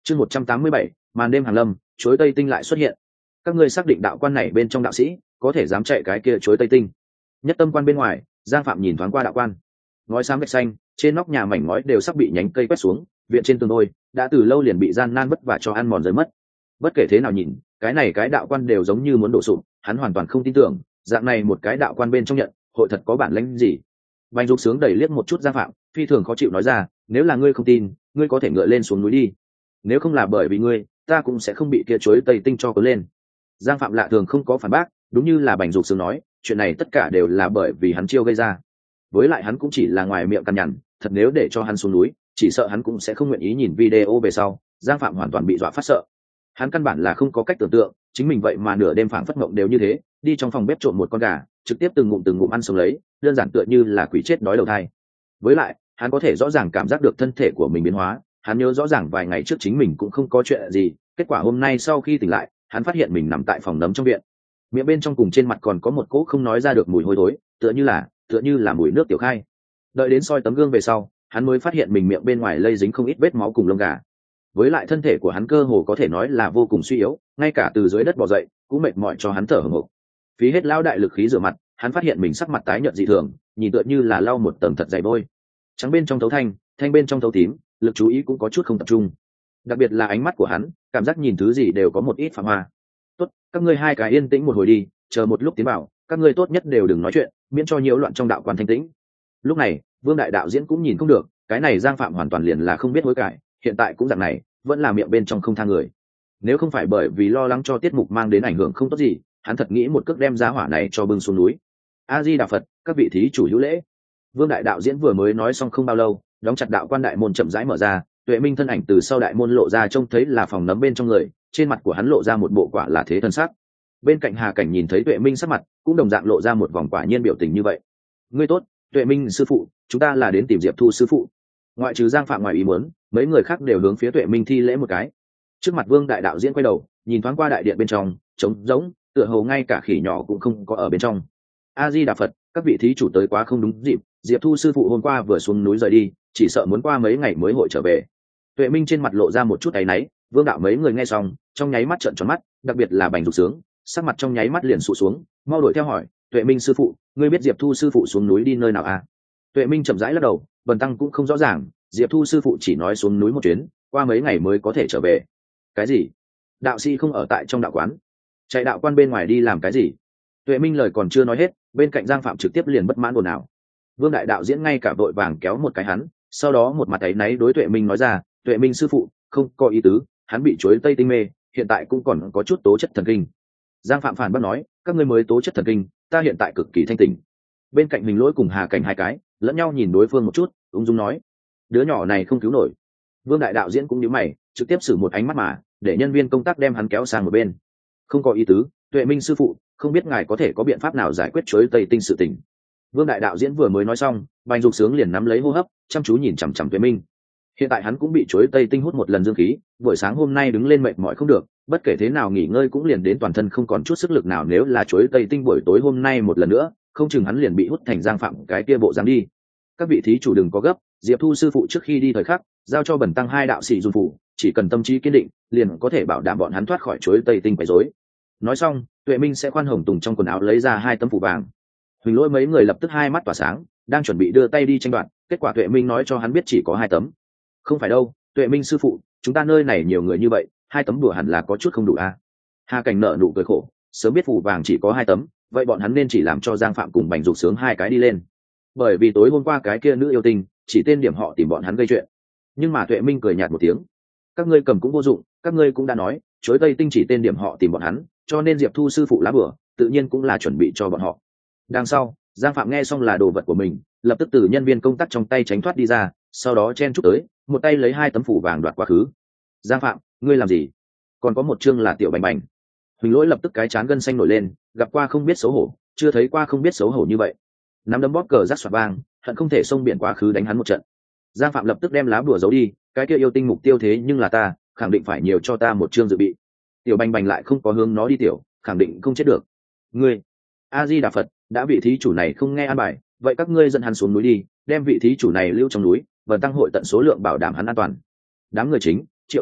Chương 187, màn đêm hàng lâm, chuối tây tinh lại xuất hiện. Các ngươi xác định đạo quan này bên trong đạo sĩ có thể dám chạy cái kia chuối tây tinh? Nhất tâm quan bên ngoài, Giang Phạm nhìn thoáng qua đạo quan. Ngói xám gạch xanh, trên nóc nhà mảnh ngói đều sắp bị nhánh cây quét xuống, viện trên tường đôi đã từ lâu liền bị gian nan vất vả cho ăn mòn rơi mất. Bất kể thế nào nhìn, cái này cái đạo quan đều giống như muốn đổ sụp, hắn hoàn toàn không tin tưởng, dạng này một cái đạo quan bên trong nhận, hội thật có bản lĩnh gì. Bành Dục sướng đẩy liếc một chút Giang Phạm, phi thường khó chịu nói ra, nếu là ngươi không tin, ngươi có thể ngựa lên xuống núi đi. Nếu không là bởi vì ngươi, ta cũng sẽ không bị kia chuối tây tinh cho cuốn lên. Giang Phạm lạ thường không có phản bác, đúng như là Bành Dục sướng nói, chuyện này tất cả đều là bởi vì hắn chiêu gây ra. Với lại hắn cũng chỉ là ngoài miệng căn nhằn, thật nếu để cho hắn xuống núi, chỉ sợ hắn cũng sẽ không nguyện ý nhìn video về sau. Giang Phạm hoàn toàn bị dọa phát sợ. Hắn căn bản là không có cách tưởng tượng, chính mình vậy mà nửa đêm phảng phất mộng đều như thế, đi trong phòng bếp trộn một con gà, trực tiếp từng ngụm ăn sống lấy, đơn giản tựa như là quỷ chết đói đầu thai. Với lại, hắn có thể rõ ràng cảm giác được thân thể của mình biến hóa, hắn nhớ rõ ràng vài ngày trước chính mình cũng không có chuyện gì, kết quả hôm nay sau khi tỉnh lại, hắn phát hiện mình nằm tại phòng nấm trong viện. Miệng bên trong cùng trên mặt còn có một cỗ không nói ra được mùi hôi thối, tựa như là mùi nước tiểu khai. Đợi đến soi tấm gương về sau, hắn mới phát hiện mình miệng bên ngoài lây dính không ít vết máu cùng lông gà. Với lại thân thể của hắn cơ hồ có thể nói là vô cùng suy yếu, ngay cả từ dưới đất bò dậy cũng mệt mỏi cho hắn thở hổn hộc. Phí hết lao đại lực khí rửa mặt, hắn phát hiện mình sắc mặt tái nhợt dị thường, nhìn tựa như là lau một tầng thật dày bôi. Trắng bên trong thấu thanh, thanh bên trong thấu tím, lực chú ý cũng có chút không tập trung. Đặc biệt là ánh mắt của hắn, cảm giác nhìn thứ gì đều có một ít phạm hoa. Tốt, các ngươi hai cái yên tĩnh một hồi đi, chờ một lúc tiến vào, các ngươi tốt nhất đều đừng nói chuyện, miễn cho nhiễu loạn trong đạo quan thanh tĩnh. Lúc này, Vương đại đạo diễn cũng nhìn không được, cái này Giang Phạm hoàn toàn liền là không biết hối cải, hiện tại cũng dạng này, vẫn là miệng bên trong không tha người. Nếu không phải bởi vì lo lắng cho tiết mục mang đến ảnh hưởng không tốt gì, hắn thật nghĩ một cước đem giá hỏa này cho bưng xuống núi. A Di Đà Phật, các vị thí chủ hữu lễ. Vương đại đạo diễn vừa mới nói xong không bao lâu, đóng chặt đạo quan đại môn chậm rãi mở ra, Tuệ Minh thân ảnh từ sau đại môn lộ ra, trông thấy là phòng nấm bên trong người, trên mặt của hắn lộ ra một bộ quả là thế thân sắc. Bên cạnh Hà Cảnh nhìn thấy Tuệ Minh sắc mặt, cũng đồng dạng lộ ra một vòng quả nhiên biểu tình như vậy. Ngươi tốt, Tuệ Minh sư phụ, chúng ta là đến tìm Diệp Thu sư phụ. Ngoại trừ Giang Phạm ngoài ý muốn, mấy người khác đều hướng phía Tuệ Minh thi lễ một cái. Trước mặt Vương đại đạo diễn quay đầu, nhìn thoáng qua đại điện bên trong, trống rỗng, tựa hồ ngay cả khỉ nhỏ cũng không có ở bên trong. A Di Đà Phật, các vị thí chủ tới quá không đúng dịp, Diệp Thu sư phụ hôm qua vừa xuống núi rời đi, chỉ sợ muốn qua mấy ngày mới hội trở về. Tuệ Minh trên mặt lộ ra một chút áy náy. Vương đạo mấy người nghe xong, trong nháy mắt trợn tròn mắt, đặc biệt là Bành Dục sướng, sắc mặt trong nháy mắt liền sụ xuống, mau đuổi theo hỏi, Tuệ Minh sư phụ, ngươi biết Diệp Thu sư phụ xuống núi đi nơi nào à? Tuệ Minh chậm rãi lắc đầu, Bần tăng cũng không rõ ràng, Diệp Thu sư phụ chỉ nói xuống núi một chuyến, qua mấy ngày mới có thể trở về. Cái gì? Đạo sĩ không ở tại trong đạo quán, chạy đạo quan bên ngoài đi làm cái gì? Tuệ Minh lời còn chưa nói hết, bên cạnh Giang Phạm trực tiếp liền bất mãn ồn ào. Vương đại đạo diễn ngay cả vội vàng kéo một cái hắn, sau đó một mặt áy náy đối Tuệ Minh nói ra, Tuệ Minh sư phụ, không có ý tứ, hắn bị chuối tây tinh mê, hiện tại cũng còn có chút tố chất thần kinh. Giang Phạm phản bác nói, các ngươi mới tố chất thần kinh, ta hiện tại cực kỳ thanh tỉnh. Bên cạnh mình Lỗi cùng Hà Cảnh hai cái lẫn nhau nhìn đối phương một chút, ung dung nói, đứa nhỏ này không cứu nổi. Vương đại đạo diễn cũng nhíu mày, trực tiếp sử một ánh mắt mà để nhân viên công tác đem hắn kéo sang một bên. Không có ý tứ, Tuệ Minh sư phụ, không biết ngài có thể có biện pháp nào giải quyết chuối tây tinh sự tình. Vương đại đạo diễn vừa mới nói xong, Bành Dục sướng liền nắm lấy hô hấp, chăm chú nhìn chằm chằm Tuệ Minh. Hiện tại hắn cũng bị chuối tây tinh hút một lần dương khí, buổi sáng hôm nay đứng lên mệt mỏi không được, bất kể thế nào nghỉ ngơi cũng liền đến toàn thân không còn chút sức lực nào, nếu là chuối tây tinh buổi tối hôm nay một lần nữa, không chừng hắn liền bị hút thành Giang Phạm cái kia bộ dáng đi. Các vị thí chủ đừng có gấp, Diệp Thu sư phụ trước khi đi thời khắc, giao cho bần tăng hai đạo sĩ dùng phủ, chỉ cần tâm trí kiên định, liền có thể bảo đảm bọn hắn thoát khỏi chuối tây tinh quấy rối. Nói xong, Tuệ Minh sẽ khoan hồng tùng trong quần áo lấy ra hai tấm phủ vàng. Huỳnh Lỗi mấy người lập tức hai mắt tỏa sáng, đang chuẩn bị đưa tay đi tranh đoạt, kết quả Tuệ Minh nói cho hắn biết chỉ có hai tấm. Không phải đâu, Tuệ Minh sư phụ, chúng ta nơi này nhiều người như vậy, hai tấm đùa hẳn là có chút không đủ à? Hà Cảnh nợ nụ cười khổ, sớm biết phủ vàng chỉ có hai tấm, vậy bọn hắn nên chỉ làm cho Giang Phạm cùng Bành Dục sướng hai cái đi lên. Bởi vì tối hôm qua cái kia nữ yêu tinh, chỉ tên điểm họ tìm bọn hắn gây chuyện. Nhưng mà Tuệ Minh cười nhạt một tiếng, các ngươi cầm cũng vô dụng, các ngươi cũng đã nói, chuối tây tinh chỉ tên điểm họ tìm bọn hắn, cho nên Diệp Thu sư phụ lá bửa, tự nhiên cũng là chuẩn bị cho bọn họ. Đằng sau, Giang Phạm nghe xong là đồ vật của mình, lập tức từ nhân viên công tác trong tay tránh thoát đi ra, sau đó chen chúc tới, một tay lấy hai tấm phủ vàng đoạt quá khứ. Giang Phạm, ngươi làm gì? Còn có một chương là Tiểu Bành Bành. Huỳnh Lỗi lập tức cái trán gân xanh nổi lên, gặp qua không biết xấu hổ, chưa thấy qua không biết xấu hổ như vậy. Nắm đấm bóp cờ rắc xoạt vang, hận không thể xông biển quá khứ đánh hắn một trận. Giang Phạm lập tức đem lá bùa giấu đi, cái kia yêu tinh mục tiêu thế nhưng là ta, khẳng định phải nhiều cho ta một chương dự bị. Tiểu Bành Bành lại không có hướng nó đi tiểu, khẳng định không chết được. Ngươi, A Di Đà Phật, đã vị thí chủ này không nghe an bài, vậy các ngươi dẫn hắn xuống núi đi, đem vị thí chủ này lưu trong núi, và tăng hội tận số lượng bảo đảm hắn an toàn. Đám người chính, Triệu Lý,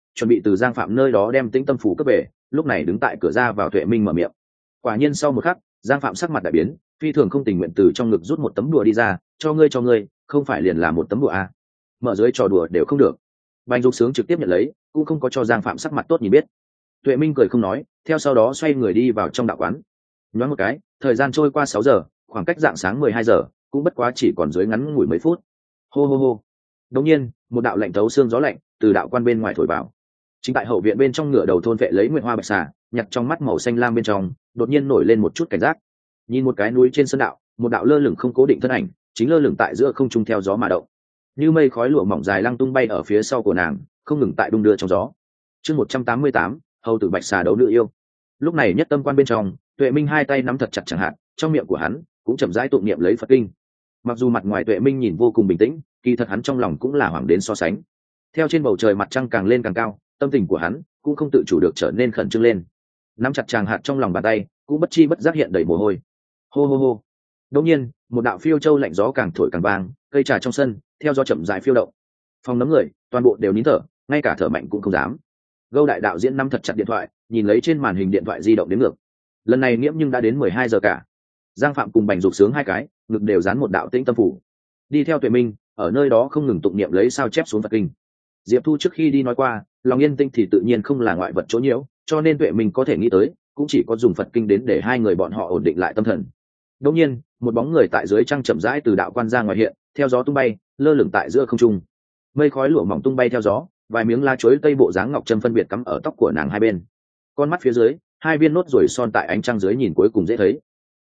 chuẩn bị từ Giang Phạm nơi đó đem tĩnh tâm phủ cấp về, lúc này đứng tại cửa ra vào Tuệ Minh mở miệng. Quả nhiên sau một khắc, Giang Phạm sắc mặt đại biến, phi thường không tình nguyện từ trong ngực rút một tấm đùa đi ra, cho ngươi, không phải liền là một tấm đùa à? Mở dưới trò đùa đều không được. Bành Dục Sướng trực tiếp nhận lấy, cũng không có cho Giang Phạm sắc mặt tốt nhìn biết. Tuệ Minh cười không nói, theo sau đó xoay người đi vào trong đạo quán. Nhoáng một cái, thời gian trôi qua 6 giờ, khoảng cách rạng sáng 12 giờ, cũng bất quá chỉ còn dưới ngắn ngủi mấy phút. Hô hô hô. Đột nhiên, một đạo lạnh thấu xương gió lạnh từ đạo quan bên ngoài thổi vào. Chính tại hậu viện bên trong ngựa đầu thôn vệ lấy nguyệt hoa bạch xà, nhặt trong mắt màu xanh lam bên trong, đột nhiên nổi lên một chút cảnh giác. Nhìn một cái núi trên sơn đạo, một đạo lơ lửng không cố định thân ảnh, chính lơ lửng tại giữa không trung theo gió mà động. Như mây khói lụa mỏng dài lăng tung bay ở phía sau của nàng, không ngừng tại đung đưa trong gió. Chương 188, hầu tử bạch xà đấu nữ yêu. Lúc này nhất tâm quan bên trong, Tuệ Minh hai tay nắm thật chặt chẳng hạn, trong miệng của hắn cũng chậm rãi tụng niệm lấy Phật kinh. Mặc dù mặt ngoài Tuệ Minh nhìn vô cùng bình tĩnh, kỳ thật hắn trong lòng cũng là hoảng đến so sánh. Theo trên bầu trời mặt trăng càng lên càng cao, tâm tình của hắn cũng không tự chủ được trở nên khẩn trương lên. Nắm chặt chàng hạt trong lòng bàn tay, cũng bất chi bất giác hiện đầy mồ hôi. Hô hô hô. Đột nhiên, một đạo phiêu châu lạnh gió càng thổi càng vang, cây trà trong sân theo gió chậm rãi phiêu động. Phòng nấm người, toàn bộ đều nín thở, ngay cả thở mạnh cũng không dám. Gâu đại đạo diễn nắm thật chặt điện thoại, nhìn lấy trên màn hình điện thoại di động đến ngược. Lần này nghiễm nhưng đã đến 12 giờ cả. Giang Phạm cùng Bành Dục Sướng hai cái, ngực đều dán một đạo tĩnh tâm phủ. Đi theo Tuệ Minh, ở nơi đó không ngừng tụng niệm lấy sao chép xuống Phật kinh. Diệp Thu trước khi đi nói qua, lòng yên tĩnh thì tự nhiên không là ngoại vật chỗ nhiễu, cho nên Tuệ Minh có thể nghĩ tới, cũng chỉ có dùng Phật kinh đến để hai người bọn họ ổn định lại tâm thần. Đột nhiên, một bóng người tại dưới trăng chậm rãi từ đạo quan ra ngoài hiện, theo gió tung bay, lơ lửng tại giữa không trung. Mây khói lụa mỏng tung bay theo gió, vài miếng lá chuối tây bộ dáng ngọc trâm phân biệt cắm ở tóc của nàng hai bên. Con mắt phía dưới, hai viên nốt ruồi son tại ánh trăng dưới nhìn cuối cùng dễ thấy.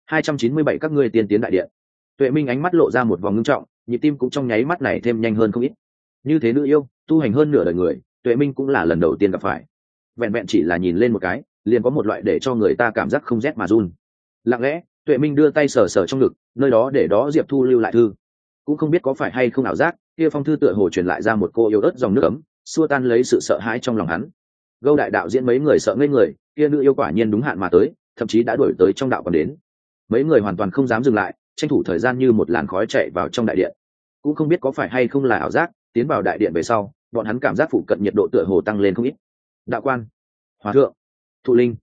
297 các ngươi tiên tiến đại điện. Tuệ Minh ánh mắt lộ ra một vòng ngưng trọng, nhịp tim cũng trong nháy mắt này thêm nhanh hơn không ít. Như thế nữ yêu, tu hành hơn nửa đời người, Tuệ Minh cũng là lần đầu tiên gặp phải. Vẹn vẹn chỉ là nhìn lên một cái, liền có một loại để cho người ta cảm giác không rét mà run. Lặng lẽ, Tuệ Minh đưa tay sờ sờ trong ngực, nơi đó để đó Diệp Thu lưu lại thư. Cũng không biết có phải hay không ảo giác, kia phong thư tựa hồ truyền lại ra một cô yêu ớt dòng nước ấm, xua tan lấy sự sợ hãi trong lòng hắn. Gâu đại đạo diễn mấy người sợ ngây người, kia nữ yêu quả nhiên đúng hạn mà tới, thậm chí đã đuổi tới trong đạo còn đến. Mấy người hoàn toàn không dám dừng lại, tranh thủ thời gian như một làn khói chạy vào trong đại điện. Cũng không biết có phải hay không là ảo giác, tiến vào đại điện về sau, bọn hắn cảm giác phụ cận nhiệt độ tựa hồ tăng lên không ít. Đạo quan, hòa thượng, thụ linh,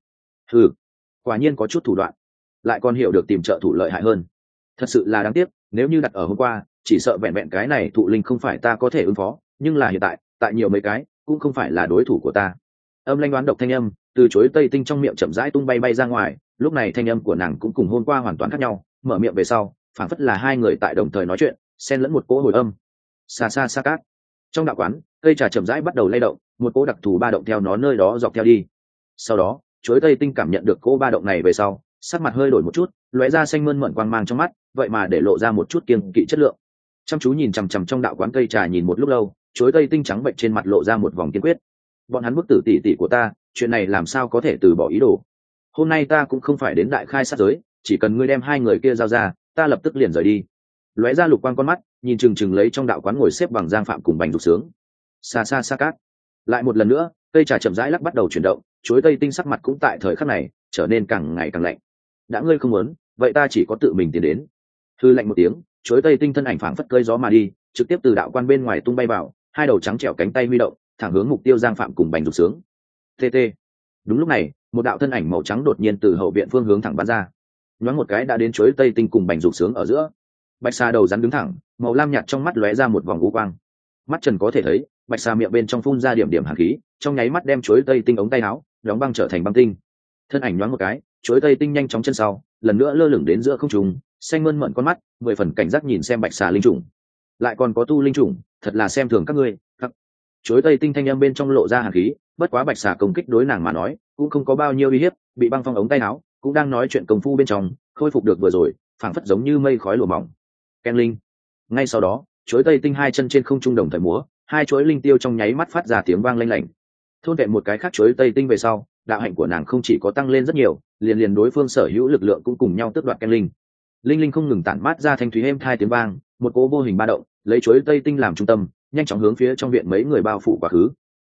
quả nhiên có chút thủ đoạn, lại còn hiểu được tìm trợ thủ lợi hại hơn. Thật sự là đáng tiếc, nếu như đặt ở hôm qua, chỉ sợ vẹn vẹn cái này thụ linh không phải ta có thể ứng phó, nhưng là hiện tại, tại nhiều mấy cái, cũng không phải là đối thủ của ta. Âm lanh đoán độc thanh âm từ chối tây tinh trong miệng chậm rãi tung bay ra ngoài, lúc này thanh âm của nàng cũng cùng hôm qua hoàn toàn khác nhau, mở miệng về sau, phảng phất là hai người tại đồng thời nói chuyện, xen lẫn một cỗ hồi âm. Xa xa xa cát. Trong đạo quán, cây trà chậm rãi bắt đầu lay động, một cỗ đặc thù ba động theo nó nơi đó dọc theo đi. Sau đó, chuối tây tinh cảm nhận được cỗ ba động này về sau, sắc mặt hơi đổi một chút, lóe ra xanh mơn mởn quang mang trong mắt, vậy mà để lộ ra một chút kiêng kỵ chất lượng. Chăm chú nhìn chằm chằm trong đạo quán cây trà nhìn một lúc lâu, chuối tây tinh trắng bệnh trên mặt lộ ra một vòng kiên quyết. Bọn hắn bức tử tỷ tỷ của ta, chuyện này làm sao có thể từ bỏ ý đồ. Hôm nay ta cũng không phải đến đại khai sát giới, chỉ cần ngươi đem hai người kia giao ra, ta lập tức liền rời đi. Lóe ra lục quang con mắt, nhìn chừng chừng lấy trong đạo quán ngồi xếp bằng Giang Phạm cùng Bành Dục Sướng. Xa xa xa cát. Lại một lần nữa, cây trà chậm rãi lắc bắt đầu chuyển động, chuối tây tinh sắc mặt cũng tại thời khắc này trở nên càng ngày càng lạnh. Đã ngươi không muốn, vậy ta chỉ có tự mình tiến đến. Hư lạnh một tiếng, chuối tây tinh thân ảnh phảng phất cơi gió mà đi, trực tiếp từ đạo quan bên ngoài tung bay vào, hai đầu trắng trẻo cánh tay huy động, thẳng hướng mục tiêu Giang Phạm cùng Bành Dục Sướng. TT. Đúng lúc này, một đạo thân ảnh màu trắng đột nhiên từ hậu viện phương hướng thẳng bắn ra, nhoáng một cái đã đến chuối tây tinh cùng Bành Dục Sướng ở giữa. Bạch xà đầu rắn đứng thẳng, màu lam nhạt trong mắt lóe ra một vòng u quang. Mắt trần có thể thấy, bạch xà miệng bên trong phun ra điểm điểm hàn khí, trong nháy mắt đem chuối tây tinh ống tay áo đóng băng trở thành băng tinh. Thân ảnh nhoáng một cái, chuối tây tinh nhanh chóng chân sau, lần nữa lơ lửng đến giữa không trung, xanh mơn mởn con mắt, 10 phần cảnh giác nhìn xem bạch xà linh trùng. Lại còn có tu linh trùng, thật là xem thường các ngươi. Chuối tây tinh thanh âm bên trong lộ ra hàn khí, bất quá bạch xà công kích đối nàng mà nói, cũng không có bao nhiêu uy hiếp, bị băng phong ống tay áo, cũng đang nói chuyện công phu bên trong, khôi phục được vừa rồi, phảng phất giống như mây khói lùa mỏng. Ken linh. Ngay sau đó, chuối tây tinh hai chân trên không trung đồng thời múa, hai chuối linh tiêu trong nháy mắt phát ra tiếng vang lanh lảnh. Thôn vệ một cái khác chuối tây tinh về sau, đạo hạnh của nàng không chỉ có tăng lên rất nhiều, liền đối phương sở hữu lực lượng cũng cùng nhau tước đoạt Ken linh. Linh linh không ngừng tản mát ra thanh thúy êm thai tiếng vang, một cỗ vô hình ba động, lấy chuối tây tinh làm trung tâm, nhanh chóng hướng phía trong viện mấy người bao phủ quá khứ.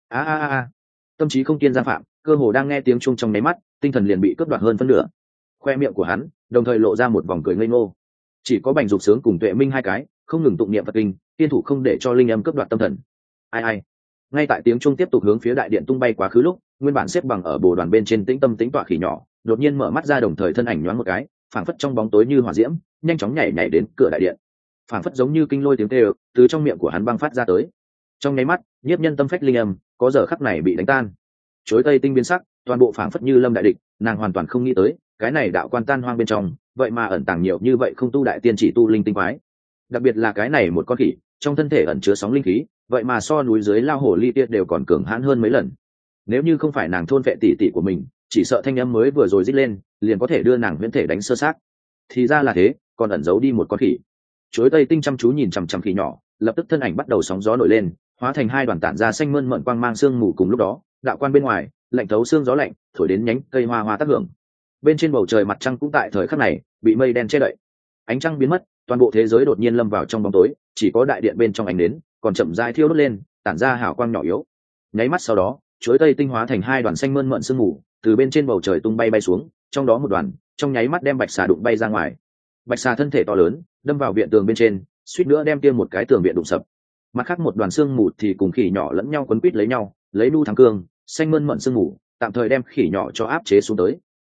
Tâm trí không kiên Giang Phạm, cơ hồ đang nghe tiếng chuông trong nháy mắt, tinh thần liền bị cướp đoạt hơn phân nửa. Khoe miệng của hắn đồng thời lộ ra một vòng cười ngây ngô. Chỉ có Bành Dục Sướng cùng Tuệ Minh hai cái không ngừng tụng niệm Phật kinh, tiên thủ không để cho linh âm cướp đoạt tâm thần. Ai Ngay tại tiếng chuông tiếp tục hướng phía đại điện tung bay quá khứ lúc, nguyên bản xếp bằng ở bồ đoàn bên trên tĩnh tâm tĩnh tọa khỉ nhỏ đột nhiên mở mắt ra, đồng thời thân ảnh nhoáng một cái, phảng phất trong bóng tối như hỏa diễm, nhanh chóng nhảy đến cửa đại điện. Phảng phất giống như kinh lôi tiếng kêu từ trong miệng của hắn băng phát ra tới. Trong nháy mắt, nhiếp nhân tâm phách linh âm có giờ khắc này bị đánh tan. Chối tây tinh biến sắc, toàn bộ phảng phất như lâm đại địch, nàng hoàn toàn không nghĩ tới cái này đạo quan tan hoang bên trong vậy mà ẩn tàng nhiều như vậy không tu đại tiên chỉ tu linh tinh quái. Đặc biệt là cái này một con khỉ trong thân thể ẩn chứa sóng linh khí, vậy mà so núi dưới lao hồ ly tiết đều còn cường hãn hơn mấy lần. Nếu như không phải nàng thôn vệ tỷ tỷ của mình, chỉ sợ thanh âm mới vừa rồi rít lên liền có thể đưa nàng huyễn thể đánh sơ xác. Thì ra là thế, còn ẩn giấu đi một con khỉ. Chối tây tinh chăm chú nhìn chằm chằm khỉ nhỏ, lập tức thân ảnh bắt đầu sóng gió nổi lên, hóa thành hai đoàn tản ra xanh mơn mởn quang mang sương mù. Cùng lúc đó, đạo quan bên ngoài lạnh thấu xương gió lạnh thổi đến nhánh cây hoa hoa tác hưởng. Bên trên bầu trời mặt trăng cũng tại thời khắc này bị mây đen che đậy, ánh trăng biến mất, toàn bộ thế giới đột nhiên lâm vào trong bóng tối, chỉ có đại điện bên trong ánh nến còn chậm rãi thiêu đốt lên, tản ra hào quang nhỏ yếu. Nháy mắt sau đó, chuối tây tinh hóa thành hai đoàn xanh mơn mởn sương mù từ bên trên bầu trời tung bay xuống, trong đó một đoàn trong nháy mắt đem bạch xà đụng bay ra ngoài. Bạch xà thân thể to lớn đâm vào viện tường bên trên, suýt nữa đem kia một cái tường viện đụng sập. Mặt khác một đoàn xương mù thì cùng khỉ nhỏ lẫn nhau quấn quýt lấy nhau, lấy nu thắng cương, xanh mơn mởn sương mù tạm thời đem khỉ nhỏ cho áp chế xuống tới.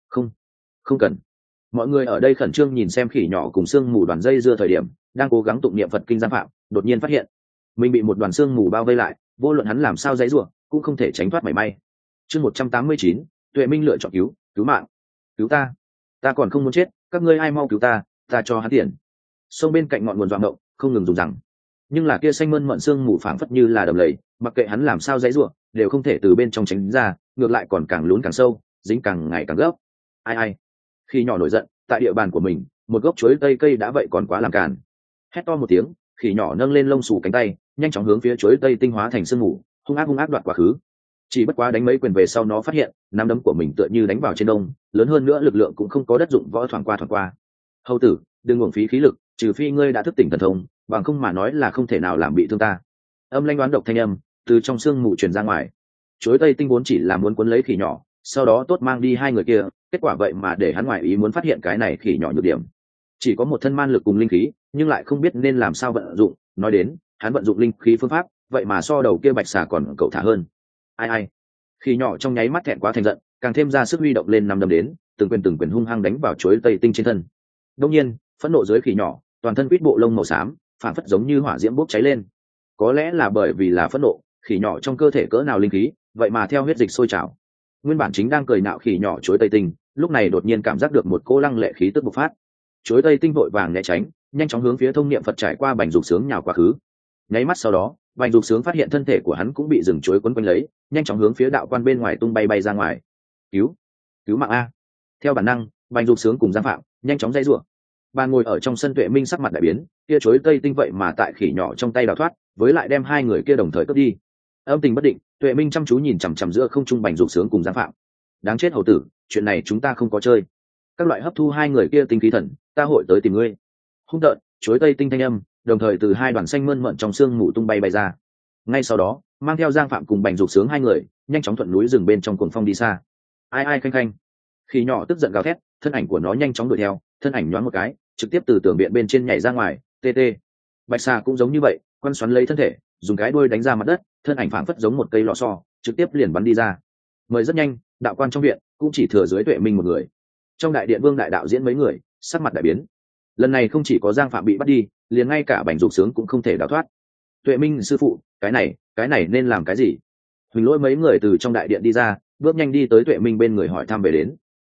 Không cần. Mọi người ở đây khẩn trương nhìn xem khỉ nhỏ cùng xương mù đoàn dây dưa thời điểm, đang cố gắng tụng niệm Phật kinh Giang Phạm đột nhiên phát hiện mình bị một đoàn xương mù bao vây lại, vô luận hắn làm sao giãy giụa cũng không thể tránh thoát mảy may. Chương 189, Tuệ Minh lựa chọn cứu mạng. Cứu ta còn không muốn chết, các ngươi ai mau cứu ta cho hắn tiền. Sông bên cạnh ngọn nguồn doạng động không ngừng dùng rằng, nhưng là kia xanh mơn mận xương mù phảng phất như là đầm lầy, mặc kệ hắn làm sao giãy giụa đều không thể từ bên trong tránh ra, ngược lại còn càng lún càng sâu, dính càng ngày càng gấp. Ai khi nhỏ nổi giận, tại địa bàn của mình một gốc chuối tây cây đã vậy còn quá làm càn. Hét to một tiếng, khỉ nhỏ nâng lên lông xù cánh tay, nhanh chóng hướng phía chuối tây tinh hóa thành sương mù hung ác đoạt quá khứ. Chỉ bất quá đánh mấy quyền về sau, nó phát hiện nắm đấm của mình tựa như đánh vào trên đông, lớn hơn nữa lực lượng cũng không có đất dụng võ, thoảng qua. Hầu tử, đừng uổng phí khí lực, trừ phi ngươi đã thức tỉnh thần thông, bằng không mà nói là không thể nào làm bị thương ta. Âm lanh đoán độc thanh âm từ trong sương mù truyền ra ngoài. Chuối tây tinh vốn chỉ là muốn cuốn lấy khỉ nhỏ, sau đó tốt mang đi hai người kia, kết quả vậy mà để hắn ngoại ý muốn phát hiện cái này khỉ nhỏ nhược điểm, chỉ có một thân man lực cùng linh khí, nhưng lại không biết nên làm sao vận dụng. Nói đến hắn vận dụng linh khí phương pháp, vậy mà so đầu kia bạch xà còn cậu thả hơn. Ai khỉ nhỏ trong nháy mắt thẹn quá thành giận, càng thêm ra sức huy động lên năm đấm đến, từng quyền hung hăng đánh vào chuối tây tinh trên thân. Đông nhiên, phẫn nộ dưới khỉ nhỏ toàn thân quýt bộ lông màu xám phản phất giống như hỏa diễm bốc cháy lên. Có lẽ là bởi vì là phẫn nộ, khỉ nhỏ trong cơ thể cỡ nào linh khí vậy mà theo huyết dịch sôi trào. Nguyên bản chính đang cười nạo khỉ nhỏ chuối tây tinh, lúc này đột nhiên cảm giác được một cỗ lăng lệ khí tức bộc phát. Chuối tây tinh vội vàng né tránh, nhanh chóng hướng phía thông niệm Phật trải qua bành dục sướng nhào quá khứ. Nháy mắt sau đó, bành dục sướng phát hiện thân thể của hắn cũng bị rừng chuối quấn quanh lấy, nhanh chóng hướng phía đạo quan bên ngoài tung bay ra ngoài. Cứu mạng a! Theo bản năng, bành dục sướng cùng Giang Phạm nhanh chóng dây rủa. Bàn ngồi ở trong sân Tuệ Minh sắc mặt đại biến, kia chuối tây tinh vậy mà tại khỉ nhỏ trong tay đào thoát, với lại đem hai người kia đồng thời cướp đi. Âm tình bất định, Tuệ Minh chăm chú nhìn chằm chằm giữa không trung bành dục sướng cùng Giang Phạm. Đáng chết hầu tử, chuyện này chúng ta không có chơi. Các loại hấp thu hai người kia tinh khí thần, ta hội tới tìm ngươi. Hung tợn, chuối tây tinh thanh âm đồng thời từ hai đoàn xanh mơn mận trong xương mù tung bay ra. Ngay sau đó, mang theo Giang Phạm cùng bành dục sướng hai người nhanh chóng thuận núi rừng bên trong cuồng phong đi xa. Ai khanh. Khi nhỏ tức giận gào thét, thân ảnh của nó nhanh chóng đuổi theo, thân ảnh nhoáng một cái trực tiếp từ tường viện bên trên nhảy ra ngoài. TT. Bạch xà cũng giống như vậy, quăn xoắn lấy thân thể, dùng cái đuôi đánh ra mặt đất, thân ảnh phảng phất giống một cây lọ xo, trực tiếp liền bắn đi ra. Mời rất nhanh, đạo quan trong viện cũng chỉ thừa dưới Tuệ Minh một người. Trong đại điện Vương đại đạo diễn mấy người sắc mặt đại biến. Lần này không chỉ có Giang Phạm bị bắt đi, liền ngay cả bành dục sướng cũng không thể đào thoát. Tuệ Minh sư phụ, cái này nên làm cái gì? Huỳnh Lỗi mấy người từ trong đại điện đi ra, bước nhanh đi tới Tuệ Minh bên người hỏi thăm về đến.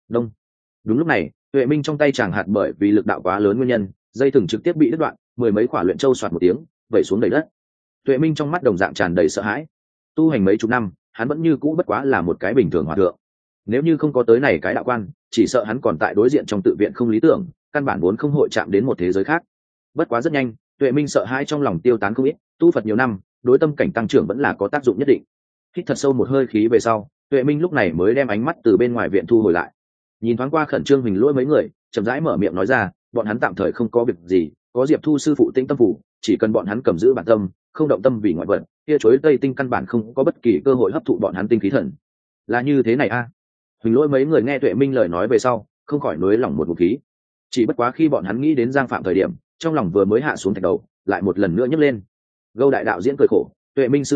Đúng lúc này, Tuệ Minh trong tay chàng hạt bởi vì lực đạo quá lớn nguyên nhân, dây thừng trực tiếp bị đứt đoạn, mười mấy quả luyện châu xoạt một tiếng vẩy xuống đầy đất. Tuệ Minh trong mắt đồng dạng tràn đầy sợ hãi. Tu hành mấy chục năm, hắn vẫn như cũ bất quá là một cái bình thường hòa thượng. Nếu như không có tới này cái đạo quan, chỉ sợ hắn còn tại đối diện trong tự viện không lý tưởng, căn bản vốn không hội chạm đến một thế giới khác. Bất quá rất nhanh, Tuệ Minh sợ hãi trong lòng tiêu tán không ít, tu Phật nhiều năm, đối tâm cảnh tăng trưởng vẫn là có tác dụng nhất định. Hít thật sâu một hơi khí về sau, Tuệ Minh lúc này mới đem ánh mắt từ bên ngoài viện thu hồi lại. Nhìn thoáng qua khẩn trương Huỳnh Lỗi mấy người, chậm rãi mở miệng nói ra, bọn hắn tạm thời không có việc gì, có Diệp Thu sư phụ Tĩnh Tâm phủ, chỉ cần bọn hắn cầm giữ bản tâm, không động tâm vì ngoại vật, kia chuối tây tinh căn bản không có bất kỳ cơ hội hấp thụ bọn hắn tinh khí thần. Là như thế này a? Huỳnh Lỗi mấy người nghe Tuệ Minh lời nói về sau, không khỏi nới lỏng một ngụm khí. Chỉ bất quá khi bọn hắn nghĩ đến Giang Phạm thời điểm, trong lòng vừa mới hạ xuống thạch đầu, lại một lần nữa nhấc lên. Gâu đại đạo diễn cười khổ, Tuệ Minh sư phụ,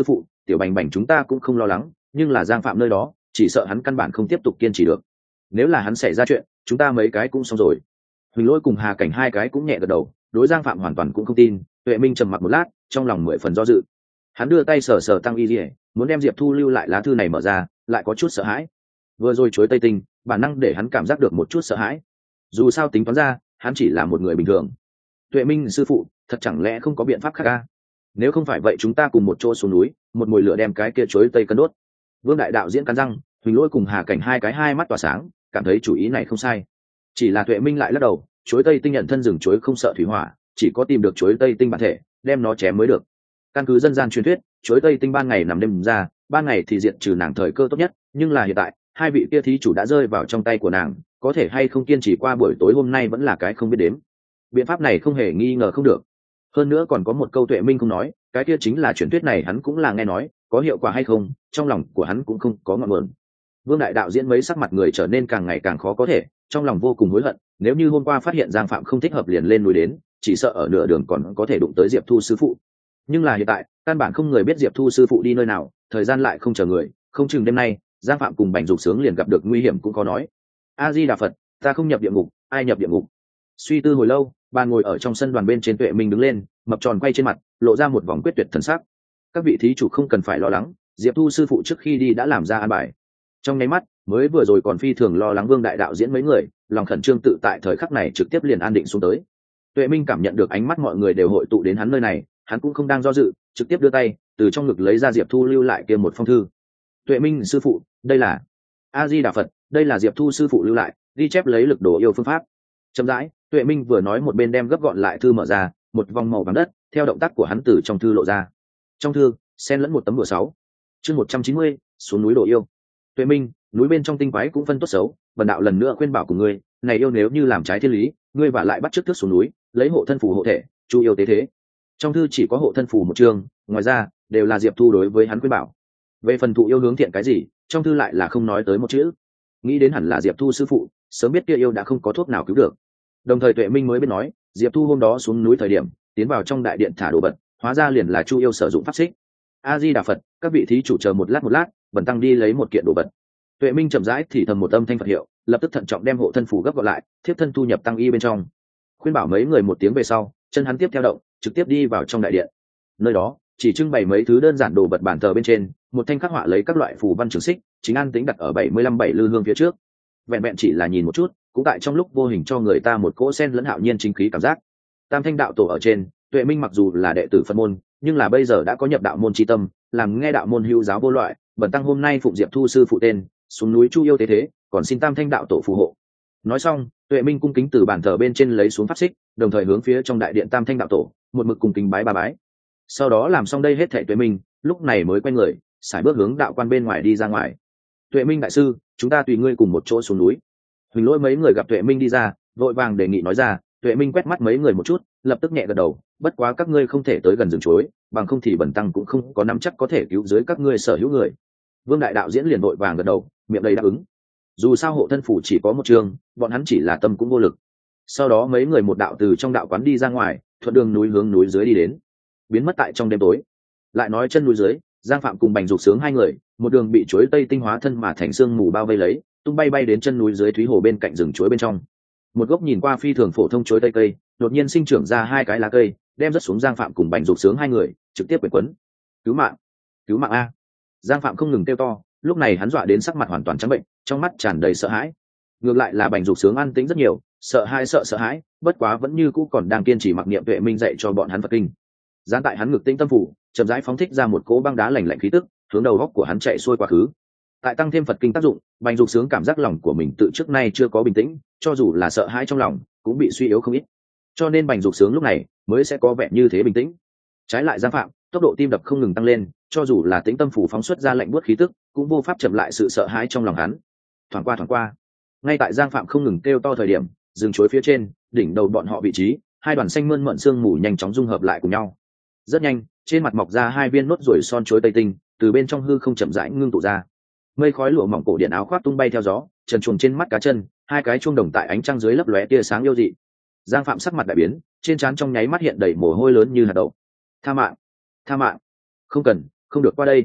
tiểu bành bành chúng ta cũng không lo lắng, nhưng là Giang Phạm nơi đó chỉ sợ hắn căn bản không tiếp tục kiên trì được. Nếu là hắn xảy ra chuyện chúng ta mấy cái cũng xong rồi. Huỳnh Lỗi cùng Hà Cảnh hai cái cũng nhẹ gật đầu, đối Giang Phạm hoàn toàn cũng không tin. Tuệ Minh trầm mặc một lát, trong lòng 10 phần do dự. Hắn đưa tay sờ sờ Tăng Y Lìa, muốn đem Diệp Thu lưu lại lá thư này mở ra, lại có chút sợ hãi. Vừa rồi chuối Tây Tinh, bản năng để hắn cảm giác được một chút sợ hãi. Dù sao tính toán ra, hắn chỉ là một người bình thường. Tuệ Minh sư phụ, thật chẳng lẽ không có biện pháp khác à? Nếu không phải vậy chúng ta cùng một chỗ xuống núi, một mùi lửa đem cái kia chuối Tây cân đốt. Vương đại đạo diễn cắn răng, Huỳnh Lỗi cùng Hà Cảnh hai cái hai mắt tỏa sáng, cảm thấy chủ ý này không sai. Chỉ là Tuệ Minh lại lắc đầu, chuối Tây Tinh nhận thân rừng chuối không sợ thủy hỏa, chỉ có tìm được chuối Tây Tinh bản thể, đem nó chém mới được. Căn cứ dân gian truyền thuyết, chuối Tây Tinh ban ngày nằm đêm ra, ban ngày thì diệt trừ nàng thời cơ tốt nhất, nhưng là hiện tại hai vị kia thí chủ đã rơi vào trong tay của nàng, có thể hay không kiên trì qua buổi tối hôm nay vẫn là cái không biết đếm. Biện pháp này không hề nghi ngờ không được. Hơn nữa còn có một câu Tuệ Minh không nói, cái kia chính là truyền thuyết này hắn cũng là nghe nói, có hiệu quả hay không, trong lòng của hắn cũng không có ngọn nguồn. Vương đại đạo diễn mấy sắc mặt người trở nên càng ngày càng khó có thể, trong lòng vô cùng hối hận, nếu như hôm qua phát hiện Giang Phạm không thích hợp liền lên núi đến, chỉ sợ ở nửa đường còn có thể đụng tới Diệp Thu sư phụ. Nhưng là hiện tại, căn bản không người biết Diệp Thu sư phụ đi nơi nào, thời gian lại không chờ người, không chừng đêm nay, Giang Phạm cùng Bành Dục Sướng liền gặp được nguy hiểm cũng có nói. A Di Đà Phật, ta không nhập địa ngục, ai nhập địa ngục? Suy tư hồi lâu, bà ngồi ở trong sân đoàn bên trên. Tuệ Minh đứng lên, mập tròn quay trên mặt, lộ ra một vòng quyết tuyệt thần sắc. Các vị thí chủ không cần phải lo lắng, Diệp Thu sư phụ trước khi đi đã làm ra an bài. Trong nháy mắt, mới vừa rồi còn phi thường lo lắng Vương đại đạo diễn mấy người, lòng khẩn trương tự tại thời khắc này trực tiếp liền an định xuống tới. Tuệ Minh cảm nhận được ánh mắt mọi người đều hội tụ đến hắn nơi này, hắn cũng không đang do dự, trực tiếp đưa tay từ trong ngực lấy ra Diệp Thu lưu lại kia một phong thư. Tuệ Minh sư phụ, đây là A Di Đà Phật, đây là Diệp Thu sư phụ lưu lại, ghi chép lấy lực đồ yêu phương pháp. Chậm rãi, Tuệ Minh vừa nói một bên đem gấp gọn lại thư mở ra, một vòng màu vàng đất theo động tác của hắn từ trong thư lộ ra. Trong thư xen lẫn một tấm đùa 6. Chương 190, xuống núi đồ yêu. Tuệ Minh, núi bên trong tinh quái cũng phân tốt xấu, bần đạo lần nữa khuyên bảo của ngươi, này yêu nếu như làm trái thiên lý, ngươi và lại bắt trước thước xuống núi, lấy hộ thân phù hộ thể, chu yêu tế thế. Trong thư chỉ có hộ thân phù một chương, ngoài ra đều là Diệp Thu đối với hắn khuyên bảo. Về phần thụ yêu hướng thiện cái gì, trong thư lại là không nói tới một chữ. Nghĩ đến hẳn là Diệp Thu sư phụ, sớm biết kia yêu đã không có thuốc nào cứu được. Đồng thời Tuệ Minh mới biết nói, Diệp Thu hôm đó xuống núi thời điểm, tiến vào trong đại điện thả đồ vật, hóa ra liền là chu yêu sử dụng pháp xích. A Di Đà Phật, các vị thí chủ chờ một lát, bần tăng đi lấy một kiện đồ vật. Tuệ Minh chậm rãi thì thầm một âm thanh Phật hiệu, lập tức thận trọng đem hộ thân phù gấp gọn lại, thiếp thân thu nhập tăng y bên trong. Khuyên bảo mấy người một tiếng về sau, chân hắn tiếp theo động, trực tiếp đi vào trong đại điện. Nơi đó chỉ trưng bày mấy thứ đơn giản đồ vật bản thờ bên trên, một thanh khắc họa lấy các loại phù văn trường xích, chính an tĩnh đặt ở 75 bảy lư hương phía trước. Vẹn vẹn chỉ là nhìn một chút, cũng tại trong lúc vô hình cho người ta một cỗ sen lẫn hạo nhiên chính khí cảm giác. Tam thanh đạo tổ ở trên, Tuệ Minh mặc dù là đệ tử Phật môn, nhưng là bây giờ đã có nhập đạo môn chi tâm, làm nghe đạo môn hữu giáo vô loại, bần tăng hôm nay phụng Diệp Thu sư phụ tên, xuống núi chu yêu tế thế, còn xin Tam thanh đạo tổ phù hộ. Nói xong, Tuệ Minh cung kính từ bàn thờ bên trên lấy xuống pháp xích, đồng thời hướng phía trong đại điện Tam thanh đạo tổ, một mực cung kính bái ba bái. Sau đó làm xong đây hết thảy Tuệ Minh, lúc này mới quay người, sải bước hướng đạo quan bên ngoài đi ra ngoài. Tuệ Minh đại sư, chúng ta tùy ngươi cùng một chỗ xuống núi. Huỳnh Lỗi mấy người gặp Tuệ Minh đi ra, vội vàng đề nghị nói ra. Tuệ Minh quét mắt mấy người một chút, lập tức nhẹ gật đầu, bất quá các ngươi không thể tới gần rừng chuối, bằng không thì bần tăng cũng không có nắm chắc có thể cứu dưới các ngươi sở hữu người. Vương đại đạo diễn liền vội vàng gật đầu, miệng đầy đáp ứng. Dù sao hộ thân phủ chỉ có một trường, bọn hắn chỉ là tâm cũng vô lực. Sau đó mấy người một đạo từ trong đạo quán đi ra ngoài, thuận đường núi hướng núi dưới đi đến, biến mất tại trong đêm tối. Lại nói chân núi dưới, Giang Phạm cùng Bành Dục Sướng hai người, một đường bị chuối tây tinh hóa thân mà thành xương mù bao vây lấy, tung bay bay đến chân núi dưới thúy hồ bên cạnh rừng chuối bên trong. Một gốc nhìn qua phi thường phổ thông chuối tây cây, đột nhiên sinh trưởng ra hai cái lá cây, đem rớt xuống Giang Phạm cùng Bành Dục Sướng hai người, trực tiếp quyển quấn. Cứu mạng, cứu mạng a! Giang Phạm không ngừng kêu to, lúc này hắn dọa đến sắc mặt hoàn toàn trắng bệnh, trong mắt tràn đầy sợ hãi. Ngược lại là Bành Dục Sướng an tĩnh rất nhiều, sợ hãi, bất quá vẫn như cũ còn đang kiên trì mặc niệm Tuệ Minh dạy cho bọn hắn Phật kinh. Gián tại hắn ngực tinh tâm phủ, chậm rãi phóng thích ra một cỗ băng đá lạnh lạnh khí tức, hướng đầu góc của hắn chạy xuôi quá khứ. Tại tăng thêm Phật kinh tác dụng, Bành Dục Sướng cảm giác lòng của mình từ trước nay chưa có bình tĩnh, cho dù là sợ hãi trong lòng cũng bị suy yếu không ít. Cho nên Bành Dục Sướng lúc này mới sẽ có vẻ như thế bình tĩnh. Trái lại Giang Phạm, tốc độ tim đập không ngừng tăng lên, cho dù là tĩnh tâm phủ phóng xuất ra lạnh buốt khí tức, cũng vô pháp chậm lại sự sợ hãi trong lòng hắn. Thoáng qua, ngay tại Giang Phạm không ngừng kêu to thời điểm, rừng chuối phía trên, đỉnh đầu bọn họ vị trí, hai đoàn xanh mơn mởn sương mù nhanh chóng dung hợp lại cùng nhau. Rất nhanh, trên mặt mọc ra hai viên nốt ruồi son chuối tây tinh, từ bên trong hư không chậm rãi ngưng tụ ra. Mây khói lụa mỏng cổ điện áo khoác tung bay theo gió, trần truồng trên mắt cá chân, hai cái chuông đồng tại ánh trăng dưới lấp lóe tia sáng yêu dị. Giang Phạm sắc mặt đại biến, trên trán trong nháy mắt hiện đầy mồ hôi lớn như hạt đậu. Tha mạng, không cần, không được qua đây,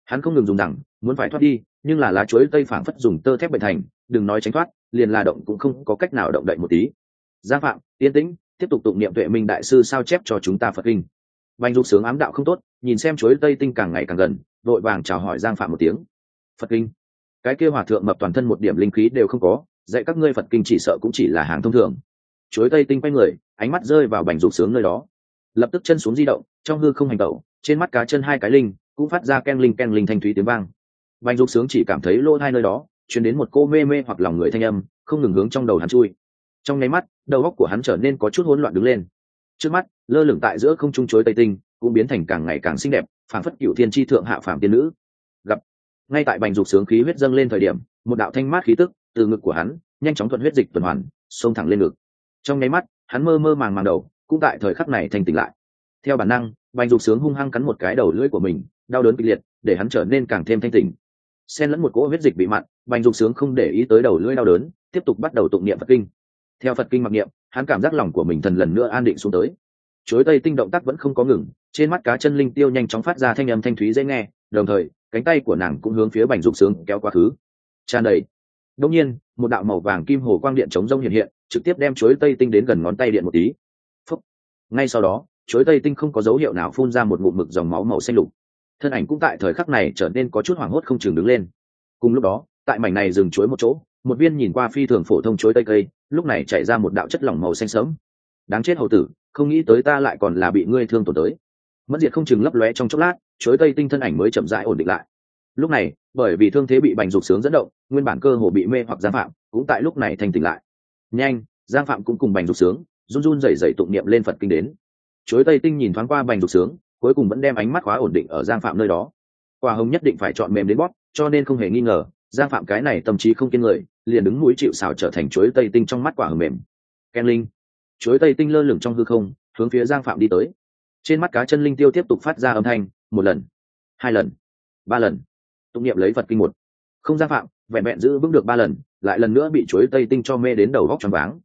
Hắn không ngừng dùng rằng muốn phải thoát đi, nhưng là lá chuối tây phảng phất dùng tơ thép bệnh thành, đừng nói tránh thoát, liền là động cũng không có cách nào động đậy một tí. Giang Phạm, yên tĩnh, tiếp tục tụng niệm Tuệ Minh đại sư sao chép cho chúng ta Phật kinh. Bành Dục sướng ám đạo không tốt, nhìn xem chuối tây tinh càng ngày càng gần, vội vàng chào hỏi Giang Phạm một tiếng. Phật kinh? Cái kia hòa thượng mập toàn thân một điểm linh khí đều không có, dạy các ngươi Phật kinh chỉ sợ cũng chỉ là hàng thông thường. Chuối tây tinh quay người, ánh mắt rơi vào Bành Dục sướng nơi đó, lập tức chân xuống di động, trong hư không hành tẩu, trên mắt cá chân hai cái linh cũng phát ra keng linh thanh thúy tiếng vang. Bành Dục sướng chỉ cảm thấy lỗ hai nơi đó truyền đến một cô mê mê hoặc lòng người thanh âm, không ngừng hướng trong đầu hắn chui. Trong nháy mắt, đầu óc của hắn trở nên có chút hỗn loạn đứng lên. Trước mắt, lơ lửng tại giữa không trung chuối tây tinh cũng biến thành càng ngày càng xinh đẹp, phảng phất cửu thiên chi thượng hạ phàm tiên nữ. Gặp ngay tại Bành Dục sướng khí huyết dâng lên thời điểm, một đạo thanh mát khí tức từ ngực của hắn nhanh chóng thuận huyết dịch tuần hoàn, xông thẳng lên ngực. Trong nháy mắt, hắn mơ mơ màng màng đầu cũng tại thời khắc này thành tỉnh lại. Theo bản năng, Bành Dục sướng hung hăng cắn một cái đầu lưỡi của mình, đau đớn kịch liệt để hắn trở nên càng thêm thanh tỉnh. Xen lẫn một cỗ huyết dịch bị mặn, Bành Dục sướng không để ý tới đầu lưỡi đau đớn, tiếp tục bắt đầu tụng niệm Phật kinh. Theo Phật kinh mặc niệm, hắn cảm giác lòng của mình thần lần nữa an định xuống tới. Chuối tây tinh động tác vẫn không có ngừng, trên mắt cá chân linh tiêu nhanh chóng phát ra thanh âm thanh thúy dễ nghe, đồng thời cánh tay của nàng cũng hướng phía Bành Dục sướng kéo quá khứ. Tràn đầy. Đột nhiên, một đạo màu vàng kim hồ quang điện chống rông hiện hiện, trực tiếp đem chuối tây tinh đến gần ngón tay điện một tí. Phúc. Ngay sau đó, chuối tây tinh không có dấu hiệu nào phun ra một ngụm mực dòng máu màu xanh lục. Thân ảnh cũng tại thời khắc này trở nên có chút hoảng hốt không chừng đứng lên. Cùng lúc đó, tại mảnh này dừng chuối một chỗ, một viên nhìn qua phi thường phổ thông chuối tây cây, lúc này chảy ra một đạo chất lỏng màu xanh sẫm. Đáng chết hầu tử, không nghĩ tới ta lại còn là bị ngươi thương tổn tới. Mất diệt không chừng lấp lóe trong chốc lát, chuối tây tinh thân ảnh mới chậm rãi ổn định lại. Lúc này, bởi vì thương thế bị Bành Dục sướng dẫn động, nguyên bản cơ hồ bị mê hoặc Giang Phạm, cũng tại lúc này thành tỉnh lại. Nhanh, Giang Phạm cũng cùng Bành Dục sướng, run run rẩy rẩy tụng niệm lên Phật kinh đến. Chuối tây tinh nhìn thoáng qua Bành Dục sướng, cuối cùng vẫn đem ánh mắt khóa ổn định ở Giang Phạm nơi đó. Quả hồng nhất định phải chọn mềm đến bóp, cho nên không hề nghi ngờ, Giang Phạm cái này tâm trí không kiên người, liền đứng mũi chịu sào trở thành chuối tây tinh trong mắt quả hồng mềm. Ken linh, chuối tây tinh lơ lửng trong hư không, hướng phía Giang Phạm đi tới. Trên mắt cá chân linh tiêu tiếp tục phát ra âm thanh, một lần, hai lần, ba lần. Tụng niệm lấy Phật kinh một. Không Giang Phạm, vẹn vẹn giữ vững được ba lần, lại lần nữa bị chuối tây tinh cho mê đến đầu góc choáng váng.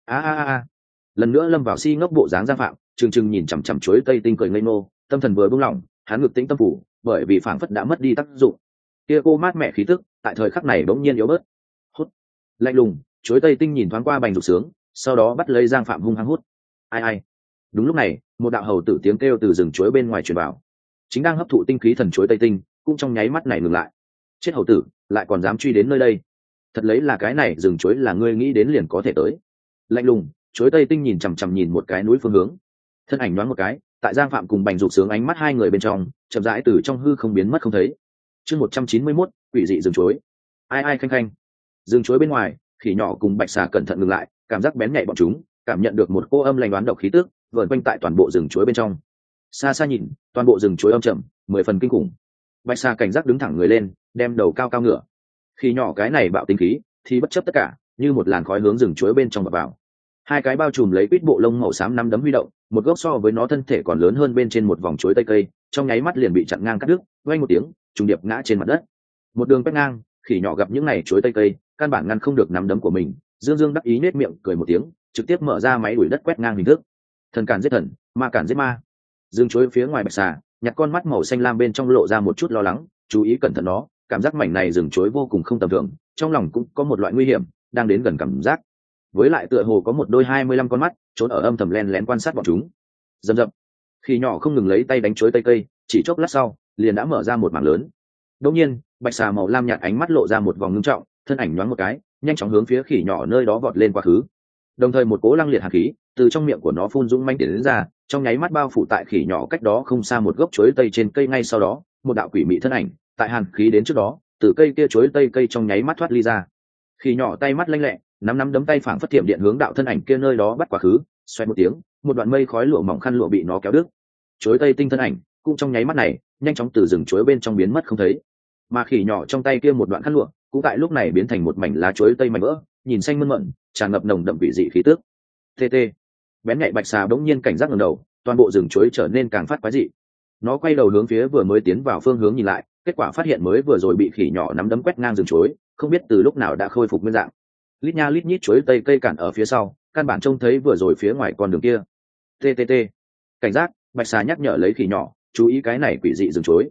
A. Lần nữa lâm vào si ngốc bộ dáng Giang Phạm, trừng nhìn chằm chằm chuối tây tinh cười ngây ngô, tâm thần vừa buông lỏng, hắn ngực tĩnh tâm phủ, bởi vì phảng phất đã mất đi tác dụng. Kia cô mát mẹ khí tức, tại thời khắc này bỗng nhiên yếu bớt. Hút. Lạnh lùng, chuối tây tinh nhìn thoáng qua Bành Dục sướng, sau đó bắt lấy Giang Phạm hung hăng hút. Ai. Đúng lúc này, một đạo hầu tử tiếng kêu từ rừng chuối bên ngoài truyền vào. Chính đang hấp thụ tinh khí thần chuối tây tinh, cũng trong nháy mắt này ngừng lại. Chết hầu tử, lại còn dám truy đến nơi đây. Thật lấy là cái này rừng chuối là ngươi nghĩ đến liền có thể tới. Lạnh lùng, chuối tây tinh nhìn chằm chằm nhìn một cái núi phương hướng. Thân ảnh nhoáng một cái, tại Giang Phạm cùng Bành Dục sướng ánh mắt hai người bên trong, chậm rãi từ trong hư không biến mất không thấy. Chương 191, quỷ dị rừng chuối. Ai khanh. Rừng chuối bên ngoài, khỉ nhỏ cùng bạch xà cẩn thận ngừng lại, cảm giác bén nhạy bọn chúng, cảm nhận được một cô âm lành đoán độc khí tức vờn quanh tại toàn bộ rừng chuối bên trong. Xa xa nhìn, toàn bộ rừng chuối âm trầm, 10 phần kinh khủng. Bạch xà cảnh giác đứng thẳng người lên, đem đầu cao cao ngửa. Khỉ nhỏ cái này bạo tính khí, thì bất chấp tất cả, như một làn khói hướng rừng chuối bên trong vào. Hai cái bao trùm lấy quýt bộ lông màu xám năm đấm huy động, một gốc so với nó thân thể còn lớn hơn bên trên một vòng chuối tây cây, trong nháy mắt liền bị chặn ngang cắt đứt, vang một tiếng, trùng điệp ngã trên mặt đất. Một đường quét ngang, khỉ nhỏ gặp những này chuối tây cây, căn bản ngăn không được nắm đấm của mình, dương đắc ý nết miệng cười một tiếng, trực tiếp mở ra máy đuổi đất quét ngang hình thức. Thần cản giết thần, ma cản giết ma. Dương chuối phía ngoài bạch xà, nhặt con mắt màu xanh lam bên trong lộ ra một chút lo lắng, chú ý cẩn thận nó, cảm giác mảnh này rừng chuối vô cùng không tầm thường, trong lòng cũng có một loại nguy hiểm đang đến gần cảm giác. Với lại tựa hồ có một đôi 25 con mắt trốn ở âm thầm len lén quan sát bọn chúng. Dầm dập, khi nhỏ không ngừng lấy tay đánh chuối tây cây, chỉ chốc lát sau liền đã mở ra một mảng lớn. Đột nhiên, bạch xà màu lam nhạt ánh mắt lộ ra một vòng ngưng trọng, thân ảnh nhoáng một cái, nhanh chóng hướng phía khỉ nhỏ nơi đó vọt lên quá khứ. Đồng thời một cỗ lăng liệt hàn khí từ trong miệng của nó phun dũng mãnh đến ra, trong nháy mắt bao phủ tại khỉ nhỏ cách đó không xa một gốc chuối tây trên cây. Ngay sau đó, một đạo quỷ mị thân ảnh tại hàn khí đến trước đó, từ cây kia chuối tây cây trong nháy mắt thoát ly ra. Khỉ nhỏ tay mắt lanh lẹ, nắm đấm tay phảng phất thiểm điện hướng đạo thân ảnh kia nơi đó bắt quá khứ. Xoẹt một tiếng, một đoạn mây khói lụa mỏng khăn lụa bị nó kéo đứt. Chuối tây tinh thân ảnh cũng trong nháy mắt này nhanh chóng từ rừng chuối bên trong biến mất không thấy. Mà khỉ nhỏ trong tay kia một đoạn khăn lụa cũng tại lúc này biến thành một mảnh lá chuối tây mảnh vỡ, nhìn xanh mơn mởn, tràn ngập nồng đậm vị dị khí tức. TT. Bén nhạy bạch xà bỗng nhiên cảnh giác ngẩng đầu, toàn bộ rừng chuối trở nên càng phát quái dị. Nó quay đầu hướng phía vừa mới tiến vào phương hướng nhìn lại, kết quả phát hiện mới vừa rồi bị khỉ nhỏ nắm đấm quét ngang rừng chuối, không biết từ lúc nào đã khôi phục nguyên dạng. Lít nha lít nhít chuối tây cây cản ở phía sau, căn bản trông thấy vừa rồi phía ngoài con đường kia. TTT. Cảnh giác, bạch xà nhắc nhở lấy khỉ nhỏ, chú ý cái này quỷ dị rừng chuối.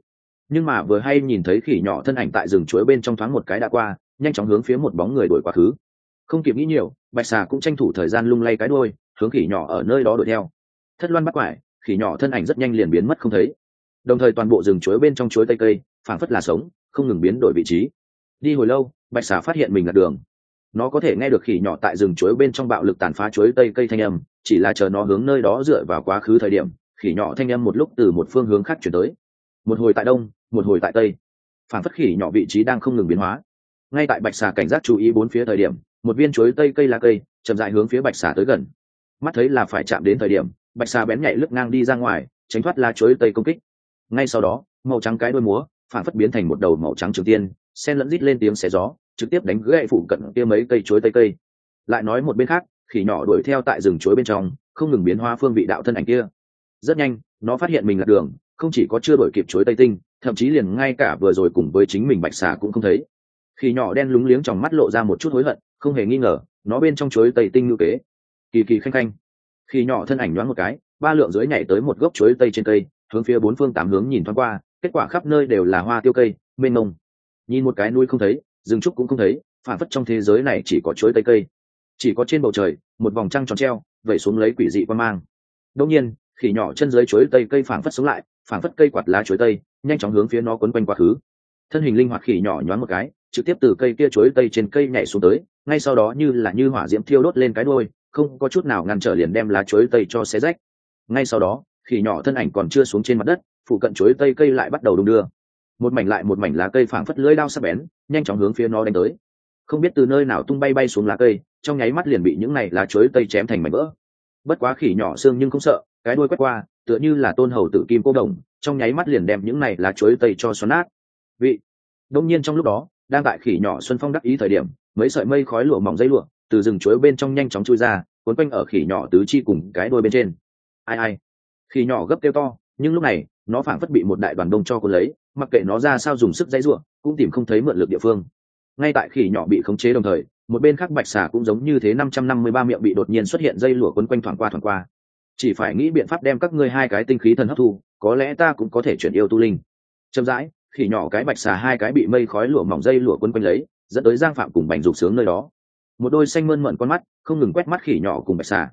nhưng mà vừa hay nhìn thấy khỉ nhỏ thân ảnh tại rừng chuối bên trong thoáng một cái đã qua, nhanh chóng hướng phía một bóng người đuổi quá khứ. Không kịp nghĩ nhiều, bạch xà cũng tranh thủ thời gian lung lay cái đuôi hướng khỉ nhỏ ở nơi đó đuổi theo. Thất loan bắt quải, khỉ nhỏ thân ảnh rất nhanh liền biến mất không thấy. Đồng thời toàn bộ rừng chuối bên trong chuối tây cây phảng phất là sống, không ngừng biến đổi vị trí. Đi hồi lâu, bạch xà phát hiện mình lạc đường. Nó có thể nghe được khỉ nhỏ tại rừng chuối bên trong bạo lực tàn phá chuối tây cây thanh âm, chỉ là chờ nó hướng nơi đó dựa vào quá khứ thời điểm, khỉ nhỏ thanh âm một lúc từ một phương hướng khác chuyển tới. Một hồi tại đông, một hồi tại tây, phảng phất khỉ nhỏ vị trí đang không ngừng biến hóa. Ngay tại bạch xà cảnh giác chú ý bốn phía thời điểm, một viên chuối tây cây lá cây chậm rãi hướng phía bạch xà tới gần. Mắt thấy là phải chạm đến thời điểm, bạch xà bén nhạy lướt ngang đi ra ngoài, tránh thoát lá chuối tây công kích. Ngay sau đó, màu trắng cái đuôi múa phảng phất biến thành một đầu màu trắng trường tiên, sen lẫn rít lên tiếng xé gió, trực tiếp đánh gãy phụ cận kia mấy cây chuối tây cây. Lại nói một bên khác, khỉ nhỏ đuổi theo tại rừng chuối bên trong, không ngừng biến hóa phương vị đạo thân ảnh kia. Rất nhanh, nó phát hiện mình lạc đường, không chỉ có chưa đuổi kịp chuối tây tinh, thậm chí liền ngay cả vừa rồi cùng với chính mình bạch xà cũng không thấy. Khỉ nhỏ đen lúng liếng trong mắt lộ ra một chút hối hận, không hề nghi ngờ, nó bên trong chuối tây tinh ngữ kế. Kỳ kỳ khanh khanh. Khỉ nhỏ thân ảnh nhoáng một cái, ba lượng dưới nhảy tới một gốc chuối tây trên cây, hướng phía bốn phương tám hướng nhìn thoáng qua, kết quả khắp nơi đều là hoa tiêu cây, mênh mông. Nhìn một cái núi không thấy, rừng trúc cũng không thấy, phản phất trong thế giới này chỉ có chuối tây cây. Chỉ có trên bầu trời, một vòng trăng tròn treo, vẩy xuống lấy quỷ dị quan mang. Đột nhiên, khỉ nhỏ chân dưới chuối tây cây phản phất sống lại, phản phất cây quạt lá chuối tây, nhanh chóng hướng phía nó quấn quanh quá khứ. Thân hình linh hoạt khỉ nhỏ nhoáng một cái, trực tiếp từ cây kia chuối tây trên cây nhảy xuống tới, ngay sau đó như hỏa diễm thiêu đốt lên cái đuôi, không có chút nào ngăn trở liền đem lá chuối tây cho xé rách. Ngay sau đó, khỉ nhỏ thân ảnh còn chưa xuống trên mặt đất, phụ cận chuối tây cây lại bắt đầu đung đưa. Một mảnh lại một mảnh lá cây phảng phất lưỡi dao sắc bén, nhanh chóng hướng phía nó đánh tới. Không biết từ nơi nào tung bay xuống lá cây, trong nháy mắt liền bị những này lá chuối tây chém thành mảnh vỡ. Bất quá khỉ nhỏ xương nhưng không sợ, cái đuôi quét qua, tựa như là tôn hầu tử kim cô đồng, trong nháy mắt liền đem những này lá chuối tây cho xoắn nát. Đông nhiên trong lúc đó, đang tại khỉ nhỏ xuân phong đắc ý thời điểm, mấy sợi mây khói lụa mỏng dây lụa từ rừng chuối bên trong nhanh chóng chui ra, cuốn quanh ở khỉ nhỏ tứ chi cùng cái đuôi bên trên. Ai ai? Khỉ nhỏ gấp kêu to, nhưng lúc này, nó phảng phất bị một đại đoàn đông cho cuốn lấy, mặc kệ nó ra sao dùng sức dây rủa, cũng tìm không thấy mượn lực địa phương. Ngay tại khỉ nhỏ bị khống chế đồng thời, một bên khác bạch xà cũng giống như thế 553 miệng bị đột nhiên xuất hiện dây lụa quấn quanh thoảng qua. Chỉ phải nghĩ biện pháp đem các ngươi hai cái tinh khí thần hấp thu, có lẽ ta cũng có thể chuyển yêu tu linh. Chậm rãi, khỉ nhỏ cái bạch xà hai cái bị mây khói lụa mỏng dây lụa quấn quanh lấy, dẫn tới Giang Phạm cùng Bành Dục sướng nơi đó. Một đôi xanh mơn mởn con mắt, không ngừng quét mắt khỉ nhỏ cùng bạch xà.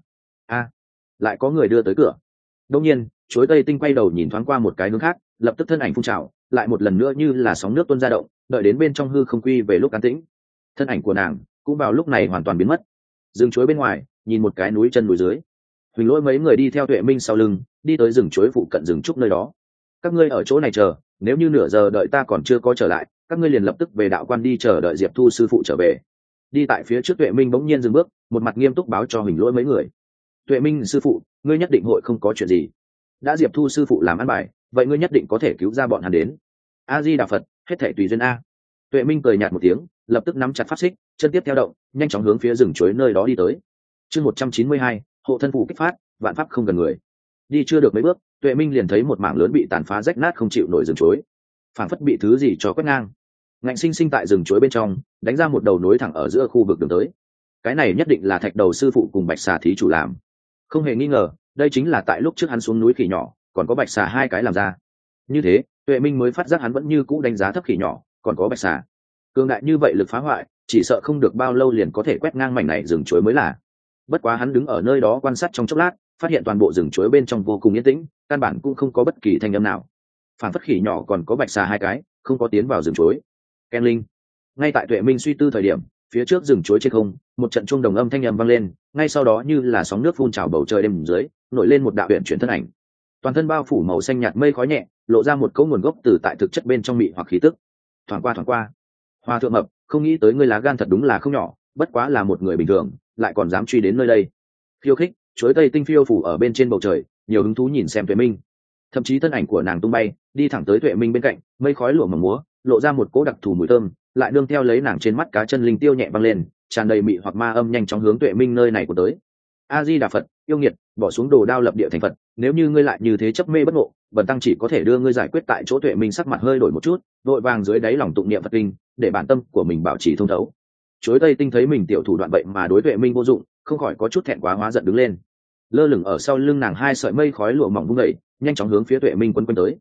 Lại có người đưa tới cửa. Đương nhiên, chuối tây tinh quay đầu nhìn thoáng qua một cái hướng khác, lập tức thân ảnh phun trào, lại một lần nữa như là sóng nước tuôn ra động, đợi đến bên trong hư không quy về lúc an tĩnh. Thân ảnh của nàng cũng vào lúc này hoàn toàn biến mất. Rừng chuối bên ngoài, nhìn một cái núi chân núi dưới. Huỳnh Lỗi mấy người đi theo Tuệ Minh sau lưng, đi tới rừng chuối phụ cận rừng trúc nơi đó. Các ngươi ở chỗ này chờ, nếu như nửa giờ đợi ta còn chưa có trở lại, các ngươi liền lập tức về đạo quan đi chờ đợi Diệp Thu sư phụ trở về. Đi tại phía trước Tuệ Minh bỗng nhiên dừng bước, một mặt nghiêm túc báo cho Huỳnh Lỗi mấy người. Tuệ Minh sư phụ, ngươi nhất định hội không có chuyện gì. Đã Diệp Thu sư phụ làm ăn bài, vậy ngươi nhất định có thể cứu ra bọn hắn đến. A Di Đà Phật, hết thảy tùy duyên a. Tuệ Minh cười nhạt một tiếng, lập tức nắm chặt pháp xích, chân tiếp theo động, nhanh chóng hướng phía rừng chuối nơi đó đi tới. Chương 192, hộ thân phù kích phát, vạn pháp không gần người. Đi chưa được mấy bước, Tuệ Minh liền thấy một mảng lớn bị tàn phá rách nát không chịu nổi rừng chuối, phảng phất bị thứ gì cho quét ngang. Ngạnh sinh sinh tại rừng chuối bên trong, đánh ra một đầu nối thẳng ở giữa khu vực đường tới. Cái này nhất định là Thạch Đầu sư phụ cùng Bạch Xà thí chủ làm. Không hề nghi ngờ, đây chính là tại lúc trước hắn xuống núi khỉ nhỏ, còn có Bạch Xà hai cái làm ra. Như thế, Tuệ Minh mới phát giác hắn vẫn như cũ đánh giá thấp khỉ nhỏ, còn có Bạch Xà. Cường đại như vậy lực phá hoại, chỉ sợ không được bao lâu liền có thể quét ngang mảnh này rừng chuối mới là. Bất quá hắn đứng ở nơi đó quan sát trong chốc lát, phát hiện toàn bộ rừng chuối bên trong vô cùng yên tĩnh, căn bản cũng không có bất kỳ thanh âm nào. Phản phất khỉ nhỏ còn có Bạch Xà hai cái, không có tiến vào rừng chuối. Ken linh. Ngay tại Tuệ Minh suy tư thời điểm, phía trước rừng chuối trên không, một trận chuông đồng âm thanh âm vang lên, ngay sau đó như là sóng nước phun trào bầu trời đêm dưới, nổi lên một đạo huyền chuyển thân ảnh. Toàn thân bao phủ màu xanh nhạt mây khói nhẹ, lộ ra một cấu nguồn gốc từ tại thực chất bên trong mị hoặc khí tức. Thoáng qua. Hoa thượng mập, không nghĩ tới ngươi lá gan thật đúng là không nhỏ, bất quá là một người bình thường, lại còn dám truy đến nơi đây. Khiêu khích, chuối tây tinh phiêu phủ ở bên trên bầu trời, nhiều hứng thú nhìn xem Tuệ Minh. Thậm chí thân ảnh của nàng tung bay, đi thẳng tới Tuệ Minh bên cạnh, mây khói lụa mỏng múa, lộ ra một cỗ đặc thù mùi thơm, lại nương theo lấy nàng trên mắt cá chân linh tiêu nhẹ văng lên, tràn đầy mị hoặc ma âm nhanh chóng hướng Tuệ Minh nơi này của tới. A Di Đà Phật, yêu nghiệt, bỏ xuống đồ đao lập địa thành Phật, nếu như ngươi lại như thế chấp mê bất ngộ, bần tăng chỉ có thể đưa ngươi giải quyết tại chỗ. Tuệ Minh sắc mặt hơi đổi một chút, vội vàng dưới đáy lòng tụng niệm Phật kinh, để bản tâm của mình bảo trì thông thấu. Chuối tây tinh thấy mình tiểu thủ đoạn vậy mà đối Tuệ Minh vô dụng, không khỏi có chút thẹn quá hóa giận đứng lên. Lơ lửng ở sau lưng nàng hai sợi mây khói lụa mỏng vung dậy, nhanh chóng hướng phía Tuệ Minh quấn quanh tới.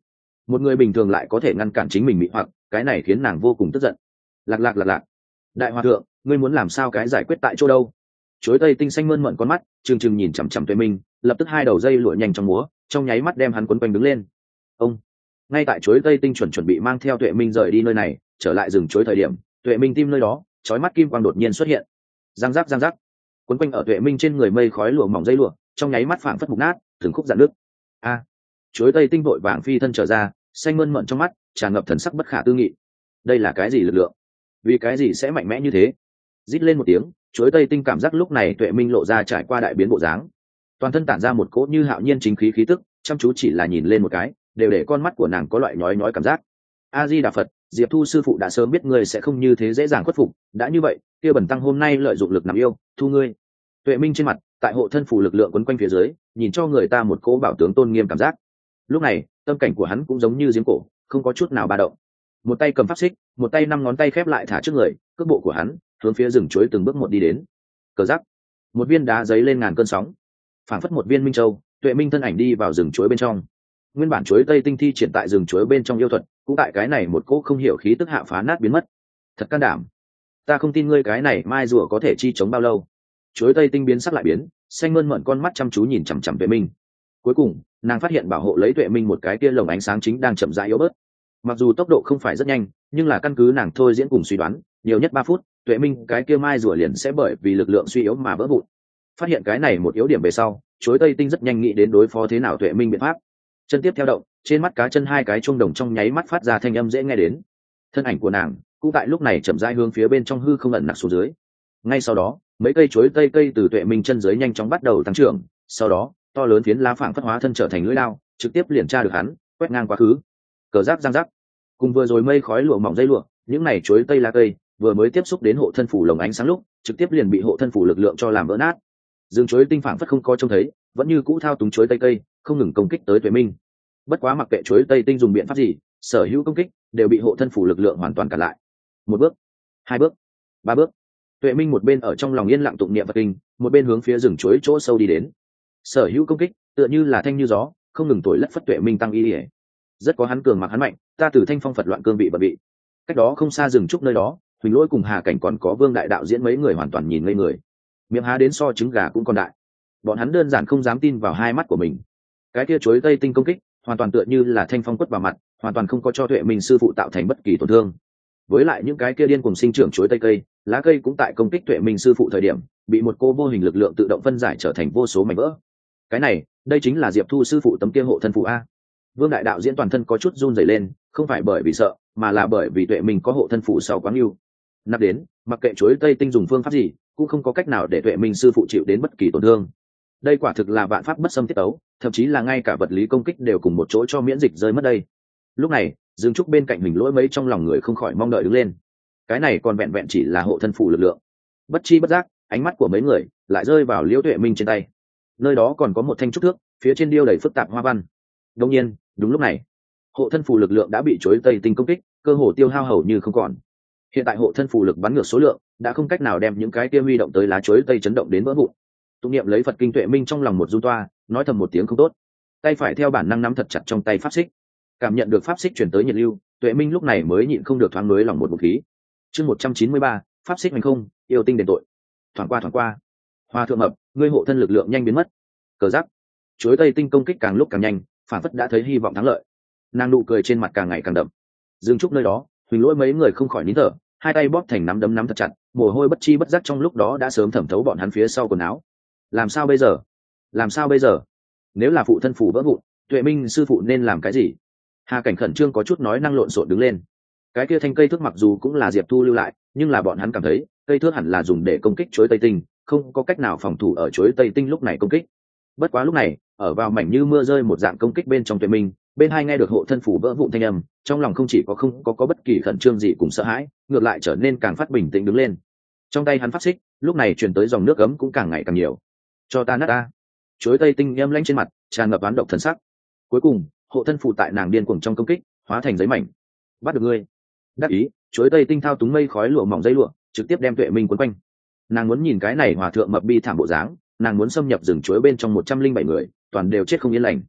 một người bình thường lại có thể ngăn cản chính mình mị hoặc, cái này khiến nàng vô cùng tức giận. Lạc. Đại hòa thượng, ngươi muốn làm sao cái giải quyết tại chỗ đâu? Chuối tây tinh xanh mơn mởn con mắt trừng trừng nhìn chằm chằm Tuệ Minh, lập tức hai đầu dây lụa nhanh trong múa, trong nháy mắt đem hắn quấn quanh đứng lên. Ông, ngay tại chuối tây tinh chuẩn bị mang theo Tuệ Minh rời đi nơi này, trở lại rừng chuối thời điểm, Tuệ Minh tim nơi đó chói mắt kim quang đột nhiên xuất hiện. Giang giác, quấn quanh ở Tuệ Minh trên người mây khói lụa mỏng dây lụa trong nháy mắt phảng phất mục nát, từng khúc dạn nước. A, chuối tây tinh vội vàng phi thân trở ra, xanh mơn mởn trong mắt tràn ngập thần sắc bất khả tư nghị. Đây là cái gì lực lượng? Vì cái gì sẽ mạnh mẽ như thế? Rít lên một tiếng, chuối tây tinh cảm giác lúc này Tuệ Minh lộ ra trải qua đại biến bộ dáng, toàn thân tản ra một cỗ như hạo nhiên chính khí tức, chăm chú chỉ là nhìn lên một cái đều để con mắt của nàng có loại nhói cảm giác. A Di Đà Phật, Diệp Thu sư phụ đã sớm biết ngươi sẽ không như thế dễ dàng khuất phục, đã như vậy kia bẩn tăng hôm nay lợi dụng lực nằm yêu thu ngươi. Tuệ Minh trên mặt tại hộ thân phủ lực lượng quấn quanh phía dưới, nhìn cho người ta một cỗ bảo tướng tôn nghiêm cảm giác. Lúc này tâm cảnh của hắn cũng giống như giếng cổ, không có chút nào ba động. Một tay cầm pháp xích, một tay năm ngón tay khép lại thả trước người, cước bộ của hắn hướng phía rừng chuối từng bước một đi đến. Cờ giắc, một viên đá giấy lên ngàn cơn sóng, phảng phất một viên minh châu. Tuệ Minh thân ảnh đi vào rừng chuối bên trong. Nguyên bản chuối tây tinh thi triển tại rừng chuối bên trong yêu thuật, cũng tại cái này một cỗ không hiểu khí tức hạ phá nát biến mất. Thật can đảm, ta không tin ngươi cái này mai rùa có thể chi chống bao lâu. Chuối tây tinh biến sắc lại biến, xanh mơn mởn con mắt chăm chú nhìn chằm chằm Tuệ Minh. Cuối cùng nàng phát hiện bảo hộ lấy Tuệ Minh một cái tia lồng ánh sáng chính đang chậm rãi yếu bớt. Mặc dù tốc độ không phải rất nhanh, nhưng là căn cứ nàng thôi diễn cùng suy đoán, nhiều nhất 3 phút Tuệ Minh cái kia mai rùa liền sẽ bởi vì lực lượng suy yếu mà vỡ vụn. Phát hiện cái này một yếu điểm về sau, chuối tây tinh rất nhanh nghĩ đến đối phó thế nào Tuệ Minh biện pháp. Chân tiếp theo động, trên mắt cá chân hai cái chuông đồng trong nháy mắt phát ra thanh âm dễ nghe đến. Thân ảnh của nàng cũng tại lúc này chậm rãi hướng phía bên trong hư không ẩn nặc xuống dưới. Ngay sau đó mấy cây chuối tây cây từ Tuệ Minh chân dưới nhanh chóng bắt đầu tăng trưởng, sau đó to lớn phiến lá phảng phất hóa thân trở thành lưỡi lao, trực tiếp liền tra được hắn, quét ngang quá khứ. Cờ giáp giang giác, cùng vừa rồi mây khói lụa mỏng dây lụa, những này chuối tây lá cây vừa mới tiếp xúc đến hộ thân phủ lồng ánh sáng lúc, trực tiếp liền bị hộ thân phủ lực lượng cho làm vỡ nát. Dương chuối tinh phảng phất không có trông thấy, vẫn như cũ thao túng chuối tây cây, không ngừng công kích tới Tuệ Minh. Bất quá mặc kệ chuối tây tinh dùng biện pháp gì, sở hữu công kích đều bị hộ thân phủ lực lượng hoàn toàn cản lại. Một bước, hai bước, ba bước, Tuệ Minh một bên ở trong lòng yên lặng tụng niệm Phật kinh, một bên hướng phía rừng chuối chỗ sâu đi đến. Sở hữu công kích tựa như là thanh như gió, không ngừng thổi lất phất Tuệ Minh tăng y ỉa. Rất có hắn cường mặc hắn mạnh, ta từ thanh phong Phật loạn cương vị bận bị. Cách đó không xa rừng trúc nơi đó, Huỳnh Lỗi cùng Hà Cảnh còn có Vương đại đạo diễn mấy người hoàn toàn nhìn ngây người, miệng há đến so trứng gà cũng còn đại. Bọn hắn đơn giản không dám tin vào hai mắt của mình. Cái kia chuối tây tinh công kích hoàn toàn tựa như là thanh phong quất vào mặt, hoàn toàn không có cho Tuệ Minh sư phụ tạo thành bất kỳ tổn thương. Với lại những cái kia điên cùng sinh trưởng chuối tây cây, lá cây cũng tại công kích Tuệ Minh sư phụ thời điểm bị một cô vô hình lực lượng tự động phân giải trở thành vô số mảnh vỡ. Cái này, đây chính là Diệp Thu sư phụ tấm kia hộ thân phù a. Vương đại đạo diễn toàn thân có chút run rẩy lên, không phải bởi vì sợ, mà là bởi vì Tuệ Minh có hộ thân phù sau quá ưu. Nạp đến, mặc kệ chuối tây tinh dùng phương pháp gì, cũng không có cách nào để Tuệ Minh sư phụ chịu đến bất kỳ tổn thương. Đây quả thực là vạn pháp bất xâm tiết ấu, thậm chí là ngay cả vật lý công kích đều cùng một chỗ cho miễn dịch rơi mất đây. Lúc này Dương Trúc bên cạnh mình lỗi mấy trong lòng người không khỏi mong đợi đứng lên. Cái này còn vẹn vẹn chỉ là hộ thân phù lực lượng. Bất chi bất giác ánh mắt của mấy người lại rơi vào Liễu Tuệ Minh trên tay. Nơi đó còn có một thanh trúc thước, phía trên điêu đầy phức tạp hoa văn. Đương nhiên đúng lúc này hộ thân phù lực lượng đã bị chuối tây tinh công kích, cơ hồ tiêu hao hầu như không còn. Hiện tại hộ thân phù lực bắn ngược số lượng đã không cách nào đem những cái kia huy động tới lá chuối tây chấn động đến vỡ vụn. Tụng niệm lấy Phật kinh Tuệ Minh trong lòng một run toa, nói thầm một tiếng không tốt, tay phải theo bản năng nắm thật chặt trong tay pháp xích. Cảm nhận được pháp xích truyền tới nhiệt lưu, Tuệ Minh lúc này mới nhịn không được thoáng nới lòng một bụng khí. Chương 193, pháp xích hành không, yêu tinh đền tội. Thoáng qua. Hoa thượng mập, ngươi hộ thân lực lượng nhanh biến mất. Cờ giắc, chuối tây tinh công kích càng lúc càng nhanh, phản phất đã thấy hy vọng thắng lợi. Nàng nụ cười trên mặt càng ngày càng đậm. Dương Trúc nơi đó, Huỳnh Lỗi mấy người không khỏi nín thở, hai tay bóp thành nắm đấm nắm thật chặt, mồ hôi bất chi bất giác trong lúc đó đã sớm thẩm thấu bọn hắn phía sau quần áo. Làm sao bây giờ? Nếu là phụ thân phủ vỡ vụn, Tuệ Minh sư phụ nên làm cái gì? Hà Cảnh khẩn trương có chút nói năng lộn xộn đứng lên. Cái kia thanh cây thước mặc dù cũng là Diệp Thu lưu lại, nhưng là bọn hắn cảm thấy cây thước hẳn là dùng để công kích chuối tây tinh, không có cách nào phòng thủ ở chuối tây tinh lúc này công kích. Bất quá lúc này, ở vào mảnh như mưa rơi một dạng công kích bên trong Tuệ Minh, bên hai nghe được hộ thân phủ vỡ vụn thanh âm, trong lòng không chỉ có không có bất kỳ khẩn trương gì cùng sợ hãi, ngược lại trở nên càng phát bình tĩnh đứng lên. Trong tay hắn pháp xích, lúc này truyền tới dòng nước ấm cũng càng ngày càng nhiều. Cho ta nát ta. Chuối tây tinh âm lãnh trên mặt tràn ngập oán độc thần sắc. Cuối cùng hộ thân phù tại nàng điên cuồng trong công kích hóa thành giấy mảnh. Bắt được ngươi. Đắc ý, chuối tây tinh thao túng mây khói lụa mỏng dây lụa, trực tiếp đem Tuệ Minh quấn quanh. Nàng muốn nhìn cái này hòa thượng mập bi thảm bộ dáng, nàng muốn xâm nhập rừng chuối bên trong 107 người, toàn đều chết không yên lành.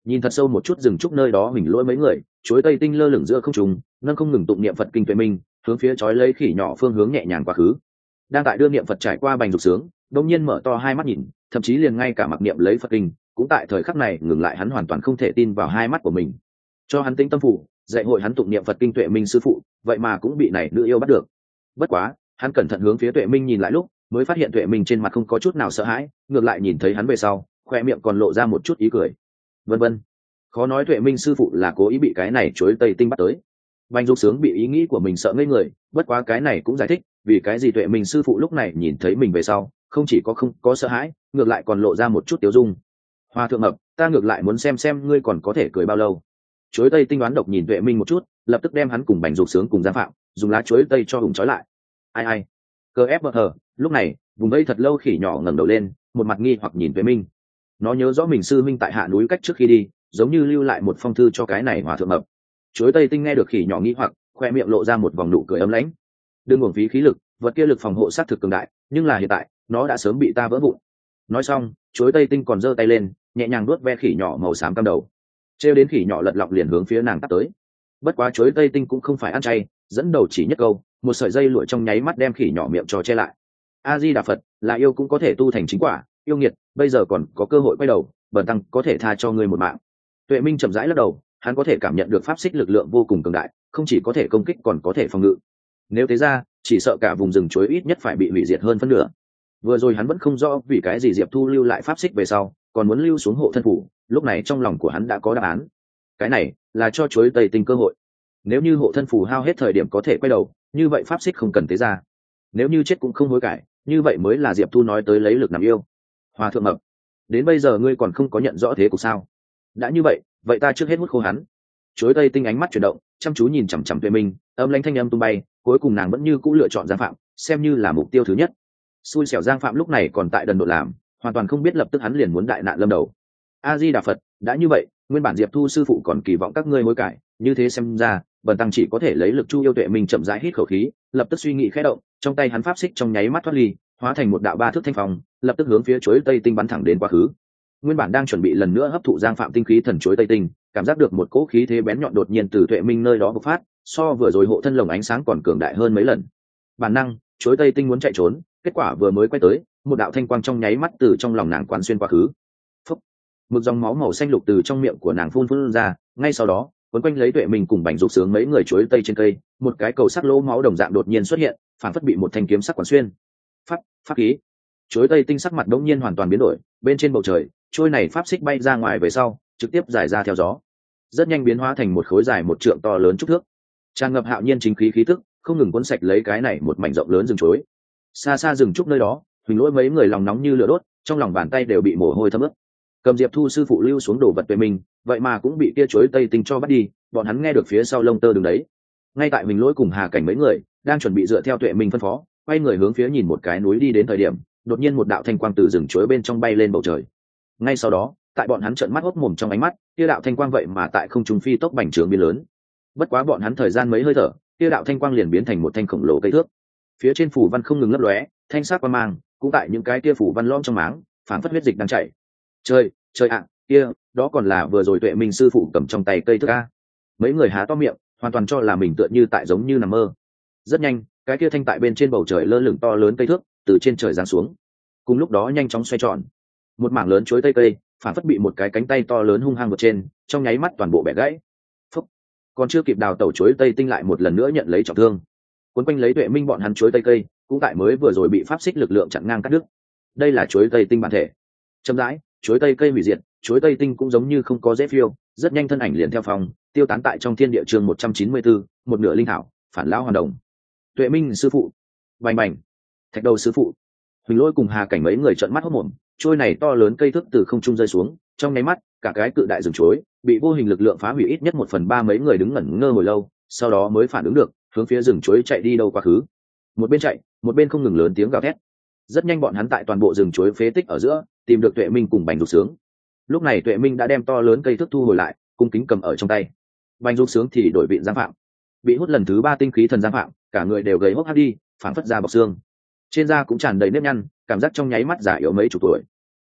nhìn thật sâu một chút rừng trúc nơi đó huỳnh lỗi mấy người, chuối tây tinh lơ lửng giữa không trung, nâng không ngừng tụng niệm Phật kinh tuệ minh, hướng phía chói lấy khỉ nhỏ phương hướng nhẹ nhàng quá khứ. Đang tại đưa niệm Phật trải qua bành dục sướng, đông nhiên mở to hai mắt nhìn, thậm chí liền ngay cả mặc niệm lấy Phật kinh, cũng tại thời khắc này ngừng lại, hắn hoàn toàn không thể tin vào hai mắt của mình. Cho hắn tĩnh tâm phủ, dạy hội hắn tụng niệm Phật kinh tuệ minh sư phụ, vậy mà cũng bị này nữ yêu bắt được. Bất quá, hắn cẩn thận hướng phía tuệ minh nhìn lại lúc, mới phát hiện tuệ minh trên mặt không có chút nào sợ hãi, ngược lại nhìn thấy hắn về sau, khoe miệng còn lộ ra một chút ý cười. Vân vân. Khó nói tuệ minh sư phụ là cố ý bị cái này chối tây tinh bắt tới. Bành dục sướng bị ý nghĩ của mình sợ ngây người, bất quá cái này cũng giải thích vì cái gì tuệ minh sư phụ lúc này nhìn thấy mình về sau không chỉ có không có sợ hãi, ngược lại còn lộ ra một chút tiếu dung. Hoa thượng mập, ta ngược lại muốn xem ngươi còn có thể cười bao lâu. Chối tây tinh đoán độc nhìn tuệ minh một chút, lập tức đem hắn cùng bành dục sướng cùng giam phạm, dùng lá chuối tây cho hùng trói lại. Ai cơ ép bờ hờ. Lúc này vùng vây thật lâu khỉ nhỏ ngẩng đầu lên, một mặt nghi hoặc nhìn tuệ minh. Nó nhớ rõ mình sư minh tại hạ núi cách trước khi đi giống như lưu lại một phong thư cho cái này hòa thượng mập. Chuối tây tinh nghe được khỉ nhỏ nghi hoặc, khoe miệng lộ ra một vòng nụ cười ấm lãnh. Đừng uổng phí khí lực, vật kia lực phòng hộ sát thực cường đại, nhưng là hiện tại nó đã sớm bị ta vỡ vụn. Nói xong, chuối tây tinh còn giơ tay lên, nhẹ nhàng nuốt ve khỉ nhỏ màu xám cam đầu, trêu đến khỉ nhỏ lật lọng liền hướng phía nàng tắt tới. Bất quá chuối tây tinh cũng không phải ăn chay, dẫn đầu chỉ nhất câu, một sợi dây lụa trong nháy mắt đem khỉ nhỏ miệng cho che lại. A Di Đà Phật, là yêu cũng có thể tu thành chính quả, yêu nghiệt, bây giờ còn có cơ hội quay đầu, bần tăng có thể tha cho ngươi một mạng. Tuệ minh chậm rãi lắc đầu, hắn có thể cảm nhận được pháp xích lực lượng vô cùng cường đại, không chỉ có thể công kích còn có thể phòng ngự. Nếu thế ra, chỉ sợ cả vùng rừng chuối ít nhất phải bị hủy diệt hơn phân nửa. Vừa rồi hắn vẫn không rõ vì cái gì Diệp Thu lưu lại pháp xích về sau còn muốn lưu xuống hộ thân phủ, lúc này trong lòng của hắn đã có đáp án. Cái này là cho chuối tây tinh cơ hội. Nếu như hộ thân phủ hao hết thời điểm có thể quay đầu, như vậy pháp xích không cần tế ra. Nếu như chết cũng không hối cải, như vậy mới là Diệp Thu nói tới lấy lực làm yêu. Hòa thượng mập, đến bây giờ ngươi còn không có nhận rõ thế cục sao? Đã như vậy, vậy ta trước hết hút khô hắn. Chuối tây tinh ánh mắt chuyển động, chăm chú nhìn chằm chằm Tuệ Minh, âm lãnh thanh âm tung bay, cuối cùng nàng vẫn như cũ lựa chọn Giang Phạm, xem như là mục tiêu thứ nhất. Xui xẻo Giang Phạm lúc này còn tại đần độn làm, hoàn toàn không biết lập tức hắn liền muốn đại nạn lâm đầu. A Di Đà Phật, đã như vậy, nguyên bản Diệp Thu sư phụ còn kỳ vọng các ngươi hối cải, như thế xem ra, bần tăng chỉ có thể lấy lực chu yêu. Tuệ Minh chậm rãi hít khẩu khí, lập tức suy nghĩ khẽ động, trong tay hắn pháp xích trong nháy mắt thoát ly, hóa thành một đạo ba thước thanh phong, lập tức hướng phía chuối tây tinh bắn thẳng đến quá khứ. Nguyên bản đang chuẩn bị lần nữa hấp thụ Giang Phạm tinh khí thần chuối tây tinh, cảm giác được một cỗ khí thế bén nhọn đột nhiên từ Tuệ Minh nơi đó bộc phát, so vừa rồi hộ thân lồng ánh sáng còn cường đại hơn mấy lần. Bản năng, chuối tây tinh muốn chạy trốn, kết quả vừa mới quay tới, một đạo thanh quang trong nháy mắt từ trong lòng nàng quán xuyên quá khứ. Phúc! Một dòng máu màu xanh lục từ trong miệng của nàng phun ra, ngay sau đó, quấn quanh lấy Tuệ Minh cùng Bành Dục sướng mấy người chuối tây trên cây, một cái cầu sắc lỗ máu đồng dạng đột nhiên xuất hiện, phản phất bị một thanh kiếm sắc quán xuyên. Pháp khí. Chuối tây tinh sắc mặt đống nhiên hoàn toàn biến đổi, bên trên bầu trời, trôi này pháp xích bay ra ngoài về sau, trực tiếp giải ra theo gió, rất nhanh biến hóa thành một khối dài một trượng to lớn trúc thước, tràn ngập hạo nhiên chính khí khí tức, không ngừng cuốn sạch lấy cái này một mảnh rộng lớn rừng chuối. Xa xa rừng trúc nơi đó, Huỳnh Lỗi mấy người lòng nóng như lửa đốt, trong lòng bàn tay đều bị mồ hôi thấm ướt. Cầm Diệp Thu sư phụ lưu xuống đồ vật về mình, vậy mà cũng bị kia chuối tây tinh cho bắt đi, bọn hắn nghe được phía sau lông tơ đứng đấy. Ngay tại Huỳnh Lỗi cùng Hà Cảnh mấy người đang chuẩn bị dựa theo Tuệ Minh phân phó, quay người hướng phía nhìn một cái núi đi đến thời điểm, đột nhiên một đạo thanh quang từ rừng chuối bên trong bay lên bầu trời. Ngay sau đó, tại bọn hắn trợn mắt hốt mồm trong ánh mắt, kia đạo thanh quang vậy mà tại không trung phi tốc bành trướng biến lớn. Bất quá bọn hắn thời gian mấy hơi thở, kia đạo thanh quang liền biến thành một thanh khổng lồ cây thước. Phía trên phủ văn không ngừng lấp lóe, thanh sắc quang mang, cũng tại những cái kia phủ văn lõm trong máng, phản phất huyết dịch đang chảy. Trời ạ, kia, đó còn là vừa rồi Tuệ Minh sư phụ cầm trong tay cây thước a. Mấy người há to miệng, hoàn toàn cho là mình tựa như tại giống như nằm mơ. Rất nhanh, cái kia thanh tại bên trên bầu trời lơ lửng to lớn cây thước, từ trên trời giáng xuống. Cùng lúc đó nhanh chóng xoay tròn, một mảng lớn chuối tây cây phản phất bị một cái cánh tay to lớn hung hăng vượt trên, trong nháy mắt toàn bộ bẻ gãy. Phúc! Còn chưa kịp đào tẩu chuối tây tinh lại một lần nữa nhận lấy trọng thương. Cuốn quanh lấy Tuệ Minh bọn hắn chuối tây cây cũng tại mới vừa rồi bị pháp xích lực lượng chặn ngang cắt đứt. Đây là chuối tây tinh bản thể. Chậm rãi, chuối tây cây hủy diệt, chuối tây tinh cũng giống như không có dễ phiêu, rất nhanh thân ảnh liền theo phòng tiêu tán tại trong thiên địa chương 194, một nửa linh thảo, phản lão hoàn đồng. Tuệ Minh sư phụ, bành bành, thạch đầu sư phụ. Huỳnh Lỗi cùng Hà Cảnh mấy người trợn mắt hốt mồm, trôi này to lớn cây thước từ không trung rơi xuống, trong nháy mắt, cả cái cự đại rừng chuối bị vô hình lực lượng phá hủy, ít nhất 1/3 mấy người đứng ngẩn ngơ hồi lâu, sau đó mới phản ứng được, hướng phía rừng chuối chạy đi đâu quá khứ. Một bên chạy, một bên không ngừng lớn tiếng gào thét. Rất nhanh bọn hắn tại toàn bộ rừng chuối phế tích ở giữa, tìm được Tuệ Minh cùng Bành Dục Sướng. Lúc này Tuệ Minh đã đem to lớn cây thước thu hồi lại, cung kính cầm ở trong tay. Bành Dục Sướng thì đổi vị Giang Phạm, bị hút lần thứ 3 tinh khí thần Giang Phạm, cả người đều gầy hốc hác đi, phản phất da bọc xương, trên da cũng tràn đầy nếp nhăn, cảm giác trong nháy mắt già yếu mấy chục tuổi.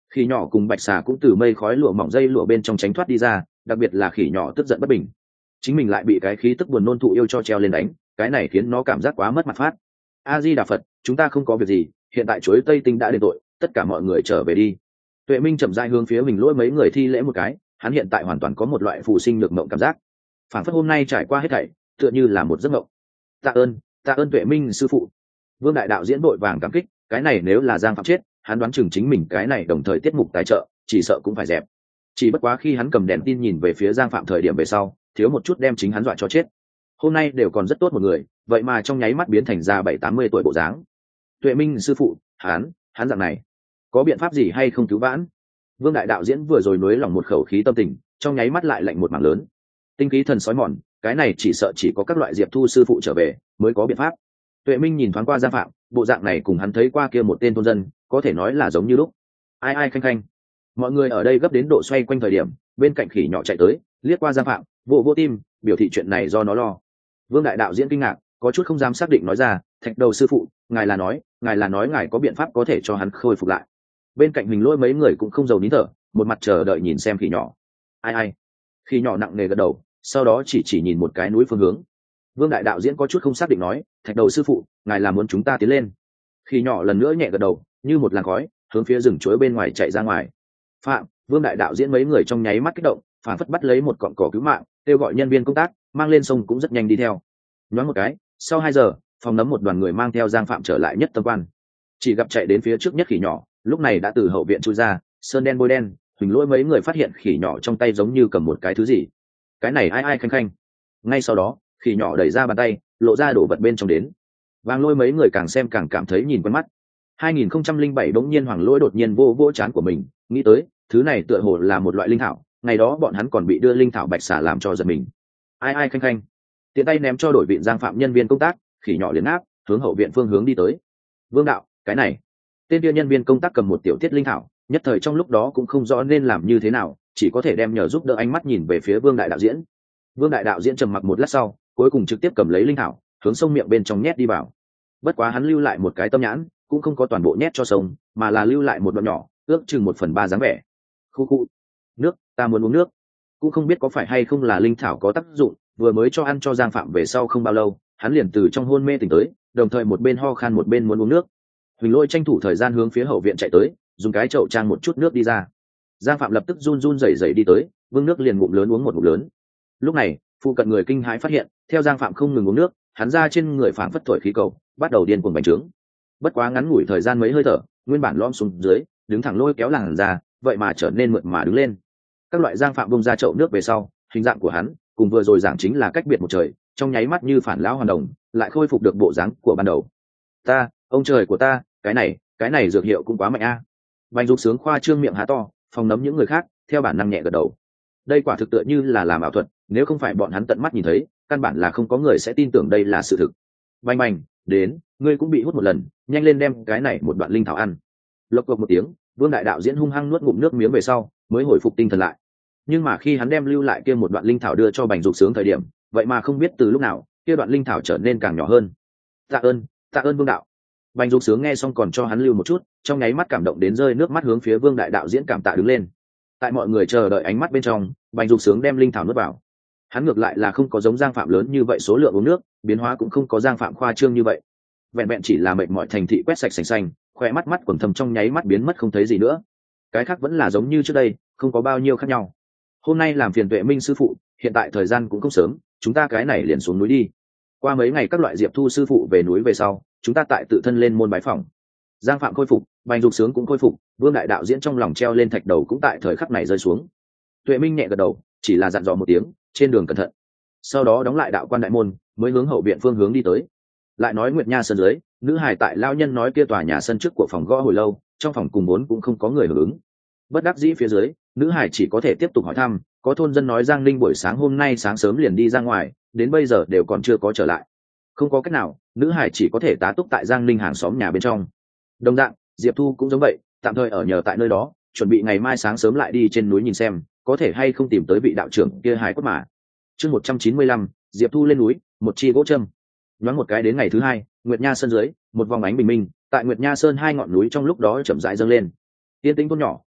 Khỉ nhỏ cùng bạch xà cũng từ mây khói lụa mỏng dây lụa bên trong tránh thoát đi ra, đặc biệt là khỉ nhỏ tức giận bất bình, chính mình lại bị cái khí tức buồn nôn thụ yêu cho treo lên đánh, cái này khiến nó cảm giác quá mất mặt phát. A Di Đà Phật, chúng ta không có việc gì, hiện tại chuối tây tinh đã đền tội, tất cả mọi người trở về đi. Tuệ Minh chậm rãi hướng phía mình lỗi mấy người thi lễ một cái, hắn hiện tại hoàn toàn có một loại phù sinh nhược mộng cảm giác, phản phất hôm nay trải qua hết thảy tựa như là một giấc mộng. Tạ ơn Tuệ Minh sư phụ. Vương đại đạo diễn vội vàng cảm kích, cái này nếu là Giang Phạm chết, hắn đoán chừng chính mình cái này đồng thời tiết mục tài trợ chỉ sợ cũng phải dẹp. Chỉ bất quá khi hắn cầm đèn tin nhìn về phía Giang Phạm thời điểm về sau, thiếu một chút đem chính hắn dọa cho chết. Hôm nay đều còn rất tốt một người, vậy mà trong nháy mắt biến thành ra 70-80 tuổi bộ dáng. Tuệ Minh sư phụ, hắn dạng này có biện pháp gì hay không cứu vãn? Vương đại đạo diễn vừa rồi nối lòng một khẩu khí tâm tình, trong nháy mắt lại lạnh một mảng lớn. Tinh khí thần sói mòn, cái này chỉ sợ chỉ có các loại Diệp Thu sư phụ trở về mới có biện pháp. Tuệ Minh nhìn thoáng qua Giang Phạm, bộ dạng này cùng hắn thấy qua kia một tên thôn dân có thể nói là giống như lúc. Ai khanh khanh. Mọi người ở đây gấp đến độ xoay quanh thời điểm, bên cạnh khỉ nhỏ chạy tới, liếc qua Giang Phạm, vô tim, biểu thị chuyện này do nó lo. Vương đại đạo diễn kinh ngạc, có chút không dám xác định nói ra, Thạch Đầu sư phụ, ngài là nói ngài có biện pháp có thể cho hắn khôi phục lại. Bên cạnh mình lôi mấy người cũng không giàu nín thở, một mặt chờ đợi nhìn xem khỉ nhỏ. Ai. Khỉ nhỏ nặng nề gật đầu, sau đó chỉ nhìn một cái núi phương hướng. Vương đại đạo diễn có chút không xác định nói, Thạch Đầu sư phụ, ngài là muốn chúng ta tiến lên? Khỉ nhỏ lần nữa nhẹ gật đầu, như một làn khói hướng phía rừng chuối bên ngoài chạy ra ngoài. Phạm, Vương đại đạo diễn mấy người trong nháy mắt kích động, phản phất bắt lấy một cọng cỏ cứu mạng, kêu gọi nhân viên công tác mang lên sông cũng rất nhanh đi theo. Nhoáng một cái, sau 2 giờ, phòng nấm một đoàn người mang theo Giang Phạm trở lại nhất tâm quan. Chỉ gặp chạy đến phía trước nhất khỉ nhỏ, lúc này đã từ hậu viện chui ra, sơn đen bôi đen, Huỳnh Lỗi mấy người phát hiện khỉ nhỏ trong tay giống như cầm một cái thứ gì. Cái này ai khanh khanh. Ngay sau đó, khỉ nhỏ đẩy ra bàn tay, lộ ra đổ vật bên trong đến. Vàng Lôi mấy người càng xem càng cảm thấy nhìn quen mắt. 2007 bỗng nhiên Hoàng Lỗi đột nhiên vô trán của mình, nghĩ tới, thứ này tựa hồ là một loại linh thảo, ngày đó bọn hắn còn bị đưa linh thảo bạch xà làm cho giật mình. Ai khanh khanh. Tiện tay ném cho đổi viện Giang Phạm nhân viên công tác, khỉ nhỏ liền áp, hướng hậu viện phương hướng đi tới. Vương đạo, cái này. Tên kia nhân viên công tác cầm một tiểu tiết linh thảo, nhất thời trong lúc đó cũng không rõ nên làm như thế nào, chỉ có thể đem nhờ giúp đỡ ánh mắt nhìn về phía Vương đại đạo diễn. Vương đại đạo diễn trầm mặc một lát sau, cuối cùng trực tiếp cầm lấy linh thảo, hướng sông miệng bên trong nhét đi vào. Bất quá hắn lưu lại một cái tâm nhãn, cũng không có toàn bộ nhét cho sông, mà là lưu lại một đoạn nhỏ, ước chừng 1/3 dáng vẻ. Khu. Nước, ta muốn uống nước. Cũng không biết có phải hay không là linh thảo có tác dụng, vừa mới cho ăn cho Giang Phạm về sau không bao lâu, hắn liền từ trong hôn mê tỉnh tới, đồng thời một bên ho khan một bên muốn uống nước. Huỳnh Lôi tranh thủ thời gian hướng phía hậu viện chạy tới, dùng cái chậu trang một chút nước đi ra. Giang Phạm lập tức run rẩy đi tới, vương nước liền ngụm lớn uống một ngụm lớn. Lúc này, phụ cận người kinh hãi phát hiện, theo Giang Phạm không ngừng uống nước, hắn ra trên người phảng phất thổi khí cầu, bắt đầu điên cuồng bành trướng. Bất quá ngắn ngủi thời gian mấy hơi thở, nguyên bản lõm xuống dưới, đứng thẳng lôi kéo làn ra, vậy mà trở nên mượt mà đứng lên. Các loại Giang Phạm bung ra chậu nước về sau, hình dạng của hắn cùng vừa rồi giảng chính là cách biệt một trời, trong nháy mắt như phản lão hoàn đồng, lại khôi phục được bộ dáng của ban đầu. Ông trời của ta, cái này dược hiệu cũng quá mạnh a. Bành Dục sướng khoa trương miệng há to, phòng nấm những người khác theo bản năng nhẹ gật đầu. Đây quả thực tựa như là làm ảo thuật, nếu không phải bọn hắn tận mắt nhìn thấy, căn bản là không có người sẽ tin tưởng đây là sự thực. Bành, đến, ngươi cũng bị hút một lần, nhanh lên đem cái này một đoạn linh thảo ăn. Lộc cộc một tiếng, Vương đại đạo diễn hung hăng nuốt ngụm nước miếng về sau, mới hồi phục tinh thần lại. Nhưng mà khi hắn đem lưu lại kia một đoạn linh thảo đưa cho Bành Dục sướng thời điểm, vậy mà không biết từ lúc nào, kia đoạn linh thảo trở nên càng nhỏ hơn. Tạ ơn Vương đạo. Bành Dục sướng nghe xong còn cho hắn lưu một chút, trong nháy mắt cảm động đến rơi nước mắt hướng phía Vương đại đạo diễn cảm tạ đứng lên. Tại mọi người chờ đợi ánh mắt bên trong, Bành Dục sướng đem linh thảo nuốt vào. Hắn ngược lại là không có giống Giang Phạm lớn như vậy số lượng uống nước, biến hóa cũng không có Giang Phạm khoa trương như vậy. Vẹn chỉ là mệt mỏi thành thị quét sạch sành xanh, khoe mắt quần thâm trong nháy mắt biến mất không thấy gì nữa. Cái khác vẫn là giống như trước đây, không có bao nhiêu khác nhau. Hôm nay làm phiền Tuệ Minh sư phụ, hiện tại thời gian cũng không sớm, chúng ta cái này liền xuống núi đi. Qua mấy ngày các loại Diệp Thu sư phụ về núi về sau, chúng ta tại tự thân lên môn bái phỏng. Giang Phạm khôi phục, Bành Dục sướng cũng khôi phục, Vương đại đạo diễn trong lòng treo lên thạch đầu cũng tại thời khắc này rơi xuống. Tuệ Minh nhẹ gật đầu, chỉ là dặn dò một tiếng, trên đường cẩn thận. Sau đó đóng lại đạo quan đại môn, mới hướng hậu viện phương hướng đi tới. Lại nói Nguyệt Nha sân dưới, nữ hài tại lao nhân nói kia tòa nhà sân trước của phòng gõ hồi lâu, trong phòng cùng bốn cũng không có người hưởng ứng. Bất đắc dĩ phía dưới, nữ hải chỉ có thể tiếp tục hỏi thăm, có thôn dân nói Giang Ninh buổi sáng hôm nay sáng sớm liền đi ra ngoài, đến bây giờ đều còn chưa có trở lại. Không có cách nào, nữ hải chỉ có thể tá túc tại Giang Ninh hàng xóm nhà bên trong. Đồng dạng, Diệp Thu cũng giống vậy, tạm thời ở nhờ tại nơi đó, chuẩn bị ngày mai sáng sớm lại đi trên núi nhìn xem, có thể hay không tìm tới vị đạo trưởng kia hài cốt mà. Chương 195, Diệp Thu lên núi, một chi gỗ châm. Nhoáng một cái đến ngày thứ hai, Nguyệt Nha sơn dưới, một vòng ánh bình minh, tại Nguyệt Nha sơn hai ngọn núi trong lúc đó chậm rãi dâng lên. Tiên tĩnh thôn nhỏ,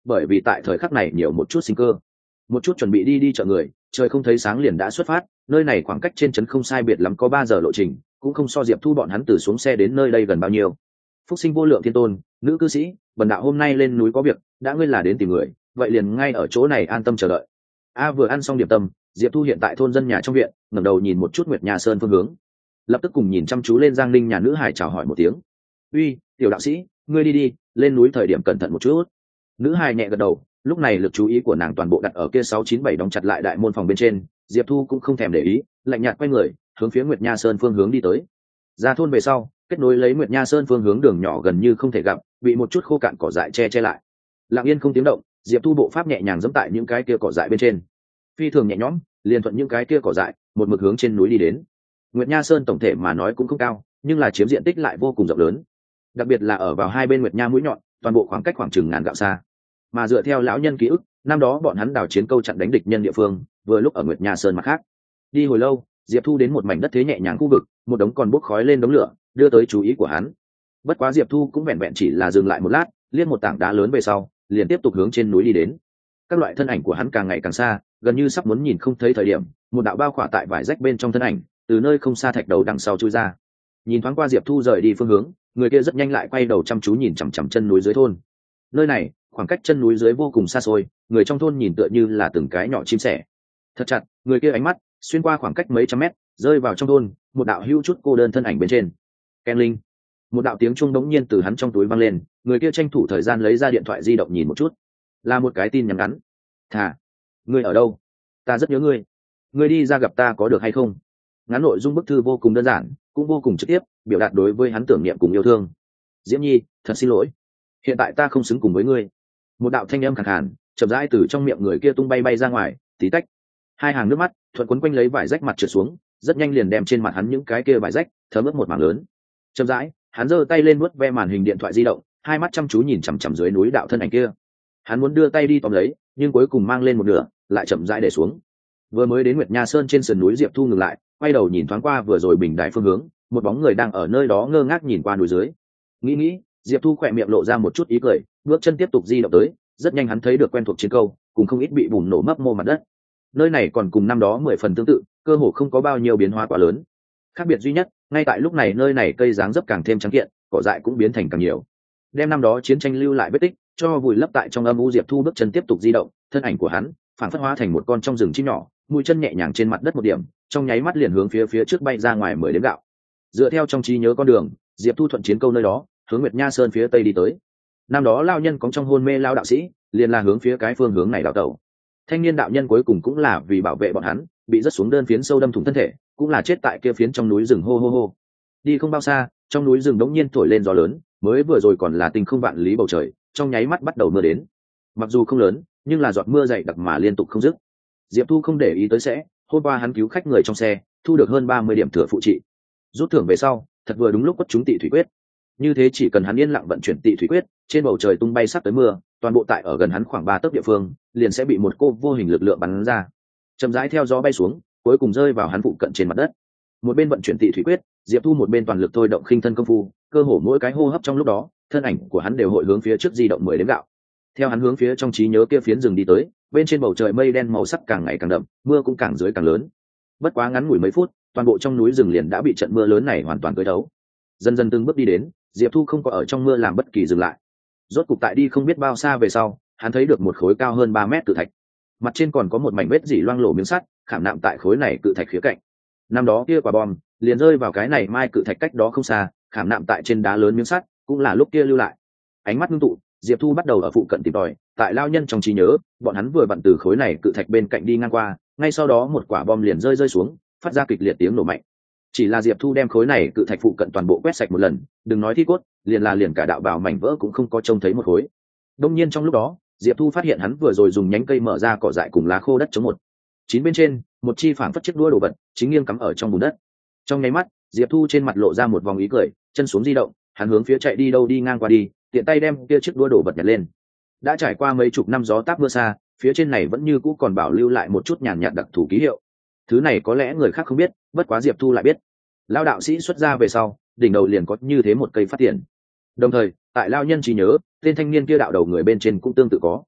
bởi vì tại thời khắc này nhiều một chút sinh cơ. Một chút chuẩn bị đi chợ người, trời không thấy sáng liền đã xuất phát, nơi này khoảng cách trên trấn không sai biệt lắm có 3 giờ lộ trình, cũng không so Diệp Thu bọn hắn từ xuống xe đến nơi đây gần bao nhiêu. Phúc sinh vô lượng thiên tôn, nữ cư sĩ, bần đạo hôm nay lên núi có việc, đã ngươi là đến tìm người, vậy liền ngay ở chỗ này an tâm chờ đợi. Vừa ăn xong điểm tâm, Diệp Thu hiện tại thôn dân nhà trong viện, ngẩng đầu nhìn một chút Nguyệt Nha Sơn phương hướng, lập tức cùng nhìn chăm chú lên Giang Ninh nhà nữ hải chào hỏi một tiếng. Uy, tiểu đạo sĩ, ngươi đi, lên núi thời điểm cẩn thận một chút. Nữ hải nhẹ gật đầu, lúc này lực chú ý của nàng toàn bộ đặt ở kia 697 đóng chặt lại đại môn phòng bên trên. Diệp Thu cũng không thèm để ý, lạnh nhạt quay người hướng phía Nguyệt Nha Sơn phương hướng đi tới. Ra thôn về sau, kết nối lấy Nguyệt Nha Sơn phương hướng đường nhỏ gần như không thể gặp, bị một chút khô cạn cỏ dại che lại. Lặng yên không tiếng động, Diệp Thu bộ pháp nhẹ nhàng giẫm tại những cái kia cỏ dại bên trên, phi thường nhẹ nhõm, liền thuận những cái kia cỏ dại một mực hướng trên núi đi đến. Nguyệt Nha Sơn tổng thể mà nói cũng không cao, nhưng là chiếm diện tích lại vô cùng rộng lớn, đặc biệt là ở vào hai bên Nguyệt Nha mũi nhọn, toàn bộ khoảng cách khoảng chừng ngàn dặm xa. Mà dựa theo lão nhân ký ức, năm đó bọn hắn đào chiến câu chặn đánh địch nhân địa phương, vừa lúc ở Nguyệt Nha Sơn mặt khác. Đi hồi lâu, Diệp Thu đến một mảnh đất thế nhẹ nhàng khu vực, một đống còn bốc khói lên đống lửa, đưa tới chú ý của hắn. Bất quá Diệp Thu cũng vẹn vẹn chỉ là dừng lại một lát, liên một tảng đá lớn về sau, liền tiếp tục hướng trên núi đi đến. Các loại thân ảnh của hắn càng ngày càng xa, gần như sắp muốn nhìn không thấy thời điểm, một đạo bao khỏa tại vải rách bên trong thân ảnh, từ nơi không xa thạch đầu đằng sau chui ra. Nhìn thoáng qua Diệp Thu rời đi phương hướng, người kia rất nhanh lại quay đầu chăm chú nhìn chằm chằm chân núi dưới thôn. Nơi này, khoảng cách chân núi dưới vô cùng xa xôi, người trong thôn nhìn tựa như là từng cái nhỏ chim sẻ. Thật chặt, người kia ánh mắt xuyên qua khoảng cách mấy trăm mét, rơi vào trong thôn, một đạo hưu chút cô đơn thân ảnh bên trên. Ken linh, một đạo tiếng chuông đống nhiên từ hắn trong túi vang lên, người kia tranh thủ thời gian lấy ra điện thoại di động nhìn một chút, là một cái tin nhắn ngắn. Thà, ngươi ở đâu? Ta rất nhớ ngươi. Ngươi đi ra gặp ta có được hay không? Ngắn nội dung bức thư vô cùng đơn giản, cũng vô cùng trực tiếp, biểu đạt đối với hắn tưởng niệm cùng yêu thương. Diễm Nhi, thật xin lỗi, hiện tại ta không xứng cùng với ngươi. Một đạo thanh âm khàn khàn chậm rãi từ trong miệng người kia tung bay ra ngoài, tí tách, hai hàng nước mắt thuận quấn quanh lấy vải rách mặt trượt xuống, rất nhanh liền đem trên mặt hắn những cái kia vải rách thấm ướt một mảng lớn. Chậm rãi, hắn giơ tay lên vuốt ve màn hình điện thoại di động, hai mắt chăm chú nhìn chằm chằm dưới núi đạo thân ảnh kia. Hắn muốn đưa tay đi tóm lấy, nhưng cuối cùng mang lên một nửa, lại chậm rãi để xuống. Vừa mới đến Nguyệt Nha Sơn trên sườn núi, Diệp Thu ngừng lại, quay đầu nhìn thoáng qua vừa rồi bình đài phương hướng, một bóng người đang ở nơi đó ngơ ngác nhìn qua núi dưới. Nghĩ, Diệp Thu khỏe miệng lộ ra một chút ý cười, bước chân tiếp tục di động tới, rất nhanh hắn thấy được quen thuộc chiến câu, cùng không ít bị bùn nổ mấp mô mặt đất. Nơi này còn cùng năm đó 10 phần tương tự, cơ hồ không có bao nhiêu biến hóa quá lớn. Khác biệt duy nhất, ngay tại lúc này nơi này cây dáng dấp càng thêm trắng kiện, cỏ dại cũng biến thành càng nhiều. Đem năm đó chiến tranh lưu lại vết tích, cho vùi lấp tại trong âm u. Diệp Thu bước chân tiếp tục di động, thân ảnh của hắn phản phất hóa thành một con trong rừng chim nhỏ, mũi chân nhẹ nhàng trên mặt đất một điểm, trong nháy mắt liền hướng phía trước bay ra ngoài 10 đếm gạo. Dựa theo trong trí nhớ con đường, Diệp Thu thuận chiến câu nơi đó, hướng Nguyệt Nha Sơn phía tây đi tới. Năm đó lao nhân có trong hôn mê lao đạo sĩ, liền là hướng phía cái phương hướng này đào tẩu. Thanh niên đạo nhân cuối cùng cũng là vì bảo vệ bọn hắn, bị rớt xuống đơn phiến sâu đâm thủng thân thể, cũng là chết tại kia phiến trong núi rừng hô hô hô. Đi không bao xa, trong núi rừng đống nhiên thổi lên gió lớn, mới vừa rồi còn là tinh không vạn lý bầu trời, trong nháy mắt bắt đầu mưa đến. Mặc dù không lớn, nhưng là giọt mưa dày đặc mà liên tục không dứt. Diệp Thu không để ý tới sẽ, hôm qua hắn cứu khách người trong xe, thu được hơn 30 điểm thừa phụ trị. Rút thưởng về sau, thật vừa đúng lúc quất chúng tị thủy quyết. Như thế chỉ cần hắn yên lặng vận chuyển tị thủy quyết, trên bầu trời tung bay sắp tới mưa, toàn bộ tại ở gần hắn khoảng 3 tấc địa phương, liền sẽ bị một cô vô hình lực lượng bắn ra, chậm rãi theo gió bay xuống, cuối cùng rơi vào hắn phụ cận trên mặt đất. Một bên vận chuyển tị thủy quyết, Diệp Thu một bên toàn lực thôi động khinh thân công phu, cơ hồ mỗi cái hô hấp trong lúc đó, thân ảnh của hắn đều hội hướng phía trước di động 10 đếm gạo. Theo hắn hướng phía trong trí nhớ kia phiến rừng đi tới, bên trên bầu trời mây đen màu sắc càng ngày càng đậm, mưa cũng càng dưới càng lớn. Bất quá ngắn ngủi mấy phút, toàn bộ trong núi rừng liền đã bị trận mưa lớn này hoàn toàn cưới thấu. Dần dần từng bước đi đến, Diệp Thu không có ở trong mưa làm bất kỳ dừng lại. Rốt cục tại đi không biết bao xa về sau, hắn thấy được một khối cao hơn 3 mét cự thạch. Mặt trên còn có một mảnh vết dỉ loang lổ miếng sắt, khảm nạm tại khối này cự thạch khía cạnh. Năm đó kia quả bom liền rơi vào cái này mai cự thạch cách đó không xa, khảm nạm tại trên đá lớn miếng sắt, cũng là lúc kia lưu lại. Ánh mắt ngưng tụ, Diệp Thu bắt đầu ở phụ cận tìm tòi, tại lao nhân trong trí nhớ, bọn hắn vừa vặn từ khối này cự thạch bên cạnh đi ngang qua, ngay sau đó một quả bom liền rơi xuống, phát ra kịch liệt tiếng nổ mạnh. Chỉ là Diệp Thu đem khối này cự thạch phụ cận toàn bộ quét sạch một lần, đừng nói thi cốt, liền cả đạo bào mảnh vỡ cũng không có trông thấy một khối. Đông nhiên trong lúc đó, Diệp Thu phát hiện hắn vừa rồi dùng nhánh cây mở ra cỏ dại cùng lá khô đất chống chín bên trên, một chi phảng phất chiếc đũa đồ vật, chính nghiêng cắm ở trong bùn đất. Trong nháy mắt, Diệp Thu trên mặt lộ ra một vòng ý cười, chân xuống di động, hắn hướng phía chạy đi đâu đi ngang qua đi, tiện tay đem kia chiếc đũa đồ vật nhặt lên. Đã trải qua mấy chục năm gió táp mưa xa, phía trên này vẫn như cũ còn bảo lưu lại một chút nhàn nhạt đặc thù ký hiệu. Thứ này có lẽ người khác không biết, bất quá Diệp Thu lại biết. Lao đạo sĩ xuất ra về sau, đỉnh đầu liền có như thế một cây phát tiền. Đồng thời, tại lao nhân trí nhớ, tên thanh niên kia đạo đầu người bên trên cũng tương tự có.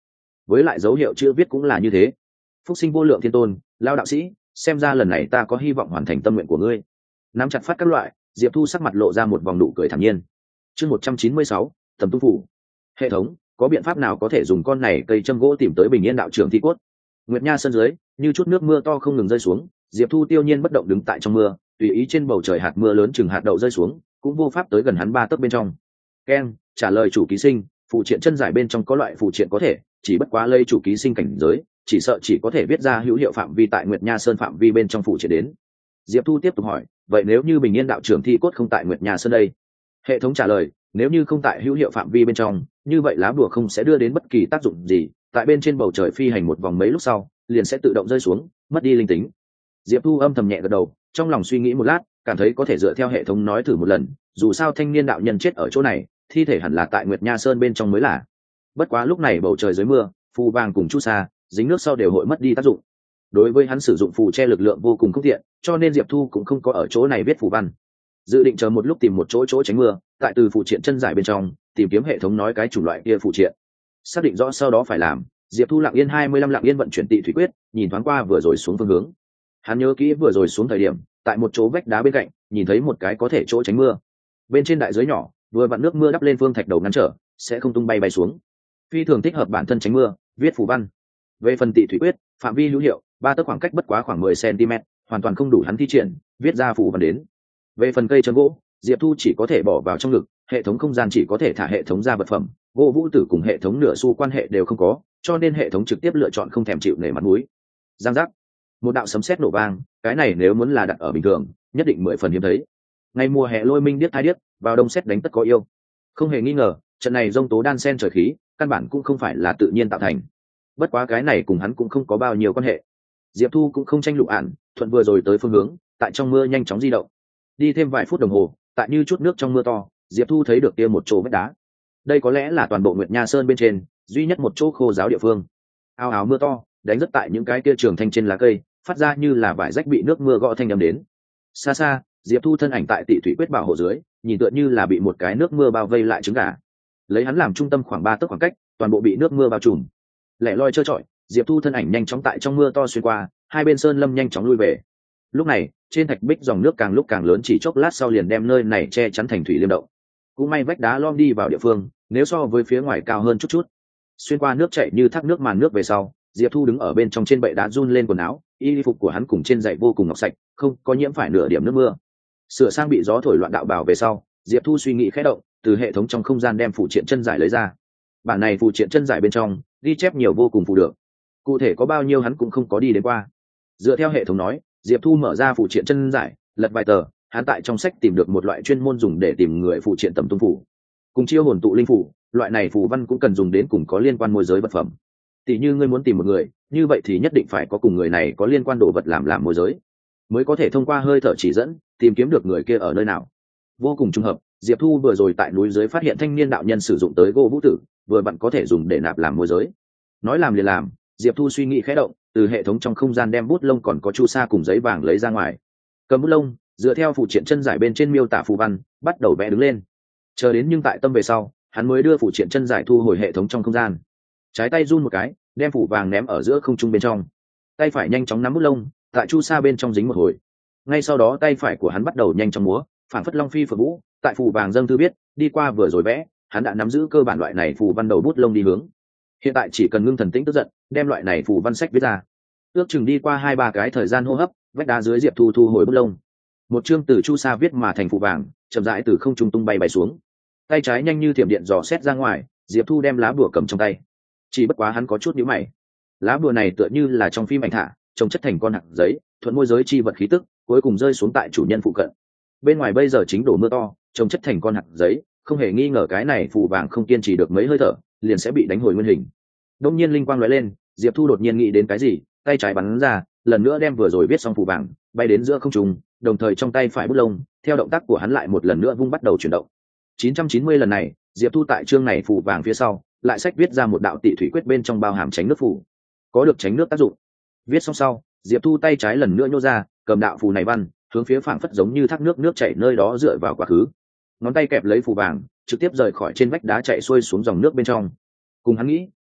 với lại dấu hiệu chữ viết cũng là như thế. Phúc sinh vô lượng thiên tôn, lao đạo sĩ, xem ra lần này ta có hy vọng hoàn thành tâm nguyện của ngươi. Nắm chặt phát các loại, Diệp Thu sắc mặt lộ ra một vòng nụ cười thản nhiên. Chương 196, Tầm Tu phủ. Hệ thống, có biện pháp nào có thể dùng con này cây châm gỗ tìm tới Bình Yên đạo trưởng thi cốt? Nguyệt Nha sân dưới, như chút nước mưa to không ngừng rơi xuống, Diệp Thu tiêu nhiên bất động đứng tại trong mưa, tùy ý trên bầu trời hạt mưa lớn chừng hạt đậu rơi xuống, cũng vô pháp tới gần hắn 3 tấc bên trong. Keng, trả lời chủ ký sinh, phụ triện chân giải bên trong có loại phụ triện có thể, chỉ bất quá lây chủ ký sinh cảnh giới, chỉ sợ chỉ có thể viết ra hữu hiệu phạm vi tại Nguyệt Nha Sơn phạm vi bên trong phụ triện đến. Diệp Thu tiếp tục hỏi, vậy nếu như Bình Yên đạo trưởng thi cốt không tại Nguyệt Nha Sơn đây? Hệ thống trả lời, nếu như không tại hữu hiệu phạm vi bên trong, như vậy lá bùa không sẽ đưa đến bất kỳ tác dụng gì, tại bên trên bầu trời phi hành một vòng mấy lúc sau, liền sẽ tự động rơi xuống, mất đi linh tính. Diệp Thu âm thầm nhẹ gật đầu, trong lòng suy nghĩ một lát, cảm thấy có thể dựa theo hệ thống nói thử một lần, dù sao thanh niên đạo nhân chết ở chỗ này, thi thể hẳn là tại Nguyệt Nha Sơn bên trong mới là. Bất quá lúc này bầu trời dưới mưa, phù vàng cùng chu sa dính nước sau đều hội mất đi tác dụng. Đối với hắn sử dụng phù che lực lượng vô cùng không tiện, cho nên Diệp Thu cũng không có ở chỗ này viết phù văn. Dự định chờ một lúc tìm một chỗ tránh mưa, tại từ phụ triện chân giải bên trong tìm kiếm hệ thống nói cái chủng loại kia phụ triện. Xác định rõ sau đó phải làm, Diệp Thu lặng yên 25 lặng yên vận chuyển tị thủy quyết, nhìn thoáng qua vừa rồi xuống phương hướng. Hắn nhớ kỹ vừa rồi xuống thời điểm, tại một chỗ vách đá bên cạnh, nhìn thấy một cái có thể chỗ tránh mưa. Bên trên đại giới nhỏ, vừa vặn nước mưa đắp lên phương thạch đầu ngăn trở, sẽ không tung bay xuống. Phi thường thích hợp bản thân tránh mưa, viết phù văn. Về phần tị thủy quyết, phạm vi hữu hiệu, 3 tấc khoảng cách bất quá khoảng 10 cm, hoàn toàn không đủ hắn thi triển, viết ra phù văn đến. Về phần cây châm gỗ, Diệp Thu chỉ có thể bỏ vào trong ngực, hệ thống không gian chỉ có thể thả hệ thống ra vật phẩm, gỗ vũ tử cùng hệ thống nửa xu quan hệ đều không có, cho nên hệ thống trực tiếp lựa chọn không thèm chịu nể mặt mũi. Giang giác, một đạo sấm sét nổ vang, cái này nếu muốn là đặt ở bình thường, nhất định 10 phần hiếm thấy. Ngày mùa hè lôi minh điếc hai điếc, vào đông sét đánh tất có yêu. Không hề nghi ngờ, trận này giông tố đan sen trời khí, căn bản cũng không phải là tự nhiên tạo thành. Bất quá cái này cùng hắn cũng không có bao nhiêu quan hệ. Diệp Thu cũng không tranh lụ ản, thuận vừa rồi tới phương hướng, tại trong mưa nhanh chóng di động. Đi thêm vài phút đồng hồ, tại như chút nước trong mưa to, Diệp Thu thấy được kia một chỗ vách đá. Đây có lẽ là toàn bộ Nguyệt Nha Sơn bên trên duy nhất một chỗ khô giáo địa phương. Ao ào mưa to đánh rất tại những cái kia trường thanh trên lá cây, phát ra như là vải rách bị nước mưa gõ thanh âm đến. Xa xa, Diệp Thu thân ảnh tại tị thủy quyết bảo hộ dưới, nhìn tựa như là bị một cái nước mưa bao vây lại trứng gà. Lấy hắn làm trung tâm khoảng 3 tấc khoảng cách, toàn bộ bị nước mưa bao trùm. Lẻ loi trơ trọi, Diệp Thu thân ảnh nhanh chóng tại trong mưa to xuyên qua, hai bên sơn lâm nhanh chóng lui về. Lúc này, trên thạch bích dòng nước càng lúc càng lớn, chỉ chốc lát sau liền đem nơi này che chắn thành thủy liêm động. Cũng may vách đá lom đi vào địa phương, nếu so với phía ngoài cao hơn chút. Xuyên qua nước chảy như thác nước màn nước về sau, Diệp Thu đứng ở bên trong trên bệ đá run lên quần áo, y phục của hắn cùng trên giày vô cùng ngọc sạch, không có nhiễm phải nửa điểm nước mưa. Sửa sang bị gió thổi loạn đạo bào về sau, Diệp Thu suy nghĩ khẽ động, từ hệ thống trong không gian đem phụ triện chân giải lấy ra. Bản này phụ triện chân giải bên trong ghi chép nhiều vô cùng phù được, cụ thể có bao nhiêu hắn cũng không có đi đến qua. Dựa theo hệ thống nói, Diệp Thu mở ra phụ triện chân giải, lật vài tờ, hắn tại trong sách tìm được một loại chuyên môn dùng để tìm người phụ triện tầm tung phủ, cùng chiêu hồn tụ linh phủ. Loại này phù văn cũng cần dùng đến cùng có liên quan môi giới vật phẩm. Tỷ như ngươi muốn tìm một người, như vậy thì nhất định phải có cùng người này có liên quan đồ vật làm môi giới, mới có thể thông qua hơi thở chỉ dẫn tìm kiếm được người kia ở nơi nào. Vô cùng trùng hợp, Diệp Thu vừa rồi tại núi dưới phát hiện thanh niên đạo nhân sử dụng tới gỗ vũ tử, vừa vặn có thể dùng để nạp làm môi giới. Nói làm liền làm, Diệp Thu suy nghĩ khẽ động, từ hệ thống trong không gian đem bút lông còn có chu sa cùng giấy vàng lấy ra ngoài. Cầm bút lông, dựa theo phụ triện chân giải bên trên miêu tả phù văn, bắt đầu vẽ đứng lên. Chờ đến nhưng tại tâm về sau, hắn mới đưa phụ triện chân giải thu hồi hệ thống trong không gian. Trái tay run một cái, đem phủ vàng ném ở giữa không trung bên trong. Tay phải nhanh chóng nắm bút lông, tại chu sa bên trong dính một hồi. Ngay sau đó tay phải của hắn bắt đầu nhanh chóng múa, phản phất long phi phượng vũ, tại phủ vàng dâng thư biết, đi qua vừa rồi vẽ, hắn đã nắm giữ cơ bản loại này phù văn đầu bút lông đi hướng. Hiện tại chỉ cần ngưng thần tĩnh tức giận, đem loại này phù văn sách viết ra. Ước chừng đi qua 2-3 cái thời gian hô hấp, vách đá dưới Diệp Thu thu hồi bút lông. Một chương từ chu sa viết mà thành phù vàng, chậm rãi từ không trung tung bay xuống. Tay trái nhanh như thiểm điện dò xét ra ngoài, Diệp Thu đem lá bùa cầm trong tay. Chỉ bất quá hắn có chút nhíu mày. Lá bùa này tựa như là trong phim ảnh thả, trông chất thành con hạt giấy, thuận môi giới chi vật khí tức, cuối cùng rơi xuống tại chủ nhân phụ cận. Bên ngoài bây giờ chính đổ mưa to, trông chất thành con hạt giấy, không hề nghi ngờ cái này phù vàng không kiên trì được mấy hơi thở, liền sẽ bị đánh hồi nguyên hình. Đông nhiên linh quang lóe lên, Diệp Thu đột nhiên nghĩ đến cái gì, tay trái bắn ra, lần nữa đem vừa rồi viết xong phù vàng bay đến giữa không trung, đồng thời trong tay phải bút lông, theo động tác của hắn lại một lần nữa vung bắt đầu chuyển động. 990 lần này, Diệp Thu tại chương này phù vàng phía sau, lại sách viết ra một đạo tị thủy quyết bên trong bao hàm tránh nước phù, có được tránh nước tác dụng. Viết xong sau, Diệp Thu tay trái lần nữa nhô ra, cầm đạo phù này văn, hướng phía phảng phất giống như thác nước chảy nơi đó dựa vào quá khứ. Ngón tay kẹp lấy phù vàng, trực tiếp rời khỏi trên vách đá chạy xuôi xuống dòng nước bên trong. Cùng hắn nghĩ,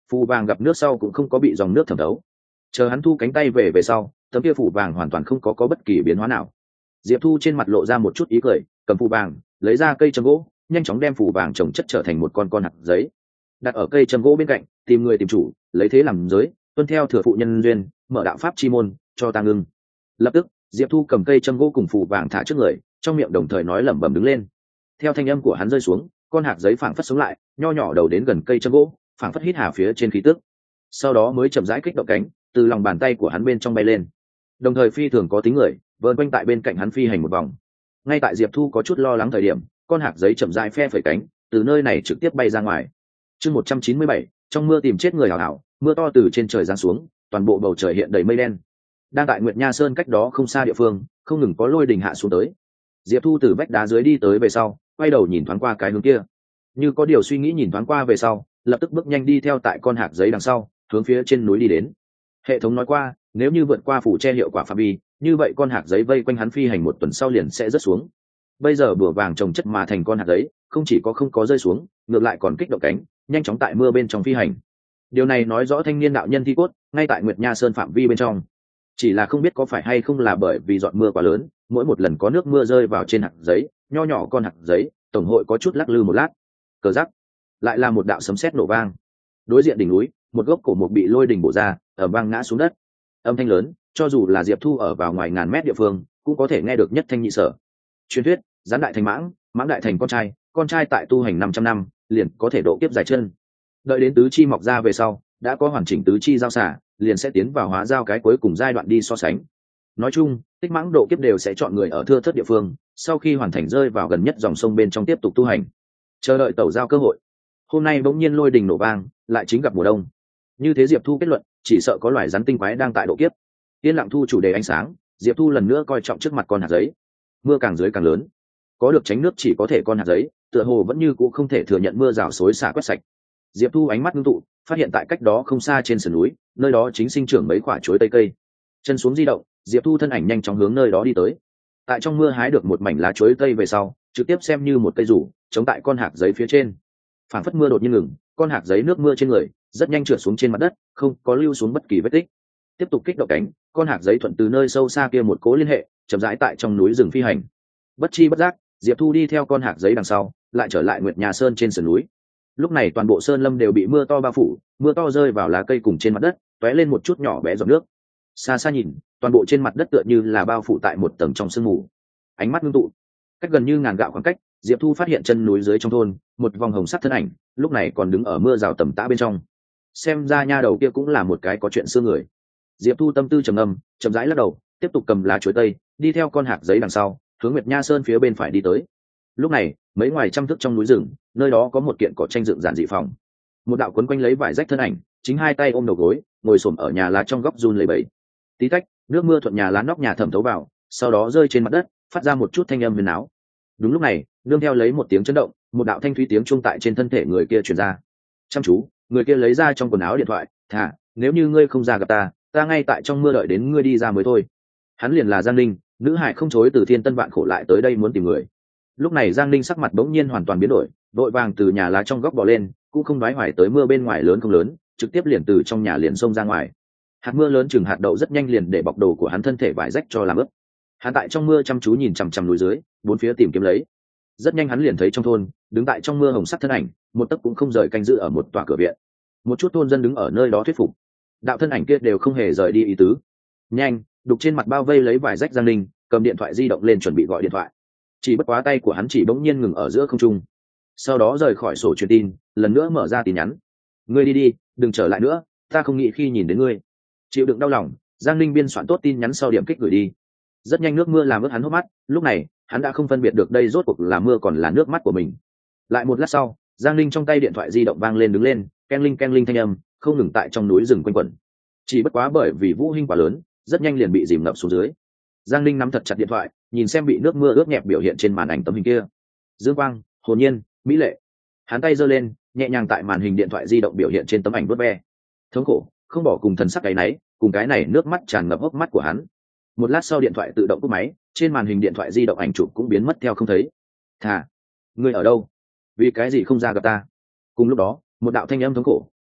Phù vàng gặp nước sau cũng không có bị dòng nước thẩm thấu. Chờ hắn thu cánh tay về sau, tấm kia phù vàng hoàn toàn không có bất kỳ biến hóa nào. Diệp Thu trên mặt lộ ra một chút ý cười, cầm phù vàng, lấy ra cây châm gỗ, nhanh chóng đem phù vàng trồng chất trở thành một con hạt giấy, đặt ở cây châm gỗ bên cạnh, tìm người tìm chủ, lấy thế làm giới, tuân theo thừa phụ nhân duyên, mở đạo pháp chi môn, cho ta ngưng. Lập tức, Diệp Thu cầm cây châm gỗ cùng phù vàng thả trước người, trong miệng đồng thời nói lẩm bẩm đứng lên. Theo thanh âm của hắn rơi xuống, con hạt giấy phảng phất sống lại, nho nhỏ đầu đến gần cây châm gỗ, phảng phất hít hà phía trên khí tức. Sau đó mới chậm rãi kích động cánh, từ lòng bàn tay của hắn bên trong bay lên. Đồng thời phi thường có tính người, vờn quanh tại bên cạnh hắn phi hành một vòng. Ngay tại Diệp Thu có chút lo lắng thời điểm, con hạt giấy chậm rãi phe phẩy cánh, từ nơi này trực tiếp bay ra ngoài. Chương 197, trong mưa tìm chết người hảo hảo, mưa to từ trên trời giáng xuống, toàn bộ bầu trời hiện đầy mây đen. Đang tại Nguyệt Nha Sơn cách đó không xa địa phương, không ngừng có lôi đình hạ xuống tới. Diệp Thu từ vách đá dưới đi tới về sau, quay đầu nhìn thoáng qua cái hướng kia, như có điều suy nghĩ nhìn thoáng qua về sau, lập tức bước nhanh đi theo tại con hạt giấy đằng sau, hướng phía trên núi đi đến. Hệ thống nói qua, nếu như vượt qua phủ che hiệu quả phạm vi, như vậy con hạt giấy vây quanh hắn phi hành một tuần sau liền sẽ rớt xuống. Bây giờ bùa vàng trồng chất mà thành con hạt giấy, không chỉ có không có rơi xuống, ngược lại còn kích động cánh, nhanh chóng tại mưa bên trong phi hành. Điều này nói rõ thanh niên đạo nhân thi cốt ngay tại Nguyệt Nha Sơn phạm vi bên trong. Chỉ là không biết có phải hay không là bởi vì giọt mưa quá lớn, mỗi một lần có nước mưa rơi vào trên hạt giấy, nho nhỏ con hạt giấy, tổng hội có chút lắc lư một lát. Cờ rắc, lại là một đạo sấm sét nổ vang. Đối diện đỉnh núi, một gốc cổ mục bị lôi đình bổ ra, ở vang ngã xuống đất. Âm thanh lớn, cho dù là Diệp Thu ở vào ngoài ngàn mét địa phương, cũng có thể nghe được nhất thanh nhị sở. Truyền thuyết, gián đại thành mãng, mãng đại thành con trai tại tu hành 500 năm, liền có thể độ kiếp dài chân. Đợi đến tứ chi mọc ra về sau, đã có hoàn chỉnh tứ chi giao xả, liền sẽ tiến vào hóa giao cái cuối cùng giai đoạn đi so sánh. Nói chung, tích mãng độ kiếp đều sẽ chọn người ở thưa thớt địa phương, sau khi hoàn thành rơi vào gần nhất dòng sông bên trong tiếp tục tu hành, chờ đợi tẩu giao cơ hội. Hôm nay bỗng nhiên lôi đình nổ vang, lại chính gặp mùa đông. Như thế Diệp Thu kết luận, chỉ sợ có loài rắn tinh quái đang tại độ kiếp. Yên lặng thu chủ đề ánh sáng, Diệp Thu lần nữa coi trọng trước mặt con hạt giấy. Mưa càng dưới càng lớn, có được tránh nước chỉ có thể con hạt giấy, tựa hồ vẫn như cũ không thể thừa nhận mưa rào xối xả quét sạch. Diệp Thu ánh mắt ngưng tụ, phát hiện tại cách đó không xa trên sườn núi, nơi đó chính sinh trưởng mấy quả chuối tây cây. Chân xuống di động, Diệp Thu thân ảnh nhanh chóng hướng nơi đó đi tới. Tại trong mưa hái được một mảnh lá chuối tây về sau, trực tiếp xem như một cây rủ, chống tại con hạt giấy phía trên. Phản phất mưa đột nhiên ngừng, con hạt giấy nước mưa trên người rất nhanh trượt xuống trên mặt đất, không có lưu xuống bất kỳ vết tích. Tiếp tục kích động cánh, con hạt giấy thuận từ nơi sâu xa kia một cố liên hệ, chậm rãi tại trong núi rừng phi hành. Bất chi bất giác, Diệp Thu đi theo con hạt giấy đằng sau, lại trở lại Nguyệt Nha Sơn trên sườn núi. Lúc này toàn bộ sơn lâm đều bị mưa to bao phủ, mưa to rơi vào lá cây cùng trên mặt đất, tóe lên một chút nhỏ bé giọt nước. Xa xa nhìn, toàn bộ trên mặt đất tựa như là bao phủ tại một tầng trong sương mù. Ánh mắt ngưng tụ, cách gần như ngàn gạo khoảng cách, Diệp Thu phát hiện chân núi dưới trong thôn, một vòng hồng sắc thân ảnh, lúc này còn đứng ở mưa rào tầm tã bên trong. Xem ra nha đầu kia cũng là một cái có chuyện xưa người. Diệp Thu tâm tư trầm ngâm, chậm rãi lắc đầu, tiếp tục cầm lá chuối tây, đi theo con hạt giấy đằng sau, hướng Nguyệt Nha Sơn phía bên phải đi tới. Lúc này, mấy ngoài trăm thước trong núi rừng, nơi đó có một kiện cỏ tranh dựng giản dị phòng. Một đạo quấn quanh lấy vải rách thân ảnh, chính hai tay ôm đầu gối, ngồi xổm ở nhà lá trong góc run lẩy bẩy. Tí tách, nước mưa thuận nhà lá nóc nhà thẩm thấu vào, sau đó rơi trên mặt đất, phát ra một chút thanh âm huyền áo. Đúng lúc này, nương theo lấy một tiếng chấn động, một đạo thanh thúy tiếng chuông tại trên thân thể người kia truyền ra. Chăm chú, người kia lấy ra trong quần áo điện thoại, thả, nếu như ngươi không ra gặp ta, ta ngay tại trong mưa đợi đến ngươi đi ra mới thôi. Hắn liền là Giang Linh, nữ hải không chối từ thiên tân vạn khổ lại tới đây muốn tìm người. Lúc này Giang Linh sắc mặt bỗng nhiên hoàn toàn biến đổi, vội vàng từ nhà lá trong góc bò lên, cũng không nói hoài tới mưa bên ngoài lớn không lớn, trực tiếp liền từ trong nhà liền xông ra ngoài. Hạt mưa lớn chừng hạt đậu rất nhanh liền để bọc đồ của hắn thân thể vải rách cho làm ướt. Hắn tại trong mưa chăm chú nhìn chằm chằm núi dưới, bốn phía tìm kiếm lấy. Rất nhanh hắn liền thấy trong thôn, đứng tại trong mưa hồng sắc thân ảnh, một tấc cũng không rời canh giữ ở một tòa cửa viện. Một chút thôn dân đứng ở nơi đó thuyết phục. Đạo thân ảnh kia đều không hề rời đi ý tứ. Nhanh, đục trên mặt bao vây lấy vải rách Giang Linh, cầm điện thoại di động lên chuẩn bị gọi điện thoại. Chỉ bất quá tay của hắn chỉ bỗng nhiên ngừng ở giữa không trung. Sau đó rời khỏi sổ truyền tin, lần nữa mở ra tin nhắn. Ngươi đi đi, đừng trở lại nữa, ta không nghĩ khi nhìn đến ngươi. Chịu đựng đau lòng, Giang Linh biên soạn tốt tin nhắn sau điểm kích gửi đi. Rất nhanh nước mưa làm ướt hắn hốc mắt, lúc này hắn đã không phân biệt được đây rốt cuộc là mưa còn là nước mắt của mình. Lại một lát sau, Giang Linh trong tay điện thoại di động vang lên đứng lên, ken linh thanh âm không ngừng tại trong núi rừng quanh quẩn. Chỉ bất quá bởi vì vũ hinh quá lớn, rất nhanh liền bị dìm ngập xuống dưới. Giang Linh nắm thật chặt điện thoại, nhìn xem bị nước mưa ướt nhẹp biểu hiện trên màn ảnh tấm hình kia. Dương quang, hồn nhiên, mỹ lệ. Hắn tay giơ lên, nhẹ nhàng tại màn hình điện thoại di động biểu hiện trên tấm ảnh vuốt ve. Thống khổ, không bỏ cùng thần sắc cái náy, cùng cái này nước mắt tràn ngập hốc mắt của hắn. Một lát sau điện thoại tự động cúp máy, trên màn hình điện thoại di động ảnh chụp cũng biến mất theo không thấy. Thà, ngươi ở đâu? Vì cái gì không ra gặp ta? Cùng lúc đó, một đạo thanh âm thống khổ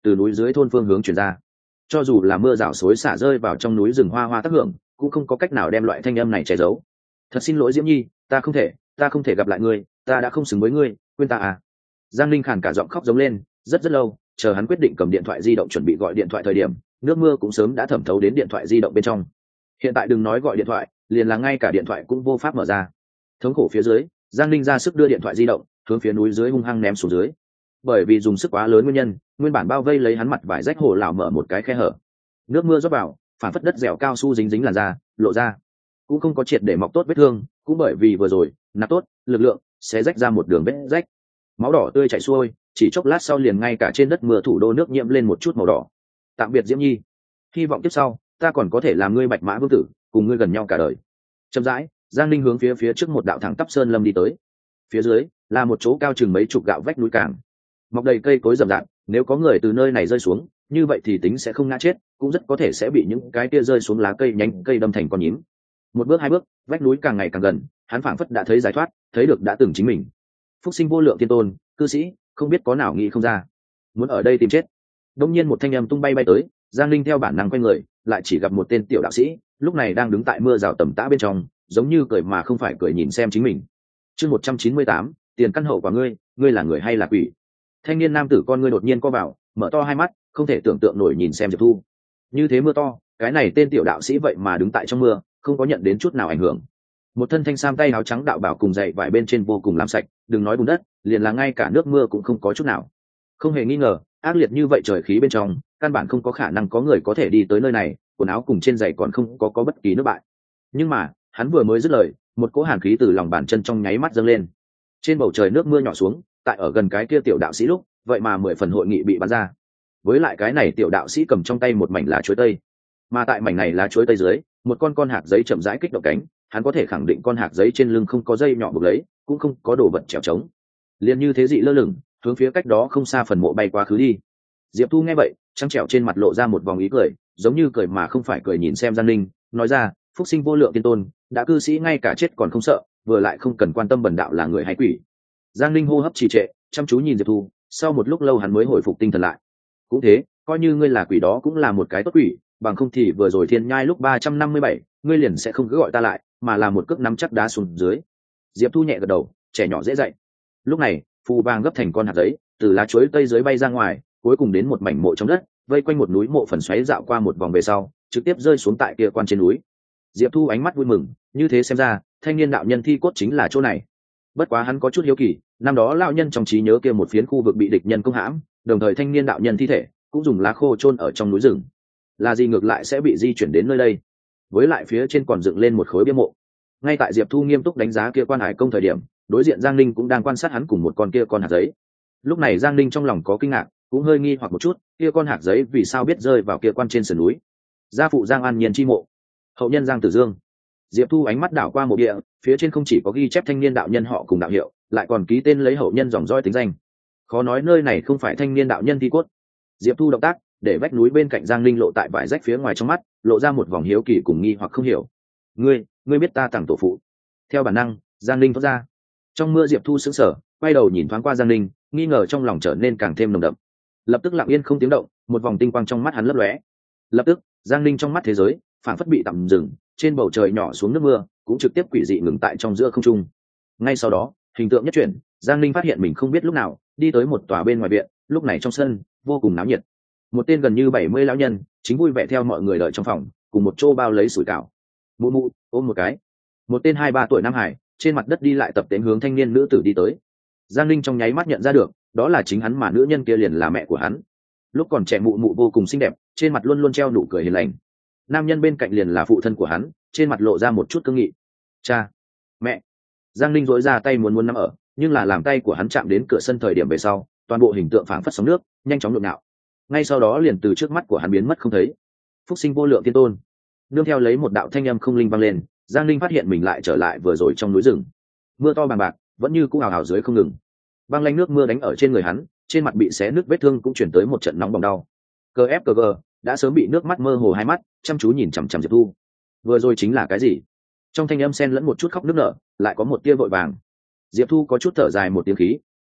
từ núi dưới thôn phương hướng chuyển ra. Cho dù là mưa rào xối xả rơi vào trong núi rừng hoa hoa tác hưởng, cũng không có cách nào đem loại thanh âm này che giấu. Thật xin lỗi Diễm Nhi, ta không thể gặp lại ngươi, ta đã không xứng với ngươi, quên ta à. Giang Linh khàn cả giọng khóc giống lên, rất lâu, chờ hắn quyết định cầm điện thoại di động chuẩn bị gọi điện thoại thời điểm, nước mưa cũng sớm đã thẩm thấu đến điện thoại di động bên trong. Hiện tại đừng nói gọi điện thoại, liền là ngay cả điện thoại cũng vô pháp mở ra. Thống khổ phía dưới, Giang Linh ra sức đưa điện thoại di động hướng phía núi dưới hung hăng ném xuống dưới. Bởi vì dùng sức quá lớn nguyên nhân, nguyên bản bao vây lấy hắn mặt vải rách hồ lão mở một cái khe hở. Nước mưa rót vào, phản phất đất dẻo cao su dính dính làn da, lộ ra. Cũng không có triệt để mọc tốt vết thương, cũng bởi vì vừa rồi nạp tốt lực lượng sẽ rách ra một đường vết rách. Máu đỏ tươi chảy xuôi, chỉ chốc lát sau liền ngay cả trên đất mưa thủ đô nước nhiễm lên một chút màu đỏ. Tạm biệt Diễm Nhi, hy vọng tiếp sau ta còn có thể làm ngươi bạch mã vương tử, cùng ngươi gần nhau cả đời. Chậm rãi, Giang Linh hướng phía trước một đạo thẳng tắp sơn lâm đi tới. Phía dưới là một chỗ cao chừng mấy chục gạo vách núi cảng, mọc đầy cây cối rậm rạp, nếu có người từ nơi này rơi xuống, như vậy thì tính sẽ không ngã chết, cũng rất có thể sẽ bị những cái kia rơi xuống lá cây nhánh cây đâm thành con nhím. Một bước hai bước, vách núi càng ngày càng gần, hắn phảng phất đã thấy giải thoát, thấy được đã từng chính mình. Phúc sinh vô lượng thiên tôn, cư sĩ, không biết có nào nghĩ không ra, muốn ở đây tìm chết. Đông nhiên một thanh âm tung bay tới, Giang Linh theo bản năng quay người, lại chỉ gặp một tên tiểu đạo sĩ, lúc này đang đứng tại mưa rào tầm tã bên trong, giống như cười mà không phải cười nhìn xem chính mình. Chương 198, tiền căn hậu quả ngươi là người hay là quỷ? Thanh niên nam tử con ngươi đột nhiên co vào, mở to hai mắt, không thể tưởng tượng nổi nhìn xem Diệp Thu. Như thế mưa to, cái này tên tiểu đạo sĩ vậy mà đứng tại trong mưa, không có nhận đến chút nào ảnh hưởng. Một thân thanh sam tay áo trắng đạo bảo cùng dậy vải bên trên vô cùng làm sạch, đừng nói bùn đất, liền là ngay cả nước mưa cũng không có chút nào. Không hề nghi ngờ, ác liệt như vậy trời khí bên trong, căn bản không có khả năng có người có thể đi tới nơi này, quần áo cùng trên giày còn không có bất kỳ nước bại. Nhưng mà, hắn vừa mới dứt lời, một cỗ hàn khí từ lòng bàn chân trong nháy mắt dâng lên. Trên bầu trời nước mưa nhỏ xuống, tại ở gần cái kia tiểu đạo sĩ lúc, vậy mà 10 phần hội nghị bị bắn ra. Với lại cái này tiểu đạo sĩ cầm trong tay một mảnh lá chuối tây, mà tại mảnh này lá chuối tây dưới, một con hạt giấy chậm rãi kích động cánh, hắn có thể khẳng định con hạt giấy trên lưng không có dây nhỏ buộc lấy, cũng không có đồ vật trèo trống, liền như thế dị lơ lửng, hướng phía cách đó không xa phần mộ bay quá khứ đi. Diệp Thu nghe vậy, trắng trẻo trên mặt lộ ra một vòng ý cười, giống như cười mà không phải cười nhìn xem Giang Linh, nói ra, phúc sinh vô lượng tiên tôn, đã cư sĩ ngay cả chết còn không sợ, vừa lại không cần quan tâm bần đạo là người hay quỷ. Giang Linh hô hấp trì trệ, chăm chú nhìn Diệp Thu, sau một lúc lâu hắn mới hồi phục tinh thần lại. Cũng thế, coi như ngươi là quỷ đó cũng là một cái tốt quỷ, bằng không thì vừa rồi thiên nhai lúc 357, ngươi liền sẽ không cứ gọi ta lại, mà là một cước nắm chắc đá xuống dưới. Diệp Thu nhẹ gật đầu, trẻ nhỏ dễ dạy. Lúc này, phù vàng gấp thành con hạt giấy, từ lá chuối tây dưới bay ra ngoài, cuối cùng đến một mảnh mộ trong đất, vây quanh một núi mộ phần xoáy dạo qua một vòng về sau, trực tiếp rơi xuống tại kia quan trên núi. Diệp Thu ánh mắt vui mừng, như thế xem ra, thanh niên đạo nhân thi cốt chính là chỗ này. Bất quá hắn có chút hiếu kỳ, năm đó lão nhân trong trí nhớ kia một phiến khu vực bị địch nhân công hãm, đồng thời thanh niên đạo nhân thi thể cũng dùng lá khô chôn ở trong núi rừng, là gì ngược lại sẽ bị di chuyển đến nơi đây? Với lại phía trên còn dựng lên một khối bia mộ. Ngay tại Diệp Thu nghiêm túc đánh giá kia quan hải công thời điểm, đối diện Giang Linh cũng đang quan sát hắn cùng một con kia con hạt giấy. Lúc này Giang Linh trong lòng có kinh ngạc, cũng hơi nghi hoặc một chút, kia con hạt giấy vì sao biết rơi vào kia quan trên sườn núi? Gia phụ Giang An Nhiên chi mộ, hậu nhân Giang Tử Dương. Diệp Thu ánh mắt đảo qua mộ địa, phía trên không chỉ có ghi chép thanh niên đạo nhân họ cùng đạo hiệu, lại còn ký tên lấy hậu nhân dòng dõi tính danh. Khó nói nơi này không phải thanh niên đạo nhân thi cốt. Diệp Thu động tác, để vách núi bên cạnh Giang Linh lộ tại vải rách phía ngoài trong mắt, lộ ra một vòng hiếu kỳ cùng nghi hoặc không hiểu. Ngươi biết ta tặng tổ phụ? Theo bản năng, Giang Linh thoát ra. Trong mưa Diệp Thu sững sờ, quay đầu nhìn thoáng qua Giang Linh, nghi ngờ trong lòng trở nên càng thêm nồng đậm. Lập tức lặng yên không tiếng động, một vòng tinh quang trong mắt hắn lấp lóe. Lập tức, Giang Linh trong mắt thế giới phản phất bị tạm dừng, trên bầu trời nhỏ xuống nước mưa, cũng trực tiếp quỷ dị ngừng tại trong giữa không trung. Ngay sau đó, hình tượng nhất chuyển, Giang Linh phát hiện mình không biết lúc nào đi tới một tòa bên ngoài viện, lúc này trong sân vô cùng náo nhiệt. Một tên gần như 70 lão nhân chính vui vẻ theo mọi người đợi trong phòng, cùng một chỗ bao lấy sủi cảo. Mụ mụ ôm một cái. Một tên 2-3 tuổi nam hải trên mặt đất đi lại tập tễnh hướng thanh niên nữ tử đi tới. Giang Linh trong nháy mắt nhận ra được, đó là chính hắn, mà nữ nhân kia liền là mẹ của hắn. Lúc còn trẻ mụ mụ vô cùng xinh đẹp, trên mặt luôn luôn treo nụ cười hiền lành. Nam nhân bên cạnh liền là phụ thân của hắn, trên mặt lộ ra một chút cương nghị. Cha, mẹ. Giang Linh dỗi ra tay muốn nắm ở, nhưng là làm tay của hắn chạm đến cửa sân thời điểm về sau, toàn bộ hình tượng phảng phất sóng nước, nhanh chóng nhộn nhạo. Ngay sau đó liền từ trước mắt của hắn biến mất không thấy. Phúc sinh vô lượng tiên tôn. Nương theo lấy một đạo thanh âm không linh vang lên, Giang Linh phát hiện mình lại trở lại vừa rồi trong núi rừng. Mưa to bằng bạc, vẫn như cũ ào ào dưới không ngừng. Băng lanh nước mưa đánh ở trên người hắn, trên mặt bị xé nứt vết thương cũng chuyển tới một trận nóng bỏng đau. CFG đã sớm bị nước mắt mơ hồ hai mắt, chăm chú nhìn chằm chằm Diệp Thu. Vừa rồi chính là cái gì? Trong thanh âm xen lẫn một chút khóc nức nở, lại có một tia vội vàng. Diệp Thu có chút thở dài một tiếng khí,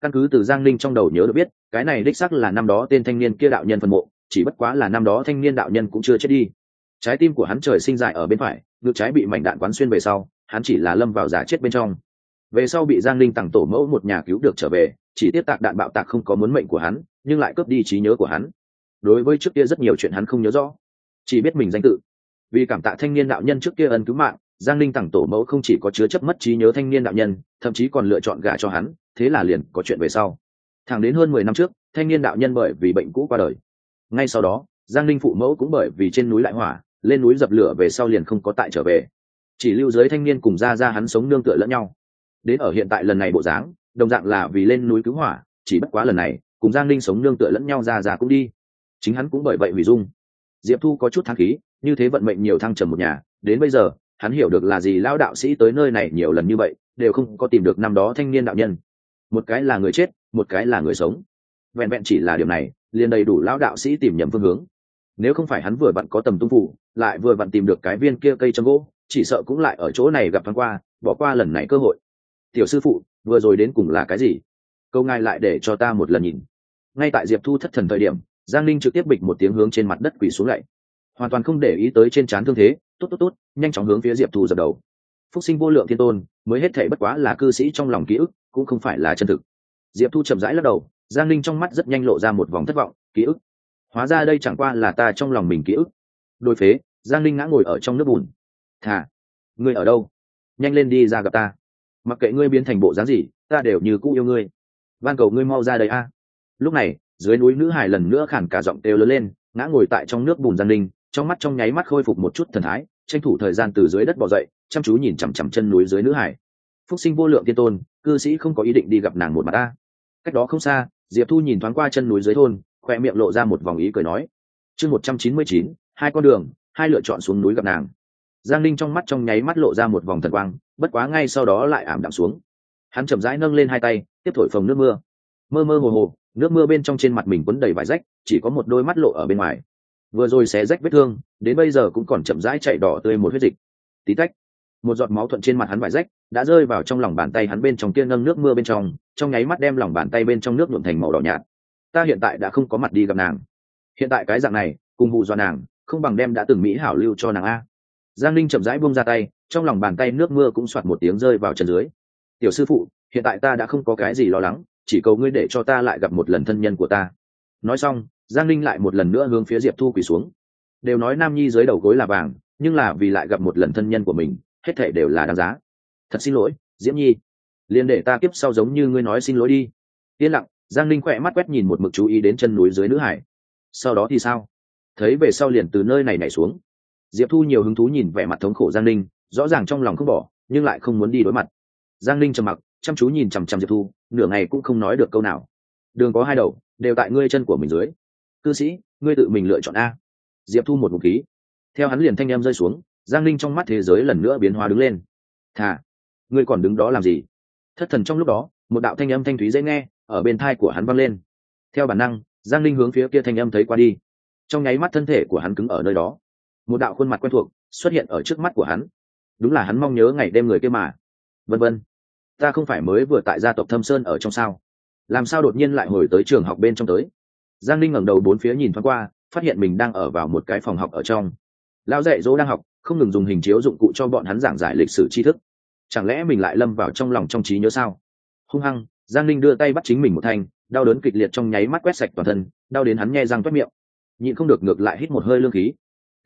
Căn cứ từ Giang Linh trong đầu nhớ được biết, cái này đích xác là năm đó tên thanh niên kia đạo nhân phân mộ, chỉ bất quá là năm đó thanh niên đạo nhân cũng chưa chết đi. Trái tim của hắn trời sinh dại ở bên phải, ngực trái bị mảnh đạn quán xuyên về sau, hắn chỉ là lâm vào giả chết bên trong. Về sau bị Giang Linh tặng tổ mẫu một nhà cứu được trở về, chỉ tiếc tạc đạn bạo tạc không có muốn mệnh của hắn, nhưng lại cướp đi trí nhớ của hắn. Đối với trước kia rất nhiều chuyện hắn không nhớ rõ, chỉ biết mình danh tự. Vì cảm tạ thanh niên đạo nhân trước kia ân cứu mạng, Giang Linh tặng tổ mẫu không chỉ có chứa chấp mất trí nhớ thanh niên đạo nhân, thậm chí còn lựa chọn gả cho hắn, thế là liền có chuyện về sau. Thẳng đến hơn 10 năm trước, thanh niên đạo nhân bởi vì bệnh cũ qua đời. Ngay sau đó, Giang Linh phụ mẫu cũng bởi vì trên núi lại hỏa, lên núi dập lửa về sau liền không có tại trở về, chỉ lưu giới thanh niên cùng ra hắn sống nương tựa lẫn nhau. Đến ở hiện tại lần này bộ dáng, đồng dạng là vì lên núi cứu hỏa, chỉ bất quá lần này cùng Giang Linh sống nương tựa lẫn nhau, ra cũng đi, chính hắn cũng bởi vậy hủy dung. Diệp Thu có chút thang khí, như thế vận mệnh nhiều thăng trầm một nhà, đến bây giờ hắn hiểu được là gì lão đạo sĩ tới nơi này nhiều lần như vậy đều không có tìm được năm đó thanh niên đạo nhân. Một cái là người chết, một cái là người sống, vẹn vẹn chỉ là điểm này liền đầy đủ lão đạo sĩ tìm nhầm phương hướng. Nếu không phải hắn vừa vặn có tầm tung phủ, lại vừa vặn tìm được cái viên kia cây châm gỗ, chỉ sợ cũng lại ở chỗ này gặp thoáng qua, bỏ qua lần này cơ hội. Tiểu sư phụ, vừa rồi đến cùng là cái gì? Câu ngài lại để cho ta một lần nhìn. Ngay tại Diệp Thu thất thần thời điểm, Giang Linh trực tiếp bịch một tiếng hướng trên mặt đất quỳ xuống lạy, hoàn toàn không để ý tới trên trán thương thế. Tốt, nhanh chóng hướng phía Diệp Thu dập đầu. Phúc sinh vô lượng thiên tôn, mới hết thảy bất quá là cư sĩ trong lòng ký ức, cũng không phải là chân thực. Diệp Thu chậm rãi lắc đầu, Giang Linh trong mắt rất nhanh lộ ra một vòng thất vọng. Ký ức? Hóa ra đây chẳng qua là ta trong lòng mình ký ức. Đôi phế. Giang Linh ngã ngồi ở trong nước bùn. Thà, ngươi ở đâu? Nhanh lên đi ra gặp ta. Mặc kệ ngươi biến thành bộ dáng gì, ta đều như cũ yêu ngươi. Van cầu ngươi mau ra đây a. Lúc này, dưới núi nữ hải lần nữa khản cả giọng kêu lớn lên, ngã ngồi tại trong nước bùn. Giang Linh trong mắt trong nháy mắt khôi phục một chút thần thái, tranh thủ thời gian từ dưới đất bò dậy, chăm chú nhìn chằm chằm chân núi dưới nữ hải. Phúc sinh vô lượng tiên tôn, cư sĩ không có ý định đi gặp nàng một mặt ta. Cách đó không xa, Diệp Thu nhìn thoáng qua chân núi dưới thôn, khoe miệng lộ ra một vòng ý cười nói. Chương 199, hai con đường, hai lựa chọn xuống núi gặp nàng. Giang Linh trong mắt trong nháy mắt lộ ra một vòng thần quang, bất quá ngay sau đó lại ảm đạm xuống. Hắn chậm rãi nâng lên hai tay, tiếp thổi phồng nước mưa. Mơ mơ hồ hồ, nước mưa bên trong trên mặt mình quấn đầy vải rách, chỉ có một đôi mắt lộ ở bên ngoài. Vừa rồi xé rách vết thương, đến bây giờ cũng còn chậm rãi chảy đỏ tươi một huyết dịch. Tí tách, một giọt máu thuận trên mặt hắn vải rách, đã rơi vào trong lòng bàn tay hắn bên trong kia nâng nước mưa bên trong nháy mắt đem lòng bàn tay bên trong nước nhuộm thành màu đỏ nhạt. Ta hiện tại đã không có mặt đi gặp nàng. Hiện tại cái dạng này, cùng hù dọa nàng, không bằng đem đã từng mỹ hảo lưu cho nàng a. Giang Linh chậm rãi buông ra tay, trong lòng bàn tay nước mưa cũng xoạt một tiếng rơi vào chân dưới. Tiểu sư phụ, hiện tại ta đã không có cái gì lo lắng, chỉ cầu ngươi để cho ta lại gặp một lần thân nhân của ta. Nói xong, Giang Linh lại một lần nữa hướng phía Diệp Thu quỳ xuống. Đều nói nam nhi dưới đầu gối là vàng, nhưng là vì lại gặp một lần thân nhân của mình, hết thảy đều là đáng giá. Thật xin lỗi, Diễm Nhi, liền để ta kiếp sau giống như ngươi nói xin lỗi đi. Yên lặng, Giang Linh khỏe mắt quét nhìn một mực chú ý đến chân núi dưới nữ hải. Sau đó thì sao? Thấy về sau liền từ nơi này nhảy xuống. Diệp Thu nhiều hứng thú nhìn vẻ mặt thống khổ Giang Linh, rõ ràng trong lòng không bỏ, nhưng lại không muốn đi đối mặt. Giang Linh trầm mặc, chăm chú nhìn chằm chằm Diệp Thu, nửa ngày cũng không nói được câu nào. Đường có hai đầu, đều tại ngươi chân của mình dưới. Cư sĩ, ngươi tự mình lựa chọn a. Diệp Thu một ngụm khí. Theo hắn liền thanh em rơi xuống, Giang Linh trong mắt thế giới lần nữa biến hóa đứng lên. Thà, ngươi còn đứng đó làm gì? Thất thần trong lúc đó, một đạo thanh âm thanh thúy dễ nghe ở bên tai của hắn vang lên. Theo bản năng, Giang Linh hướng phía kia thanh âm thấy qua đi. Trong nháy mắt thân thể của hắn cứng ở nơi đó. Một đạo khuôn mặt quen thuộc xuất hiện ở trước mắt của hắn. Đúng là hắn mong nhớ ngày đêm người kia mà. Vân vân, ta không phải mới vừa tại gia tộc Thâm Sơn ở trong sao? Làm sao đột nhiên lại hồi tới trường học bên trong tới? Giang Linh ngẩng đầu bốn phía nhìn thoáng qua, phát hiện mình đang ở vào một cái phòng học ở trong. Lão dạy dỗ đang học, không ngừng dùng hình chiếu dụng cụ cho bọn hắn giảng giải lịch sử tri thức. Chẳng lẽ mình lại lâm vào trong lòng trong trí nhớ sao? Hung hăng, Giang Linh đưa tay bắt chính mình một thanh, đau đớn kịch liệt trong nháy mắt quét sạch toàn thân, đau đến hắn nhe răng toét miệng, nhịn không được ngược lại hít một hơi lương khí. T,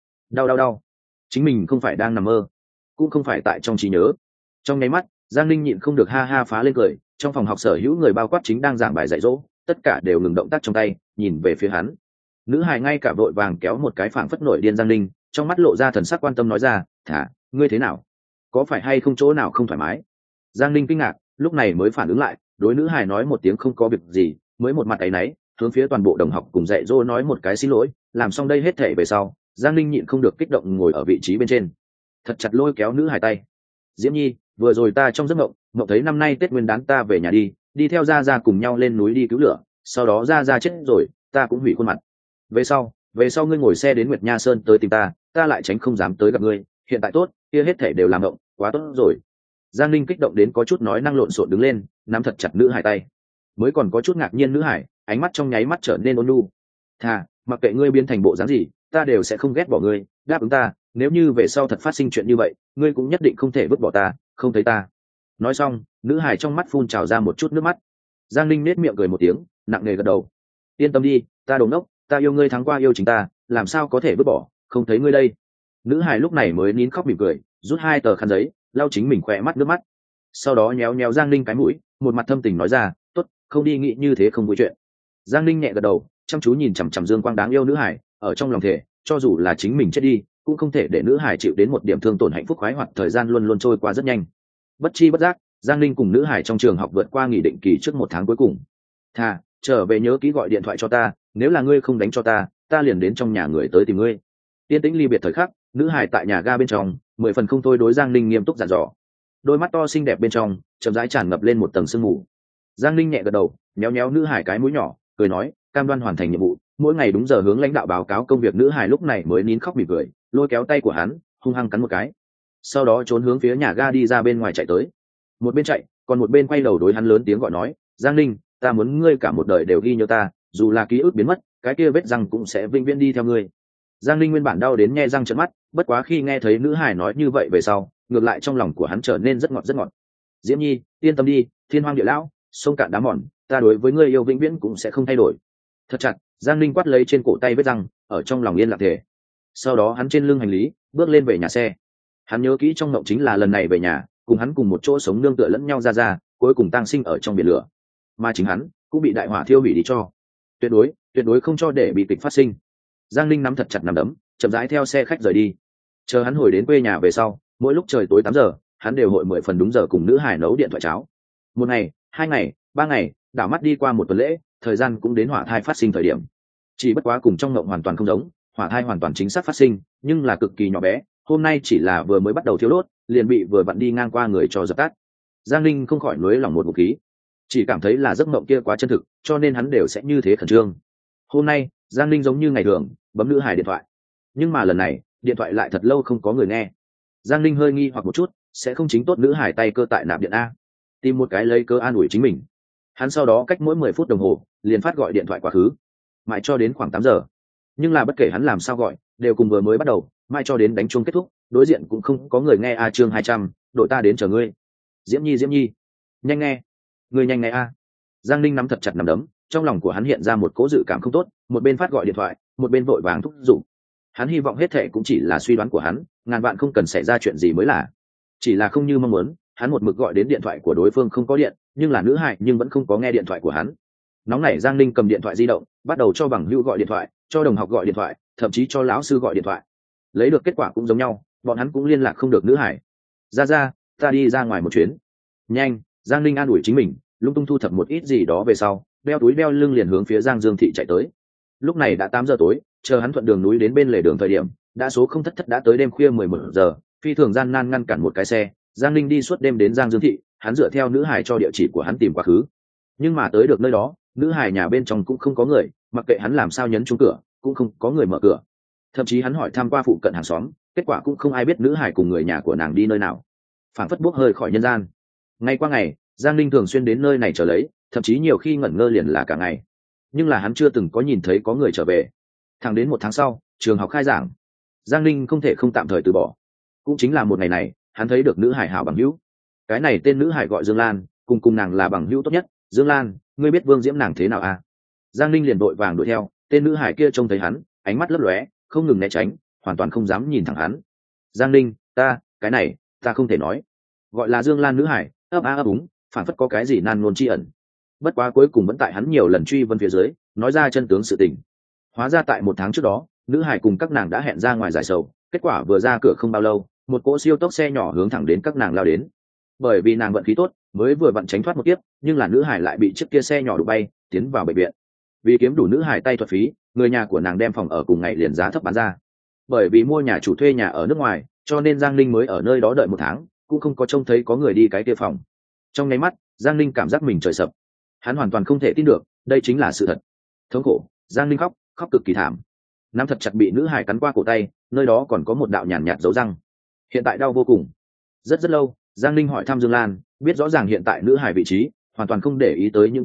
đau, chính mình không phải đang nằm mơ, cũng không phải tại trong trí nhớ. Trong nháy mắt, Giang Linh nhịn không được ha ha phá lên cười. Trong phòng học sở hữu người bao quát chính đang giảng bài dạy dỗ, tất cả đều ngừng động tác trong tay, nhìn về phía hắn. Nữ hài ngay cả vội vàng kéo một cái phảng phất nổi điên Giang Linh, trong mắt lộ ra thần sắc quan tâm nói ra, thả, ngươi thế nào? Có phải hay không chỗ nào không thoải mái? Giang Linh kinh ngạc, lúc này mới phản ứng lại, đối nữ hài nói một tiếng không có việc gì, mới một mặt áy náy, hướng phía toàn bộ đồng học cùng dạy dỗ nói một cái xin lỗi. Làm xong đây hết thể về sau, Giang Linh nhịn không được kích động ngồi ở vị trí bên trên, thật chặt lôi kéo nữ hài tay. Diễm Nhi, vừa rồi ta trong giấc mộng thấy năm nay Tết Nguyên đán ta về nhà đi theo Gia cùng nhau lên núi đi cứu lửa, sau đó Gia chết rồi, ta cũng hủy khuôn mặt. Về sau ngươi ngồi xe đến Nguyệt Nha Sơn tới tìm ta lại tránh không dám tới gặp ngươi, hiện tại tốt, kia hết thể đều làm động, quá tốt rồi. Giang Linh kích động đến có chút nói năng lộn xộn đứng lên, nắm thật chặt nữ hài tay. mới còn có chút ngạc nhiên nữ hải ánh mắt trong nháy mắt trở nên ôn nhu. Thà mặc kệ ngươi biến thành bộ dáng gì, ta đều sẽ không ghét bỏ ngươi, đáp ứng ta, nếu như về sau thật phát sinh chuyện như vậy, ngươi cũng nhất định không thể vứt bỏ ta, không thấy ta. Nói xong, nữ hải trong mắt phun trào ra một chút nước mắt. Giang Linh nết miệng cười một tiếng, nặng nề gật đầu. Yên tâm đi, ta đồ ngốc, ta yêu ngươi thắng qua yêu chính ta, làm sao có thể vứt bỏ, không thấy ngươi đây. Nữ hải lúc này mới nín khóc mỉm cười, rút 2 tờ khăn giấy lau chính mình khỏe mắt nước mắt, sau đó nhéo nhéo Giang Linh cái mũi, một mặt thâm tình nói ra, tốt, không đi nghĩ như thế không vui chuyện. Giang Linh nhẹ gật đầu, chăm chú nhìn chằm chằm dương quang đáng yêu nữ hải, ở trong lòng thể, cho dù là chính mình chết đi cũng không thể để nữ hải chịu đến một điểm thương tổn hạnh phúc khoái hoạt. Thời gian luôn luôn trôi qua rất nhanh, bất chi bất giác Giang Linh cùng nữ hải trong trường học vượt qua nghỉ định kỳ trước 1 tháng cuối cùng. Thà trở về nhớ kỹ gọi điện thoại cho ta, nếu là ngươi không đánh cho ta, ta liền đến trong nhà người tới tìm ngươi. Tiên tĩnh ly biệt thời khắc, nữ hải tại nhà ga bên trong 10 phần không thôi đối Giang Linh nghiêm túc dặn dò, đôi mắt to xinh đẹp bên trong chậm rãi tràn ngập lên một tầng sương mù. Giang Linh nhẹ gật đầu, nhéo nhéo nữ hải cái mũi nhỏ, cười nói, cam đoan hoàn thành nhiệm vụ, mỗi ngày đúng giờ hướng lãnh đạo báo cáo công việc. Nữ hải lúc này mới nín khóc mỉm cười, lôi kéo tay của hắn hung hăng cắn một cái, sau đó trốn hướng phía nhà ga đi ra bên ngoài chạy tới. Một bên chạy còn một bên quay đầu đối hắn lớn tiếng gọi nói, Giang Linh, ta muốn ngươi cả một đời đều ghi nhớ ta, dù là ký ức biến mất, cái kia vết răng cũng sẽ vĩnh viễn đi theo ngươi. Giang Linh nguyên bản đau đến nhe răng trợn mắt, bất quá khi nghe thấy nữ hải nói như vậy về sau, ngược lại trong lòng của hắn trở nên rất ngọt rất ngọt. Diễm Nhi, yên tâm đi, thiên hoang địa lão, sông cạn đá mòn, ta đối với ngươi yêu vĩnh viễn cũng sẽ không thay đổi. Thật chặt, Giang Linh quát lấy trên cổ tay vết răng, ở trong lòng yên lặng thể. Sau đó hắn trên lưng hành lý, bước lên về nhà xe. Hắn nhớ kỹ trong mộng chính là lần này về nhà, cùng hắn cùng một chỗ sống nương tựa lẫn nhau ra, cuối cùng tang sinh ở trong biển lửa. Mà chính hắn cũng bị đại hỏa thiêu hủy đi cho. Tuyệt đối không cho để bị kịch phát sinh. Giang Linh nắm thật chặt nắm đấm, chậm rãi theo xe khách rời đi. Chờ hắn hồi đến quê nhà về sau, mỗi lúc trời tối 8 giờ, hắn đều hội 10 phần đúng giờ cùng nữ hải nấu điện thoại cháo. 1 ngày, 2 ngày, 3 ngày, đảo mắt đi qua 1 tuần lễ, thời gian cũng đến hỏa thai phát sinh thời điểm. Chỉ bất quá cùng trong ngộng hoàn toàn không giống, hỏa thai hoàn toàn chính xác phát sinh, nhưng là cực kỳ nhỏ bé, hôm nay chỉ là vừa mới bắt đầu thiêu đốt, liền bị vừa vặn đi ngang qua người cho dập tắt. Giang Linh không khỏi nuối lòng một ngụm khí, chỉ cảm thấy là giấc mộng kia quá chân thực, cho nên hắn đều sẽ như thế khẩn trương. Hôm nay, Giang Linh giống như ngày thường, bấm nữ hải điện thoại, nhưng mà lần này, điện thoại lại thật lâu không có người nghe. Giang Linh hơi nghi hoặc một chút, sẽ không chính tốt nữ hải tay cơ tại nạp điện a, tìm một cái lấy cơ an ủi chính mình. Hắn sau đó cách mỗi 10 phút đồng hồ liền phát gọi điện thoại quá khứ, mãi cho đến khoảng 8 giờ. Nhưng là bất kể hắn làm sao gọi, đều cùng vừa mới bắt đầu, mãi cho đến đánh chuông kết thúc, đối diện cũng không có người nghe. Chương 200, đội ta đến chờ ngươi. Diễm Nhi, nhanh nghe, ngươi nhanh nghe a. Giang Linh nắm thật chặt nắm đấm, trong lòng của hắn hiện ra một cỗ dự cảm không tốt, một bên phát gọi điện thoại, một bên vội vàng thúc giục. Hắn hy vọng hết thệ cũng chỉ là suy đoán của hắn, ngàn vạn không cần xảy ra chuyện gì mới là. Chỉ là không như mong muốn, hắn một mực gọi đến điện thoại của đối phương không có điện, nhưng là nữ hại nhưng vẫn không có nghe điện thoại của hắn. Nóng nảy Giang Linh cầm điện thoại di động, bắt đầu cho bằng hữu gọi điện thoại, cho đồng học gọi điện thoại, thậm chí cho lão sư gọi điện thoại. Lấy được kết quả cũng giống nhau, bọn hắn cũng liên lạc không được nữ hải. Ra, ta đi ra ngoài một chuyến. Nhanh, Giang Linh an ủi chính mình, lung tung thu thập một ít gì đó về sau, đeo túi đeo lưng liền hướng phía Giang Dương thị chạy tới. Lúc này đã 8 giờ tối, chờ hắn thuận đường núi đến bên lề đường thời điểm, đã số không thất đã tới đêm khuya 11 giờ, phi thường gian nan ngăn cản một cái xe. Giang Linh đi suốt đêm đến Giang Dương thị, hắn dựa theo nữ hải cho địa chỉ của hắn tìm quá khứ. Nhưng mà tới được nơi đó, nữ hải nhà bên trong cũng không có người, mặc kệ hắn làm sao nhấn chuông cửa, cũng không có người mở cửa. Thậm chí hắn hỏi thăm qua phụ cận hàng xóm, kết quả cũng không ai biết nữ hải cùng người nhà của nàng đi nơi nào. Phảng phất bốc hơi khỏi nhân gian. Ngày qua ngày, Giang Linh thường xuyên đến nơi này chờ lấy, thậm chí nhiều khi ngẩn ngơ liền là cả ngày. Nhưng là hắn chưa từng có nhìn thấy có người trở về. Thẳng đến 1 tháng sau, trường học khai giảng, Giang Linh không thể không tạm thời từ bỏ. Cũng chính là một ngày này, hắn thấy được nữ hải hảo bằng hữu. Cái này tên nữ hải gọi Dương Lan, cùng nàng là bằng hữu tốt nhất. Dương Lan, ngươi biết Vương Diễm nàng thế nào à? Giang Linh liền vội vàng đuổi theo, tên nữ hải kia trông thấy hắn, ánh mắt lấp lóe, không ngừng né tránh, hoàn toàn không dám nhìn thẳng hắn. Giang Linh, cái này ta không thể nói. Gọi là Dương Lan nữ hải, ấp úng, phản phất có cái gì nan ngôn tri ẩn. Bất quá cuối cùng vẫn tại hắn nhiều lần truy vấn phía dưới, nói ra chân tướng sự tình. Hóa ra tại 1 tháng trước đó, nữ hải cùng các nàng đã hẹn ra ngoài giải sầu, kết quả vừa ra cửa không bao lâu, một cỗ siêu tốc xe nhỏ hướng thẳng đến các nàng lao đến. Bởi vì nàng vận khí tốt, mới vừa vặn tránh thoát một kiếp, nhưng là nữ hải lại bị chiếc kia xe nhỏ đụng bay, tiến vào bệnh viện. Vì kiếm đủ nữ hải tay thuật phí, người nhà của nàng đem phòng ở cùng ngày liền giá thấp bán ra. Bởi vì mua nhà chủ thuê nhà ở nước ngoài, cho nên Giang Linh mới ở nơi đó đợi 1 tháng, cũng không có trông thấy có người đi cái kia phòng. Trong nháy mắt, Giang Linh cảm giác mình trời sập. Hắn hoàn toàn không thể tin được, đây chính là sự thật. Thống khổ, Giang Linh khóc cực kỳ thảm. Nắm thật chặt bị nữ hải cắn qua cổ tay, nơi đó còn có một đạo nhàn nhạt dấu răng. Hiện tại đau vô cùng. Rất lâu, Giang Linh hỏi thăm Dương Lan, biết rõ ràng hiện tại nữ hải vị trí, hoàn toàn không để ý tới những chuyện khác,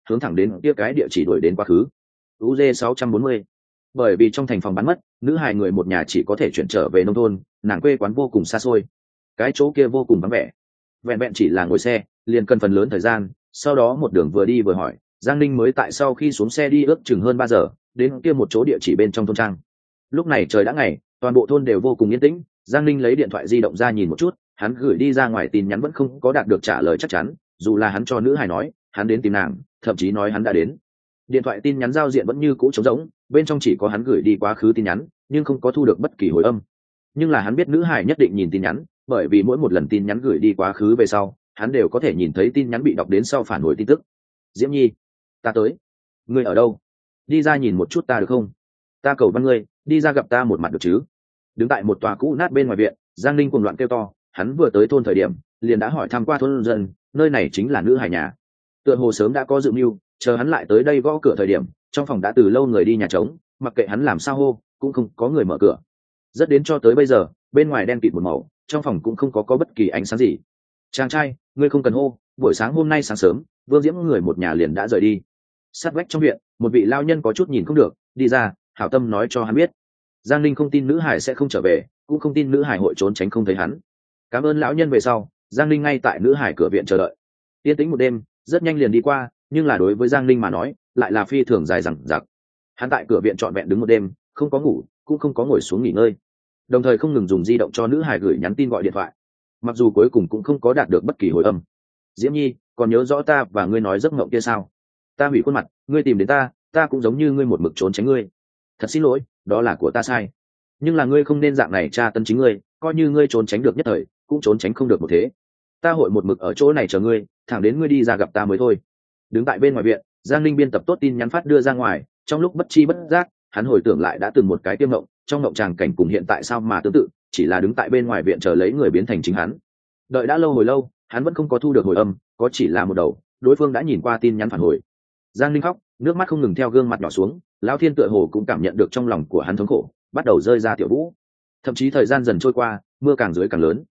hướng thẳng đến kia cái địa chỉ đuổi đến quá khứ. UZ 640. Bởi vì trong thành phòng bán mất, nữ hài người một nhà chỉ có thể chuyển trở về nông thôn, nàng quê quán vô cùng xa xôi, cái chỗ kia vô cùng vắng vẻ, vẹn vẹn chỉ là ngồi xe liền cần phần lớn thời gian. Sau đó một đường vừa đi vừa hỏi, Giang Ninh mới tại sau khi xuống xe đi ước chừng hơn 3 giờ đến kia một chỗ địa chỉ bên trong thôn trang. Lúc này trời đã ngày, toàn bộ thôn đều vô cùng yên tĩnh. Giang Ninh lấy điện thoại di động ra nhìn một chút, hắn gửi đi ra ngoài tin nhắn vẫn không có đạt được trả lời chắc chắn, dù là hắn cho nữ hài nói hắn đến tìm nàng, thậm chí nói hắn đã đến. Điện thoại tin nhắn giao diện vẫn như cũ trống rỗng, bên trong chỉ có hắn gửi đi quá khứ tin nhắn nhưng không có thu được bất kỳ hồi âm. Nhưng là hắn biết nữ hài nhất định nhìn tin nhắn, bởi vì mỗi một lần tin nhắn gửi đi quá khứ về sau hắn đều có thể nhìn thấy tin nhắn bị đọc đến sau phản hồi tin tức. Diễm Nhi, ta tới. Ngươi ở đâu? Đi ra nhìn một chút ta được không? Ta cầu văn ngươi đi ra gặp ta một mặt được chứ? Đứng tại một tòa cũ nát bên ngoài viện, Giang Ninh cuồng loạn kêu to. Hắn vừa tới thôn thời điểm liền đã hỏi thăm qua thôn dân, nơi này chính là nữ hài nhà. Tựa hồ sớm đã có dự mưu, chờ hắn lại tới đây gõ cửa thời điểm trong phòng đã từ lâu người đi nhà trống, mặc kệ hắn làm sao hô cũng không có người mở cửa. Rất đến cho tới bây giờ bên ngoài đen kịt một màu, trong phòng cũng không có bất kỳ ánh sáng gì. Chàng trai, ngươi không cần hô, buổi sáng hôm nay sáng sớm Vương Diễm người một nhà liền đã rời đi. Sát vách trong viện một vị lao nhân có chút nhìn không được đi ra, hảo tâm nói cho hắn biết. Giang Ninh không tin nữ hải sẽ không trở về, cũng không tin nữ hải hội trốn tránh không thấy hắn. Cảm ơn lão nhân về sau, Giang Ninh ngay tại nữ hải cửa viện chờ đợi. Yên tĩnh một đêm rất nhanh liền đi qua, nhưng là đối với Giang Ninh mà nói lại là phi thường dài dằng dặc. Hắn tại cửa viện trọn vẹn đứng một đêm, không có ngủ cũng không có ngồi xuống nghỉ ngơi, đồng thời không ngừng dùng di động cho nữ hải gửi nhắn tin gọi điện thoại, mặc dù cuối cùng cũng không có đạt được bất kỳ hồi âm. Diễm Nhi, còn nhớ rõ ta và ngươi nói giấc mộng kia sao? Ta hủy khuôn mặt, ngươi tìm đến ta cũng giống như ngươi một mực trốn tránh ngươi. Thật xin lỗi, đó là của ta sai. Nhưng là ngươi không nên dạng này tra tấn chính ngươi, coi như ngươi trốn tránh được nhất thời cũng trốn tránh không được một thế. Ta hội một mực ở chỗ này chờ ngươi, thẳng đến ngươi đi ra gặp ta mới thôi. Đứng tại bên ngoài viện, Giang Linh biên tập tốt tin nhắn phát đưa ra ngoài, trong lúc bất chi bất giác hắn hồi tưởng lại đã từng một cái tiêm mộng, trong mộng tràng cảnh cùng hiện tại sao mà tương tự, chỉ là đứng tại bên ngoài viện chờ lấy người biến thành chính hắn. Đợi đã lâu hồi lâu hắn vẫn không có thu được hồi âm, có chỉ là một đầu đối phương đã nhìn qua tin nhắn phản hồi. Giang Linh khóc, nước mắt không ngừng theo gương mặt nhỏ xuống, lão thiên tựa hồ cũng cảm nhận được trong lòng của hắn thống khổ, bắt đầu rơi ra tiểu vũ. Thậm chí thời gian dần trôi qua, mưa càng dưới càng lớn.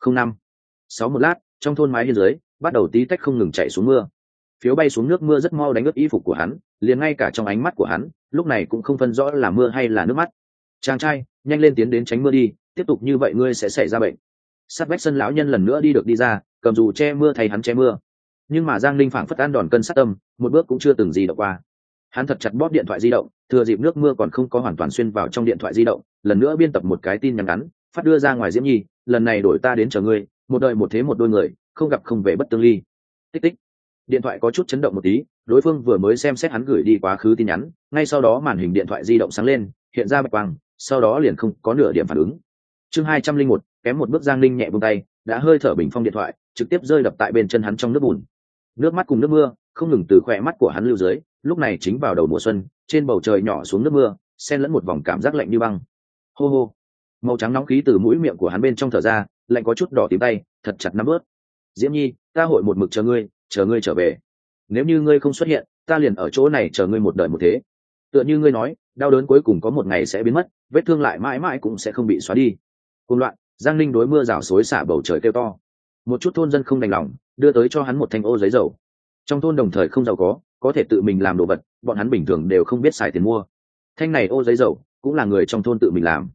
05:06 một lát, trong thôn mái hiên dưới bắt đầu tí tách không ngừng chảy xuống mưa. Phiếu bay xuống nước mưa rất mau đánh ướt y phục của hắn, liền ngay cả trong ánh mắt của hắn lúc này cũng không phân rõ là mưa hay là nước mắt. Chàng trai, nhanh lên tiến đến tránh mưa đi, tiếp tục như vậy ngươi sẽ xảy ra bệnh. Sát vách sân lão nhân lần nữa đi ra, cầm dù che mưa thay hắn che mưa. Nhưng mà Giang Linh phảng phất ăn đòn cân sát tâm, một bước cũng chưa từng gì động qua. Hắn thật chặt bóp điện thoại di động, thừa dịp nước mưa còn không có hoàn toàn xuyên vào trong điện thoại di động, lần nữa biên tập một cái tin nhắn ngắn phát đưa ra ngoài. Diễm Nhi, lần này đổi ta đến chờ ngươi, một đời một thế một đôi người, không gặp không về bất tương ly. Tích tích. Điện thoại có chút chấn động một tí, đối phương vừa mới xem xét hắn gửi đi quá khứ tin nhắn, ngay sau đó màn hình điện thoại di động sáng lên, hiện ra bạch quang, sau đó liền không có nửa điểm phản ứng. Chương 201, kém một bước Giang Linh nhẹ buông tay, đã hơi thở bình phong điện thoại, trực tiếp rơi đập tại bên chân hắn trong nước bùn. Nước mắt cùng nước mưa không ngừng từ khỏe mắt của hắn lưu dưới, lúc này chính vào đầu mùa xuân, trên bầu trời nhỏ xuống nước mưa, xen lẫn một vòng cảm giác lạnh như băng. Hô hô. Màu trắng nóng khí từ mũi miệng của hắn bên trong thở ra, lạnh có chút đỏ tím tay, thật chặt nắm ướt. Diễm Nhi, ta hội một mực chờ ngươi trở về. Nếu như ngươi không xuất hiện, ta liền ở chỗ này chờ ngươi một đời một thế. Tựa như ngươi nói, đau đớn cuối cùng có một ngày sẽ biến mất, vết thương lại mãi mãi cũng sẽ không bị xóa đi. Cuồng loạn, Giang Linh đối mưa rào xối xả bầu trời kêu to. Một chút thôn dân không đành lòng, đưa tới cho hắn một thanh ô giấy dầu. Trong thôn đồng thời không giàu có thể tự mình làm đồ vật, bọn hắn bình thường đều không biết xài tiền mua. Thanh này ô giấy dầu cũng là người trong thôn tự mình làm.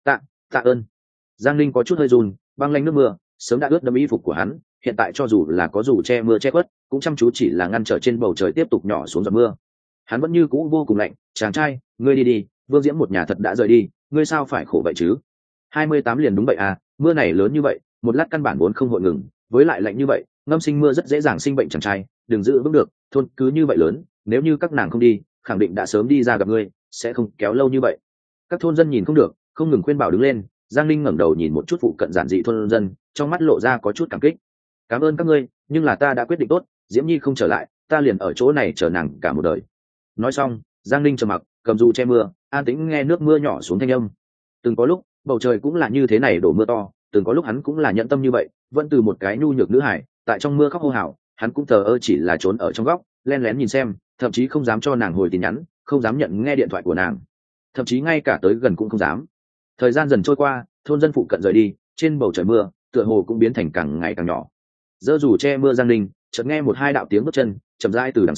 Tạ ơn. Giang Linh có chút hơi run, băng lanh nước mưa sớm đã ướt đẫm y phục của hắn, hiện tại cho dù là có dù che mưa che khuất, cũng chăm chú chỉ là ngăn trở trên bầu trời tiếp tục nhỏ xuống giọt mưa. Hắn vẫn như cũ vô cùng lạnh. Chàng trai, ngươi đi, Vương Diễm một nhà thật đã rời đi, ngươi sao phải khổ vậy chứ? 28 liền đúng vậy à, mưa này lớn như vậy, một lát căn bản vốn không hội ngừng, với lại lạnh như vậy, ngâm sinh mưa rất dễ dàng sinh bệnh. Chàng trai, đừng giữ vững được, thôn cứ như vậy lớn, nếu như các nàng không đi, khẳng định đã sớm đi ra gặp ngươi, sẽ không kéo lâu như vậy. Các thôn dân nhìn không được, không ngừng khuyên bảo đứng lên. Giang Linh ngẩng đầu nhìn một chút phụ cận giản dị thôn dân, trong mắt lộ ra có chút cảm kích. Cảm ơn các ngươi, nhưng là ta đã quyết định tốt, Diễm Nhi không trở lại, ta liền ở chỗ này chờ nàng cả một đời. Nói xong, Giang Linh trầm mặc, cầm dù che mưa, an tĩnh nghe nước mưa nhỏ xuống thanh âm. Từng có lúc bầu trời cũng là như thế này đổ mưa to, từng có lúc hắn cũng là nhẫn tâm như vậy, vẫn từ một cái nhu nhược nữ hải tại trong mưa khóc hô hào, hắn cũng thờ ơ chỉ là trốn ở trong góc len lén nhìn xem, thậm chí không dám cho nàng hồi tin nhắn, không dám nhận nghe điện thoại của nàng, thậm chí ngay cả tới gần cũng không dám. Thời gian dần trôi qua, thôn dân phụ cận rời đi, trên bầu trời mưa tựa hồ cũng biến thành càng ngày càng nhỏ. Giơ dù che mưa Giang Linh chợt nghe một hai đạo tiếng bước chân chậm rãi từ đằng xa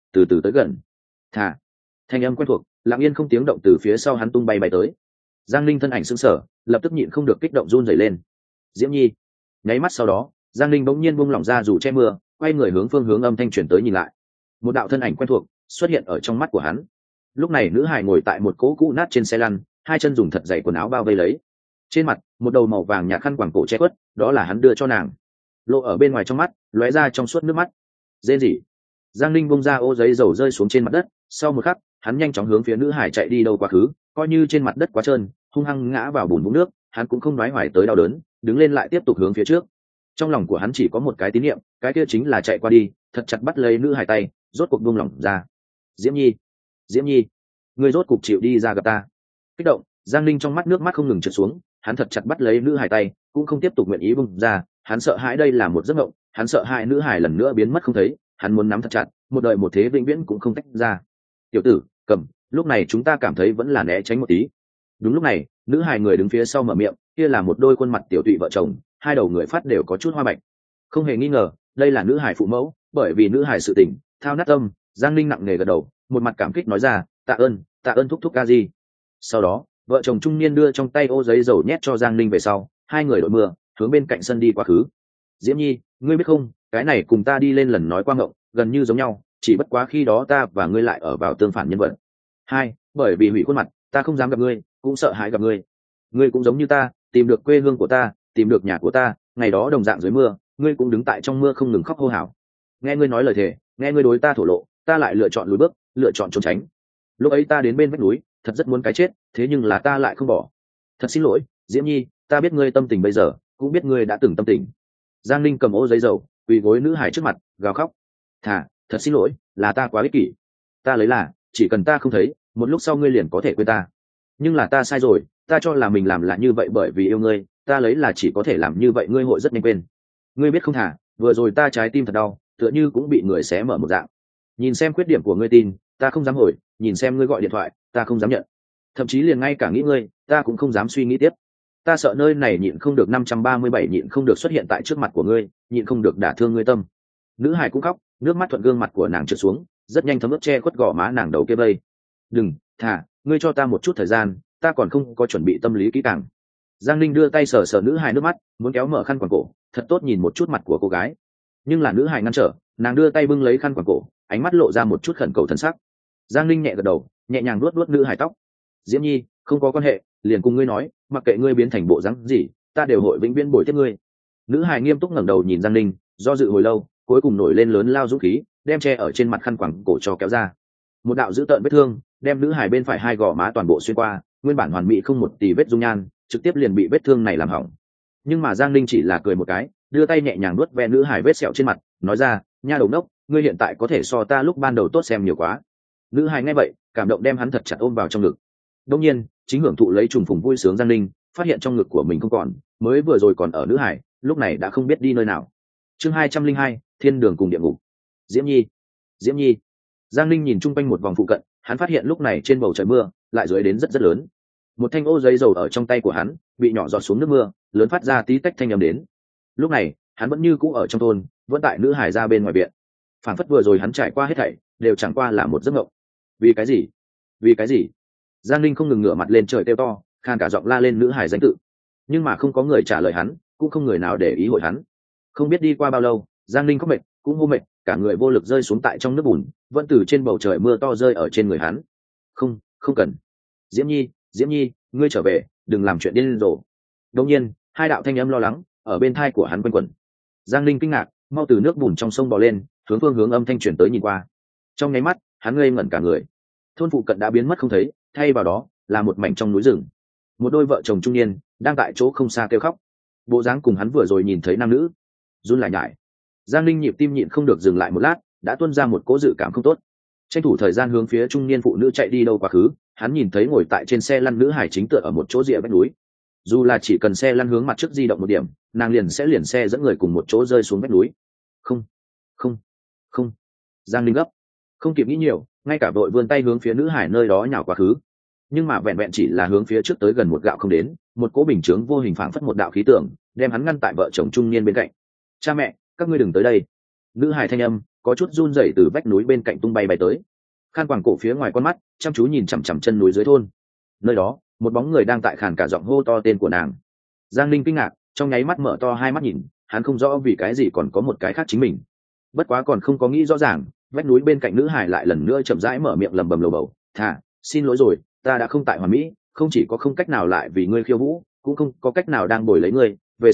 từ từ tới gần. Thả. Thanh âm quen thuộc, lặng yên không tiếng động từ phía sau hắn tung bay bay tới. Giang Linh thân ảnh sững sờ, lập tức nhịn không được kích động run rẩy lên. Diễm Nhi. Nháy mắt sau đó, Giang Linh bỗng nhiên buông lỏng ra dù che mưa, quay người hướng phương hướng âm thanh truyền tới nhìn lại. Một đạo thân ảnh quen thuộc xuất hiện ở trong mắt của hắn. Lúc này nữ hải ngồi tại một cỗ cũ nát trên xe lăn, hai chân dùng thật dày quần áo bao vây lấy. Trên mặt, một đầu màu vàng nhạt khăn quàng cổ che khuất, đó là hắn đưa cho nàng. Lộ ở bên ngoài trong mắt, lóe ra trong suốt nước mắt. Rên rỉ. Giang Linh bung ra ô giấy dầu rơi xuống trên mặt đất, sau một khắc, hắn nhanh chóng hướng phía nữ hải chạy đi đâu quá khứ, coi như trên mặt đất quá trơn, hung hăng ngã vào bùn vũng nước, hắn cũng không nói hoài tới đau đớn, đứng lên lại tiếp tục hướng phía trước. Trong lòng của hắn chỉ có một cái tín niệm, cái kia chính là chạy qua đi, thật chặt bắt lấy nữ hải tay, rốt cuộc buông lỏng ra. Diễm Nhi, Diễm Nhi, ngươi rốt cuộc chịu đi ra gặp ta. Kích động, Giang Linh trong mắt nước mắt không ngừng trượt xuống, hắn thật chặt bắt lấy nữ hải tay, cũng không tiếp tục nguyện ý buông ra, hắn sợ hãi đây là một giấc mộng, hắn sợ hãi nữ hải lần nữa biến mất không thấy, hắn muốn nắm thật chặt, một đời một thế vĩnh viễn cũng không tách ra. Tiểu tử, cầm, lúc này chúng ta cảm thấy vẫn là né tránh một tí. Đúng lúc này, nữ hải người đứng phía sau mở miệng, kia là một đôi khuôn mặt tiểu tụy vợ chồng, hai đầu người phát đều có chút hoa bạch. Không hề nghi ngờ, đây là nữ hải phụ mẫu, bởi vì nữ hải sự tình, thao nát tâm, Giang Linh nặng nề gật đầu, một mặt cảm kích nói ra, tạ ơn thúc thúc ca gì. Sau đó, vợ chồng trung niên đưa trong tay ô giấy dầu nhét cho Giang Linh về sau, hai người đội mưa, hướng bên cạnh sân đi quá khứ. Diễm Nhi, ngươi biết không, cái này cùng ta đi lên lần nói qua ngộng, gần như giống nhau, chỉ bất quá khi đó ta và ngươi lại ở vào tương phản nhân vật. Hai, bởi vì hủy khuôn mặt, ta không dám gặp ngươi, cũng sợ hãi gặp ngươi. Ngươi cũng giống như ta, tìm được quê hương của ta, tìm được nhà của ta, ngày đó đồng dạng dưới mưa, ngươi cũng đứng tại trong mưa không ngừng khóc hô hào. Nghe ngươi nói lời thề, nghe ngươi đối ta thổ lộ, ta lại lựa chọn lùi bước, lựa chọn trốn tránh. Lúc ấy ta đến bên vách núi, thật rất muốn cái chết, thế nhưng là ta lại không bỏ. Thật xin lỗi, Diễm Nhi, ta biết ngươi tâm tình bây giờ, cũng biết ngươi đã từng tâm tình. Giang Linh cầm ô giấy dầu, quỳ gối nữ hải trước mặt, gào khóc. Thật xin lỗi, là ta quá ích kỷ. Ta lấy là, chỉ cần ta không thấy, một lúc sau ngươi liền có thể quên ta. Nhưng là ta sai rồi, ta cho là mình làm là như vậy bởi vì yêu ngươi, ta lấy là chỉ có thể làm như vậy ngươi hội rất nhanh quên. Ngươi biết không hả, vừa rồi ta trái tim thật đau, tựa như cũng bị người xé mở một dạng. Nhìn xem khuyết điểm của ngươi tin, ta không dám hồi, nhìn xem ngươi gọi điện thoại, ta không dám nhận. Thậm chí liền ngay cả nghĩ ngươi, ta cũng không dám suy nghĩ tiếp. Ta sợ nơi này nhịn không được 537 nhịn không được xuất hiện tại trước mặt của ngươi, nhịn không được đả thương ngươi tâm. Nữ hải cũng khóc, nước mắt thuận gương mặt của nàng trượt xuống, rất nhanh thấm ướt che khuất gò má nàng đầu kia vây. Đừng, ngươi cho ta một chút thời gian, ta còn không có chuẩn bị tâm lý kỹ càng. Giang Linh đưa tay sờ sờ nữ hải nước mắt, muốn kéo mở khăn quàng cổ, thật tốt nhìn một chút mặt của cô gái. Nhưng là nữ hải ngăn trở, nàng đưa tay bưng lấy khăn quàng cổ, ánh mắt lộ ra một chút khẩn cầu thần sắc. Giang Linh nhẹ gật đầu, nhẹ nhàng luốt luốt nữ hải tóc. Diễm Nhi, không có quan hệ, liền cùng ngươi nói, mặc kệ ngươi biến thành bộ dáng gì, ta đều hội vĩnh viễn bồi tiếp ngươi. Nữ hải nghiêm túc ngẩng đầu nhìn Giang Linh, do dự hồi lâu, cuối cùng nổi lên lớn lao dũng khí, đem che ở trên mặt khăn quàng cổ cho kéo ra. Một đạo dữ tợn vết thương, đem nữ hải bên phải hai gò má toàn bộ xuyên qua, nguyên bản hoàn mỹ không một tì vết dung nhan, trực tiếp liền bị vết thương này làm hỏng. Nhưng mà Giang Linh chỉ là cười một cái, đưa tay nhẹ nhàng nuốt ve nữ hải vết sẹo trên mặt, nói ra, nha đầu nốc, ngươi hiện tại có thể so ta lúc ban đầu tốt xem nhiều quá. Nữ hải nghe vậy, cảm động đem hắn thật chặt ôm vào trong ngực. Đương nhiên, chính hưởng thụ lấy trùng phùng vui sướng Giang Linh, phát hiện trong ngực của mình không còn, mới vừa rồi còn ở nữ hải, lúc này đã không biết đi nơi nào. Chương 202, thiên đường cùng địa ngục. Diễm Nhi. Giang Linh nhìn chung quanh một vòng phụ cận, hắn phát hiện lúc này trên bầu trời mưa lại rơi đến rất rất lớn. Một thanh ô giấy dầu ở trong tay của hắn, bị nhỏ giọt xuống nước mưa, lớn phát ra tí tách thanh âm đến. Lúc này, hắn vẫn như cũ ở trong thôn, vẫn tại nữ hải ra bên ngoài viện. Phản phất vừa rồi hắn trải qua hết thảy, đều chẳng qua là một giấc mộng. Vì cái gì? Giang Linh không ngừng ngửa mặt lên trời kêu to, khan cả giọng la lên nữ hải danh tự. Nhưng mà không có người trả lời hắn, cũng không người nào để ý hội hắn. Không biết đi qua bao lâu, Giang Linh khóc mệt, cũng hô mệt, cả người vô lực rơi xuống tại trong nước bùn, vẫn từ trên bầu trời mưa to rơi ở trên người hắn. Không cần. Diễm Nhi, ngươi trở về, đừng làm chuyện điên rồ. Đột nhiên, hai đạo thanh âm lo lắng ở bên tai của hắn quanh quẩn. Giang Linh kinh ngạc, mau từ nước bùn trong sông bò lên, hướng âm thanh truyền tới nhìn qua. Trong nháy mắt, hắn ngây ngẩn cả người. Thôn phụ cận đã biến mất không thấy, thay vào đó là một mảnh trong núi rừng. Một đôi vợ chồng trung niên đang tại chỗ không xa kêu khóc, bộ dáng cùng hắn vừa rồi nhìn thấy nam nữ. Run lại nhải. Giang Linh nhịp tim nhịn không được dừng lại một lát, đã tuôn ra một cỗ dự cảm không tốt. Tranh thủ thời gian hướng phía trung niên phụ nữ chạy đi đâu quá khứ, hắn nhìn thấy ngồi tại trên xe lăn nữ hải chính tựa ở một chỗ rìa vách núi. Dù là chỉ cần xe lăn hướng mặt trước di động một điểm, nàng liền xe dẫn người cùng một chỗ rơi xuống vách núi. Không. Giang Linh gấp, không kịp nghĩ nhiều, ngay cả vội vươn tay hướng phía nữ hải nơi đó nhào quá khứ. Nhưng mà vẹn vẹn chỉ là hướng phía trước tới gần một gạo không đến, một cỗ bình chướng vô hình phảng phất một đạo khí tượng, đem hắn ngăn tại vợ chồng trung niên bên cạnh. Cha mẹ, các ngươi đừng tới đây. Nữ hải thanh âm có chút run rẩy từ vách núi bên cạnh tung bay bay tới. Khăn quàng cổ phía ngoài con mắt chăm chú nhìn chằm chằm chân núi dưới thôn. Nơi đó một bóng người đang tại khàn cả giọng hô to tên của nàng. Giang Linh kinh ngạc, trong nháy mắt mở to hai mắt nhìn, hắn không rõ vì cái gì còn có một cái khác chính mình. Bất quá còn không có nghĩ rõ ràng, vách núi bên cạnh nữ hải lại lần nữa chậm rãi mở miệng lầm bầm lầu bầu, thà xin lỗi rồi, ta đã không tại hoàn mỹ, không chỉ có không cách nào lại vì ngươi khiêu vũ, cũng không có cách nào đang bồi lấy ngươi,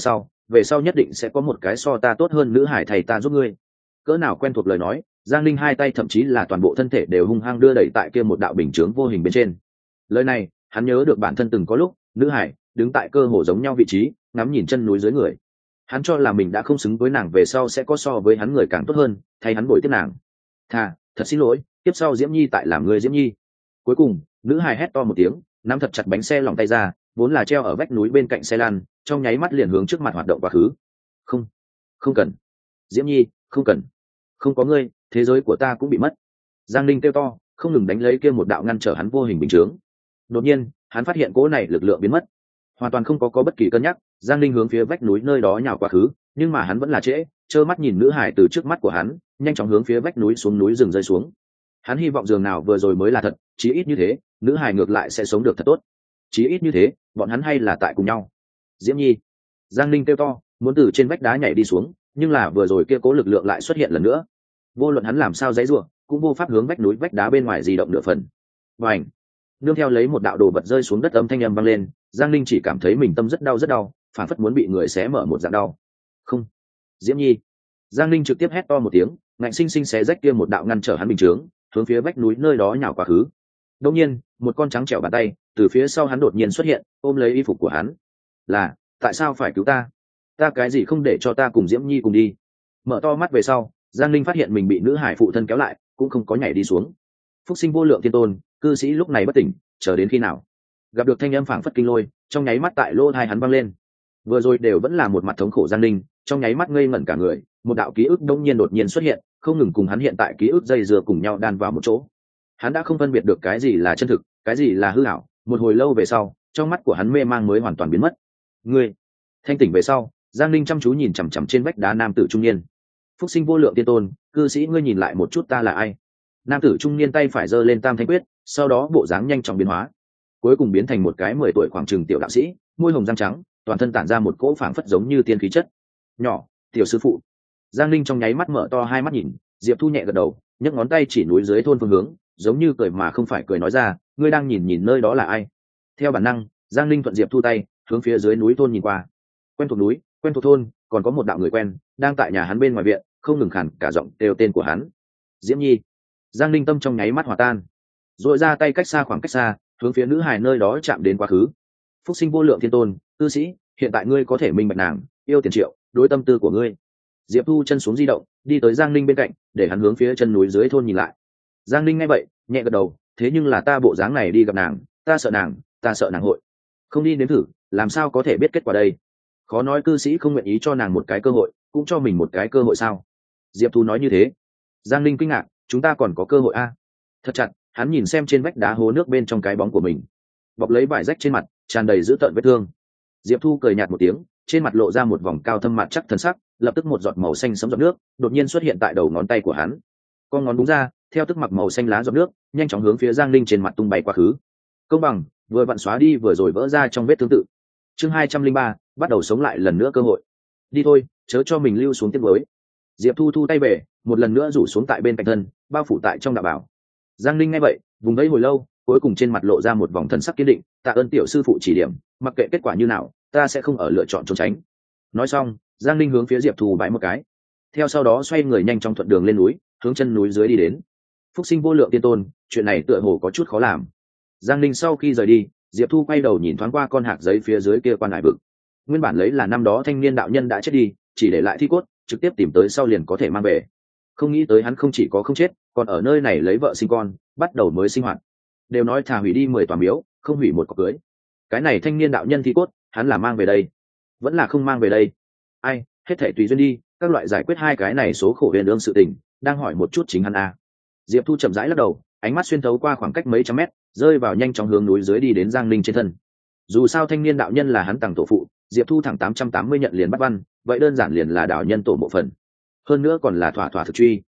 về sau nhất định sẽ có một cái so ta tốt hơn nữ hải thầy ta giúp ngươi. Cỡ nào quen thuộc lời nói, Giang Linh hai tay thậm chí là toàn bộ thân thể đều hung hăng đưa đẩy tại kia một đạo bình chướng vô hình bên trên. Lời này hắn nhớ được bản thân từng có lúc nữ hải đứng tại cơ hồ giống nhau vị trí, ngắm nhìn chân núi dưới người. Hắn cho là mình đã không xứng với nàng, về sau sẽ có so với hắn người càng tốt hơn thay hắn bồi tiếp nàng. Thà thật xin lỗi, tiếp sau Diễm Nhi tại làm người Diễm Nhi. Cuối cùng nữ hài hét to một tiếng, nắm thật chặt bánh xe lỏng tay ra, vốn là treo ở vách núi bên cạnh xe lăn, trong nháy mắt liền hướng trước mặt hoạt động quá khứ. Không, không cần, Diễm Nhi, không cần, không có ngươi thế giới của ta cũng bị mất. Giang Linh kêu to, không ngừng đánh lấy kia một đạo ngăn trở hắn vô hình bình chướng. Đột nhiên hắn phát hiện cỗ này lực lượng biến mất, hoàn toàn không có bất kỳ cân nhắc. Giang Linh hướng phía vách núi nơi đó nhào quá khứ, nhưng mà hắn vẫn là trễ, trơ mắt nhìn nữ hải từ trước mắt của hắn nhanh chóng hướng phía vách núi xuống núi rừng rơi xuống. Hắn hy vọng giường nào vừa rồi mới là thật, chí ít như thế nữ hải ngược lại sẽ sống được thật tốt, chí ít như thế bọn hắn hay là tại cùng nhau. Diễm Nhi, Giang Linh kêu to, muốn từ trên vách đá nhảy đi xuống, nhưng là vừa rồi kia cố lực lượng lại xuất hiện lần nữa. Vô luận hắn làm sao giãy giụa, cũng vô pháp hướng vách núi vách đá bên ngoài di động nửa phần. Và ảnh nương theo lấy một đạo đồ vật rơi xuống đất, âm thanh âm vang lên. Giang Linh chỉ cảm thấy mình tâm rất đau, phản phất muốn bị người xé mở một dạng đau. Không, Diễm Nhi. Giang Linh trực tiếp hét to một tiếng, ngạnh sinh sinh xé rách kia một đạo ngăn trở hắn bình chướng, hướng phía vách núi nơi đó nhào quá khứ. Đột nhiên một con trắng trẻo bàn tay từ phía sau hắn đột nhiên xuất hiện, ôm lấy y phục của hắn. Là, tại sao phải cứu ta? Ta cái gì không để cho ta cùng Diễm Nhi cùng đi? Mở to mắt về sau, Giang Linh phát hiện mình bị nữ hải phụ thân kéo lại, cũng không có nhảy đi xuống. Phúc sinh vô lượng thiên tôn, cư sĩ lúc này bất tỉnh, chờ đến khi nào? Gặp được thanh âm phảng phất kinh lôi, trong nháy mắt tại lỗ tai hắn vang lên. Vừa rồi đều vẫn là một mặt thống khổ Giang Linh, trong nháy mắt ngây ngẩn cả người, một đạo ký ức đột nhiên xuất hiện, không ngừng cùng hắn hiện tại ký ức dây dưa cùng nhau đan vào một chỗ. Hắn đã không phân biệt được cái gì là chân thực, cái gì là hư ảo. Một hồi lâu về sau, trong mắt của hắn mê mang mới hoàn toàn biến mất. Ngươi thanh tỉnh về sau, Giang Linh chăm chú nhìn chằm chằm trên vách đá nam tử trung niên. Phúc sinh vô lượng tiên tôn, cư sĩ ngươi nhìn lại một chút ta là ai? Nam tử trung niên tay phải giơ lên tam thanh quyết, sau đó bộ dáng nhanh chóng biến hóa, cuối cùng biến thành một cái 10 tuổi khoảng chừng tiểu đạo sĩ, môi hồng răng trắng, toàn thân tản ra một cỗ phảng phất giống như tiên khí chất. Nhỏ, tiểu sư phụ. Giang Linh trong nháy mắt mở to hai mắt nhìn, Diệp Thu nhẹ gật đầu, nhấc ngón tay chỉ núi dưới thôn phương hướng, giống như cười mà không phải cười nói ra, ngươi đang nhìn nơi đó là ai? Theo bản năng, Giang Linh thuận Diệp Thu tay, hướng phía dưới núi thôn nhìn qua. Quen thuộc núi, quen thuộc thôn, còn có một đạo người quen đang tại nhà hắn bên ngoài viện, không ngừng khàn cả giọng kêu tên của hắn. Diễm Nhi. Giang Linh tâm trong nháy mắt hòa tan, rồi ra tay khoảng cách xa, hướng phía nữ hài nơi đó chạm đến quá khứ. Phúc sinh vô lượng thiên tôn, cư sĩ, hiện tại ngươi có thể minh bạch nàng yêu tiền triệu, đối tâm tư của ngươi. Diệp Thu chân xuống di động, đi tới Giang Linh bên cạnh, để hắn hướng phía chân núi dưới thôn nhìn lại. Giang Linh nghe vậy nhẹ gật đầu, thế nhưng là ta bộ dáng này đi gặp nàng, ta sợ nàng hội không đi nếm thử, làm sao có thể biết kết quả đây? Khó nói cư sĩ không nguyện ý cho nàng một cái cơ hội, cũng cho mình một cái cơ hội sao? Diệp Thu nói như thế. Giang Linh kinh ngạc, chúng ta còn có cơ hội a? Thật chặt, hắn nhìn xem trên vách đá hố nước bên trong cái bóng của mình, bọc lấy vải rách trên mặt, tràn đầy dữ tợn vết thương. Diệp Thu cười nhạt một tiếng, trên mặt lộ ra một vòng cao thâm mặt chắc thần sắc, lập tức một giọt màu xanh sẫm giọt nước đột nhiên xuất hiện tại đầu ngón tay của hắn. Con ngón búng ra, theo tức mặc màu xanh lá giọt nước, nhanh chóng hướng phía Giang Linh trên mặt tung bay quá khứ. Công bằng, vừa vặn xóa đi vừa rồi vỡ ra trong vết thương tự. Chương 203, bắt đầu sống lại lần nữa cơ hội. Đi thôi, chớ cho mình lưu xuống tiếc nuối. Diệp Thu thu tay về, một lần nữa rủ xuống tại bên cạnh thân, bao phủ tại trong đạo bảo. Giang Linh nghe vậy, vùng đấy hồi lâu, cuối cùng trên mặt lộ ra một vòng thần sắc kiên định, tạ ơn tiểu sư phụ chỉ điểm, mặc kệ kết quả như nào, ta sẽ không ở lựa chọn trốn tránh. Nói xong, Giang Linh hướng phía Diệp Thu bãi một cái, theo sau đó xoay người nhanh chóng thuận đường lên núi, hướng chân núi dưới đi đến. Phúc sinh vô lượng tiên tôn, chuyện này tựa hồ có chút khó làm. Giang Linh sau khi rời đi, Diệp Thu quay đầu nhìn thoáng qua con hạc giấy phía dưới kia quan hải vực. Nguyên bản lấy là năm đó thanh niên đạo nhân đã chết đi, chỉ để lại thi cốt, trực tiếp tìm tới sau liền có thể mang về. Không nghĩ tới hắn không chỉ có không chết, còn ở nơi này lấy vợ sinh con, bắt đầu mới sinh hoạt. Đều nói thà hủy đi 10 tòa miếu, không hủy một cọc cưới. Cái này thanh niên đạo nhân thi cốt, hắn là mang về đây, vẫn là không mang về đây? Ai, hết thảy tùy duyên đi, các loại giải quyết hai cái này số khổ huyền ương sự tình, đang hỏi một chút chính hắn a. Diệp Thu chậm rãi lắc đầu, ánh mắt xuyên thấu qua khoảng cách mấy trăm mét, rơi vào nhanh chóng hướng núi dưới đi đến Giang Linh trên thân. Dù sao thanh niên đạo nhân là hắn tặng tổ phụ, Diệp Thu thẳng 880 nhận liền bắt văn, vậy đơn giản liền là đạo nhân tổ bộ phận. Hơn nữa còn là thỏa thỏa thực truy.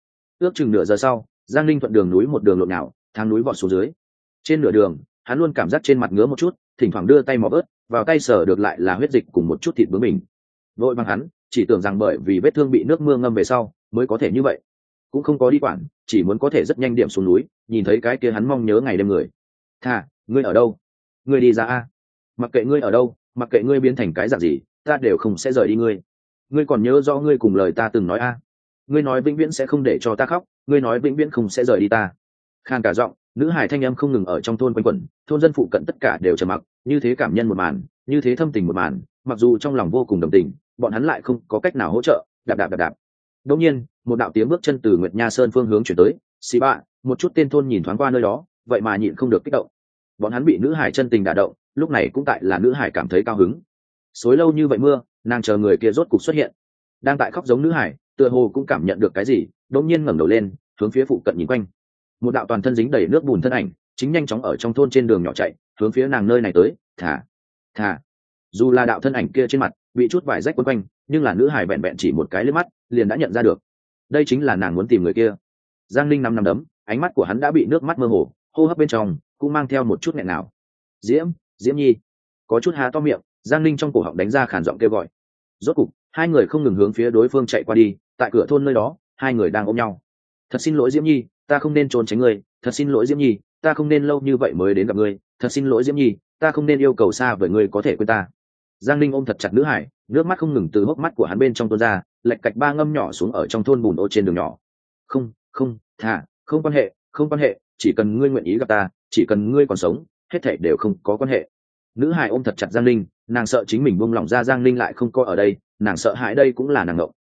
ước chừng nửa giờ sau, Giang Linh thuận đường núi một đường lộn nhào, thang núi vọt xuống dưới. Trên nửa đường, hắn luôn cảm giác trên mặt ngứa một chút, thỉnh thoảng đưa tay mò vớt, vào tay sờ được lại là huyết dịch cùng một chút thịt bướng mình. Vội vàng hắn, chỉ tưởng rằng bởi vì vết thương bị nước mưa ngâm về sau, mới có thể như vậy. Cũng không có đi quản, chỉ muốn có thể rất nhanh điểm xuống núi, nhìn thấy cái kia hắn mong nhớ ngày đêm người. Thà, ngươi ở đâu? Ngươi đi ra a. Mặc kệ ngươi ở đâu, mặc kệ ngươi biến thành cái dạng gì, ta đều không sẽ rời đi ngươi. Ngươi còn nhớ rõ ngươi cùng lời ta từng nói a? Ngươi nói vĩnh viễn sẽ không để cho ta khóc, ngươi nói vĩnh viễn không sẽ rời đi ta. Khan cả giọng, nữ hài thanh âm không ngừng ở trong thôn quanh quẩn, thôn dân phụ cận tất cả đều trầm mặc, như thế cảm nhân một màn, như thế thâm tình một màn, mặc dù trong lòng vô cùng đồng tình, bọn hắn lại không có cách nào hỗ trợ. Đạp đạp đạp đạp. Đột nhiên, một đạo tiếng bước chân từ Nguyệt Nha Sơn phương hướng chuyển tới, xì bạ, một chút tên thôn nhìn thoáng qua nơi đó, vậy mà nhịn không được kích động. Bọn hắn bị nữ hải chân tình đả động, lúc này cũng tại là nữ hải cảm thấy cao hứng. Xối lâu như vậy mưa, nàng chờ người kia rốt cục xuất hiện. Đang tại khóc giống nữ hải, tựa hồ cũng cảm nhận được cái gì, đột nhiên ngẩng đầu lên, hướng phía phụ cận nhìn quanh. Một đạo toàn thân dính đầy nước bùn thân ảnh, chính nhanh chóng ở trong thôn trên đường nhỏ chạy, hướng phía nàng nơi này tới, thả. Dù là đạo thân ảnh kia trên mặt bị chút vải rách quấn quanh, nhưng là nữ hải vẹn vẹn chỉ một cái liếc mắt, liền đã nhận ra được. Đây chính là nàng muốn tìm người kia. Giang Linh nắm đấm, ánh mắt của hắn đã bị nước mắt mơ hồ, hô hấp bên trong cũng mang theo một chút nghẹn nào. Diễm Nhi. Có chút há to miệng, Giang Linh trong cổ họng đánh ra khàn giọng kêu gọi. Rốt cục, hai người không ngừng hướng phía đối phương chạy qua đi, tại cửa thôn nơi đó, hai người đang ôm nhau. Thật xin lỗi Diễm Nhi, ta không nên trốn tránh ngươi, thật xin lỗi Diễm Nhi, ta không nên lâu như vậy mới đến gặp ngươi, thật xin lỗi Diễm Nhi, ta không nên yêu cầu xa với ngươi có thể quên ta. Giang Linh ôm thật chặt nữ hải, nước mắt không ngừng từ hốc mắt của hắn bên trong tuôn ra, lệch cạch ba ngâm nhỏ xuống ở trong thôn bùn ô trên đường nhỏ. Không, không quan hệ, chỉ cần ngươi nguyện ý gặp ta, chỉ cần ngươi còn sống, hết thảy đều không có quan hệ. Nữ hải ôm thật chặt Giang Linh, nàng sợ chính mình buông lỏng ra Giang Linh lại không có ở đây, nàng sợ hãi đây cũng là nàng ngộng.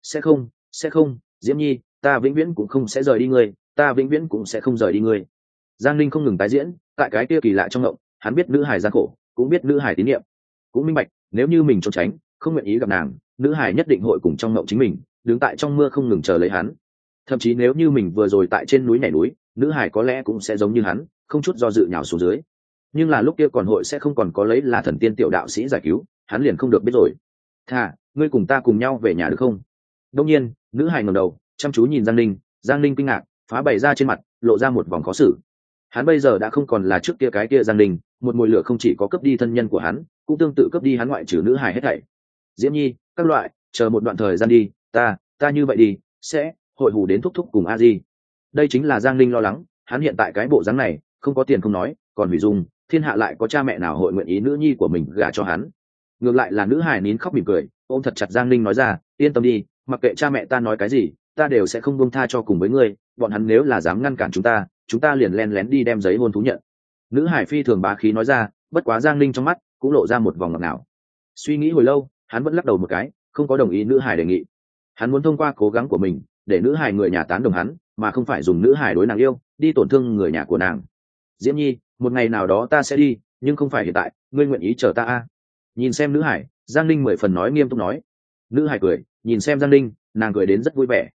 Sẽ không, Diễm Nhi, ta vĩnh viễn cũng không sẽ rời đi ngươi, ta vĩnh viễn cũng sẽ không rời đi ngươi. Giang Linh không ngừng tái diễn, tại cái kia kỳ lạ trong ngộng, hắn biết nữ hải gian khổ, cũng biết nữ hải tín nhiệm, cũng minh bạch, nếu như mình trốn tránh, không nguyện ý gặp nàng, nữ hải nhất định hội cùng trong ngộng chính mình, đứng tại trong mưa không ngừng chờ lấy hắn. Thậm chí nếu như mình vừa rồi tại trên núi nhảy núi, nữ hải có lẽ cũng sẽ giống như hắn, không chút do dự nhào xuống dưới. Nhưng là lúc kia còn hội sẽ không còn có lấy là thần tiên tiểu đạo sĩ giải cứu, hắn liền không được biết rồi. Ngươi cùng ta cùng nhau về nhà được không? Đông nhiên, nữ hải ngẩng đầu, chăm chú nhìn Giang Linh kinh ngạc, phá bày ra trên mặt, lộ ra một vòng khó xử. Hắn bây giờ đã không còn là trước kia cái kia Giang Linh, một mùi lửa không chỉ có cướp đi thân nhân của hắn, cũng tương tự cướp đi hắn ngoại trừ nữ hải hết thảy. Diễm Nhi, các loại, chờ một đoạn thời gian đi, ta như vậy đi, sẽ hội hù đến thúc thúc cùng a di. Đây chính là Giang Linh lo lắng, hắn hiện tại cái bộ dáng này, không có tiền không nói, còn hủy dung, thiên hạ lại có cha mẹ nào hội nguyện ý nữ nhi của mình gả cho hắn. Ngược lại là nữ hải nín khóc mỉm cười, ôm thật chặt Giang Linh nói ra, yên tâm đi, mặc kệ cha mẹ ta nói cái gì, ta đều sẽ không buông tha cho cùng với ngươi, bọn hắn nếu là dám ngăn cản chúng ta liền len lén đi đem giấy hôn thú nhận. Nữ hải phi thường bá khí nói ra, bất quá Giang Linh trong mắt cũng lộ ra một vòng ngọt ngào. Suy nghĩ hồi lâu, hắn vẫn lắc đầu một cái, không có đồng ý nữ hải đề nghị. Hắn muốn thông qua cố gắng của mình, để nữ hải người nhà tán đồng hắn, mà không phải dùng nữ hải đối nàng yêu, đi tổn thương người nhà của nàng. Diễm Nhi, một ngày nào đó ta sẽ đi, nhưng không phải hiện tại, ngươi nguyện ý chờ ta a? Nhìn xem nữ hải, Giang Linh 10 phần nói nghiêm túc nói. Nữ hải cười, nhìn xem Giang Linh, nàng cười đến rất vui vẻ.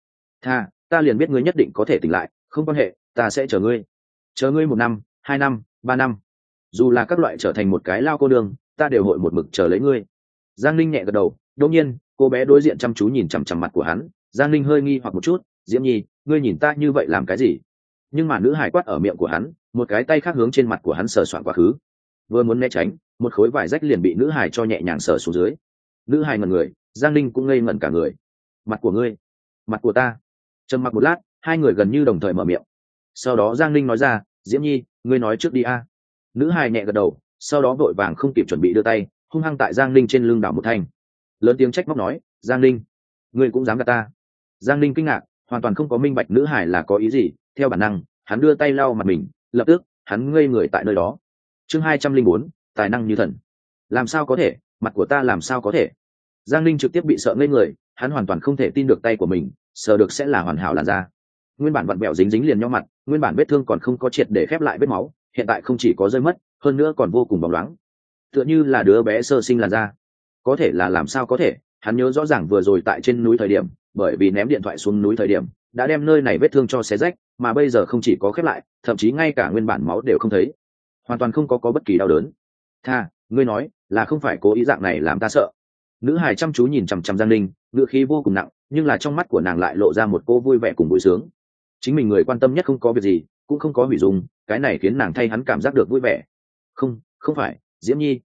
Ta liền biết ngươi nhất định có thể tỉnh lại, không quan hệ, ta sẽ chờ ngươi 1 năm, 2 năm, 3 năm, dù là các loại trở thành một cái lao cô đường, ta đều hội một mực chờ lấy ngươi. Giang Linh nhẹ gật đầu. Đột nhiên, cô bé đối diện chăm chú nhìn chằm chằm mặt của hắn. Giang Linh hơi nghi hoặc một chút, Diễm Nhi, ngươi nhìn ta như vậy làm cái gì? Nhưng mà nữ hải quát ở miệng của hắn, một cái tay khác hướng trên mặt của hắn sờ soạn quá khứ. Vừa muốn né tránh, một khối vải rách liền bị nữ hải cho nhẹ nhàng sờ xuống dưới. Nữ hải ngẩn người, Giang Linh cũng ngây ngẩn cả người. Mặt của ngươi, mặt của ta. Trầm mặc một lát, hai người gần như đồng thời mở miệng. Sau đó Giang Linh nói ra, Diễm Nhi, ngươi nói trước đi a. Nữ hài nhẹ gật đầu, sau đó vội vàng không kịp chuẩn bị đưa tay, hung hăng tại Giang Linh trên lưng đảo một thanh. Lớn tiếng trách móc nói, Giang Linh, ngươi cũng dám gạt ta? Giang Linh kinh ngạc, hoàn toàn không có minh bạch nữ hài là có ý gì, theo bản năng, hắn đưa tay lau mặt mình, lập tức, hắn ngây người tại nơi đó. Chương 204, tài năng như thần. Làm sao có thể, mặt của ta làm sao có thể? Giang Linh trực tiếp bị sợ ngây người, hắn hoàn toàn không thể tin được tay của mình, sờ được sẽ là hoàn hảo làn da. Nguyên bản vặn bẹo dính dính liền nhau mặt, nguyên bản vết thương còn không có triệt để khép lại vết máu, hiện tại không chỉ có rơi mất, hơn nữa còn vô cùng bóng loáng, tựa như là đứa bé sơ sinh làn da. Có thể là làm sao có thể? Hắn nhớ rõ ràng vừa rồi tại trên núi thời điểm, bởi vì ném điện thoại xuống núi thời điểm, đã đem nơi này vết thương cho xé rách, mà bây giờ không chỉ có khép lại, thậm chí ngay cả nguyên bản máu đều không thấy, hoàn toàn không có bất kỳ đau đớn. Ngươi nói là không phải cố ý dạng này làm ta sợ? Nữ hài chăm chú nhìn chằm chằm Giang Linh, ngựa khí vô cùng nặng, nhưng là trong mắt của nàng lại lộ ra một cô vui vẻ cùng vui sướng. chính mình người quan tâm nhất không có việc gì, cũng không có hủy dung, cái này khiến nàng thay hắn cảm giác được vui vẻ. Không phải Diễm Nhi,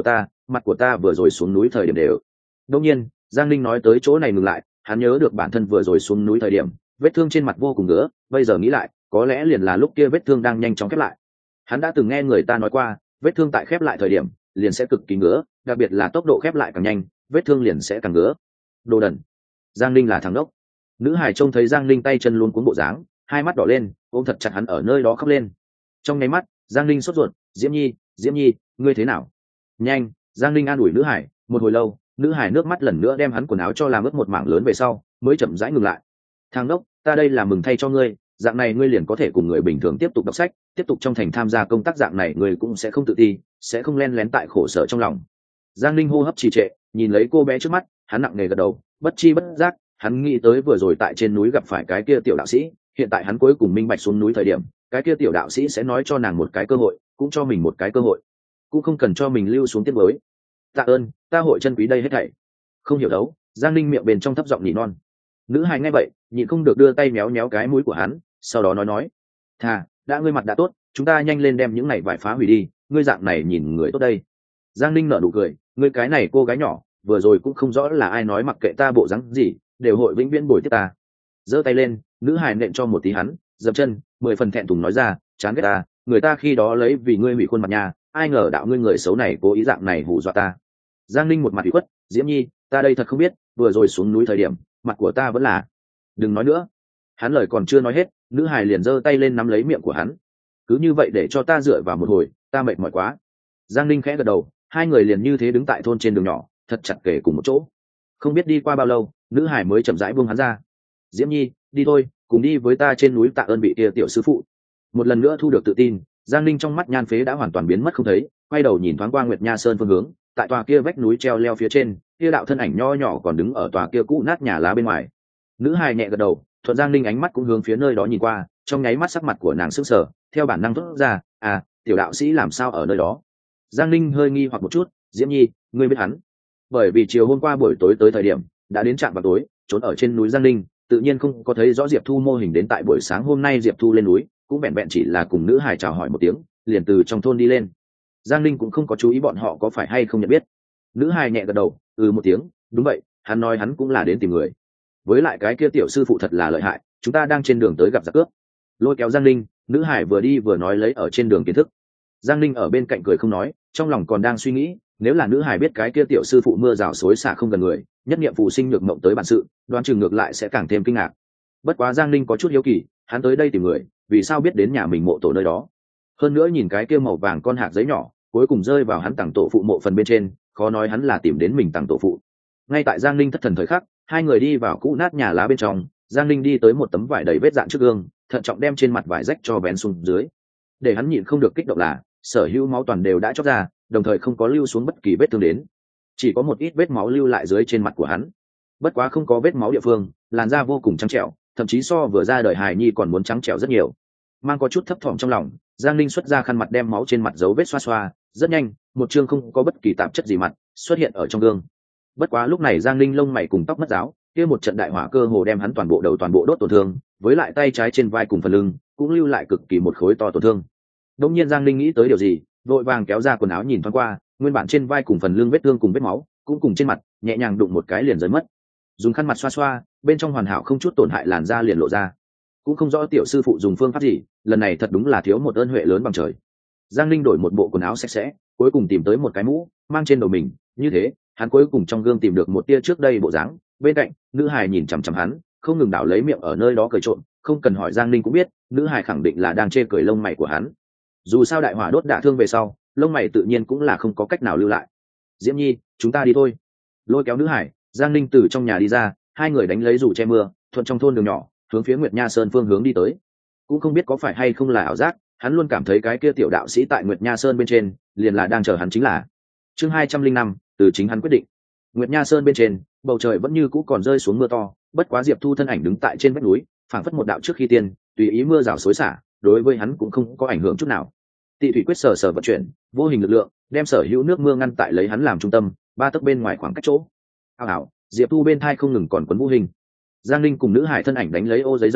mặt của ta vừa rồi xuống núi thời điểm đều. Đông nhiên Giang Linh nói tới chỗ này ngừng lại, hắn nhớ được bản thân vừa rồi xuống núi thời điểm vết thương trên mặt vô cùng ngứa, bây giờ nghĩ lại có lẽ liền là lúc kia vết thương đang nhanh chóng khép lại. Hắn đã từng nghe người ta nói qua, vết thương tại khép lại thời điểm liền sẽ cực kỳ ngứa, đặc biệt là tốc độ khép lại càng nhanh vết thương liền sẽ càng ngứa. Đồ đần, Giang Linh là thằng đốc. Nữ hải trông thấy Giang Linh tay chân luôn cuống bộ dáng, hai mắt đỏ lên, ôm thật chặt hắn ở nơi đó khóc lên. Trong nháy mắt Giang Linh sốt ruột, Diễm Nhi, ngươi thế nào? Nhanh! Giang Linh an ủi nữ hải. Một hồi lâu nữ hải nước mắt lần nữa đem hắn quần áo cho làm ướt một mảng lớn về sau mới chậm rãi ngừng lại. Thằng đốc, ta đây là mừng thay cho ngươi, dạng này ngươi liền có thể cùng người bình thường tiếp tục đọc sách, tiếp tục trong thành tham gia công tác, dạng này ngươi cũng sẽ không tự ti, sẽ không len lén tại khổ sở trong lòng. Giang Linh hô hấp trì trệ, nhìn lấy cô bé trước mắt, hắn nặng nề gật đầu, bất chi bất giác hắn nghĩ tới vừa rồi tại trên núi gặp phải cái kia tiểu đạo sĩ, hiện tại hắn cuối cùng minh bạch xuống núi thời điểm cái kia tiểu đạo sĩ sẽ nói cho nàng một cái cơ hội, cũng cho mình một cái cơ hội, cũng không cần cho mình lưu xuống tiếc nuối. Tạ ơn, ta hội chân quý đây hết thảy. Không hiểu đấu, Giang Linh miệng bên trong thấp giọng nỉ non. Nữ hài nghe vậy nhịn không được đưa tay méo méo cái mũi của hắn, sau đó nói thà đã ngươi mặt đã tốt, chúng ta nhanh lên đem những này vải phá hủy đi, ngươi dạng này nhìn người tốt đây. Giang Linh nở nụ cười, ngươi cái này cô gái nhỏ vừa rồi cũng không rõ là ai nói mặc kệ ta bộ dáng gì đều hội vĩnh viễn bồi tiếp ta. Giơ tay lên, nữ hài nện cho một tí hắn, dậm chân 10 phần thẹn thùng nói ra, chán ghét ta, người ta khi đó lấy vì ngươi hủy khuôn mặt nhà, ai ngờ đạo ngươi người xấu này cố ý dạng này hù dọa ta. Giang Linh một mặt ủy khuất, Diễm Nhi, ta đây thật không biết, vừa rồi xuống núi thời điểm mặt của ta vẫn là. Đừng nói nữa. Hắn lời còn chưa nói hết, nữ hài liền giơ tay lên nắm lấy miệng của hắn. Cứ như vậy để cho ta dựa vào một hồi, ta mệt mỏi quá. Giang Linh khẽ gật đầu, hai người liền như thế đứng tại thôn trên đường nhỏ, thật chặt kề cùng một chỗ. Không biết đi qua bao lâu, nữ hài mới chậm rãi buông hắn ra. Diễm Nhi, đi thôi, cùng đi với ta trên núi tạ ơn vị kia tiểu sư phụ. Một lần nữa thu được tự tin, Giang Linh trong mắt nhan phế đã hoàn toàn biến mất không thấy, quay đầu nhìn thoáng qua Nguyệt Nha Sơn phương hướng, tại tòa kia vách núi treo leo phía trên, kia đạo thân ảnh nho nhỏ còn đứng ở tòa kia cũ nát nhà lá bên ngoài. Nữ hài nhẹ gật đầu, thuận Giang Linh ánh mắt cũng hướng phía nơi đó nhìn qua, trong nháy mắt sắc mặt của nàng sững sờ, theo bản năng thốt ra, à, tiểu đạo sĩ làm sao ở nơi đó? Giang Linh hơi nghi hoặc một chút, Diễm Nhi, ngươi biết hắn? Bởi vì chiều hôm qua buổi tối tới thời điểm đã đến trạm vào tối, trốn ở trên núi Giang Linh tự nhiên không có thấy rõ Diệp Thu mô hình đến tại buổi sáng hôm nay Diệp Thu lên núi cũng vẹn vẹn chỉ là cùng nữ hài chào hỏi một tiếng liền từ trong thôn đi lên. Giang Linh cũng không có chú ý bọn họ có phải hay không nhận biết. Nữ hài nhẹ gật đầu, một tiếng, đúng vậy, hắn nói hắn cũng là đến tìm người. Với lại cái kia tiểu sư phụ thật là lợi hại, chúng ta đang trên đường tới gặp giặc cướp. Lôi kéo Giang Linh, nữ hải vừa đi vừa nói lấy ở trên đường kiến thức. Giang Linh ở bên cạnh cười không nói, trong lòng còn đang suy nghĩ, nếu là nữ hải biết cái kia tiểu sư phụ mưa rào xối xả không gần người, nhất niệm phù sinh nhược mộng tới bản sự, đoán chừng ngược lại sẽ càng thêm kinh ngạc. Bất quá Giang Linh có chút hiếu kỳ, hắn tới đây tìm người, vì sao biết đến nhà mình mộ tổ nơi đó? Hơn nữa nhìn cái kia màu vàng con hạt giấy nhỏ, cuối cùng rơi vào hắn tàng tổ phụ mộ phần bên trên, khó nói hắn là tìm đến mình tàng tổ phụ. Ngay tại Giang Linh thất thần thời khắc, hai người đi vào cũ nát nhà lá bên trong. Giang Linh đi tới một tấm vải đầy vết dạn trước gương, thận trọng đem trên mặt vải rách cho vén xuống dưới. Để hắn nhịn không được kích động là, sở hữu máu toàn đều đã chóc ra, đồng thời không có lưu xuống bất kỳ vết thương đến, chỉ có một ít vết máu lưu lại dưới trên mặt của hắn. Bất quá không có vết máu địa phương, làn da vô cùng trắng trẻo, thậm chí so vừa ra đời hài nhi còn muốn trắng trẻo rất nhiều. Mang có chút thấp thỏm trong lòng, Giang Linh xuất ra khăn mặt đem máu trên mặt dấu vết xoa xoa, rất nhanh, một chương không có bất kỳ tạp chất gì mặt xuất hiện ở trong gương. Bất quá lúc này Giang Linh lông mày cùng tóc mất ráo, kia một trận đại hỏa cơ hồ đem hắn toàn bộ đầu toàn bộ đốt tổn thương, với lại tay trái trên vai cùng phần lưng cũng lưu lại cực kỳ một khối to tổn thương. Đột nhiên Giang Linh nghĩ tới điều gì, vội vàng kéo ra quần áo nhìn thoáng qua, nguyên bản trên vai cùng phần lưng vết thương cùng vết máu cũng cùng trên mặt nhẹ nhàng đụng một cái liền rơi mất. Dùng khăn mặt xoa xoa, bên trong hoàn hảo không chút tổn hại làn da liền lộ ra. Cũng không rõ tiểu sư phụ dùng phương pháp gì, lần này thật đúng là thiếu một ơn huệ lớn bằng trời. Giang Linh đổi một bộ quần áo sạch sẽ, cuối cùng tìm tới một cái mũ mang trên đầu mình, như thế hắn cuối cùng trong gương tìm được một tia trước đây bộ dáng. Bên cạnh nữ hài nhìn chằm chằm hắn, không ngừng đảo lấy miệng ở nơi đó cười trộm, không cần hỏi Giang Linh cũng biết nữ hài khẳng định là đang chê cười lông mày của hắn. Dù sao đại hỏa đốt đả thương về sau, lông mày tự nhiên cũng là không có cách nào lưu lại. Diễm Nhi, chúng ta đi thôi. Lôi kéo nữ hải, Giang Linh từ trong nhà đi ra, hai người đánh lấy dù che mưa, thuận trong thôn đường nhỏ hướng phía Nguyệt Nha Sơn phương hướng đi tới. Cũng không biết có phải hay không là ảo giác, hắn luôn cảm thấy cái kia tiểu đạo sĩ tại Nguyệt Nha Sơn bên trên liền là đang chờ hắn chính là. Chương 205, từ chính hắn quyết định. Nguyệt Nha Sơn bên trên, bầu trời vẫn như cũ còn rơi xuống mưa to, bất quá Diệp Thu thân ảnh đứng tại trên vách núi, phảng phất một đạo trước khi tiên, tùy ý mưa rào xối xả, đối với hắn cũng không có ảnh hưởng chút nào. Tị thủy quyết sở sở vận chuyển, vô hình lực lượng đem sở hữu nước mưa ngăn tại lấy hắn làm trung tâm, ba tấc bên ngoài khoảng cách chỗ. Ảo ảo, Diệp Thu bên thai không ngừng còn quấn vũ hình. Giang Linh cùng nữ hải thân ảnh đánh lấy ô giấy dầu,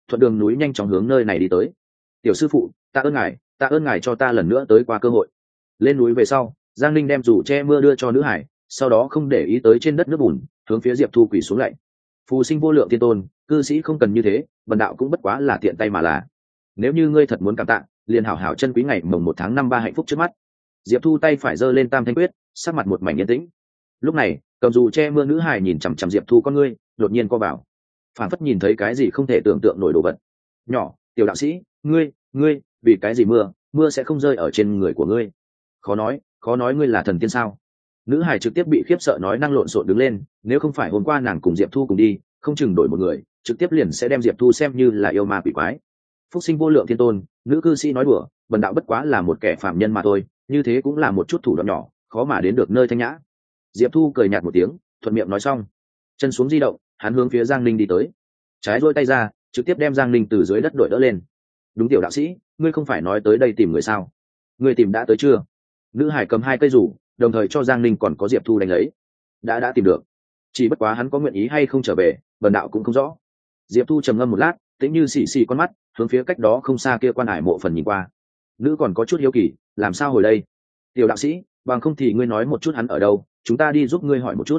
thuận đường núi nhanh chóng hướng nơi này đi tới. Tiểu sư phụ, tạ ơn ngài cho ta lần nữa tới qua cơ hội. Lên núi về sau, Giang Linh đem dù che mưa đưa cho nữ hải, sau đó không để ý tới trên đất nước bùn, hướng phía Diệp Thu quỳ xuống lạy. Phù sinh vô lượng thiên tôn, cư sĩ không cần như thế, bần đạo cũng bất quá là tiện tay mà là. Nếu như ngươi thật muốn cảm tạ, liền hảo hảo chân quý ngày mồng 1 tháng 5 3 hạnh phúc trước mắt. Diệp Thu tay phải giơ lên tam thanh quyết, sắc mặt một mảnh yên tĩnh. Lúc này, cầm dù che mưa nữ hải nhìn chằm chằm Diệp Thu con ngươi, đột nhiên co vào, phản phất nhìn thấy cái gì không thể tưởng tượng nổi đồ vật. Nhỏ, tiểu đạo sĩ, ngươi, vì cái gì mưa sẽ không rơi ở trên người của ngươi? Khó nói ngươi là thần tiên sao? Nữ hải trực tiếp bị khiếp sợ nói năng lộn xộn đứng lên, nếu không phải hôm qua nàng cùng Diệp Thu cùng đi, không chừng đổi một người, trực tiếp liền sẽ đem Diệp Thu xem như là yêu ma quỷ quái. Phúc sinh vô lượng thiên tôn, nữ cư sĩ nói đùa, bần đạo bất quá là một kẻ phàm nhân mà thôi, như thế cũng là một chút thủ đoạn nhỏ, khó mà đến được nơi thanh nhã. Diệp Thu cười nhạt một tiếng, thuận miệng nói xong, chân xuống di động, hắn hướng phía Giang Ninh đi tới, trái duỗi tay ra, trực tiếp đem Giang Ninh từ dưới đất đội đỡ lên. Đúng, tiểu đạo sĩ, ngươi không phải nói tới đây tìm người sao? Ngươi tìm đã tới chưa? Nữ hải cầm 2 cây rủ, đồng thời cho Giang Ninh còn có Diệp Thu đánh lấy. Đã tìm được, chỉ bất quá hắn có nguyện ý hay không trở về, bần đạo cũng không rõ. Diệp Thu trầm ngâm một lát, tĩnh như xì con mắt, hướng phía cách đó không xa kia quan hải mộ phần nhìn qua. Nữ còn có chút hiếu kỳ, làm sao hồi đây? Tiểu đạo sĩ, bằng không thì ngươi nói một chút hắn ở đâu, chúng ta đi giúp ngươi hỏi một chút.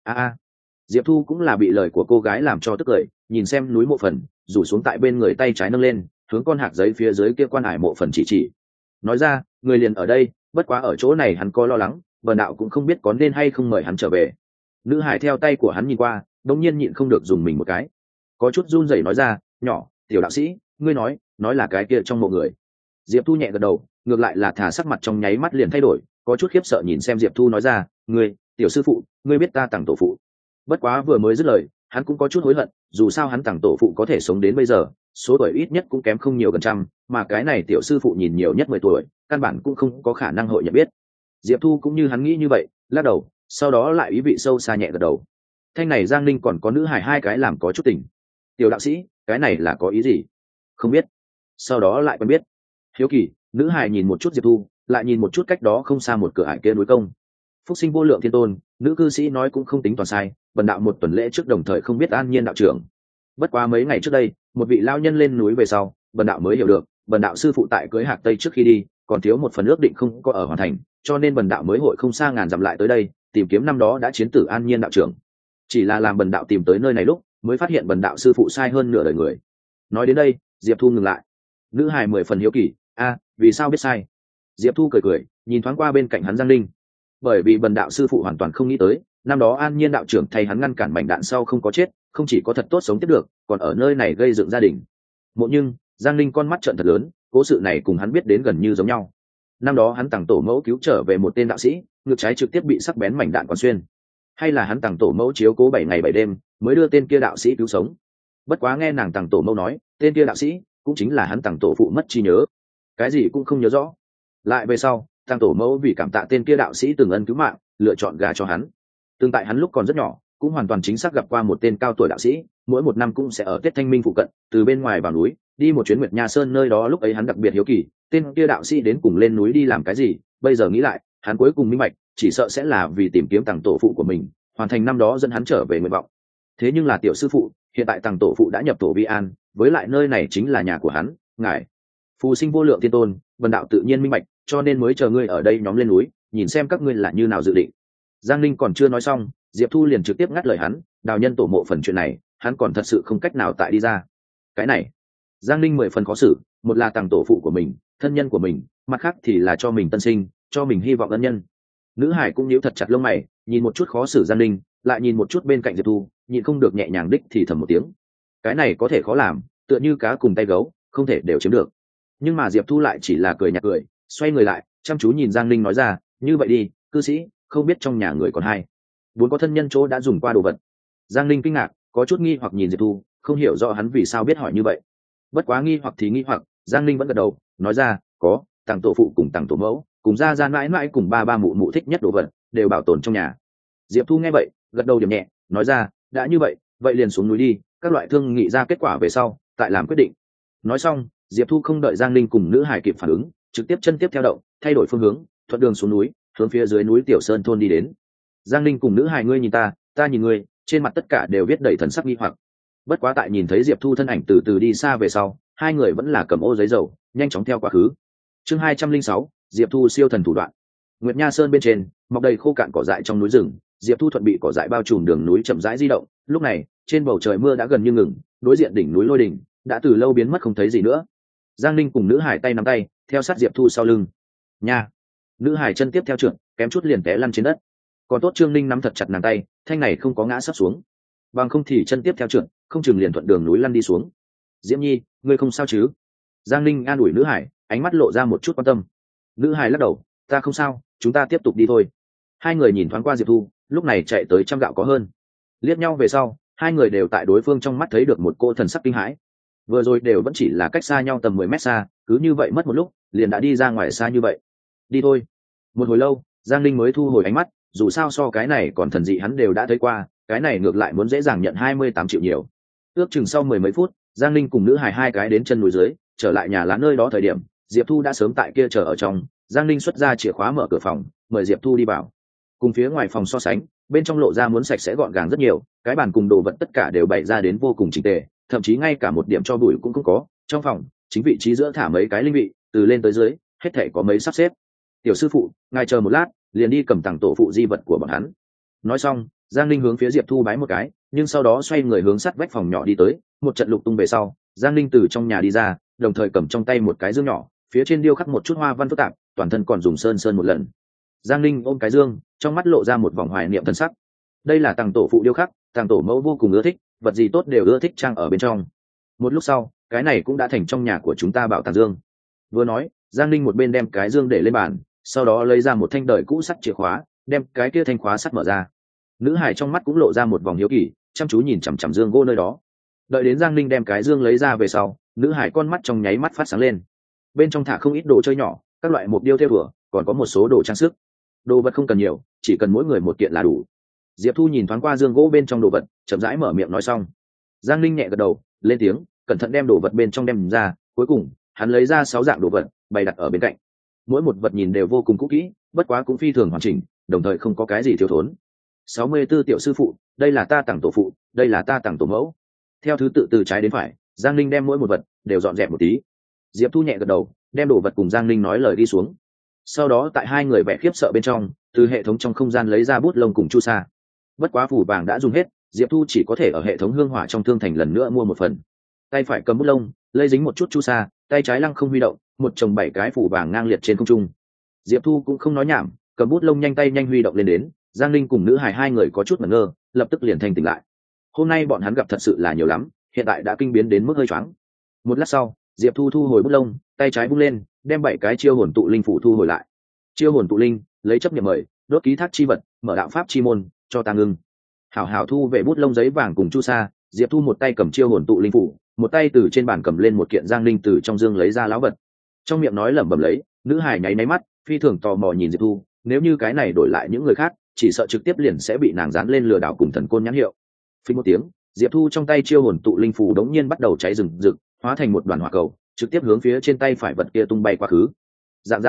Diệp Thu cũng là bị lời của cô gái làm cho tức cười, nhìn xem núi mộ phần, rủ xuống tại bên người tay trái nâng lên, hướng con hạc giấy phía dưới kia quan hải mộ phần chỉ. Nói ra, người liền ở đây, bất quá ở chỗ này hắn có lo lắng, bần đạo cũng không biết có nên hay không mời hắn trở về. Nữ hải theo tay của hắn nhìn qua, đống nhiên nhịn không được dùng mình một cái, có chút run rẩy nói ra, nhỏ, tiểu đạo sĩ, ngươi nói là cái kia trong mộ người. Diệp Thu nhẹ gật đầu, ngược lại là thả sắc mặt trong nháy mắt liền thay đổi, có chút khiếp sợ nhìn xem Diệp Thu nói ra, ngươi, tiểu sư phụ, ngươi biết ta tặng tổ phụ. Bất quá vừa mới dứt lời, hắn cũng có chút hối hận, dù sao hắn tặng tổ phụ có thể sống đến bây giờ, số tuổi ít nhất cũng kém không nhiều gần trăm, mà cái này tiểu sư phụ nhìn nhiều nhất 10 tuổi, căn bản cũng không có khả năng hội nhận biết. Diệp Thu cũng như hắn nghĩ như vậy, lắc đầu, sau đó lại ý vị sâu xa nhẹ gật đầu. Thanh này Giang Ninh còn có nữ hải 2 cái làm có chút tỉnh. Tiểu đạo sĩ, cái này là có ý gì? Không biết. Sau đó lại quen biết. Hiếu kỳ, nữ hải nhìn một chút Diệp Thu, lại nhìn một chút cách đó không xa một cửa ải kia núi công. Phúc sinh vô lượng thiên tôn, nữ cư sĩ nói cũng không tính toàn sai, bần đạo 1 tuần lễ trước đồng thời không biết An Nhiên đạo trưởng. Bất quá mấy ngày trước đây, một vị lao nhân lên núi về sau, bần đạo mới hiểu được, bần đạo sư phụ tại cưới Hạc Tây trước khi đi, còn thiếu một phần ước định không có ở hoàn thành, cho nên bần đạo mới hội không xa ngàn dặm lại tới đây, tìm kiếm năm đó đã chiến tử An Nhiên đạo trưởng. Chỉ là làm bần đạo tìm tới nơi này lúc, mới phát hiện bần đạo sư phụ sai hơn nửa đời người. Nói đến đây, Diệp Thu ngừng lại. Nữ hài 10 phần hiếu kỳ, vì sao biết sai? Diệp Thu cười, nhìn thoáng qua bên cạnh hắn Giang Linh. Bởi vì bần đạo sư phụ hoàn toàn không nghĩ tới, năm đó An Nhiên đạo trưởng thay hắn ngăn cản mảnh đạn sau không có chết, không chỉ có thật tốt sống tiếp được, còn ở nơi này gây dựng gia đình. Nhưng Giang Linh con mắt trợn thật lớn, cố sự này cùng hắn biết đến gần như giống nhau. Năm đó hắn tặng tổ mẫu cứu trở về một tên đạo sĩ, ngực trái trực tiếp bị sắc bén mảnh đạn quán xuyên. Hay là hắn tặng tổ mẫu chiếu cố 7 ngày 7 đêm mới đưa tên kia đạo sĩ cứu sống. Bất quá nghe nàng tặng tổ mẫu nói, tên kia đạo sĩ cũng chính là hắn tặng tổ phụ mất trí nhớ, cái gì cũng không nhớ rõ. Lại về sau, tặng tổ mẫu vì cảm tạ tên kia đạo sĩ từng ân cứu mạng, lựa chọn gà cho hắn. Tương tại hắn lúc còn rất nhỏ, cũng hoàn toàn chính xác gặp qua một tên cao tuổi đạo sĩ, mỗi 1 năm cũng sẽ ở Tết Thanh Minh phụ cận, từ bên ngoài vào núi, đi một chuyến Nguyệt Nha Sơn, nơi đó lúc ấy hắn đặc biệt hiếu kỳ, tên kia đạo sĩ đến cùng lên núi đi làm cái gì, bây giờ nghĩ lại, hắn cuối cùng minh bạch, chỉ sợ sẽ là vì tìm kiếm tặng tổ phụ của mình, hoàn thành năm đó dẫn hắn trở về nguyện vọng. Thế nhưng là tiểu sư phụ, hiện tại tặng tổ phụ đã nhập tổ vi an, với lại nơi này chính là nhà của hắn, ngài phù sinh vô lượng thiên tôn, vần đạo tự nhiên minh bạch, cho nên mới chờ ngươi ở đây nhóm lên núi, nhìn xem các ngươi là như nào dự định. Giang Linh còn chưa nói xong, Diệp Thu liền trực tiếp ngắt lời hắn, đào nhân tổ mộ phần chuyện này, hắn còn thật sự không cách nào tại đi ra. Cái này, Giang Linh 10 phần khó xử, một là tặng tổ phụ của mình, thân nhân của mình, mặt khác thì là cho mình tân sinh, cho mình hy vọng ân nhân. Nữ hải cũng nhíu thật chặt lông mày, nhìn một chút khó xử Giang Linh, lại nhìn một chút bên cạnh Diệp Thu, nhịn không được nhẹ nhàng đích thì thầm một tiếng. Cái này có thể khó làm, tựa như cá cùng tay gấu, không thể đều chiếm được. Nhưng mà Diệp Thu lại chỉ là cười nhạt cười, xoay người lại, chăm chú nhìn Giang Linh nói ra, như vậy đi, cư sĩ, không biết trong nhà người còn hay 4 có thân nhân chỗ đã dùng qua đồ vật. Giang Linh kinh ngạc, có chút nghi hoặc nhìn Diệp Thu, không hiểu rõ hắn vì sao biết hỏi như vậy. Bất quá nghi hoặc thì nghi hoặc, Giang Linh vẫn gật đầu, nói ra, có, tặng tổ phụ cùng tặng tổ mẫu, cùng gia mãi mãi cùng ba mụ mụ thích nhất đồ vật, đều bảo tồn trong nhà. Diệp Thu nghe vậy, gật đầu điểm nhẹ, nói ra, đã như vậy, vậy liền xuống núi đi, các loại thương nghị ra kết quả về sau, tại làm quyết định. Nói xong, Diệp Thu không đợi Giang Linh cùng nữ hải kịp phản ứng, trực tiếp chân tiếp theo động, thay đổi phương hướng, thuận đường xuống núi, hướng phía dưới núi Tiểu Sơn thôn đi đến. Giang Linh cùng nữ hải, ngươi nhìn ta nhìn ngươi, trên mặt tất cả đều viết đầy thần sắc nghi hoặc. bất quá tại nhìn thấy diệp thu thân ảnh từ từ đi xa về sau, hai người vẫn là cầm ô giấy dầu nhanh chóng theo quá khứ. Chương 206, diệp thu siêu thần thủ đoạn. Nguyệt Nha Sơn bên trên mọc đầy khô cạn cỏ dại trong núi rừng, diệp thu thuận bị cỏ dại bao trùm đường núi chậm rãi di động. Lúc này trên bầu trời mưa đã gần như ngừng, đối diện đỉnh núi Lôi Đỉnh đã từ lâu biến mất không thấy gì nữa. Giang Linh cùng nữ hải tay nắm tay theo sát diệp thu sau lưng. Nha! Nữ hải chân tiếp theo trượt, kém chút liền té lăn trên đất. Còn tốt Trương Linh nắm thật chặt nàng tay, thanh này không có ngã sấp xuống, bằng không thì chân tiếp theo trượt, không chừng liền thuận đường núi lăn đi xuống. Diễm Nhi, ngươi không sao chứ? Giang Linh an ủi nữ hải, ánh mắt lộ ra một chút quan tâm. Nữ hải lắc đầu, ta không sao, chúng ta tiếp tục đi thôi. Hai người nhìn thoáng qua diệp thu, lúc này chạy tới 100 gạo có hơn. Liếc nhau về sau, hai người đều tại đối phương trong mắt thấy được một cô thần sắc kinh hãi. Vừa rồi đều vẫn chỉ là cách xa nhau tầm 10 mét xa, cứ như vậy mất một lúc liền đã đi ra ngoài xa như vậy. Đi thôi. Một hồi lâu Giang Linh mới thu hồi ánh mắt, dù sao so cái này còn thần dị hắn đều đã thấy qua, cái này ngược lại muốn dễ dàng nhận 28 triệu nhiều. Ước chừng sau 10 mấy phút, Giang Linh cùng nữ hài hai cái đến chân núi dưới, trở lại nhà lá nơi đó thời điểm Diệp Thu đã sớm tại kia chờ ở trong. Giang Linh xuất ra chìa khóa mở cửa phòng, mời Diệp Thu đi vào. Cùng phía ngoài phòng so sánh, bên trong lộ ra muốn sạch sẽ gọn gàng rất nhiều, cái bàn cùng đồ vật tất cả đều bày ra đến vô cùng chỉnh tề, thậm chí ngay cả một điểm cho bụi cũng không có. Trong phòng chính vị trí giữa thả mấy cái linh vị, từ lên tới dưới hết thảy có mấy sắp xếp. Tiểu sư phụ, ngài chờ một lát, liền đi cầm tặng tổ phụ di vật của bọn hắn. Nói xong Giang Linh hướng phía Diệp Thu bái một cái, nhưng sau đó xoay người hướng sát vách phòng nhỏ đi tới. Một trận lục tung về sau, Giang Linh từ trong nhà đi ra, đồng thời cầm trong tay một cái dương nhỏ, phía trên điêu khắc một chút hoa văn phức tạp, toàn thân còn dùng sơn một lần. Giang Linh ôm cái dương, trong mắt lộ ra một vòng hoài niệm thân sắc. Đây là tàng tổ phụ điêu khắc, tàng tổ mẫu vô cùng ưa thích, vật gì tốt đều ưa thích trang ở bên trong. Một lúc sau, cái này cũng đã thành trong nhà của chúng ta bảo tàng dương. Vừa nói, Giang Linh một bên đem cái dương để lên bàn, sau đó lấy ra một thanh đời cũ sắt chìa khóa, đem cái kia thanh khóa sắt mở ra. Nữ hải trong mắt cũng lộ ra một vòng hiếu kỳ, chăm chú nhìn chằm chằm dương gỗ nơi đó. Đợi đến Giang Linh đem cái dương lấy ra về sau, nữ hải con mắt trong nháy mắt phát sáng lên. Bên trong thả không ít đồ chơi nhỏ, các loại mục điêu theo vừa, còn có một số đồ trang sức. Đồ vật không cần nhiều, chỉ cần mỗi người một kiện là đủ. Diệp Thu nhìn thoáng qua dương gỗ bên trong đồ vật, chậm rãi mở miệng nói xong. Giang Linh nhẹ gật đầu, lên tiếng, cẩn thận đem đồ vật bên trong đem ra. Cuối cùng hắn lấy ra 6 dạng đồ vật, bày đặt ở bên cạnh. Mỗi một vật nhìn đều vô cùng cũ kỹ, bất quá cũng phi thường hoàn chỉnh, đồng thời không có cái gì thiếu thốn. 64 tiểu sư phụ, đây là ta tặng tổ phụ, đây là ta tặng tổ mẫu. Theo thứ tự từ trái đến phải, Giang Linh đem mỗi một vật đều dọn dẹp một tí. Diệp Thu nhẹ gật đầu, đem đồ vật cùng Giang Linh nói lời đi xuống. Sau đó tại hai người vẻ khiếp sợ bên trong, từ hệ thống trong không gian lấy ra bút lông cùng chu sa. Bất quá phủ vàng đã dùng hết, Diệp Thu chỉ có thể ở hệ thống hương hỏa trong thương thành lần nữa mua một phần. Tay phải cầm bút lông, lây dính một chút chu sa, tay trái lăng không huy động, một chồng 7 cái phủ vàng ngang liệt trên không trung. Diệp Thu cũng không nói nhảm, cầm bút lông nhanh tay nhanh huy động lên đến. Giang Linh cùng nữ hài hai người có chút ngẩn ngơ, lập tức liền thanh tỉnh lại. Hôm nay bọn hắn gặp thật sự là nhiều lắm, hiện tại đã kinh biến đến mức hơi choáng. Một lát sau, Diệp Thu thu hồi bút lông, tay trái vung lên, đem 7 cái chiêu hồn tụ linh phủ thu hồi lại. Chiêu hồn tụ linh, lấy chấp niệm mời, đốt ký thác chi vật, mở đạo pháp chi môn, cho ta ngưng. Hảo hảo thu về bút lông giấy vàng cùng chu sa. Diệp Thu một tay cầm chiêu hồn tụ linh phủ, một tay từ trên bàn cầm lên một kiện Giang Linh từ trong dương lấy ra lão vật. Trong miệng nói lẩm bẩm lấy, nữ hài nháy mắt, phi thường tò mò nhìn Diệp Thu, nếu như cái này đổi lại những người khác, chỉ sợ trực tiếp liền sẽ bị nàng dán lên lừa đảo cùng thần côn nhãn hiệu. Phí một tiếng, Diệp Thu trong tay chiêu hồn tụ linh phù đống nhiên bắt đầu cháy rừng rực, hóa thành một đoàn hỏa cầu, trực tiếp hướng phía trên tay phải vật kia tung bay quá khứ. Dạng,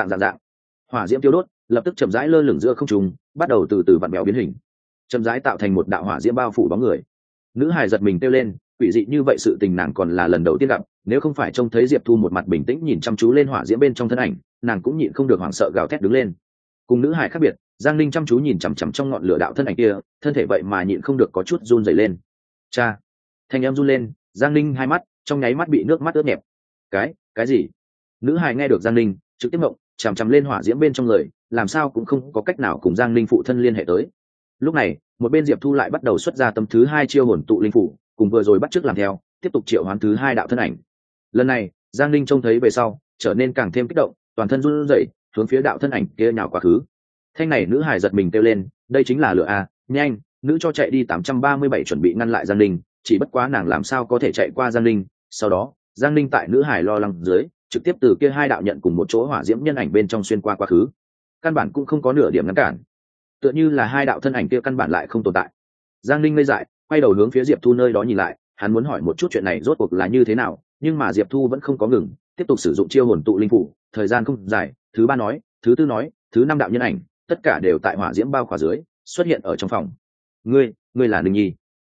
hỏa diễm tiêu đốt, lập tức chậm rãi lơ lửng giữa không trung, bắt đầu từ từ vặn bèo biến hình, chậm rãi tạo thành một đạo hỏa diễm bao phủ bóng người. Nữ hài giật mình kêu lên, quỷ dị như vậy sự tình nàng còn là lần đầu tiên gặp, nếu không phải trông thấy Diệp Thu một mặt bình tĩnh nhìn chăm chú lên hỏa diễm bên trong thân ảnh, nàng cũng nhịn không được hoảng sợ gào thét đứng lên. Cùng nữ hài khác biệt, Giang Linh chăm chú nhìn chằm chằm trong ngọn lửa đạo thân ảnh kia, thân thể vậy mà nhịn không được có chút run rẩy lên. Cha! Thanh em run lên, Giang Linh hai mắt trong nháy mắt bị nước mắt ướt nhẹp. Cái gì? Nữ hài nghe được Giang Linh, trực tiếp ngộng, chằm chằm lên hỏa diễm bên trong người, làm sao cũng không có cách nào cùng Giang Linh phụ thân liên hệ tới. Lúc này, một bên Diệp Thu lại bắt đầu xuất ra tấm thứ 2 chiêu hồn tụ linh phủ, cùng vừa rồi bắt chước làm theo, tiếp tục triệu hoán thứ 2 đạo thân ảnh. Lần này, Giang Linh trông thấy về sau, trở nên càng thêm kích động, toàn thân run rẩy, hướng phía đạo thân ảnh kia nhào quá khứ. Thanh này nữ hài giật mình kêu lên, đây chính là lửa a, nhanh, nữ cho chạy đi 837 chuẩn bị ngăn lại Giang Linh, chỉ bất quá nàng làm sao có thể chạy qua Giang Linh. Sau đó, Giang Linh tại nữ hài lo lắng dưới, trực tiếp từ kia 2 đạo nhận cùng một chỗ hỏa diễm nhân ảnh bên trong xuyên qua quá khứ. Căn bản cũng không có nửa điểm ngăn cản, tựa như là 2 đạo thân ảnh kia căn bản lại không tồn tại. Giang Linh ngây dại, quay đầu hướng phía Diệp Thu nơi đó nhìn lại, hắn muốn hỏi một chút chuyện này rốt cuộc là như thế nào, nhưng mà Diệp Thu vẫn không có ngừng, tiếp tục sử dụng chiêu hồn tụ linh phủ. Thời gian không dài, thứ 3 nói, thứ 4 nói, thứ 5 đạo nhân ảnh, tất cả đều tại hỏa diễm bao khỏa dưới xuất hiện ở trong phòng. Ngươi là Ninh Nhi.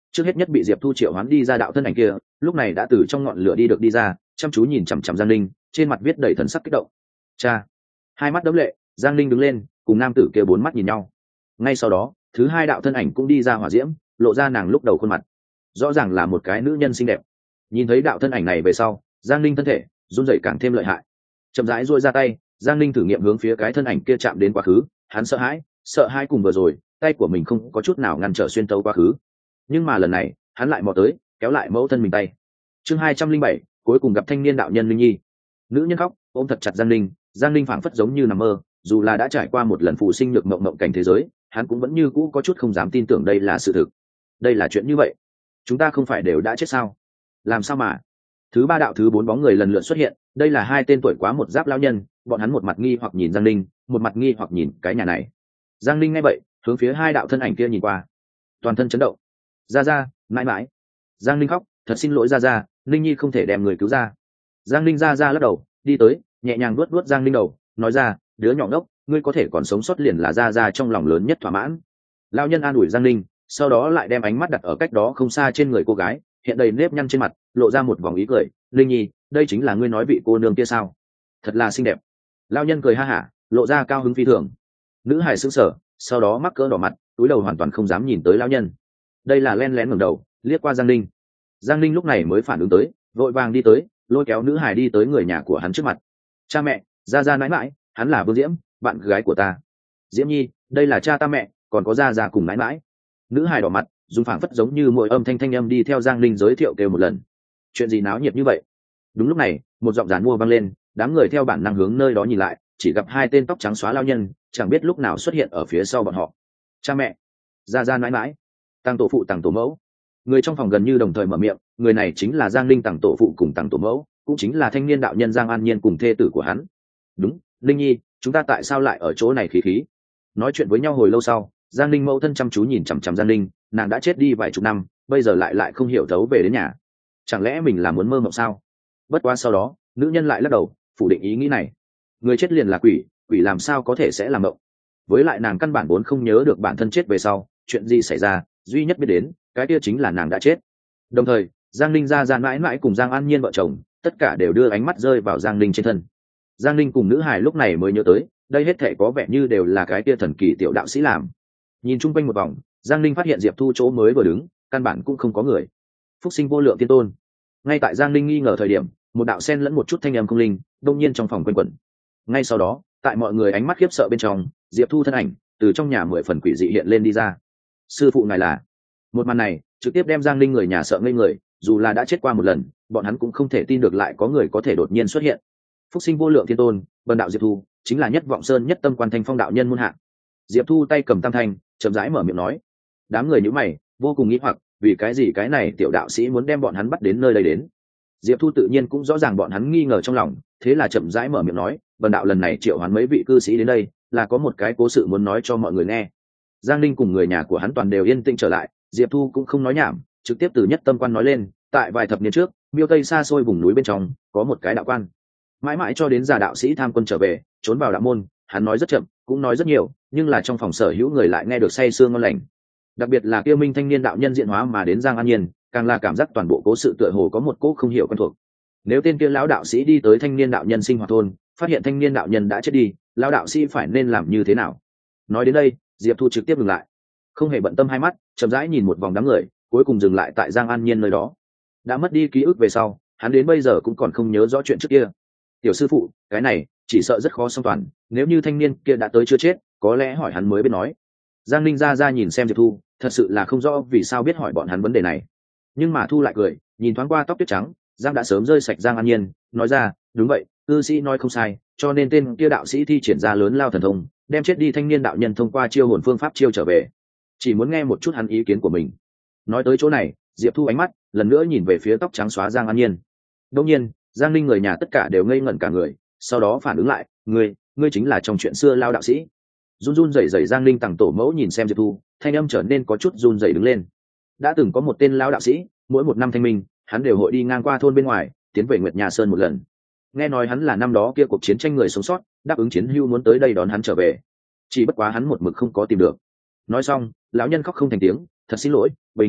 trước hết nhất bị diệp thu triệu hoán đi ra đạo thân ảnh kia lúc này đã từ trong ngọn lửa đi ra, chăm chú nhìn chằm chằm Giang Linh, trên mặt viết đầy thần sắc kích động. Cha! Hai mắt đẫm lệ, Giang Linh đứng lên, cùng nam tử kia bốn mắt nhìn nhau. Ngay sau đó, thứ hai đạo thân ảnh cũng đi ra hỏa diễm, lộ ra nàng lúc đầu khuôn mặt, rõ ràng là một cái nữ nhân xinh đẹp. Nhìn thấy đạo thân ảnh này về sau, Giang Linh thân thể run rẩy càng thêm lợi hại, chậm rãi duỗi ra tay. Giang Linh thử nghiệm hướng phía cái thân ảnh kia chạm đến quá khứ, hắn sợ hãi cùng vừa rồi tay của mình không có chút nào ngăn trở xuyên tấu quá khứ, nhưng mà lần này hắn lại mò tới kéo lại mẫu thân mình tay. Chương 207, cuối cùng gặp thanh niên đạo nhân Linh Nhi. Nữ nhân khóc ôm thật chặt Giang Linh, Giang Linh phảng phất giống như nằm mơ, dù là đã trải qua một lần phụ sinh nhược mộng mộng cảnh thế giới, hắn cũng vẫn như cũ có chút không dám tin tưởng đây là sự thực. Đây là chuyện như vậy, chúng ta không phải đều đã chết sao? Làm sao mà? Thứ ba đạo thứ bốn bóng người lần lượt xuất hiện, đây là hai tên tuổi quá một giáp lão nhân, bọn hắn một mặt nghi hoặc nhìn Giang Linh, một mặt nghi hoặc nhìn cái nhà này. Giang Linh nghe vậy, hướng phía hai đạo thân ảnh kia nhìn qua, toàn thân chấn động. Ra, mãi mãi. Giang Linh khóc, thật xin lỗi ra, Linh Nhi không thể đem người cứu ra. Giang Linh ra lắc đầu, đi tới, nhẹ nhàng vuốt Giang Linh đầu, nói ra, đứa nhỏ ngốc, ngươi có thể còn sống sót liền là ra trong lòng lớn nhất thỏa mãn. Lão nhân an ủi Giang Linh, sau đó lại đem ánh mắt đặt ở cách đó không xa trên người cô gái, hiện đầy nếp nhăn trên mặt, lộ ra một vòng ý cười. Linh Nhi, đây chính là ngươi nói vị cô nương kia sao? Thật là xinh đẹp. Lão nhân cười ha hả, lộ ra cao hứng phi thường. Nữ hài sững sờ, sau đó mắc cỡ đỏ mặt, túi đầu hoàn toàn không dám nhìn tới lão nhân. Đây là len lén ngẩng đầu liếc qua Giang Linh. Giang Linh lúc này mới phản ứng tới, vội vàng đi tới, lôi kéo nữ hài đi tới người nhà của hắn trước mặt. Cha mẹ, ra mãi mãi, hắn là Vương Diễm, bạn gái của ta. Diễm Nhi, đây là cha ta mẹ, còn có ra cùng mãi mãi. Nữ hài đỏ mặt, dùng phảng phất giống như mỗi âm thanh âm đi theo Giang Linh giới thiệu kêu một lần. Chuyện gì náo nhiệt như vậy? Đúng lúc này, một giọng giàn mua vang lên, đám người theo bản năng hướng nơi đó nhìn lại, chỉ gặp hai tên tóc trắng xóa lao nhân, chẳng biết lúc nào xuất hiện ở phía sau bọn họ. Cha mẹ, ra mãi mãi, tăng tổ phụ tăng tổ mẫu. Người trong phòng gần như đồng thời mở miệng, người này chính là Giang Linh tăng tổ phụ cùng tăng tổ mẫu, cũng chính là thanh niên đạo nhân Giang An Nhiên cùng thê tử của hắn. Đúng, Linh Nhi, chúng ta tại sao lại ở chỗ này khí? Nói chuyện với nhau hồi lâu sau, Giang Linh mẫu thân chăm chú nhìn chằm chằm Giang Linh, nàng đã chết đi vài chục năm, bây giờ lại không hiểu thấu về đến nhà, chẳng lẽ mình là muốn mơ mộng sao? Bất quá sau đó, nữ nhân lại lắc đầu, phủ định ý nghĩ này. Người chết liền là quỷ làm sao có thể sẽ làm mộng? Với lại nàng căn bản vốn không nhớ được bản thân chết về sau chuyện gì xảy ra, duy nhất biết đến cái kia chính là nàng đã chết. Đồng thời, Giang Linh ra mãi mãi cùng Giang An Nhiên vợ chồng, tất cả đều đưa ánh mắt rơi vào Giang Linh trên thân. Giang Linh cùng nữ hài lúc này mới nhớ tới, đây hết thể có vẻ như đều là cái kia thần kỳ tiểu đạo sĩ làm. Nhìn chung quanh một vòng, Giang Linh phát hiện Diệp Thu chỗ mới vừa đứng, căn bản cũng không có người. Phúc sinh vô lượng tiên tôn. Ngay tại Giang Linh nghi ngờ thời điểm, một đạo sen lẫn một chút thanh âm không linh, đông nhiên trong phòng quanh quẩn. Ngay sau đó, tại mọi người ánh mắt khiếp sợ bên trong, Diệp Thu thân ảnh từ trong nhà 10 phần quỷ dị hiện lên đi ra. Sư phụ ngài là? Một màn này trực tiếp đem Giang Linh người nhà sợ ngây người, dù là đã chết qua một lần, bọn hắn cũng không thể tin được lại có người có thể đột nhiên xuất hiện. Phúc sinh vô lượng thiên tôn, bần đạo Diệp Thu, chính là Nhất Vọng Sơn Nhất Tâm Quan Thanh Phong đạo nhân muôn hạ. Diệp Thu tay cầm tam thanh, chậm rãi mở miệng nói. Đám người nhíu mày, vô cùng nghĩ hoặc, vì cái gì cái này tiểu đạo sĩ muốn đem bọn hắn bắt đến nơi đây đến? Diệp Thu tự nhiên cũng rõ ràng bọn hắn nghi ngờ trong lòng, thế là chậm rãi mở miệng nói, bần đạo lần này triệu hoán mấy vị cư sĩ đến đây, là có một cái cố sự muốn nói cho mọi người nghe. Giang Linh cùng người nhà của hắn toàn đều yên tĩnh trở lại, Diệp Thu cũng không nói nhảm, trực tiếp từ Nhất Tâm Quan nói lên, tại vài thập niên trước, Miêu Tây xa xôi vùng núi bên trong, có một cái đạo quan. Mãi mãi cho đến già đạo sĩ tham quân trở về, trốn vào đạo môn, hắn nói rất chậm, cũng nói rất nhiều, nhưng là trong phòng sở hữu người lại nghe được say sương ngon lành. Đặc biệt là kia minh thanh niên đạo nhân diện hóa mà đến Giang An Nhiên, càng là cảm giác toàn bộ cố sự tựa hồ có một cỗ không hiểu quen thuộc. Nếu tên kia lão đạo sĩ đi tới thanh niên đạo nhân sinh hoạt thôn, phát hiện thanh niên đạo nhân đã chết đi, lão đạo sĩ phải nên làm như thế nào? Nói đến đây, Diệp Thu trực tiếp dừng lại, không hề bận tâm hai mắt, chậm rãi nhìn một vòng đám người, cuối cùng dừng lại tại Giang An Nhiên nơi đó. Đã mất đi ký ức về sau, hắn đến bây giờ cũng còn không nhớ rõ chuyện trước kia. Tiểu sư phụ, cái này chỉ sợ rất khó song toàn, nếu như thanh niên kia đã tới chưa chết, có lẽ hỏi hắn mới biết nói. Giang Ninh ra nhìn xem Diệp Thu, thật sự là không rõ vì sao biết hỏi bọn hắn vấn đề này. Nhưng mà Thu lại cười, nhìn thoáng qua tóc tuyết trắng, Giang đã sớm rơi sạch Giang An Nhiên, nói ra, đúng vậy, cư sĩ nói không sai, cho nên tên kia đạo sĩ thi triển ra lớn lao thần thông, đem chết đi thanh niên đạo nhân thông qua chiêu hồn phương pháp chiêu trở về. Chỉ muốn nghe một chút hắn ý kiến của mình. Nói tới chỗ này, Diệp Thu ánh mắt lần nữa nhìn về phía tóc trắng xóa Giang An Nhiên. Đương nhiên, Giang Ninh người nhà tất cả đều ngây ngẩn cả người, sau đó phản ứng lại, ngươi chính là trong chuyện xưa lao đạo sĩ. Run rẩy Giang Ninh tằng tổ mẫu nhìn xem Diệp Thu, thanh âm trở nên có chút run rẩy đứng lên. Đã từng có một tên lao đạo sĩ, mỗi một năm thanh minh, hắn đều hội đi ngang qua thôn bên ngoài, tiến về Nguyệt Nha Sơn một lần. Nghe nói hắn là năm đó kia cuộc chiến tranh người sống sót, đáp ứng chiến hưu muốn tới đây đón hắn trở về. Chỉ bất quá hắn một mực không có tìm được. Nói xong, lão nhân khóc không thành tiếng, thật xin lỗi, Bình Yên,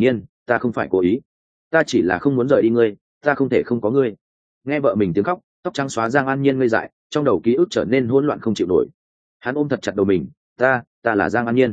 ta không phải cố ý, ta chỉ là không muốn rời đi ngươi, ta không thể không có ngươi. Nghe vợ mình tiếng khóc, tóc trắng xóa Giang An Nhiên ngây dại, trong đầu ký ức trở nên hỗn loạn không chịu nổi. Hắn ôm thật chặt đầu mình, ta là Giang An Nhiên,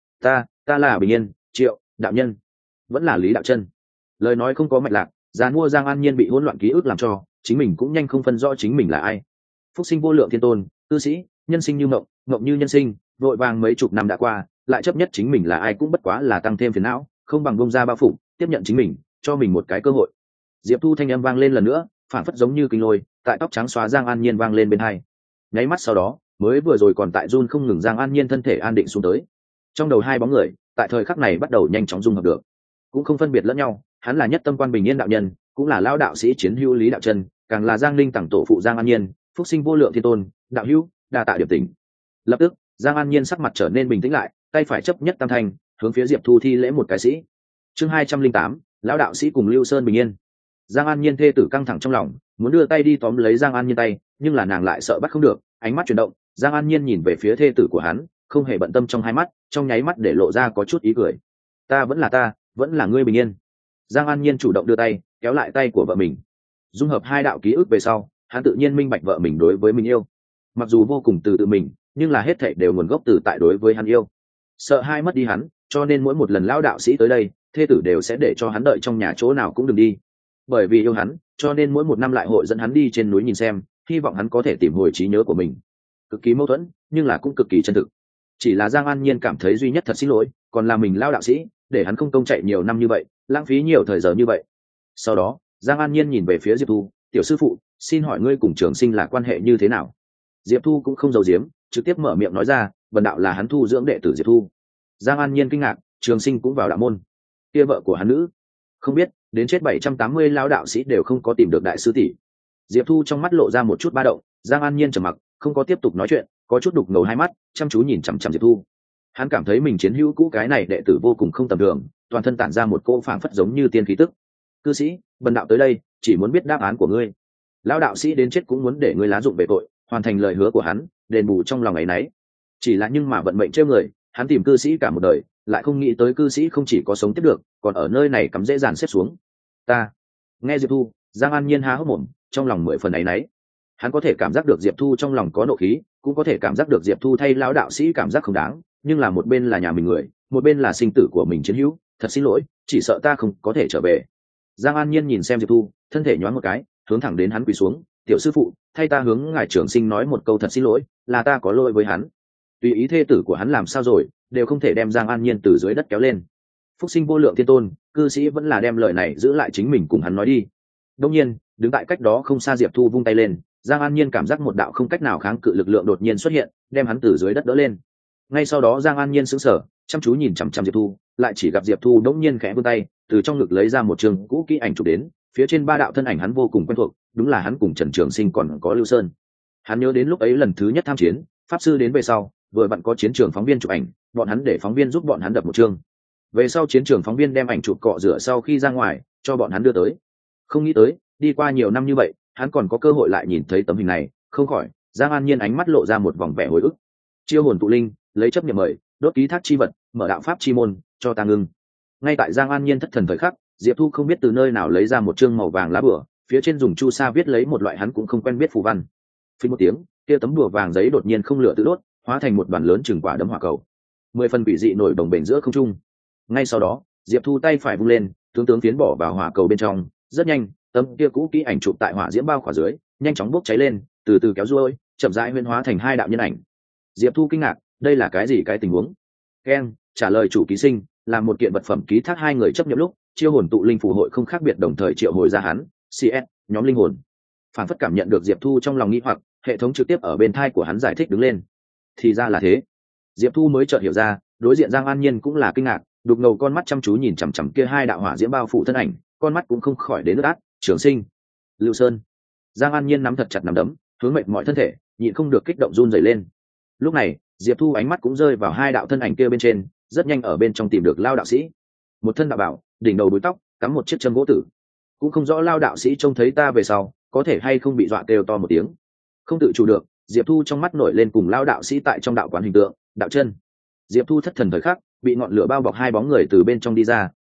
ta là Bình Yên, Triệu đạo nhân, vẫn là Lý đạo chân. Lời nói không có mạch lạc, giàn mua Giang An Nhiên bị hỗn loạn ký ức làm cho chính mình cũng nhanh không phân rõ chính mình là ai. Phúc sinh vô lượng thiên tôn, cư sĩ, nhân sinh như mộng, mộng như nhân sinh, vội vàng mấy chục năm đã qua, lại chấp nhất chính mình là ai cũng bất quá là tăng thêm phiền não, không bằng bông ra bao phủ, tiếp nhận chính mình, cho mình một cái cơ hội. Diệp Thu thanh âm vang lên lần nữa, phản phất giống như kinh lôi, tại tóc trắng xóa Giang An Nhiên vang lên bên hai. Nháy mắt sau đó, mới vừa rồi còn tại run không ngừng Giang An Nhiên thân thể an định xuống tới. Trong đầu hai bóng người, tại thời khắc này bắt đầu nhanh chóng dung hợp được, cũng không phân biệt lẫn nhau. Hắn là nhất tâm quan Bình Yên đạo nhân, cũng là lão đạo sĩ chiến hữu Lý đạo chân, càng là Giang Linh tặng tổ phụ Giang An Nhiên, phúc sinh vô lượng thiên tôn, đạo hữu, đa tạ điểm tình. Lập tức, Giang An Nhiên sắc mặt trở nên bình tĩnh lại, tay phải chấp nhất tam thanh, hướng phía Diệp Thu thi lễ một cái sĩ. Chương 208, lão đạo sĩ cùng Lưu Sơn Bình Yên. Giang An Nhiên thê tử căng thẳng trong lòng, muốn đưa tay đi tóm lấy Giang An Nhiên tay, nhưng là nàng lại sợ bắt không được, ánh mắt chuyển động, Giang An Nhiên nhìn về phía thê tử của hắn, không hề bận tâm trong hai mắt, trong nháy mắt để lộ ra có chút ý cười. Ta, vẫn là ngươi Bình Yên. Giang An Nhiên chủ động đưa tay, kéo lại tay của vợ mình. Dung hợp hai đạo ký ức về sau, hắn tự nhiên minh bạch vợ mình đối với mình yêu. Mặc dù vô cùng từ tự mình, nhưng là hết thảy đều nguồn gốc từ tại đối với hắn yêu. Sợ hai mất đi hắn, cho nên mỗi một lần lão đạo sĩ tới đây, thê tử đều sẽ để cho hắn đợi trong nhà chỗ nào cũng đừng đi. Bởi vì yêu hắn, cho nên mỗi một năm lại hội dẫn hắn đi trên núi nhìn xem, hy vọng hắn có thể tìm hồi trí nhớ của mình. Cực kỳ mâu thuẫn, nhưng là cũng cực kỳ chân thực. Chỉ là Giang An Nhiên cảm thấy duy nhất thật xin lỗi, còn là mình lão đạo sĩ, để hắn không công chạy nhiều năm như vậy, lãng phí nhiều thời giờ như vậy. Sau đó, Giang An Nhiên nhìn về phía Diệp Thu, tiểu sư phụ, xin hỏi ngươi cùng Trường Sinh là quan hệ như thế nào? Diệp Thu cũng không giấu giếm, trực tiếp mở miệng nói ra, Vân đạo là hắn thu dưỡng đệ tử Diệp Thu. Giang An Nhiên kinh ngạc, Trường Sinh cũng vào đạo môn? Kia vợ của hắn nữ? Không biết, đến chết 780 lão đạo sĩ đều không có tìm được đại sư tỷ. Diệp Thu trong mắt lộ ra một chút ba động, Giang An Nhiên trầm mặc, không có tiếp tục nói chuyện, có chút đục ngầu hai mắt, chăm chú nhìn chằm chằm Diệp Thu. Hắn cảm thấy mình chiến hữu cũ cái này đệ tử vô cùng không tầm thường, toàn thân tản ra một cỗ phảng phất giống như tiên khí tức. Cư sĩ, Vân đạo tới đây, chỉ muốn biết đáp án của ngươi. Lão đạo sĩ đến chết cũng muốn để ngươi lá dụng về tội, hoàn thành lời hứa của hắn, đền bù trong lòng ấy nấy. Chỉ là nhưng mà vận mệnh trêu người, hắn tìm cư sĩ cả một đời, lại không nghĩ tới cư sĩ không chỉ có sống tiếp được, còn ở nơi này cắm dễ dàn xếp xuống. Ta. Nghe Diệp Thu, Giang An Nhiên há hốc mồm, trong lòng mười phần ấy nấy. Hắn có thể cảm giác được Diệp Thu trong lòng có nộ khí, cũng có thể cảm giác được Diệp Thu thay lão đạo sĩ cảm giác không đáng, nhưng là một bên là nhà mình người, một bên là sinh tử của mình chiến hữu, thật xin lỗi, chỉ sợ ta không có thể trở về. Giang An Nhiên nhìn xem Diệp Thu, thân thể nhoáng một cái, hướng thẳng đến hắn quỳ xuống, tiểu sư phụ, thay ta hướng ngài Trường Sinh nói một câu thật xin lỗi, là ta có lỗi với hắn. Tùy ý thê tử của hắn làm sao rồi, đều không thể đem Giang An Nhiên từ dưới đất kéo lên. Phúc sinh vô lượng thiên tôn, cư sĩ vẫn là đem lời này giữ lại chính mình cùng hắn nói đi. Đông nhiên, đứng tại cách đó không xa Diệp Thu vung tay lên, Giang An Nhiên cảm giác một đạo không cách nào kháng cự lực lượng đột nhiên xuất hiện, đem hắn từ dưới đất đỡ lên. Ngay sau đó Giang An Nhiên sững sờ, chăm chú nhìn chằm chằm Diệp Thu, lại chỉ gặp Diệp Thu đống nhiên khẽ vươn tay, từ trong ngực lấy ra một trường cũ kỹ ảnh chụp đến, phía trên ba đạo thân ảnh hắn vô cùng quen thuộc, đúng là hắn cùng Trần Trường Sinh còn có Lưu Sơn. Hắn nhớ đến lúc ấy lần thứ nhất tham chiến, pháp sư đến về sau, vừa vặn có chiến trường phóng viên chụp ảnh, bọn hắn để phóng viên giúp bọn hắn đập một chương. Về sau chiến trường phóng viên đem ảnh chụp cọ rửa sau khi ra ngoài, cho bọn hắn đưa tới. Không nghĩ tới, đi qua nhiều năm như vậy, hắn còn có cơ hội lại nhìn thấy tấm hình này, không khỏi, Giang An Nhiên ánh mắt lộ ra một vòng vẻ hồi ức. Chiêu hồn tụ linh, lấy chấp niệm mời, đốt ký thác chi vật, mở đạo pháp chi môn, cho ta ngưng. Ngay tại Giang An Nhiên thất thần thời khắc, Diệp Thu không biết từ nơi nào lấy ra một chương màu vàng lá bùa, phía trên dùng chu sa viết lấy một loại hắn cũng không quen biết phù văn. Phí một tiếng, kia tấm bùa vàng giấy đột nhiên không lửa tự đốt, hóa thành một đoàn lớn chừng quả đấm hỏa cầu. 10 phần quỷ dị nổi đồng bền giữa không trung. Ngay sau đó, Diệp Thu tay phải vung lên, tướng phiến bỏ vào hỏa cầu bên trong, rất nhanh, tấm kia cũ kỹ ảnh chụp tại hỏa diễm bao khỏa dưới, nhanh chóng bốc cháy lên, từ từ kéo ruôi, chậm rãi huyễn hóa thành hai đạo nhân ảnh. Diệp Thu kinh ngạc, đây là cái gì cái tình huống? Ken trả lời chủ ký sinh, là một kiện vật phẩm ký thác hai người chấp nhận lúc, chiêu hồn tụ linh phù hội không khác biệt đồng thời triệu hồi ra hắn, CS, nhóm linh hồn. Phản phất cảm nhận được Diệp Thu trong lòng nghi hoặc, hệ thống trực tiếp ở bên tai của hắn giải thích đứng lên. Thì ra là thế. Diệp Thu mới chợt hiểu ra, đối diện Giang An Nhiên cũng là kinh ngạc, đục ngầu con mắt chăm chú nhìn chằm chằm kia hai đạo hỏa diễm bao phủ thân ảnh, con mắt cũng không khỏi đến nước át. Trường Sinh, Lưu Sơn. Giang An Nhiên nắm thật chặt nắm đấm, hướng mệt mọi thân thể, nhịn không được kích động run rẩy lên. Lúc này, Diệp Thu ánh mắt cũng rơi vào hai đạo thân ảnh kia bên trên, rất nhanh ở bên trong tìm được Lao đạo sĩ. Một thân đạo bảo, đỉnh đầu búi tóc, cắm một chiếc châm gỗ tử. Cũng không rõ Lao đạo sĩ trông thấy ta về sau, có thể hay không bị dọa kêu to một tiếng. Không tự chủ được, Diệp Thu trong mắt nổi lên cùng Lao đạo sĩ tại trong đạo quán hình tượng, đạo chân. Diệp Thu thất thần thời khắc, bị ngọn lửa bao bọc hai bóng người từ bên trong đi ra,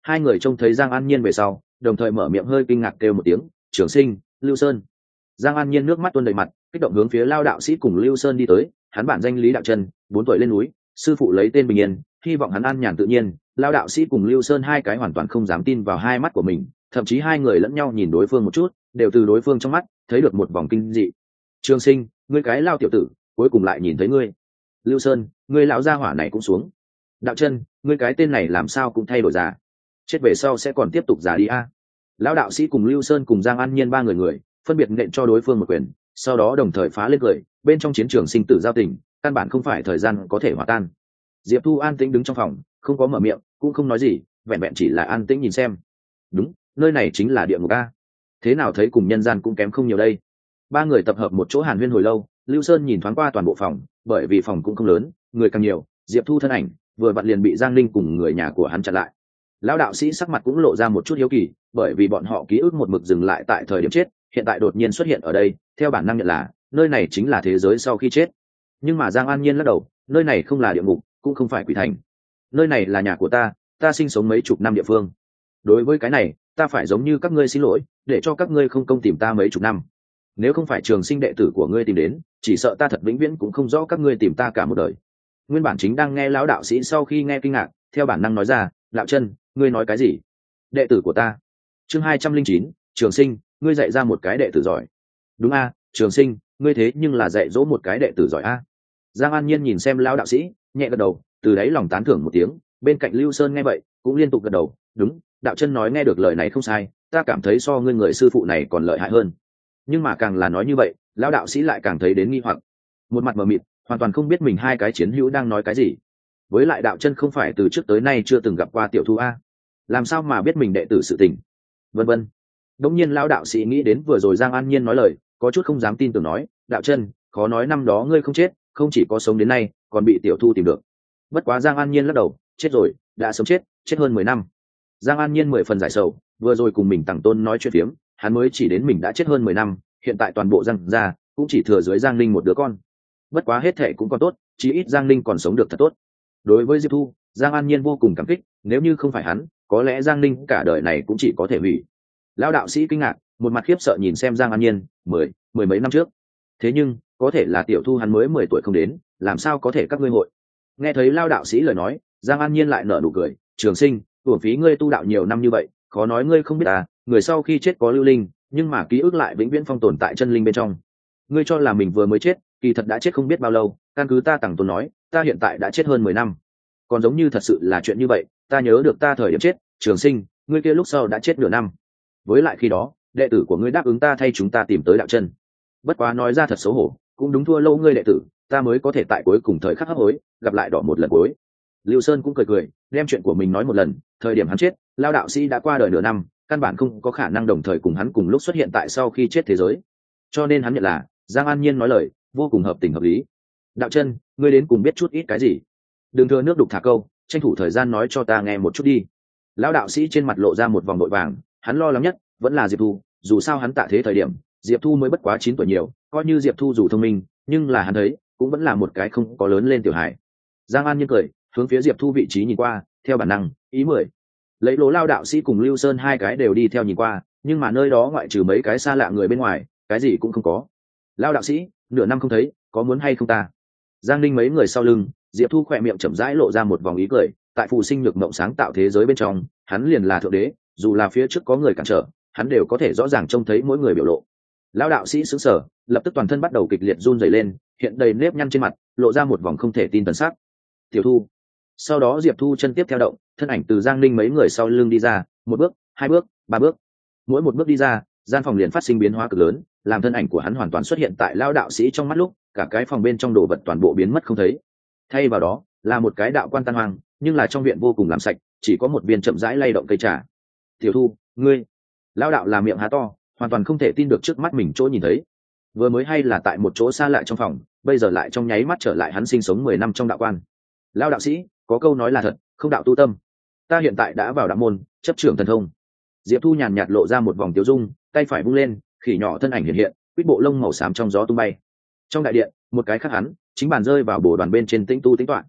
Hai người trông thấy Giang An Nhiên về sau đồng thời mở miệng hơi kinh ngạc kêu một tiếng: Trường Sinh, Lưu Sơn. Giang An Nhiên nước mắt tuôn đầy mặt, kích động hướng phía Lao đạo sĩ cùng Lưu Sơn đi tới. Hắn bản danh Lý Đạo Chân, 4 tuổi lên núi, sư phụ lấy tên Bình Yên, hy vọng hắn an nhàn tự nhiên. Lao đạo sĩ cùng Lưu Sơn hai cái hoàn toàn không dám tin vào hai mắt của mình, thậm chí hai người lẫn nhau nhìn đối phương một chút, đều từ đối phương trong mắt thấy được một vòng kinh dị. Trường Sinh, ngươi cái Lao tiểu tử, cuối cùng lại nhìn thấy ngươi. Lưu Sơn, ngươi lão gia hỏa này cũng xuống. Đạo Chân, ngươi cái tên này làm sao cũng thay đổi già, chết về sau sẽ còn tiếp tục già đi a. Lão đạo sĩ cùng Lưu Sơn cùng Giang An Nhiên ba người phân biệt nện cho đối phương một quyền, sau đó đồng thời phá lên cười. Bên trong chiến trường sinh tử giao tình, căn bản không phải thời gian có thể hòa tan. Diệp Thu an tĩnh đứng trong phòng, không có mở miệng, cũng không nói gì, vẹn vẹn chỉ là an tĩnh nhìn xem. Đúng, nơi này chính là địa ngục a. Thế nào thấy cùng nhân gian cũng kém không nhiều đây. Ba người tập hợp một chỗ hàn huyên hồi lâu. Lưu Sơn nhìn thoáng qua toàn bộ phòng, bởi vì phòng cũng không lớn, người càng nhiều, Diệp Thu thân ảnh vừa vặn liền bị Giang Linh cùng người nhà của hắn chặn lại. Lão đạo sĩ sắc mặt cũng lộ ra một chút hiếu kỳ, bởi vì bọn họ ký ức một mực dừng lại tại thời điểm chết, hiện tại đột nhiên xuất hiện ở đây, theo bản năng nhận là nơi này chính là thế giới sau khi chết. Nhưng mà Giang An Nhiên lắc đầu, nơi này không là địa ngục, cũng không phải quỷ thành. Nơi này là nhà của ta sinh sống mấy chục năm địa phương. Đối với cái này, ta phải giống như các ngươi xin lỗi, để cho các ngươi không công tìm ta mấy chục năm. Nếu không phải Trường Sinh đệ tử của ngươi tìm đến, chỉ sợ ta thật vĩnh viễn cũng không rõ các ngươi tìm ta cả một đời. Nguyên bản chính đang nghe lão đạo sĩ sau khi nghe kinh ngạc, theo bản năng nói ra: Đạo Chân, ngươi nói cái gì? Đệ tử của ta. Chương 209, Trường Sinh, ngươi dạy ra một cái đệ tử giỏi. Đúng a, Trường Sinh, ngươi thế nhưng là dạy dỗ một cái đệ tử giỏi a. Giang An Nhiên nhìn xem lão đạo sĩ, nhẹ gật đầu, từ đấy lòng tán thưởng một tiếng. Bên cạnh Lưu Sơn nghe vậy, cũng liên tục gật đầu. Đúng, Đạo Chân nói nghe được lời này không sai, ta cảm thấy so ngươi người sư phụ này còn lợi hại hơn. Nhưng mà càng là nói như vậy, lão đạo sĩ lại càng thấy đến nghi hoặc, một mặt mờ mịt, hoàn toàn không biết mình hai cái chiến hữu đang nói cái gì. Với lại Đạo Chân không phải từ trước tới nay chưa từng gặp qua tiểu thu a, làm sao mà biết mình đệ tử sự tình, vân vân. Đống nhiên lão đạo sĩ nghĩ đến vừa rồi Giang An Nhiên nói lời, có chút không dám tin tưởng nói: Đạo Chân, khó nói năm đó ngươi không chết, không chỉ có sống đến nay, còn bị tiểu thu tìm được. Bất quá Giang An Nhiên lắc đầu: chết rồi, đã sống chết hơn 10 năm. Giang An Nhiên 10 phần giải sầu, vừa rồi cùng mình Tằng Tôn nói chuyện phiếm, hắn mới chỉ đến mình đã chết hơn 10 năm, hiện tại toàn bộ Giang gia cũng chỉ thừa dưới Giang Linh một đứa con. Bất quá hết thệ cũng còn tốt, chí ít Giang Linh còn sống được thật tốt. Đối với Diệp Thu, Giang An Nhiên vô cùng cảm kích, nếu như không phải hắn, có lẽ Giang Linh cả đời này cũng chỉ có thể hủy. Lão đạo sĩ kinh ngạc, một mặt khiếp sợ nhìn xem Giang An Nhiên, mười mấy năm trước. Thế nhưng, có thể là tiểu thu hắn mới 10 tuổi không đến, làm sao có thể các ngươi hội? Nghe thấy Lão đạo sĩ lời nói, Giang An Nhiên lại nở nụ cười: Trường Sinh, uổng phí ngươi tu đạo nhiều năm như vậy, khó nói ngươi không biết à, người sau khi chết có lưu linh, nhưng mà ký ức lại vĩnh viễn phong tồn tại chân linh bên trong. Ngươi cho là mình vừa mới chết, kỳ thật đã chết không biết bao lâu, căn cứ ta Tằng Tôn nói, ta hiện tại đã chết hơn 10 năm. Còn giống như thật sự là chuyện như vậy, ta nhớ được ta thời điểm chết, Trường Sinh, ngươi kia lúc sau đã chết nửa năm. Với lại khi đó, đệ tử của ngươi đáp ứng ta thay chúng ta tìm tới Đạo Chân. Bất quá nói ra thật xấu hổ, cũng đúng thua lâu ngươi đệ tử, ta mới có thể tại cuối cùng thời khắc hấp hối, gặp lại đỏ một lần cuối. Lưu Sơn cũng cười, đem chuyện của mình nói một lần, thời điểm hắn chết, Lão đạo sĩ đã qua đời nửa năm, căn bản không có khả năng đồng thời cùng hắn cùng lúc xuất hiện tại sau khi chết thế giới. Cho nên hắn nhận là, Giang An Nhiên nói lời vô cùng hợp tình hợp lý. Đạo Chân, ngươi đến cùng biết chút ít cái gì? Đừng thừa nước đục thả câu, tranh thủ thời gian nói cho ta nghe một chút đi. Lão đạo sĩ trên mặt lộ ra một vòng vội vàng, hắn lo lắng nhất vẫn là Diệp Thu, dù sao hắn tạ thế thời điểm, Diệp Thu mới bất quá 9 tuổi nhiều, coi như Diệp Thu dù thông minh, nhưng là hắn thấy, cũng vẫn là một cái không có lớn lên tiểu hài. Giang An Nhiên cười, hướng phía Diệp Thu vị trí nhìn qua, theo bản năng, ý 10. Lấy Lỗ Lao đạo sĩ cùng Lưu Sơn hai cái đều đi theo nhìn qua, nhưng mà nơi đó ngoại trừ mấy cái xa lạ người bên ngoài, cái gì cũng không có. Lao đạo sĩ, nửa năm không thấy, có muốn hay không ta? Giang Linh mấy người sau lưng, Diệp Thu khỏe miệng chậm rãi lộ ra một vòng ý cười, tại phù sinh nhược mộng sáng tạo thế giới bên trong, hắn liền là thượng đế, dù là phía trước có người cản trở, hắn đều có thể rõ ràng trông thấy mỗi người biểu lộ. Lão đạo sĩ sững sờ, lập tức toàn thân bắt đầu kịch liệt run rẩy lên, hiện đầy nếp nhăn trên mặt, lộ ra một vòng không thể tin tần sắc. Tiểu Thu. Sau đó Diệp Thu chân tiếp theo động, thân ảnh từ Giang Linh mấy người sau lưng đi ra, một bước, hai bước, ba bước. Mỗi một bước đi ra, gian phòng liền phát sinh biến hóa cực lớn, làm thân ảnh của hắn hoàn toàn xuất hiện tại lão đạo sĩ trong mắt lúc, cả cái phòng bên trong đồ vật toàn bộ biến mất không thấy. Thay vào đó, là một cái đạo quan tan hoang, nhưng là trong viện vô cùng làm sạch, chỉ có một viên chậm rãi lay động cây trà. Tiểu Thu, ngươi. Lão đạo là miệng há to, hoàn toàn không thể tin được trước mắt mình chỗ nhìn thấy. Vừa mới hay là tại một chỗ xa lạ trong phòng, bây giờ lại trong nháy mắt trở lại hắn sinh sống 10 năm trong đạo quan. Lão đạo sĩ, có câu nói là thật, không đạo tu tâm. Ta hiện tại đã vào đạo môn, chấp trưởng thần thông. Diệp Thu nhàn nhạt lộ ra một vòng tiêu dung, tay phải vung lên, khỉ nhỏ thân ảnh hiện hiện, quýt bộ lông màu xám trong gió tung bay. Trong đại điện, một cái khác hắn, chính bàn rơi vào bồ đoàn bên trên tĩnh tu tĩnh toạn.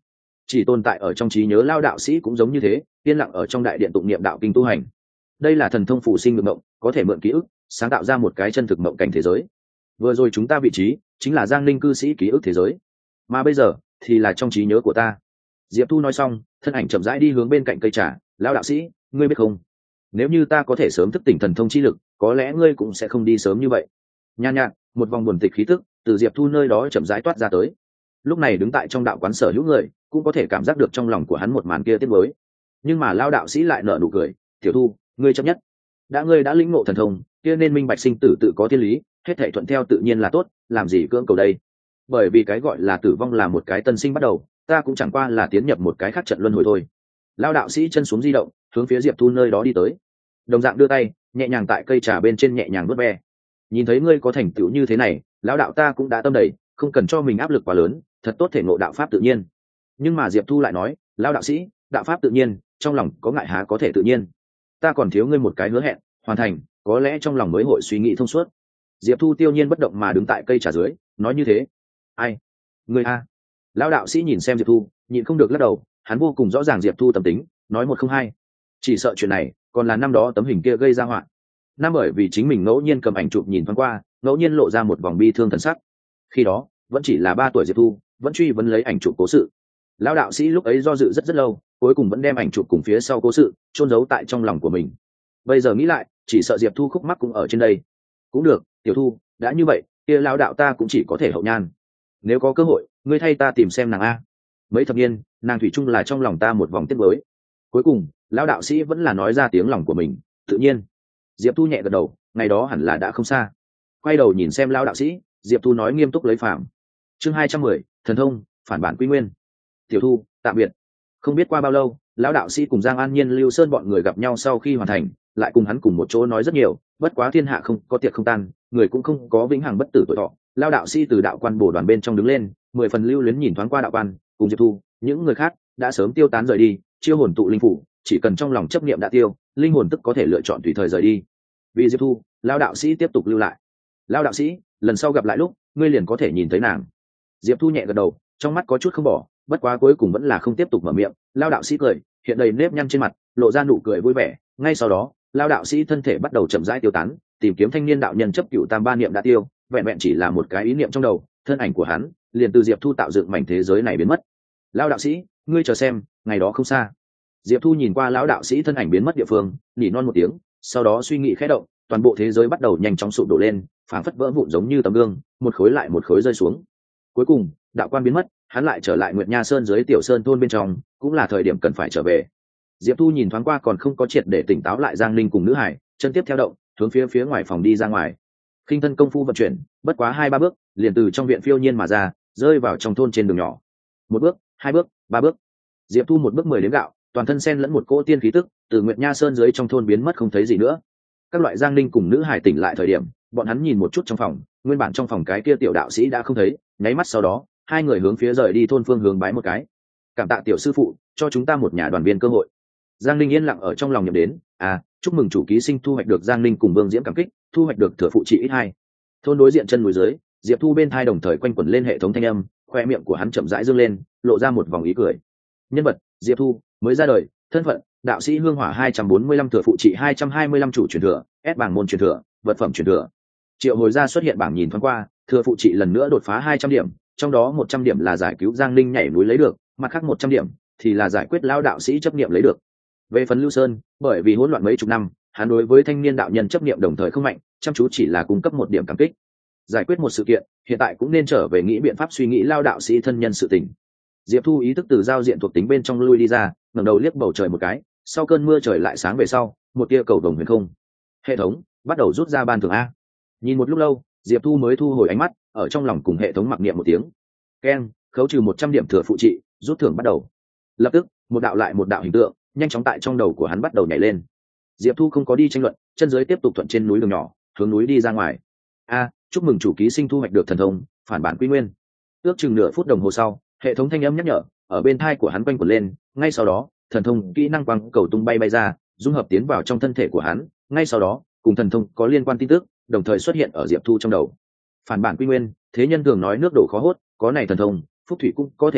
chỉ tồn tại ở trong trí nhớ lao đạo sĩ cũng giống như thế, yên lặng ở trong đại điện tụng niệm đạo kinh tu hành. Đây là thần thông phù sinh ngược mộng, có thể mượn ký ức sáng tạo ra một cái chân thực mộng cảnh thế giới. Vừa rồi chúng ta vị trí chính là Giang Linh cư sĩ ký ức thế giới, mà bây giờ thì là trong trí nhớ của ta. Diệp Thu nói xong, thân ảnh chậm rãi đi hướng bên cạnh cây trà. Lão đạo sĩ, ngươi biết không, nếu như ta có thể sớm thức tỉnh thần thông chi lực, có lẽ ngươi cũng sẽ không đi sớm như vậy. Nhàn nhạt, một vòng buồn tịch khí tức từ Diệp Thu nơi đó chậm rãi toát ra tới. Lúc này đứng tại trong đạo quán sở hữu người cũng có thể cảm giác được trong lòng của hắn một màn kia tiếc nuối. Nhưng mà Lão đạo sĩ lại nở nụ cười, "Tiểu Thu, ngươi chấp nhất. Ngươi đã lĩnh ngộ thần thông, kia nên minh bạch sinh tử tự có thiên lý, hết thảy thuận theo tự nhiên là tốt, làm gì cưỡng cầu đây? Bởi vì cái gọi là tử vong là một cái tân sinh bắt đầu, ta cũng chẳng qua là tiến nhập một cái khác trận luân hồi thôi." Lão đạo sĩ chân xuống di động, hướng phía Diệp Thu nơi đó đi tới. Đồng dạng đưa tay, nhẹ nhàng tại cây trà bên trên nhẹ nhàng vuốt ve. "Nhìn thấy ngươi có thành tựu như thế này, lão đạo ta cũng đã tâm đầy, không cần cho mình áp lực quá lớn, thật tốt thể ngộ đạo pháp tự nhiên." Nhưng mà Diệp Thu lại nói, "Lão đạo sĩ, đạo pháp tự nhiên, trong lòng có ngại há có thể tự nhiên? Ta còn thiếu ngươi một cái hứa hẹn, hoàn thành, có lẽ trong lòng mới hội suy nghĩ thông suốt." Diệp Thu tiêu nhiên bất động mà đứng tại cây trà dưới, nói như thế. "Ai? Ngươi a?" Lão đạo sĩ nhìn xem Diệp Thu, nhịn không được lắc đầu, hắn vô cùng rõ ràng Diệp Thu tâm tính, nói một không hai. Chỉ sợ chuyện này còn là năm đó tấm hình kia gây ra họa. Năm bởi vì chính mình ngẫu nhiên cầm ảnh chụp nhìn thoáng qua, ngẫu nhiên lộ ra một vòng bi thương thần sắc. Khi đó vẫn chỉ là 3 tuổi Diệp Thu, vẫn truy vấn lấy ảnh chụp cố sự. Lão đạo sĩ lúc ấy do dự rất rất lâu, cuối cùng vẫn đem ảnh chụp cùng phía sau cố sự chôn giấu tại trong lòng của mình. Bây giờ nghĩ lại, chỉ sợ Diệp Thu khúc mắc cũng ở trên đây. Cũng được, Tiểu Thu, đã như vậy, kia lão đạo ta cũng chỉ có thể hậu nhan. Nếu có cơ hội, ngươi thay ta tìm xem nàng a. Mấy thập niên, nàng thủy chung là trong lòng ta một vòng tiếc nuối. Cuối cùng, lão đạo sĩ vẫn là nói ra tiếng lòng của mình, tự nhiên. Diệp Thu nhẹ gật đầu, ngày đó hẳn là đã không xa. Quay đầu nhìn xem lão đạo sĩ, Diệp Thu nói nghiêm túc lấy phàm. Chương 210, thần thông, phản bản quy nguyên. Tiểu Thu, tạm biệt. Không biết qua bao lâu, lão đạo sĩ cùng Giang An Nhiên, Lưu Sơn bọn người gặp nhau sau khi hoàn thành, lại cùng hắn cùng một chỗ nói rất nhiều, bất quá thiên hạ không có tiệc không tan, người cũng không có vĩnh hằng bất tử tuổi thọ. Lão đạo sĩ từ đạo quan bổ đoàn bên trong đứng lên, 10 phần lưu luyến nhìn thoáng qua đạo quan, cùng Diệp Thu, những người khác đã sớm tiêu tán rời đi, chiêu hồn tụ linh phủ, chỉ cần trong lòng chấp niệm đã tiêu, linh hồn tức có thể lựa chọn tùy thời rời đi. Vì Diệp Thu, lão đạo sĩ tiếp tục lưu lại. "Lão đạo sĩ, lần sau gặp lại lúc, ngươi liền có thể nhìn thấy nàng." Diệp Thu nhẹ gật đầu, trong mắt có chút không bỏ, bất quá cuối cùng vẫn là không tiếp tục mở miệng. Lão đạo sĩ cười, hiện đầy nếp nhăn trên mặt, lộ ra nụ cười vui vẻ. Ngay sau đó, lão đạo sĩ thân thể bắt đầu chậm rãi tiêu tán, tìm kiếm thanh niên đạo nhân chấp cửu tam ba niệm đã tiêu, vẹn vẹn chỉ là một cái ý niệm trong đầu, thân ảnh của hắn liền từ Diệp Thu tạo dựng mảnh thế giới này biến mất. "Lão đạo sĩ, ngươi chờ xem, ngày đó không xa." Diệp Thu nhìn qua lão đạo sĩ thân ảnh biến mất địa phương, nỉ non một tiếng, sau đó suy nghĩ khẽ động, toàn bộ thế giới bắt đầu nhanh chóng sụp đổ lên, phảng phất vỡ vụn giống như tấm gương, một khối lại một khối rơi xuống. Cuối cùng, đạo quan biến mất, hắn lại trở lại Nguyệt Nha Sơn dưới Tiểu Sơn thôn bên trong, cũng là thời điểm cần phải trở về. Diệp Thu nhìn thoáng qua còn không có triệt để tỉnh táo lại Giang Linh cùng nữ hải, chân tiếp theo động, hướng phía ngoài phòng đi ra ngoài. Khinh thân công phu vận chuyển, bất quá 2-3 bước, liền từ trong viện phiêu nhiên mà ra, rơi vào trong thôn trên đường nhỏ. 1 bước, 2 bước, 3 bước. Diệp Thu 1 bước 10 đếm gạo, toàn thân xen lẫn một cỗ tiên khí tức, từ Nguyệt Nha Sơn dưới trong thôn biến mất không thấy gì nữa. Các loại Giang Linh cùng nữ hải tỉnh lại thời điểm, bọn hắn nhìn một chút trong phòng, nguyên bản trong phòng cái kia tiểu đạo sĩ đã không thấy, nháy mắt sau đó, hai người hướng phía rời đi thôn phương hướng bái một cái. "Cảm tạ tiểu sư phụ, cho chúng ta một nhà đoàn viên cơ hội." Giang Linh yên lặng ở trong lòng nhậm đến, chúc mừng chủ ký sinh thu hoạch được Giang Linh cùng Vương Diễm cảm kích, thu hoạch được thừa phụ trị ít 2. Thôn đối diện chân núi dưới, Diệp Thu bên thai đồng thời quanh quẩn lên hệ thống thanh âm, khoe miệng của hắn chậm rãi dương lên, lộ ra một vòng ý cười. Nhân vật: Diệp Thu, mới ra đời, thân phận: đạo sĩ hương hỏa 245, thừa phụ trị 225, chủ truyền thừa, S bảng môn truyền thừa, vật phẩm truyền thừa. Triệu hồi ra xuất hiện bảng nhìn thoáng qua, thừa phụ trị lần nữa đột phá 200 điểm, trong đó 100 điểm là giải cứu Giang Linh nhảy núi lấy được, mặt khác 100 điểm thì là giải quyết lão đạo sĩ chấp niệm lấy được. Về phần Lưu Sơn, bởi vì hỗn loạn mấy chục năm, hắn đối với thanh niên đạo nhân chấp niệm đồng thời không mạnh, chăm chú chỉ là cung cấp 1 điểm cảm kích. Giải quyết một sự kiện, hiện tại cũng nên trở về nghĩ biện pháp suy nghĩ lao đạo sĩ thân nhân sự tình. Diệp Thu ý thức từ giao diện thuộc tính bên trong lui đi ra, ngẩng đầu liếc bầu trời một cái, sau cơn mưa trời lại sáng về sau, một tia cầu vồng huyền không. Hệ thống bắt đầu rút ra ban thưởng a. Nhìn một lúc lâu, Diệp Thu mới thu hồi ánh mắt, ở trong lòng cùng hệ thống mặc niệm một tiếng. Keng, khấu trừ 100 điểm thừa phụ trị, rút thưởng bắt đầu. Lập tức, một đạo lại một đạo hình tượng nhanh chóng tại trong đầu của hắn bắt đầu nhảy lên. Diệp Thu không có đi tranh luận, chân dưới tiếp tục thuận trên núi đường nhỏ, hướng núi đi ra ngoài. Chúc mừng chủ ký sinh thu hoạch được thần thông, phản bản quy nguyên. Ước chừng nửa phút đồng hồ sau, hệ thống thanh âm nhắc nhở ở bên tai của hắn quanh quẩn lên, ngay sau đó, thần thông kỹ năng quang cầu tung bay ra, dung hợp tiến vào trong thân thể của hắn, ngay sau đó, cùng thần thông có liên quan tin tức, đồng thời xuất hiện ở Diệp Thu trong đầu. Phản bản quy nguyên, thế nhân thường nói nước đổ khó hốt, có này thần thông, phúc thủy cũng có thể thu,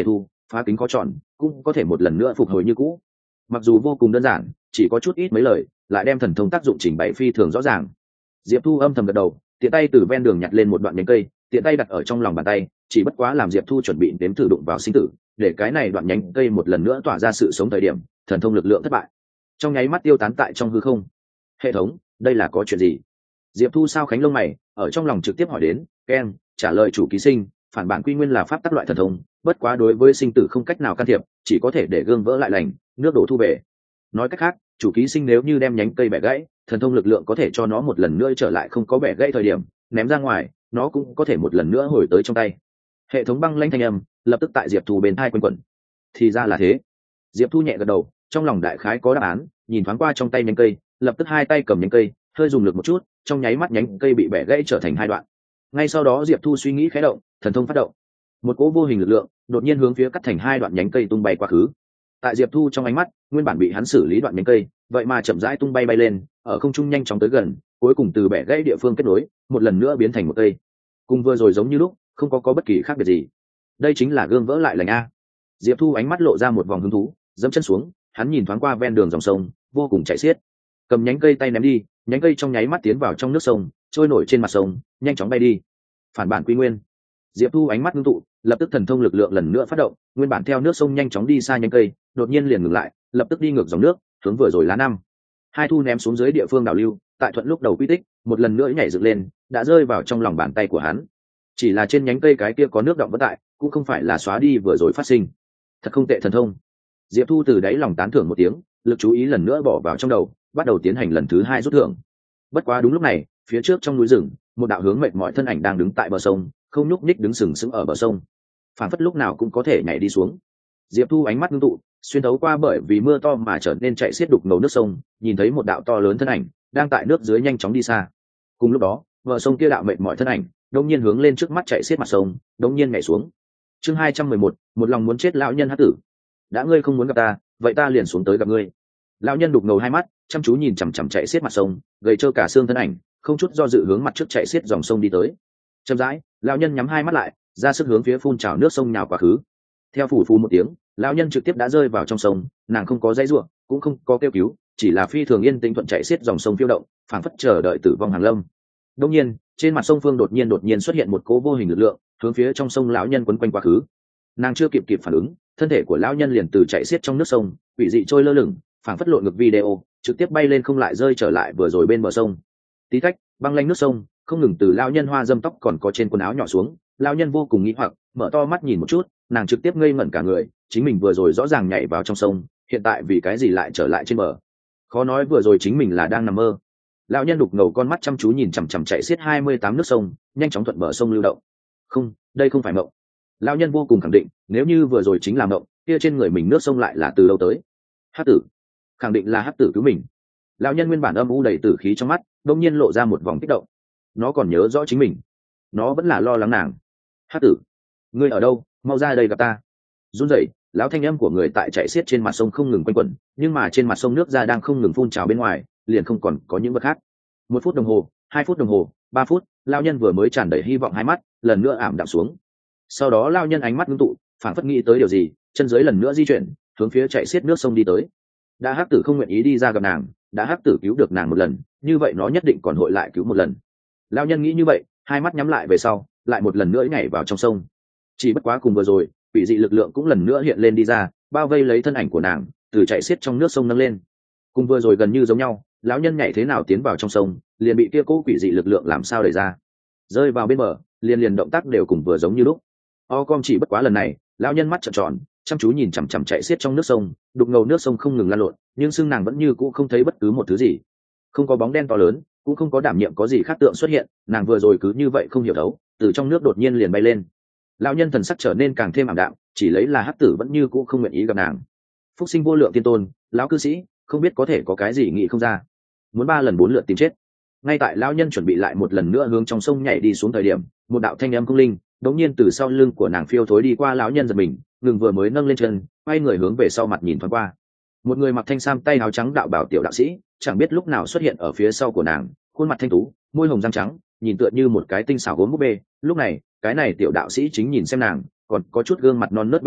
phá kính có tròn cũng có thể một lần nữa phục hồi như cũ. Mặc dù vô cùng đơn giản, chỉ có chút ít mấy lời lại đem thần thông tác dụng trình bày phi thường rõ ràng. Diệp Thu âm thầm gật đầu, tiện tay từ ven đường nhặt lên một đoạn nhánh cây, tiện tay đặt ở trong lòng bàn tay, chỉ bất quá làm Diệp Thu chuẩn bị đếm thử đụng vào sinh tử, để cái này đoạn nhánh cây một lần nữa tỏa ra sự sống thời điểm, thần thông lực lượng thất bại, trong nháy mắt tiêu tán tại trong hư không. Hệ thống, đây là có chuyện gì? Diệp Thu sao khánh lông mày, ở trong lòng trực tiếp hỏi đến. Ken trả lời chủ ký sinh, phản bản quy nguyên là pháp tắc loại thần thông, bất quá đối với sinh tử không cách nào can thiệp, chỉ có thể để gương vỡ lại lành, nước đổ thu về. Nói cách khác, chủ ký sinh nếu như đem nhánh cây bẻ gãy, thần thông lực lượng có thể cho nó một lần nữa trở lại không có bẻ gãy thời điểm, ném ra ngoài, nó cũng có thể một lần nữa hồi tới trong tay. Hệ thống băng lãnh thanh âm lập tức tại Diệp Thu bên tai quanh quẩn. Thì ra là thế. Diệp Thu nhẹ gật đầu, trong lòng đại khái có đáp án, nhìn thoáng qua trong tay nhánh cây, lập tức hai tay cầm nhánh cây, hơi dùng lực một chút, trong nháy mắt nhánh cây bị bẻ gãy trở thành hai đoạn. Ngay sau đó Diệp Thu suy nghĩ khẽ động, thần thông phát động, một cỗ vô hình lực lượng đột nhiên hướng phía cắt thành hai đoạn nhánh cây tung bay quá khứ. Tại Diệp Thu trong ánh mắt, nguyên bản bị hắn xử lý đoạn nhánh cây, vậy mà chậm rãi tung bay bay lên, ở không trung nhanh chóng tới gần, cuối cùng từ bẻ gãy địa phương kết nối, một lần nữa biến thành một cây. Cùng vừa rồi giống như lúc, không có bất kỳ khác biệt gì. Đây chính là gương vỡ lại lành a. Diệp Thu ánh mắt lộ ra một vòng hứng thú, dẫm chân xuống, hắn nhìn thoáng qua ven đường dòng sông, vô cùng chảy xiết. Cầm nhánh cây tay ném đi, nhánh cây trong nháy mắt tiến vào trong nước sông, trôi nổi trên mặt sông, nhanh chóng bay đi. Phản bản quy nguyên. Diệp Thu ánh mắt ngưng tụ, lập tức thần thông lực lượng lần nữa phát động, nguyên bản theo nước sông nhanh chóng đi xa nhánh cây, đột nhiên liền ngừng lại, lập tức đi ngược dòng nước, hướng vừa rồi lá năm. Hai thu ném xuống dưới địa phương đảo lưu, tại thuận lúc đầu quy tích, một lần nữa nhảy dựng lên, đã rơi vào trong lòng bàn tay của hắn. Chỉ là trên nhánh cây cái kia có nước đọng vẫn tại, cũng không phải là xóa đi vừa rồi phát sinh. Thật không tệ thần thông. Diệp Thu từ đáy lòng tán thưởng một tiếng, lực chú ý lần nữa bỏ vào trong đầu, bắt đầu tiến hành lần thứ hai rút thưởng. Bất quá đúng lúc này, phía trước trong núi rừng, một đạo hướng mệt mỏi thân ảnh đang đứng tại bờ sông, không nhúc nhích đứng sừng sững ở bờ sông, phản phất lúc nào cũng có thể nhảy đi xuống. Diệp Thu ánh mắt ngưng tụ, xuyên thấu qua bởi vì mưa to mà trở nên chạy xiết đục ngầu nước sông, nhìn thấy một đạo to lớn thân ảnh đang tại nước dưới nhanh chóng đi xa. Cùng lúc đó, bờ sông kia đạo mệt mỏi thân ảnh đột nhiên hướng lên trước mắt chạy xiết mặt sông, đột nhiên nhảy xuống. Chương 211, một lòng muốn chết lão nhân hắc tử. Đã ngươi không muốn gặp ta, vậy ta liền xuống tới gặp ngươi. Lão nhân đục ngầu hai mắt, chăm chú nhìn chằm chằm chạy xiết mặt sông, gầy trơ cả xương thân ảnh, không chút do dự hướng mặt trước chạy xiết dòng sông đi tới. Chậm rãi, lão nhân nhắm hai mắt lại, ra sức hướng phía phun trào nước sông nhào quá khứ. Theo phủ phù một tiếng, lão nhân trực tiếp đã rơi vào trong sông, nàng không có dãy rủa, cũng không có kêu cứu, chỉ là phi thường yên tĩnh thuận chạy xiết dòng sông phiêu động, phảng phất chờ đợi tử vong hàng lâm. Đột nhiên, trên mặt sông phương đột nhiên xuất hiện một cỗ vô hình lực lượng, hướng phía trong sông lão nhân quấn quanh quá khứ. Nàng chưa kịp phản ứng, thân thể của lão nhân liền từ chạy xiết trong nước sông, quỷ dị trôi lơ lửng, phảng phất lộn ngược video, trực tiếp bay lên không lại rơi trở lại vừa rồi bên bờ sông. Tí tách, băng lanh nước sông không ngừng từ lão nhân hoa dâm tóc còn có trên quần áo nhỏ xuống. Lão nhân vô cùng nghĩ hoặc, mở to mắt nhìn một chút, nàng trực tiếp ngây ngẩn cả người, chính mình vừa rồi rõ ràng nhảy vào trong sông, hiện tại vì cái gì lại trở lại trên bờ? Khó nói vừa rồi chính mình là đang nằm mơ. Lão nhân đục ngầu con mắt chăm chú nhìn chằm chằm chạy xiết 28 nước sông, nhanh chóng thuận bờ sông lưu động. Không, đây không phải mộng. Lão nhân vô cùng khẳng định, nếu như vừa rồi chính là mộng, kia trên người mình nước sông lại là từ đâu tới? Hắc tử, khẳng định là hắc tử cứu mình. Lão nhân nguyên bản âm u đầy tử khí trong mắt, đột nhiên lộ ra một vòng kích động. Nó còn nhớ rõ chính mình, nó vẫn là lo lắng nàng. Hắc tử, ngươi ở đâu? Mau ra đây gặp ta. Run rẩy, lão thanh âm của người tại chạy xiết trên mặt sông không ngừng quanh quẩn, nhưng mà trên mặt sông nước ra đang không ngừng phun trào bên ngoài, liền không còn có những vật khác. 1 phút đồng hồ, 2 phút đồng hồ, 3 phút, lão nhân vừa mới tràn đầy hy vọng hai mắt, lần nữa ảm đạm xuống. Sau đó lão nhân ánh mắt ngưng tụ, phảng phất nghĩ tới điều gì, chân dưới lần nữa di chuyển, hướng phía chạy xiết nước sông đi tới. Đã hắc tử không nguyện ý đi ra gặp nàng, đã hắc tử cứu được nàng một lần, như vậy nó nhất định còn hội lại cứu một lần. Lão nhân nghĩ như vậy, hai mắt nhắm lại về sau, lại một lần nữa nhảy vào trong sông. Chỉ bất quá cùng vừa rồi, quỷ dị lực lượng cũng lần nữa hiện lên đi ra, bao vây lấy thân ảnh của nàng, từ chạy xiết trong nước sông nâng lên. Cùng vừa rồi gần như giống nhau, lão nhân nhảy thế nào tiến vào trong sông, liền bị kia cố quỷ dị lực lượng làm sao đẩy ra. Rơi vào bên bờ, liền động tác đều cùng vừa giống như lúc. Com chỉ bất quá lần này, lão nhân mắt trợn tròn, chăm chú nhìn chằm chằm chạy xiết trong nước sông, đục ngầu nước sông không ngừng lan lộn, nhưng xương nàng vẫn như cũ không thấy bất cứ một thứ gì. Không có bóng đen to lớn, cũng không có đảm nhiệm có gì khác tượng xuất hiện, nàng vừa rồi cứ như vậy không hiểu đấu, từ trong nước đột nhiên liền bay lên. Lão nhân thần sắc trở nên càng thêm ảm đạm, chỉ lấy là hắc tử vẫn như cũ không nguyện ý gặp nàng. Phúc sinh vô lượng tiên tôn, lão cư sĩ, không biết có thể có cái gì nghĩ không ra, muốn 3 lần 4 lượt tìm chết. Ngay tại lão nhân chuẩn bị lại một lần nữa hướng trong sông nhảy đi xuống thời điểm, một đạo thanh âm không linh đột nhiên từ sau lưng của nàng phiêu thối đi qua. Lão nhân giật mình, ngừng vừa mới nâng lên chân, quay người hướng về sau mặt nhìn thoáng qua. Một người mặc thanh sam tay áo trắng đạo bảo tiểu đạo sĩ, chẳng biết lúc nào xuất hiện ở phía sau của nàng, khuôn mặt thanh tú, môi hồng răng trắng, nhìn tựa như một cái tinh xảo gốm búp bê. Lúc này, cái này tiểu đạo sĩ chính nhìn xem nàng, còn có chút gương mặt non nớt bên trên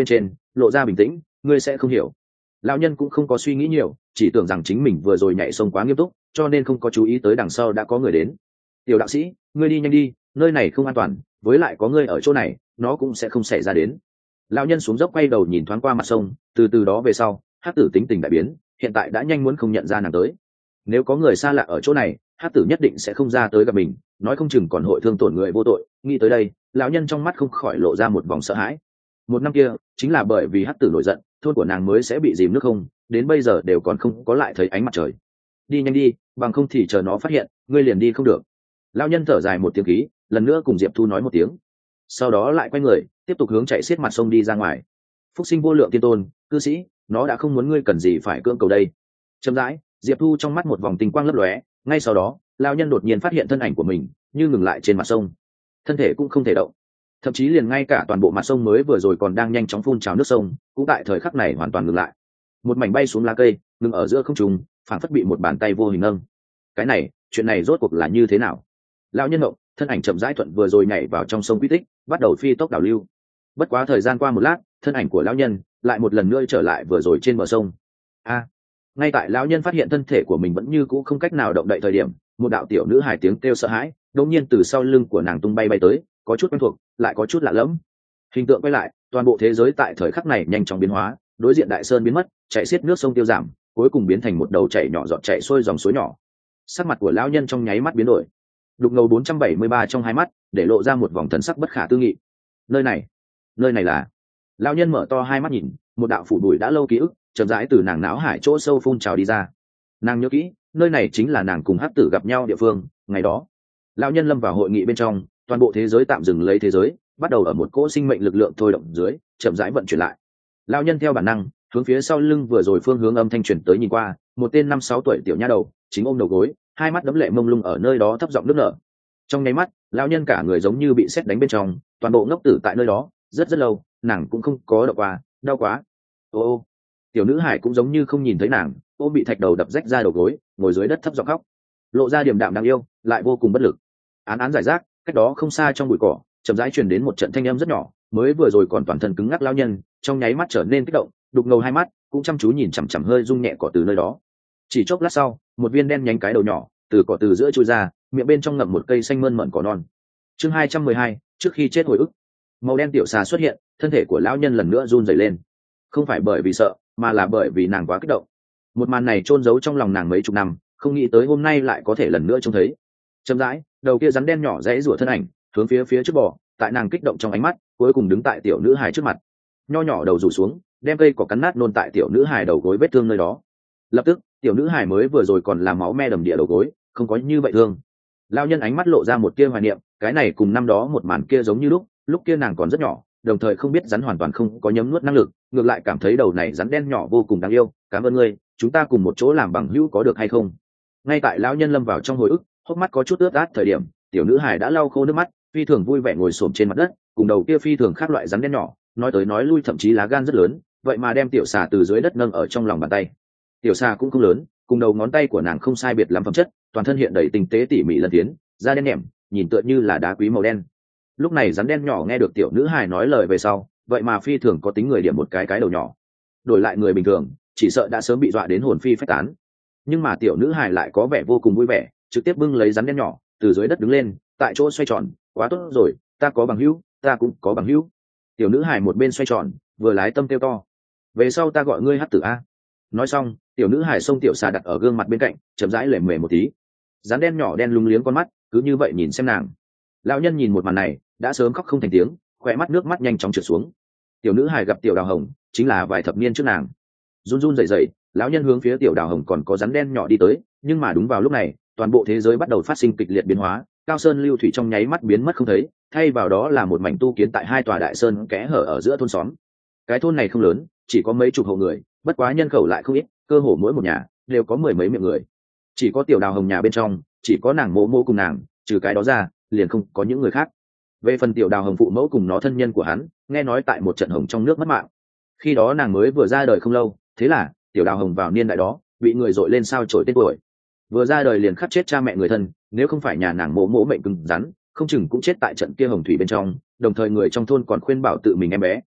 lộ ra bình tĩnh. Ngươi sẽ không hiểu. Lão nhân cũng không có suy nghĩ nhiều, chỉ tưởng rằng chính mình vừa rồi nhảy sông quá nghiêm túc, cho nên không có chú ý tới đằng sau đã có người đến. Tiểu đạo sĩ, ngươi đi nhanh đi, nơi này không an toàn, với lại có ngươi ở chỗ này nó cũng sẽ không xảy ra đến. Lão nhân xuống dốc quay đầu nhìn thoáng qua mặt sông, từ đó về sau hắc tử tính tình đại biến, hiện tại đã nhanh muốn không nhận ra nàng tới. Nếu có người xa lạ ở chỗ này, hắc tử nhất định sẽ không ra tới gặp mình, nói không chừng còn hội thương tổn người vô tội. Nghĩ tới đây, lão nhân trong mắt không khỏi lộ ra một vòng sợ hãi. Một năm kia chính là bởi vì hắc tử nổi giận, thôn của nàng mới sẽ bị dìm nước không, đến bây giờ đều còn không có lại thấy ánh mặt trời. Đi nhanh đi, bằng không thì chờ nó phát hiện ngươi liền đi không được. Lão nhân thở dài một tiếng khí, lần nữa cùng Diệp Thu nói một tiếng, sau đó lại quay người tiếp tục hướng chạy xiết mặt sông đi ra ngoài. Phúc sinh vô lượng tiên tôn, cư sĩ, nó đã không muốn ngươi cần gì phải cưỡng cầu đây. Chậm rãi, Diệp Thu trong mắt một vòng tinh quang lấp lóe, ngay sau đó lão nhân đột nhiên phát hiện thân ảnh của mình như ngừng lại trên mặt sông, thân thể cũng không thể động, thậm chí liền ngay cả toàn bộ mặt sông mới vừa rồi còn đang nhanh chóng phun trào nước sông cũng tại thời khắc này hoàn toàn ngừng lại. Một mảnh bay xuống lá cây ngừng ở giữa không trung, phảng phất bị một bàn tay vô hình nâng. Cái này, chuyện này rốt cuộc là như thế nào? Lão nhân động, thân ảnh chậm rãi thuận vừa rồi nhảy vào trong sông quy tích, bắt đầu phi tốc đảo lưu. Bất quá thời gian qua một lát, thân ảnh của lão nhân lại một lần nữa trở lại vừa rồi trên bờ sông. Ngay tại lão nhân phát hiện thân thể của mình vẫn như cũ không cách nào động đậy thời điểm, một đạo tiểu nữ hài tiếng kêu sợ hãi đột nhiên từ sau lưng của nàng tung bay tới, có chút quen thuộc, lại có chút lạ lẫm. Hình tượng quay lại, toàn bộ thế giới tại thời khắc này nhanh chóng biến hóa, đối diện đại sơn biến mất, chảy xiết nước sông tiêu giảm, cuối cùng biến thành một đầu chảy nhỏ giọt chảy xuôi dòng suối nhỏ. Sắc mặt của lão nhân trong nháy mắt biến đổi, đục ngầu 473 trong hai mắt để lộ ra một vòng thần sắc bất khả tư nghị. Nơi này là... Lão nhân mở to hai mắt nhìn, một đạo phủ bụi đã lâu ký ức chậm rãi từ nàng não hải chỗ sâu phun trào đi ra. Nàng nhớ kỹ, nơi này chính là nàng cùng hắc tử gặp nhau địa phương. Ngày đó lão nhân lâm vào hội nghị bên trong, toàn bộ thế giới tạm dừng lấy thế giới, bắt đầu ở một cỗ sinh mệnh lực lượng thôi động dưới chậm rãi vận chuyển lại. Lão nhân theo bản năng hướng phía sau lưng vừa rồi phương hướng âm thanh truyền tới nhìn qua, một tên 5-6 tuổi tiểu nha đầu chính ôm đầu gối, hai mắt đấm lệ mông lung ở nơi đó thấp giọng nức nở. Trong nháy mắt, lão nhân cả người giống như bị sét đánh bên trong, toàn bộ ngốc tử tại nơi đó rất lâu, nàng cũng không có động qua, đau quá. Ô, tiểu nữ hải cũng giống như không nhìn thấy nàng, ôm bị thạch đầu đập rách ra đầu gối, ngồi dưới đất thấp giọng khóc, lộ ra điềm đạm đáng yêu, lại vô cùng bất lực. Án giải rác, cách đó không xa trong bụi cỏ chậm rãi truyền đến một trận thanh âm rất nhỏ, mới vừa rồi còn toàn thân cứng ngắc lão nhân trong nháy mắt trở nên kích động, đục ngầu hai mắt cũng chăm chú nhìn chằm chằm hơi rung nhẹ cỏ từ nơi đó. Chỉ chốc lát sau, một viên đen nhánh cái đầu nhỏ từ cỏ từ giữa chui ra, miệng bên trong ngậm một cây xanh mơn mởn cỏ non. Chương 212, trước khi chết hồi ức. Màu đen tiểu xà xuất hiện, thân thể của lão nhân lần nữa run rẩy lên, không phải bởi vì sợ, mà là bởi vì nàng quá kích động. Một màn này chôn giấu trong lòng nàng mấy chục năm, không nghĩ tới hôm nay lại có thể lần nữa trông thấy. Chậm rãi, đầu kia rắn đen nhỏ rẽ rủa thân ảnh hướng phía trước bò, tại nàng kích động trong ánh mắt cuối cùng đứng tại tiểu nữ hài trước mặt, nho nhỏ đầu rủ xuống, đem cây cỏ cắn nát nôn tại tiểu nữ hài đầu gối vết thương nơi đó. Lập tức, tiểu nữ hài mới vừa rồi còn làm máu me đầm địa đầu gối không có như vậy thương. Lão nhân ánh mắt lộ ra một tia hoài niệm, cái này cùng năm đó một màn kia giống như lúc kia nàng còn rất nhỏ, đồng thời không biết rắn hoàn toàn không có nhấm nuốt năng lực, ngược lại cảm thấy đầu này rắn đen nhỏ vô cùng đáng yêu. Cảm ơn ngươi, chúng ta cùng một chỗ làm bằng hữu có được hay không? Ngay tại lão nhân lâm vào trong hồi ức, hốc mắt có chút ướt át thời điểm, tiểu nữ hài đã lau khô nước mắt, phi thường vui vẻ ngồi xổm trên mặt đất, cùng đầu kia phi thường khác loại rắn đen nhỏ nói tới nói lui, thậm chí lá gan rất lớn, vậy mà đem tiểu xà từ dưới đất nâng ở trong lòng bàn tay. Tiểu xà cũng không lớn, cùng đầu ngón tay của nàng không sai biệt lắm phẩm chất, toàn thân hiện đầy tinh tế tỉ mỉ lân tiến, da đen nhẻm, nhìn tựa như là đá quý màu đen. Lúc này rắn đen nhỏ nghe được tiểu nữ hài nói lời về sau, vậy mà phi thường có tính người điểm một cái đầu nhỏ. Đổi lại người bình thường chỉ sợ đã sớm bị dọa đến hồn phi phách tán, nhưng mà tiểu nữ hài lại có vẻ vô cùng vui vẻ, trực tiếp bưng lấy rắn đen nhỏ từ dưới đất đứng lên, tại chỗ xoay tròn. Quá tốt rồi, ta có bằng hữu, ta cũng có bằng hữu. Tiểu nữ hài một bên xoay tròn vừa lái tâm kêu to, về sau ta gọi ngươi hắc tử a. Nói xong, tiểu nữ hài xông tiểu xà đặt ở gương mặt bên cạnh, chậm rãi lề mề một tí. Rắn đen nhỏ đen lúng liếng con mắt cứ như vậy nhìn xem nàng. Lão nhân nhìn một màn này đã sớm khóc không thành tiếng, khỏe mắt nước mắt nhanh chóng trượt xuống. Tiểu nữ hài gặp tiểu đào hồng chính là vài thập niên trước nàng, run run rẩy rẩy, lão nhân hướng phía tiểu đào hồng còn có rắn đen nhỏ đi tới, nhưng mà đúng vào lúc này toàn bộ thế giới bắt đầu phát sinh kịch liệt biến hóa, cao sơn lưu thủy trong nháy mắt biến mất không thấy, thay vào đó là một mảnh tu kiến tại hai tòa đại sơn kẽ hở ở giữa thôn xóm. Cái thôn này không lớn, chỉ có mấy chục hộ người, bất quá nhân khẩu lại không ít, cơ hồ mỗi một nhà đều có mười mấy miệng người. Chỉ có tiểu đào hồng nhà bên trong chỉ có nàng mỗ mỗ cùng nàng, trừ cái đó ra liền không có những người khác. Về phần tiểu đào hồng phụ mẫu cùng nó thân nhân của hắn, nghe nói tại một trận hồng trong nước mất mạng, khi đó nàng mới vừa ra đời không lâu, thế là tiểu đào hồng vào niên đại đó bị người dội lên sao chổi tên tuổi, vừa ra đời liền khắc chết cha mẹ người thân, nếu không phải nhà nàng mỗ mỗ mệnh cứng rắn, không chừng cũng chết tại trận kia hồng thủy bên trong. Đồng thời người trong thôn còn khuyên bảo tự mình em bé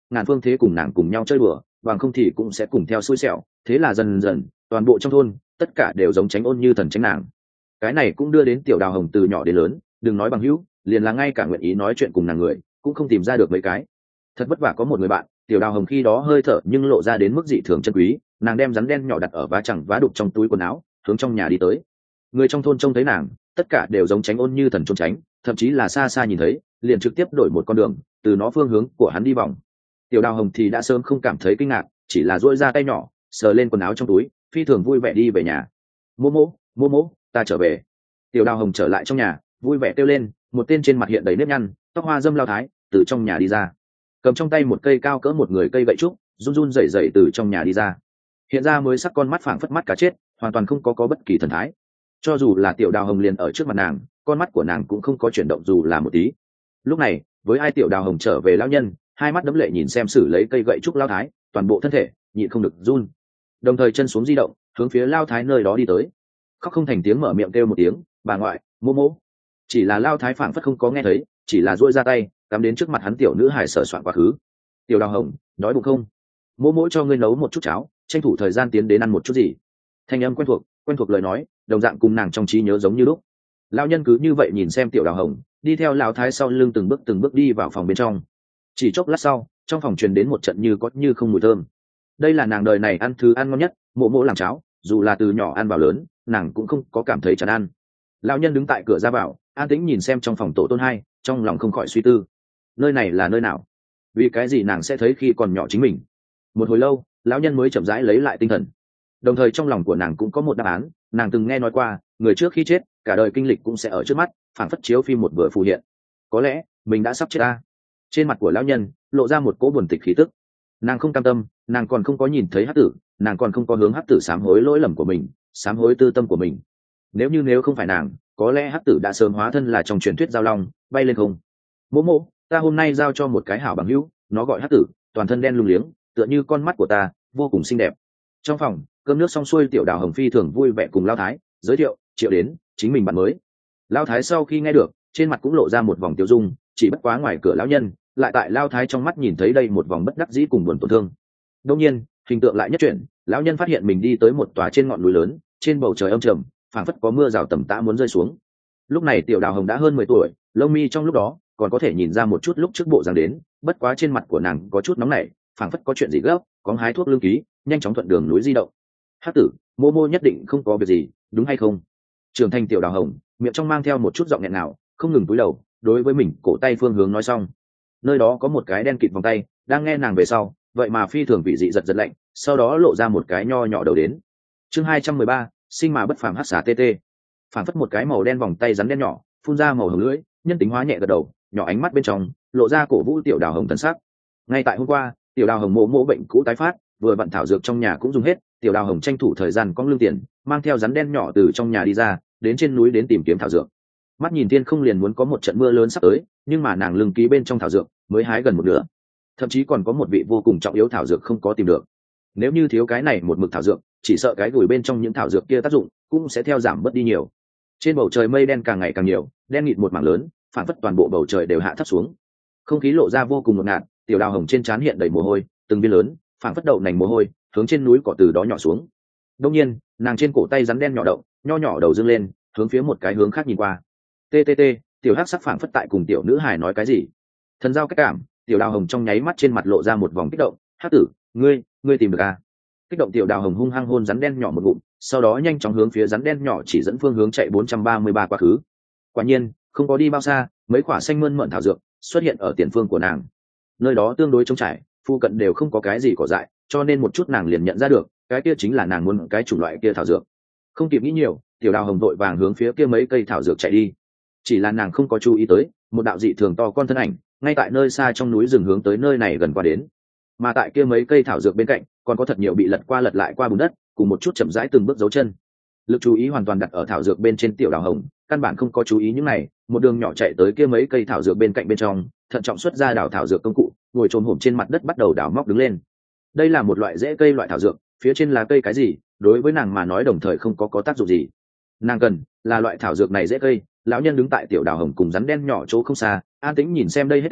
ngàn phương thế cùng nàng cùng nhau chơi đùa, bằng không thì cũng sẽ cùng theo xui xẻo. Thế là dần dần toàn bộ trong thôn tất cả đều giống Tránh Ôn như thần tránh nàng. Cái này cũng đưa đến tiểu Đào Hồng từ nhỏ đến lớn, đừng nói bằng hữu, liền là ngay cả nguyện ý nói chuyện cùng nàng người cũng không tìm ra được mấy cái. Thật vất vả có một người bạn, tiểu Đào Hồng khi đó hơi thở nhưng lộ ra đến mức dị thường chân quý, nàng đem rắn đen nhỏ đặt ở vá chẳng vá đục trong túi quần áo, hướng trong nhà đi tới. Người trong thôn trông thấy nàng, tất cả đều giống Tránh Ôn như thần trốn tránh, thậm chí là xa xa nhìn thấy liền trực tiếp đổi một con đường, từ nó phương hướng của hắn đi vòng. Tiểu Đào Hồng thì đã sớm không cảm thấy kinh ngạc, chỉ là duỗi ra tay nhỏ sờ lên quần áo trong túi, phi thường vui vẻ đi về nhà. Mô mô, mô mô, ta trở về. Tiểu Đào Hồng trở lại trong nhà, vui vẻ kêu lên. Một tên trên mặt hiện đầy nếp nhăn, tóc hoa dâm lao thái từ trong nhà đi ra, cầm trong tay một cây cao cỡ một người cây gậy trúc, run run rẩy rẩy từ trong nhà đi ra. Hiện ra mới sắc con mắt phảng phất mắt cá chết, hoàn toàn không có bất kỳ thần thái. Cho dù là tiểu Đào Hồng liền ở trước mặt nàng, con mắt của nàng cũng không có chuyển động dù là một tí. Lúc này với ai tiểu Đào Hồng trở về lão nhân, hai mắt đẫm lệ nhìn xem xử lấy cây gậy trúc lao thái, toàn bộ thân thể nhịn không được run, đồng thời chân xuống di động hướng phía lao thái nơi đó đi tới. Khóc không thành tiếng mở miệng kêu một tiếng bà ngoại, mô mô. Chỉ là lao thái phảng phất không có nghe thấy, chỉ là duỗi ra tay cắm đến trước mặt hắn tiểu nữ hài sờ soạn quá khứ. Tiểu Đào Hồng, đói bụng không? Mô mô cho ngươi nấu một chút cháo, tranh thủ thời gian tiến đến ăn một chút gì. Thanh âm quen thuộc lời nói, đồng dạng cùng nàng trong trí nhớ giống như lúc. Lão nhân cứ như vậy nhìn xem tiểu Đào Hồng, đi theo lão thái sau lưng từng bước đi vào phòng bên trong. Chỉ chốc lát sau, trong phòng truyền đến một trận như có như không mùi thơm. Đây là nàng đời này ăn thứ ăn ngon nhất, mộ mộ làm cháo, dù là từ nhỏ ăn vào lớn, nàng cũng không có cảm thấy chán ăn. Lão nhân đứng tại cửa ra vào, an tĩnh nhìn xem trong phòng tổ tôn hai, trong lòng không khỏi suy tư. Nơi này là nơi nào? Vì cái gì nàng sẽ thấy khi còn nhỏ chính mình? Một hồi lâu, lão nhân mới chậm rãi lấy lại tinh thần. Đồng thời trong lòng của nàng cũng có một đáp án, nàng từng nghe nói qua, người trước khi chết, cả đời kinh lịch cũng sẽ ở trước mắt, phảng phất chiếu phim một vừa phù hiện. Có lẽ mình đã sắp chết ta. Trên mặt của lão nhân lộ ra một cỗ buồn tịch khí tức. Nàng không cam tâm, nàng còn không có nhìn thấy hắc tử, nàng còn không có hướng hắc tử sám hối lỗi lầm của mình, sám hối tư tâm của mình. Nếu không phải nàng, có lẽ hắc tử đã sớm hóa thân là trong truyền thuyết giao long, bay lên không. Mỗ mỗ, ta hôm nay giao cho một cái hảo bằng hữu, nó gọi hắc tử, toàn thân đen lung liếng, tựa như con mắt của ta, vô cùng xinh đẹp. Trong phòng cơm nước xong xuôi, tiểu Đào Hồng phi thường vui vẻ cùng lao thái giới thiệu triệu đến chính mình bạn mới. Lao thái sau khi nghe được, trên mặt cũng lộ ra một vòng tiêu dung, chỉ bất quá ngoài cửa lão nhân lại tại lao thái trong mắt nhìn thấy đây một vòng bất đắc dĩ cùng buồn tổn thương. Đông nhiên hình tượng lại nhất chuyển, lão nhân phát hiện mình đi tới một tòa trên ngọn núi lớn, trên bầu trời âm trầm, phảng phất có mưa rào tầm tã muốn rơi xuống. Lúc này tiểu Đào Hồng đã hơn 10 tuổi, lông mi trong lúc đó còn có thể nhìn ra một chút lúc trước bộ dáng đến, bất quá trên mặt của nàng có chút nóng nảy, phảng phất có chuyện gì gấp, có hái thuốc lương ký, nhanh chóng thuận đường núi di động. Hắc tử, mô mô nhất định không có việc gì, đúng hay không? Trưởng thành tiểu Đào Hồng miệng trong mang theo một chút giọng nghẹn nào, không ngừng cúi đầu đối với mình cổ tay phương hướng nói xong. Nơi đó có một cái đen kịt vòng tay đang nghe nàng về sau, vậy mà phi thường vị dị giật giật lạnh, sau đó lộ ra một cái nho nhỏ đầu đến. Chương 213, sinh mà bất phàm hắc xà TT. Phản phất một cái màu đen vòng tay rắn đen nhỏ, phun ra màu hồng lưỡi, nhân tính hóa nhẹ gật đầu, nhỏ ánh mắt bên trong lộ ra cổ vũ tiểu Đào Hồng thần sắc. Ngay tại hôm qua, tiểu Đào Hồng mộ bệnh cũ tái phát, vừa vặn thảo dược trong nhà cũng dùng hết, tiểu Đào Hồng tranh thủ thời gian cong lương tiền, mang theo rắn đen nhỏ từ trong nhà đi ra, đến trên núi đến tìm kiếm thảo dược. Mắt nhìn thiên không liền muốn có một trận mưa lớn sắp tới, nhưng mà nàng lưng ký bên trong thảo dược mới hái gần một nửa, thậm chí còn có một vị vô cùng trọng yếu thảo dược không có tìm được. Nếu như thiếu cái này một mực thảo dược, chỉ sợ cái gửi bên trong những thảo dược kia tác dụng cũng sẽ theo giảm bớt đi nhiều. Trên bầu trời mây đen càng ngày càng nhiều, đen nghịt một mảng lớn, phản phất toàn bộ bầu trời đều hạ thấp xuống. Không khí lộ ra vô cùng ngột ngạt, tiểu Đào Hồng trên trán hiện đầy mồ hôi, từng viên lớn, phản phất đậu nành mồ hôi, hướng trên núi cỏ từ đó nhỏ xuống. Đông nhiên, nàng trên cổ tay rắn đen nhỏ động, nho nhỏ đầu dương lên, hướng phía một cái hướng khác nhìn qua. TTT, tiểu hắc sắc phản phất tại cùng tiểu nữ hài nói cái gì. Thần giao cách cảm, tiểu Đào Hồng trong nháy mắt trên mặt lộ ra một vòng kích động. Hắc tử, ngươi tìm được à? Kích động tiểu Đào Hồng hung hăng hôn rắn đen nhỏ một ngụm, sau đó nhanh chóng hướng phía rắn đen nhỏ chỉ dẫn phương hướng chạy 433 quá khứ. Quả nhiên không có đi bao xa, mấy quả xanh mơn mởn thảo dược xuất hiện ở tiền phương của nàng. Nơi đó tương đối trống trải, phụ cận đều không có cái gì cỏ dại, cho nên một chút nàng liền nhận ra được cái kia chính là nàng muốn cái chủng loại kia thảo dược. Không kịp nghĩ nhiều, tiểu Đào Hồng vội vàng hướng phía kia mấy cây thảo dược chạy đi. Chỉ là nàng không có chú ý tới một đạo dị thường to con thân ảnh ngay tại nơi xa trong núi rừng hướng tới nơi này gần qua đến. Mà tại kia mấy cây thảo dược bên cạnh còn có thật nhiều bị lật qua lật lại qua bùn đất, cùng một chút chậm rãi từng bước dấu chân. Lực chú ý hoàn toàn đặt ở thảo dược bên trên tiểu Đào Hồng, căn bản không có chú ý những này, một đường nhỏ chạy tới kia mấy cây thảo dược bên cạnh bên trong, thận trọng xuất ra đào thảo dược công cụ, ngồi trồm hổm trên mặt đất bắt đầu đào móc đứng lên. Đây là một loại rễ cây loại thảo dược, phía trên là cây cái gì, đối với nàng mà nói đồng thời không có tác dụng gì. Nàng cần là loại thảo dược này rễ cây. Lão nhân đứng tại tiểu Đào Hồng cùng rắn đen nhỏ chỗ không xa, an tĩnh nhìn xem đây hết thảy,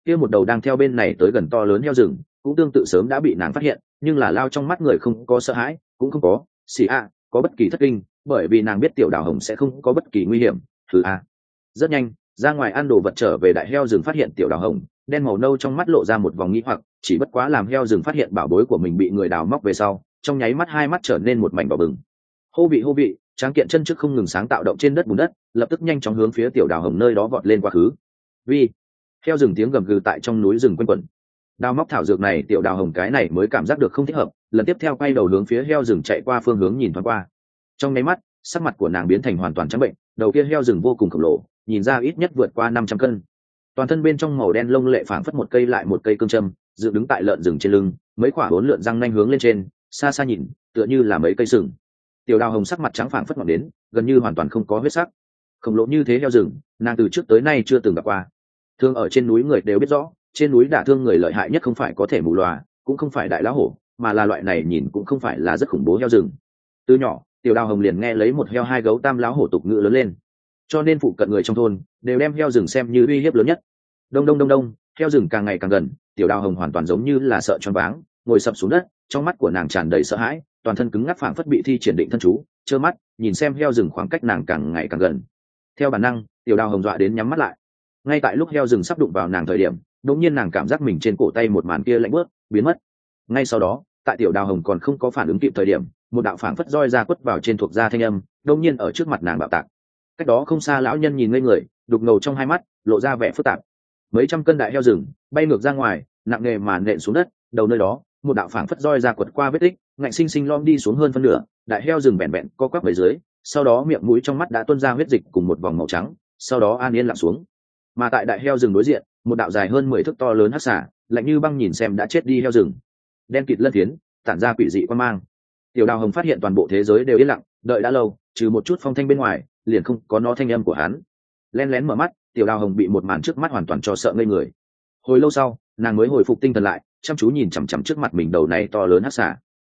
kia một đầu đang theo bên này tới gần to lớn heo rừng cũng tương tự sớm đã bị nàng phát hiện, nhưng là lao trong mắt người không có sợ hãi, cũng không có xì a có bất kỳ thất kinh, bởi vì nàng biết tiểu đào hồng sẽ không có bất kỳ nguy hiểm. Thử a rất nhanh ra ngoài ăn đồ vật trở về, đại heo rừng phát hiện tiểu đào hồng đen màu nâu trong mắt lộ ra một vòng nghi hoặc, chỉ bất quá làm heo rừng phát hiện bảo bối của mình bị người đào móc về sau, trong nháy mắt hai mắt trở nên một mảnh đỏ bừng. Hô vị tráng kiện chân trước không ngừng sáng tạo động trên đất bùn đất, lập tức nhanh chóng hướng phía tiểu đào hồng nơi đó vọt lên quá khứ. Vi heo rừng tiếng gầm gừ tại trong núi rừng quanh quẩn. Đào móc thảo dược này tiểu đào hồng cái này mới cảm giác được không thích hợp, lần tiếp theo quay đầu hướng phía heo rừng chạy qua phương hướng nhìn thoáng qua. Trong nháy mắt sắc mặt của nàng biến thành hoàn toàn trắng bệnh, đầu kia heo rừng vô cùng khổng lồ, nhìn ra ít nhất vượt qua 500 cân, toàn thân bên trong màu đen lông lệ phảng phất một cây lại một cây cương châm, dựng đứng tại lợn rừng trên lưng, mấy quả bốn lượn răng nanh hướng lên trên, xa xa nhìn tựa như là mấy cây sừng. Tiểu đào hồng sắc mặt trắng phảng phất ngọn đến, gần như hoàn toàn không có huyết sắc. Khổng lồ như thế heo rừng nàng từ trước tới nay chưa từng gặp qua. Thương ở trên núi người đều biết rõ, trên núi đả thương người lợi hại nhất không phải có thể mù lòa, cũng không phải đại lá hổ, mà là loại này nhìn cũng không phải là rất khủng bố heo rừng. Từ nhỏ tiểu đào hồng liền nghe lấy một heo hai gấu tam láo hổ tục ngữ lớn lên, cho nên phụ cận người trong thôn đều đem heo rừng xem như uy hiếp lớn nhất. Đông, heo rừng càng ngày càng gần, tiểu đào hồng hoàn toàn giống như là sợ choáng váng, ngồi sập xuống đất, trong mắt của nàng tràn đầy sợ hãi, toàn thân cứng ngắc phảng phất bị thi triển định thân chú, trơ mắt nhìn xem heo rừng khoảng cách nàng càng ngày càng gần. Theo bản năng tiểu đào hồng dọa đến nhắm mắt lại. Ngay tại lúc heo rừng sắp đụng vào nàng thời điểm, đột nhiên nàng cảm giác mình trên cổ tay một màn kia lạnh bớt biến mất. Ngay sau đó tại tiểu đào hồng còn không có phản ứng kịp thời điểm, một đạo phảng phất roi ra quất vào trên thuộc da thanh âm đột nhiên ở trước mặt nàng bạo tạc. Cách đó không xa lão nhân nhìn ngây người, đục ngầu trong hai mắt lộ ra vẻ phức tạp. Mấy trăm cân đại heo rừng bay ngược ra ngoài, nặng nề mà nện xuống đất, đầu nơi đó một đạo phảng phất roi ra quật qua vết tích, ngạnh sinh sinh lom đi xuống hơn phân nửa, đại heo rừng bẹn bẹn co quắp về dưới, sau đó miệng mũi trong mắt đã tuôn ra huyết dịch cùng một vòng màu trắng, sau đó an yên lặng xuống. Mà tại đại heo rừng đối diện, một đạo dài hơn 10 thước to lớn hắc xà, lạnh như băng nhìn xem đã chết đi heo rừng, đen kịt lân phiến tản ra quỷ dị quan mang. Tiểu đào hồng phát hiện toàn bộ thế giới đều yên lặng, đợi đã lâu, trừ một chút phong thanh bên ngoài liền không có nó thanh âm của hắn. Lén lén mở mắt, tiểu đào hồng bị một màn trước mắt hoàn toàn cho sợ ngây người. Hồi lâu sau nàng mới hồi phục tinh thần lại, chăm chú nhìn chằm chằm trước mặt mình đầu này to lớn hắc xà.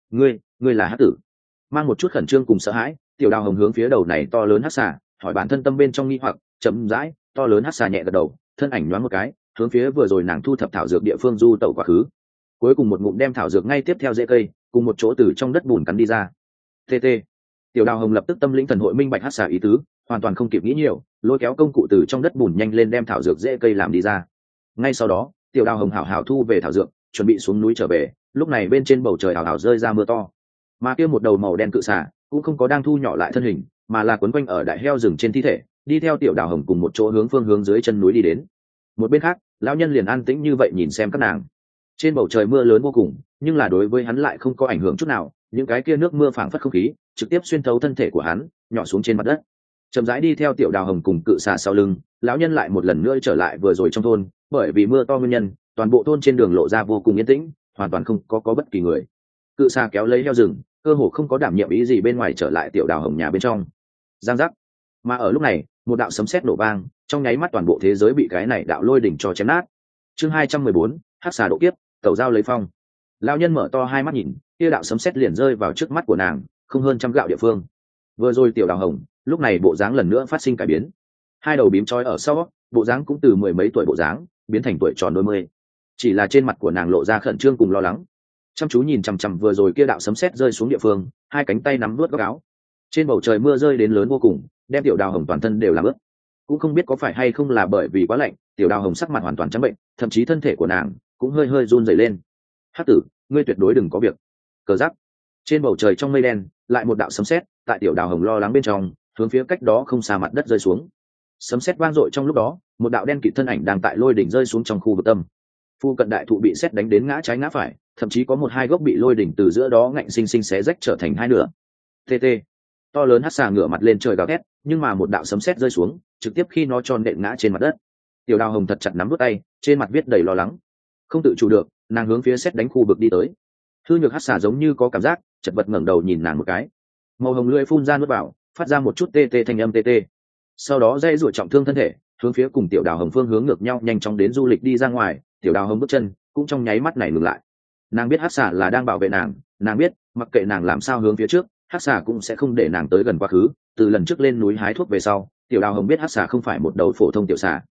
Ngươi là hắc tử? Mang một chút khẩn trương cùng sợ hãi, tiểu đào hồng hướng phía đầu này to lớn hắc xà hỏi bản thân tâm bên trong nghi hoặc. Chậm rãi to lớn hắc xà nhẹ gật đầu, thân ảnh nhoáng một cái hướng phía vừa rồi nàng thu thập thảo dược địa phương du tẩu quá khứ. Cuối cùng một ngụm đem thảo dược ngay tiếp theo rễ cây cùng một chỗ từ trong đất bùn cắn đi ra. tt Tiểu đào hồng lập tức tâm lĩnh thần hội minh bạch hắc xà ý tứ, hoàn toàn không kịp nghĩ nhiều, lôi kéo công cụ từ trong đất bùn nhanh lên đem thảo dược rễ cây làm đi ra. Ngay sau đó tiểu đào hồng hảo hảo thu về thảo dược, chuẩn bị xuống núi trở về. Lúc này bên trên bầu trời hào hào rơi ra mưa to, mà kia một đầu màu đen cự xà cũng không có đang thu nhỏ lại thân hình, mà là quấn quanh ở đại heo rừng trên thi thể, đi theo tiểu đào hồng cùng một chỗ phương hướng dưới chân núi đi đến. Một bên khác lão nhân liền an tĩnh như vậy nhìn xem các nàng. Trên bầu trời mưa lớn vô cùng, nhưng là đối với hắn lại không có ảnh hưởng chút nào, những cái kia nước mưa phảng phất không khí trực tiếp xuyên thấu thân thể của hắn, nhỏ xuống trên mặt đất. Chậm rãi đi theo tiểu đào hồng cùng cự xà sau lưng, lão nhân lại một lần nữa trở lại vừa rồi trong thôn. Bởi vì mưa to nguyên nhân, toàn bộ thôn trên đường lộ ra vô cùng yên tĩnh, hoàn toàn không có bất kỳ người. Cự xà kéo lấy heo rừng, cơ hồ không có đảm nhiệm ý gì bên ngoài, trở lại tiểu đào hồng nhà bên trong. Giang giác. Mà ở lúc này một đạo sấm sét nổ vang, trong nháy mắt toàn bộ thế giới bị cái này đạo lôi đỉnh cho chém nát. Chương 214, hắc xà độ kiếp, tẩu giao lấy phong. Lão nhân mở to hai mắt nhìn, kia đạo sấm sét liền rơi vào trước mắt của nàng, không hơn trăm gạo địa phương. Vừa rồi tiểu đào hồng lúc này bộ dáng lần nữa phát sinh cải biến, hai đầu bím trói ở sau, bộ dáng cũng từ mười mấy tuổi bộ dáng biến thành tuổi tròn đôi mươi. Chỉ là trên mặt của nàng lộ ra khẩn trương cùng lo lắng, chăm chú nhìn chằm chằm vừa rồi kia đạo sấm sét rơi xuống địa phương, hai cánh tay nắm nuốt góc áo. Trên bầu trời mưa rơi đến lớn vô cùng, đem tiểu đào hồng toàn thân đều làm ướt. Cũng không biết có phải hay không là bởi vì quá lạnh, tiểu đào hồng sắc mặt hoàn toàn trắng bệnh, thậm chí thân thể của nàng cũng hơi hơi run rẩy lên. Hắc tử, ngươi tuyệt đối đừng có việc. Cờ giáp. Trên bầu trời trong mây đen lại một đạo sấm sét, tại tiểu đào hồng lo lắng bên trong hướng phía cách đó không xa mặt đất rơi xuống. Sấm sét vang dội trong lúc đó, một đạo đen kịt thân ảnh đang tại lôi đỉnh rơi xuống trong khu vực tâm. Phu cận đại thụ bị sét đánh đến ngã trái ngã phải, thậm chí có một hai gốc bị lôi đỉnh từ giữa đó ngạnh sinh sinh xé rách trở thành hai nửa. tt To lớn hắc xà ngửa mặt lên trời gào thét, nhưng mà một đạo sấm sét rơi xuống trực tiếp khi nó tròn nện ngã trên mặt đất. Tiểu đào hồng thật chặt nắm đốt tay, trên mặt viết đầy lo lắng. Không tự chủ được, nàng hướng phía sét đánh khu vực đi tới. Thư nhược hắc xà giống như có cảm giác, chật vật ngẩng đầu nhìn nàng một cái, màu hồng lưỡi phun ra nuốt vào, phát ra một chút tê thanh âm tê. Sau đó dây ruột trọng thương thân thể, hướng phía cùng tiểu đào hồng phương hướng ngược nhau nhanh chóng đến du lịch đi ra ngoài. Tiểu đào hồng bước chân cũng trong nháy mắt này ngừng lại. Nàng biết hắc xà là đang bảo vệ nàng biết mặc kệ nàng làm sao hướng phía trước, hắc xà cũng sẽ không để nàng tới gần quá khứ. Từ lần trước lên núi hái thuốc về sau, tiểu đào hồng biết hắc xà không phải một đầu phổ thông tiểu xà,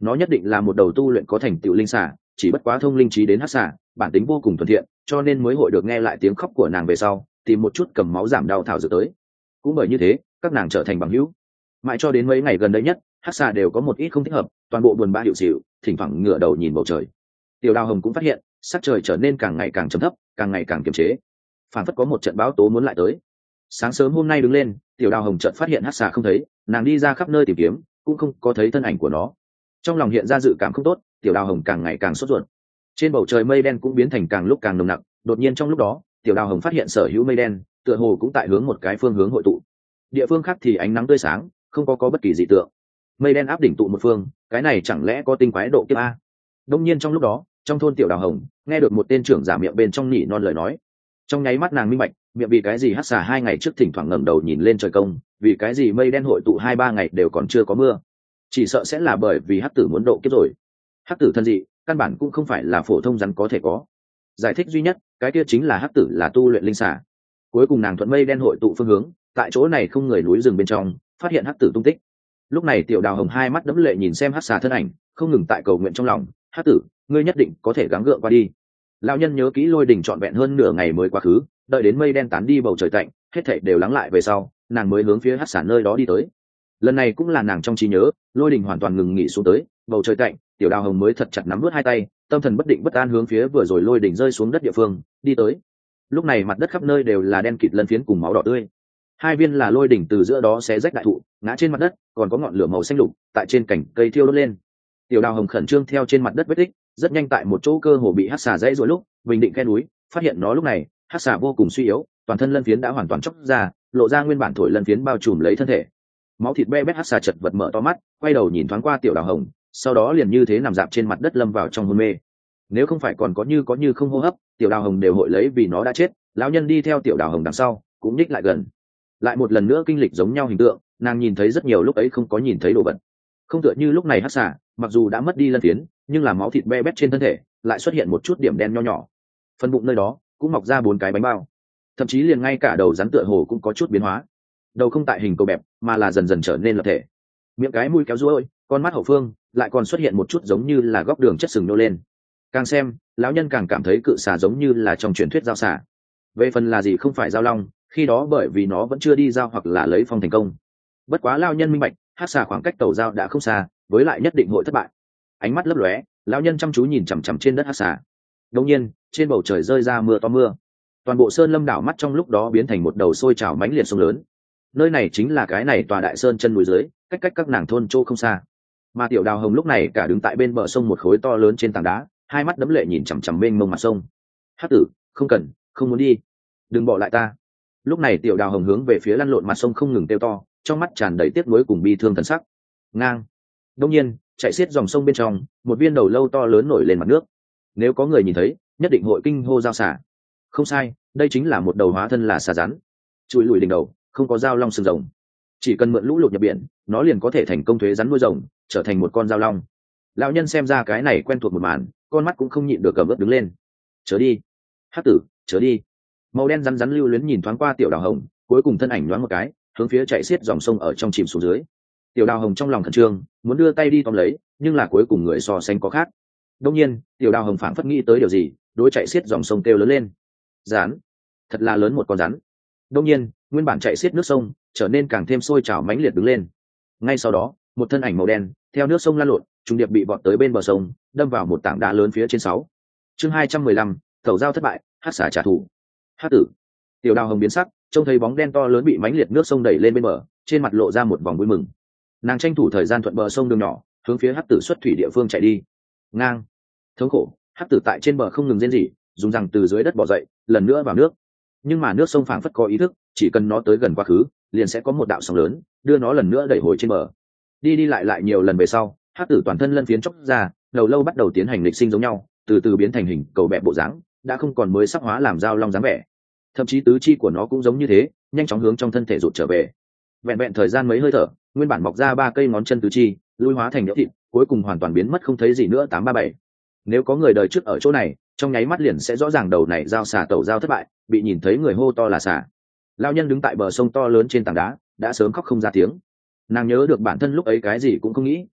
nó nhất định là một đầu tu luyện có thành tựu linh xà, chỉ bất quá thông linh trí đến hắc xà, bản tính vô cùng thuần thiện, cho nên mới hội được nghe lại tiếng khóc của nàng về sau tìm một chút cầm máu giảm đau thảo dược tới. Cũng bởi như thế các nàng trở thành bằng hữu. Mãi cho đến mấy ngày gần đây nhất, hắc xà đều có một ít không thích hợp, toàn bộ buồn bã hiệu xịu, thỉnh thoảng ngửa đầu nhìn bầu trời. Tiểu Đào Hồng cũng phát hiện sắc trời trở nên càng ngày càng trầm thấp, càng ngày càng kiềm chế, phản phất có một trận bão tố muốn lại tới. Sáng sớm hôm nay đứng lên, Tiểu Đào Hồng chợt phát hiện hắc xà không thấy, nàng đi ra khắp nơi tìm kiếm cũng không có thấy thân ảnh của nó. Trong lòng hiện ra dự cảm không tốt, Tiểu Đào Hồng càng ngày càng sốt ruột. Trên bầu trời mây đen cũng biến thành càng lúc càng nồng nặc, đột nhiên trong lúc đó Tiểu Đào Hồng phát hiện sở hữu mây đen tựa hồ cũng tại hướng một cái phương hướng hội tụ. Địa phương khác thì ánh nắng tươi sáng, không có bất kỳ dị tượng. Mây đen áp đỉnh tụ một phương, cái này chẳng lẽ có tinh quái độ kiếp a? Đông nhiên trong lúc đó, trong thôn Tiểu Đào Hồng nghe được một tên trưởng giả miệng bên trong nỉ non lời nói. Trong nháy mắt nàng minh bạch, miệng vì cái gì hắc xà 2 ngày trước thỉnh thoảng ngẩng đầu nhìn lên trời công, vì cái gì mây đen hội tụ 2-3 ngày đều còn chưa có mưa. Chỉ sợ sẽ là bởi vì hắc tử muốn độ kiếp rồi. Hắc tử thân dị, căn bản cũng không phải là phổ thông rắn có thể có. Giải thích duy nhất, cái kia chính là hắc tử là tu luyện linh xà. Cuối cùng nàng thuận mây đen hội tụ phương hướng, tại chỗ này không người núi rừng bên trong, phát hiện hắc tử tung tích. Lúc này Tiểu Đào Hồng hai mắt đẫm lệ nhìn xem hắc xà thân ảnh, không ngừng tại cầu nguyện trong lòng, hắc tử, ngươi nhất định có thể gắng gượng qua đi. Lão nhân nhớ kỹ Lôi Đình trọn vẹn hơn nửa ngày mới quá khứ, đợi đến mây đen tán đi bầu trời tạnh, hết thảy đều lắng lại về sau, nàng mới hướng phía hắc xà nơi đó đi tới. Lần này cũng là nàng trong trí nhớ, Lôi Đình hoàn toàn ngừng nghỉ xuống tới, bầu trời tạnh, Tiểu Đào Hồng mới thật chặt nắm vút hai tay, tâm thần bất định bất an hướng phía vừa rồi Lôi Đình rơi xuống đất địa phương đi tới. Lúc này mặt đất khắp nơi đều là đen kịt lân phiến cùng máu đỏ tươi. Hai viên là Lôi Đình từ giữa đó xé rách đại thụ, ngã trên mặt đất, còn có ngọn lửa màu xanh lục tại trên cành cây thiêu đốt lên. Tiểu Đào Hồng khẩn trương theo trên mặt đất vết tích, rất nhanh tại một chỗ cơ hồ bị hắc xà dãy rồi lúc bình định khe núi, phát hiện nó lúc này hắc xà vô cùng suy yếu, toàn thân lân phiến đã hoàn toàn chóc ra, lộ ra nguyên bản thổi lân phiến bao trùm lấy thân thể. Máu thịt be bét hắc xà chật vật mở to mắt, quay đầu nhìn thoáng qua Tiểu Đào Hồng, sau đó liền như thế nằm dạp trên mặt đất lâm vào trong hôn mê. Nếu không phải còn có như không hô hấp, Tiểu Đào Hồng đều hội lấy vì nó đã chết. Lão nhân đi theo Tiểu Đào Hồng đằng sau cũng nhích lại gần, lại một lần nữa kinh lịch giống nhau hình tượng, nàng nhìn thấy rất nhiều lúc ấy không có nhìn thấy đồ vật. Không tựa như lúc này hắc xà, mặc dù đã mất đi lân phiến, nhưng là máu thịt be bét trên thân thể lại xuất hiện một chút điểm đen nho nhỏ, phần bụng nơi đó cũng mọc ra 4 cái bánh bao, thậm chí liền ngay cả đầu rắn tựa hồ cũng có chút biến hóa. Đầu không tại hình cầu bẹp mà là dần dần trở nên lập thể, miệng cái mũi kéo ruôi, con mắt hậu phương lại còn xuất hiện một chút giống như là góc đường chất sừng nô lên. Càng xem lão nhân càng cảm thấy cự xà giống như là trong truyền thuyết giao xà. Về phần là gì không phải giao long, khi đó bởi vì nó vẫn chưa đi giao hoặc là lấy phong thành công. Bất quá lão nhân minh bạch, hắc xà khoảng cách tàu giao đã không xa, với lại nhất định hội thất bại. Ánh mắt lấp lóe, lão nhân chăm chú nhìn chằm chằm trên đất hắc xà. Đột nhiên trên bầu trời rơi ra mưa to mưa, toàn bộ sơn lâm đảo mắt trong lúc đó biến thành một đầu sôi trào mãnh liệt sông lớn. Nơi này chính là cái này tòa đại sơn chân núi dưới, cách các nàng thôn châu không xa. Mà Tiểu Đào Hồng lúc này cả đứng tại bên bờ sông một khối to lớn trên tảng đá, hai mắt đẫm lệ nhìn chằm chằm bên mông mặt sông. Hắc tử, không cần, không muốn đi, đừng bỏ lại ta. Lúc này Tiểu Đào Hồng hướng về phía lăn lộn mặt sông không ngừng kêu to, trong mắt tràn đầy tiếc nuối cùng bi thương thần sắc. Ngang. Đông nhiên chạy xiết dòng sông bên trong, một viên đầu lâu to lớn nổi lên mặt nước. Nếu có người nhìn thấy, nhất định hội kinh hô giao xà. Không sai, đây chính là một đầu hóa thân là xà rắn. Chùi lùi đỉnh đầu, không có dao long sừng rồng, chỉ cần mượn lũ lụt nhập biển, nó liền có thể thành công thuế rắn nuôi rồng, trở thành một con dao long. Lão nhân xem ra cái này quen thuộc một màn, con mắt cũng không nhịn được cầm ướp đứng lên. Chớ đi, hắc tử, chớ đi. Màu đen rắn rắn lưu luyến nhìn thoáng qua Tiểu Đào Hồng, cuối cùng thân ảnh nhoáng một cái, hướng phía chạy xiết dòng sông ở trong chìm xuống dưới. Tiểu Đào Hồng trong lòng khẩn trương, muốn đưa tay đi tóm lấy, nhưng là cuối cùng người so sánh có khác. Đương nhiên Tiểu Đào Hồng phảng phất nghĩ tới điều gì, đối chạy xiết dòng sông kêu lớn lên. Rắn, thật là lớn một con rắn. Đương nhiên nguyên bản chạy xiết nước sông trở nên càng thêm sôi trào mãnh liệt đứng lên. Ngay sau đó một thân ảnh màu đen theo nước sông lan lộn, trùng điệp bị vọt tới bên bờ sông, đâm vào một tảng đá lớn phía trên 6. Chương 215, tẩu giao thất bại, hắc xà trả thù. Hắc tử. Tiểu Đào Hồng biến sắc, trông thấy bóng đen to lớn bị mãnh liệt nước sông đẩy lên bên bờ, trên mặt lộ ra một vòng vui mừng. Nàng tranh thủ thời gian thuận bờ sông đường nhỏ, hướng phía hắc tử xuất thủy địa phương chạy đi. Ngang. Thống khổ, hắc tử tại trên bờ không ngừng rên rỉ, dùng răng từ dưới đất bò dậy, lần nữa vào nước. Nhưng mà nước sông phảng phất có ý thức, chỉ cần nó tới gần quá khứ, liền sẽ có một đạo sóng lớn đưa nó lần nữa đẩy hồi trên bờ. Đi đi lại lại nhiều lần về sau, hắc tử toàn thân lân phiến chóc ra, đầu lâu bắt đầu tiến hành lịch sinh giống nhau, từ từ biến thành hình cầu bẹ bộ dáng, đã không còn mới sắc hóa làm dao long dáng vẻ. Thậm chí tứ chi của nó cũng giống như thế, nhanh chóng hướng trong thân thể rụt trở về. Vẹn vẹn thời gian mấy hơi thở, nguyên bản mọc ra 3 cây ngón chân tứ chi lui hóa thành nhỡ thịt, cuối cùng hoàn toàn biến mất không thấy gì nữa. 837. Nếu có người đời trước ở chỗ này, trong nháy mắt liền sẽ rõ ràng đầu này giao xà tẩu giao thất bại, bị nhìn thấy người hô to là xà. Lão nhân đứng tại bờ sông to lớn trên tảng đá, đã sớm khóc không ra tiếng. Nàng nhớ được bản thân lúc ấy cái gì cũng không nghĩ,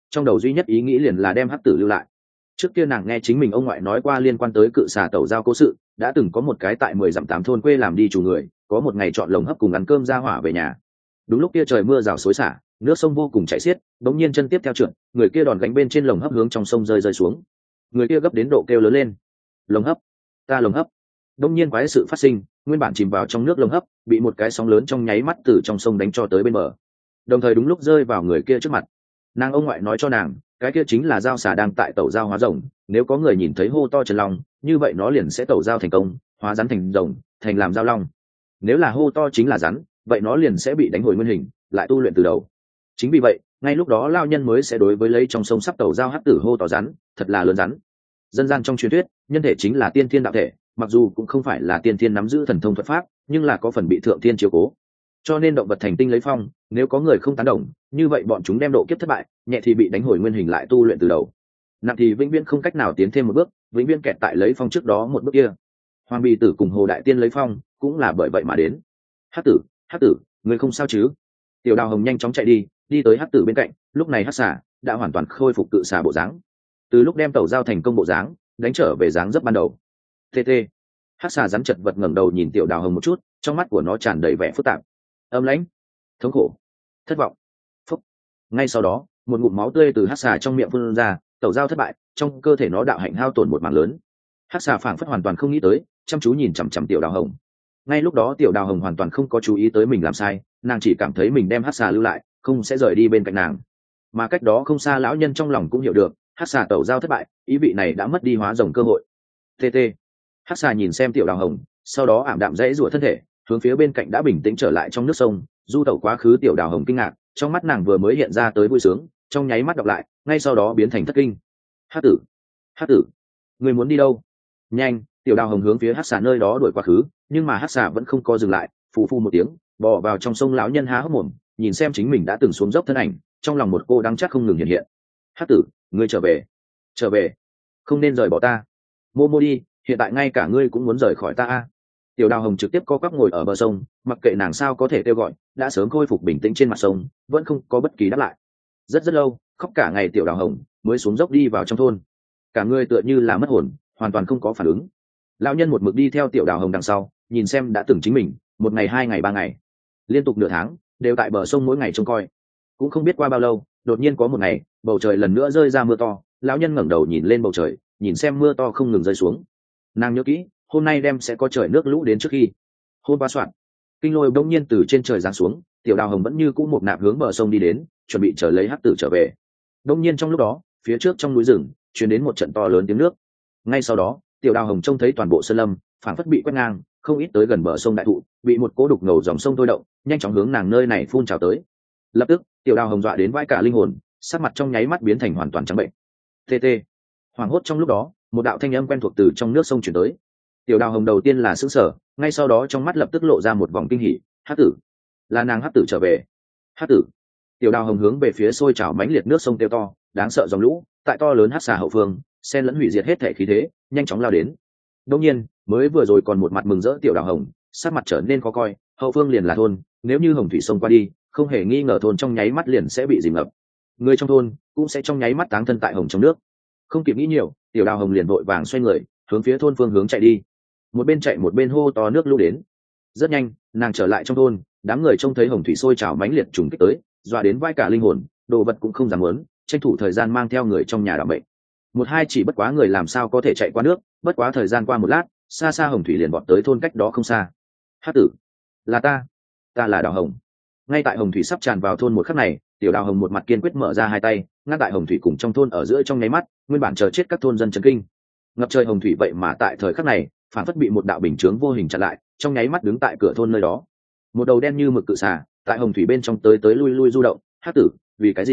trong đầu duy nhất ý nghĩ liền là đem hắc tử lưu lại. Trước kia nàng nghe chính mình ông ngoại nói qua liên quan tới cự xà tẩu giao cố sự, đã từng có một cái tại 10 dặm 8 thôn quê làm đi chủ người, có một ngày chọn lồng hấp cùng ăn cơm ra hỏa về nhà. Đúng lúc kia trời mưa rào xối xả, nước sông vô cùng chảy xiết, bỗng nhiên chân tiếp theo trượt, người kia đòn gánh bên trên lồng hấp hướng trong sông rơi xuống. Người kia gấp đến độ kêu lớn lên: "Lồng hấp, ta lồng hấp!" Bỗng nhiên quái sự phát sinh, nguyên bản chìm vào trong nước lồng hấp, bị một cái sóng lớn trong nháy mắt từ trong sông đánh cho tới bên bờ. Đồng thời đúng lúc rơi vào người kia trước mặt. Nàng ông ngoại nói cho nàng, cái kia chính là dao xà đang tại tẩu dao hóa rồng, nếu có người nhìn thấy hô to Trần Long, như vậy nó liền sẽ tẩu dao thành công, hóa rắn thành rồng, thành làm dao long. Nếu là hô to chính là rắn, vậy nó liền sẽ bị đánh hồi nguyên hình, lại tu luyện từ đầu. Chính vì vậy, ngay lúc đó lao nhân mới sẽ đối với lấy trong sông sắp tẩu dao hắc tử hô to rắn, thật là lớn rắn. Dân gian trong truyền thuyết, nhân thể chính là tiên thiên đạo thể, mặc dù cũng không phải là tiên thiên nắm giữ thần thông thuật pháp, nhưng là có phần bị thượng thiên chiếu cố. Cho nên động vật thành tinh lấy phong, nếu có người không tán đồng, như vậy bọn chúng đem độ kiếp thất bại, nhẹ thì bị đánh hồi nguyên hình lại tu luyện từ đầu, nặng thì vĩnh viễn không cách nào tiến thêm một bước, vĩnh viễn kẹt tại lấy phong trước đó một bước kia. Hoàng Bì Tử cùng Hồ Đại Tiên lấy phong cũng là bởi vậy mà đến. Hắc tử, người không sao chứ? Tiểu Đào Hồng nhanh chóng chạy đi tới Hắc tử bên cạnh, lúc này Hắc xà đã hoàn toàn khôi phục cự xà bộ dáng, từ lúc đem tẩu giao thành công bộ dáng đánh trở về dáng dấp ban đầu. TT. Hắc xà rắn chật vật ngẩng đầu nhìn Tiểu Đào Hồng một chút, trong mắt của nó tràn đầy vẻ phức tạp, âm lãnh, thống khổ, thất vọng. Phúc. Ngay sau đó, một ngụm máu tươi từ Hắc xà trong miệng phun ra, tẩu giao thất bại, trong cơ thể nó đạo hạnh hao tổn một mảng lớn. Hắc xà phảng phất hoàn toàn không nghĩ tới, chăm chú nhìn chằm chằm Tiểu Đào Hồng. Ngay lúc đó Tiểu Đào Hồng hoàn toàn không có chú ý tới mình làm sai, nàng chỉ cảm thấy mình đem Hắc xà lưu lại, không sẽ rời đi bên cạnh nàng. Mà cách đó không xa lão nhân trong lòng cũng hiểu được, Hắc xà tẩu giao thất bại, ý vị này đã mất đi hóa rồng cơ hội. TT. Hắc xà nhìn xem Tiểu Đào Hồng, sau đó ảm đạm rẽ rủa thân thể, hướng phía bên cạnh đã bình tĩnh trở lại trong nước sông, du tẩu quá khứ. Tiểu Đào Hồng kinh ngạc, trong mắt nàng vừa mới hiện ra tới vui sướng, trong nháy mắt đọc lại, ngay sau đó biến thành thất kinh. Hắc tử, người muốn đi đâu? Nhanh! Tiểu Đào Hồng hướng phía Hắc xà nơi đó đuổi quá khứ, nhưng mà Hắc xà vẫn không có dừng lại, phù phù một tiếng bò vào trong sông. Lão nhân há hốc mồm, nhìn xem chính mình đã từng xuống dốc thân ảnh, trong lòng một cô đắng chắc không ngừng hiện hiện. Hắc tử, ngươi trở về, không nên rời bỏ ta. Mô đi, hiện tại ngay cả ngươi cũng muốn rời khỏi ta a. Tiểu Đào Hồng trực tiếp co quắp ngồi ở bờ sông, mặc kệ nàng sao có thể kêu gọi, đã sớm khôi phục bình tĩnh trên mặt sông, vẫn không có bất kỳ đáp lại. Rất lâu, khóc cả ngày Tiểu Đào Hồng mới xuống dốc đi vào trong thôn, cả người tựa như là mất hồn, hoàn toàn không có phản ứng. Lão nhân một mực đi theo Tiểu Đào Hồng đằng sau, nhìn xem đã từng chính mình, một ngày 2 ngày 3 ngày, liên tục nửa tháng, đều tại bờ sông mỗi ngày trông coi. Cũng không biết qua bao lâu, đột nhiên có một ngày, bầu trời lần nữa rơi ra mưa to. Lão nhân ngẩng đầu nhìn lên bầu trời, nhìn xem mưa to không ngừng rơi xuống. Nàng nhớ kỹ, hôm nay đem sẽ có trời nước lũ đến trước khi. Hôm qua soạn, kinh lôi bỗng nhiên từ trên trời giáng xuống, Tiểu Đào Hồng vẫn như cũ một nạp hướng bờ sông đi đến, chuẩn bị chờ lấy Hắc tử trở về. Bỗng nhiên trong lúc đó, phía trước trong núi rừng truyền đến một trận to lớn tiếng nước. Ngay sau đó, Tiểu Đào Hồng trông thấy toàn bộ sơn lâm phảng phất bị quét ngang, không ít tới gần bờ sông đại thụ bị một cỗ đục ngầu dòng sông thôi động, nhanh chóng hướng nàng nơi này phun trào tới. Lập tức, Tiểu Đào Hồng dọa đến vãi cả linh hồn, sắc mặt trong nháy mắt biến thành hoàn toàn trắng bệnh. TT. Hoảng hốt trong lúc đó, một đạo thanh âm quen thuộc từ trong nước sông truyền tới. Tiểu Đào Hồng đầu tiên là sững sờ, ngay sau đó trong mắt lập tức lộ ra một vòng kinh hỉ. Hắc tử, là nàng Hắc tử trở về. Hắc tử. Tiểu Đào Hồng hướng về phía sôi trào mãnh liệt nước sông kêu to, đáng sợ dòng lũ tại to lớn Hắc xà hậu phương, xen lẫn hủy diệt hết thể khí thế, nhanh chóng lao đến. Đương nhiên, mới vừa rồi còn một mặt mừng rỡ Tiểu Đào Hồng, sắc mặt trở nên khó coi, hậu phương liền là thôn, nếu như hồng thủy sông qua đi, không hề nghi ngờ thôn trong nháy mắt liền sẽ bị dìm ngập. Người trong thôn cũng sẽ trong nháy mắt táng thân tại hồng trong nước. Không kịp nghĩ nhiều, Tiểu Đào Hồng liền vội vàng xoay người, hướng phía thôn phương hướng chạy đi. Một bên chạy một bên hô to nước lũ đến. Rất nhanh, nàng trở lại trong thôn, đám người trông thấy hồng thủy sôi trào mãnh liệt trùng kích tới, dọa đến vai cả linh hồn, đồ vật cũng không dám muốn, tranh thủ thời gian mang theo người trong nhà đảm bệnh. Một hai chỉ bất quá người làm sao có thể chạy qua nước, bất quá thời gian qua một lát, xa xa hồng thủy liền vọt tới thôn cách đó không xa. Hắc tử, là ta là Đào Hồng. Ngay tại hồng thủy sắp tràn vào thôn một khắc này, Tiểu Đào Hồng một mặt kiên quyết mở ra hai tay, ngăn tại hồng thủy cùng trong thôn ở giữa trong nháy mắt, nguyên bản chờ chết các thôn dân chấn kinh. Ngập trời hồng thủy vậy mà tại thời khắc này, phản phất bị một đạo bình chướng vô hình chặn lại, trong nháy mắt đứng tại cửa thôn nơi đó. Một đầu đen như mực cự xà, tại hồng thủy bên trong tới tới lui lui du động. Hắc tử, vì cái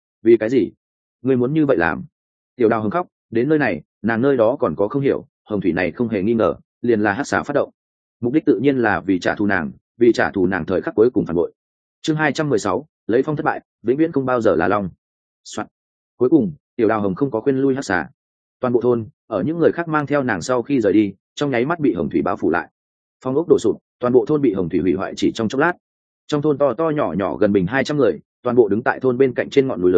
gì? Ngươi muốn như vậy làm? Tiểu Đào Hồng khóc, đến nơi này, nàng nơi đó còn có không hiểu, hồng thủy này không hề nghi ngờ, liền là Hắc xà phát động. Mục đích tự nhiên là vì trả thù nàng thời khắc cuối cùng phản bội. Chương 216, lấy phong thất bại, vĩnh viễn không bao giờ là long. Soạn. Cuối cùng, Tiểu Đào Hồng không có khuyên lui Hắc xà. Toàn bộ thôn, ở những người khác mang theo nàng sau khi rời đi, trong nháy mắt bị hồng thủy bao phủ lại. Phong ốc đổ sụp, toàn bộ thôn bị hồng thủy hủy hoại chỉ trong chốc lát. Trong thôn to to nhỏ nhỏ gần bình 200 người, toàn bộ đứng tại thôn bên cạnh trên ngọn núi lớn,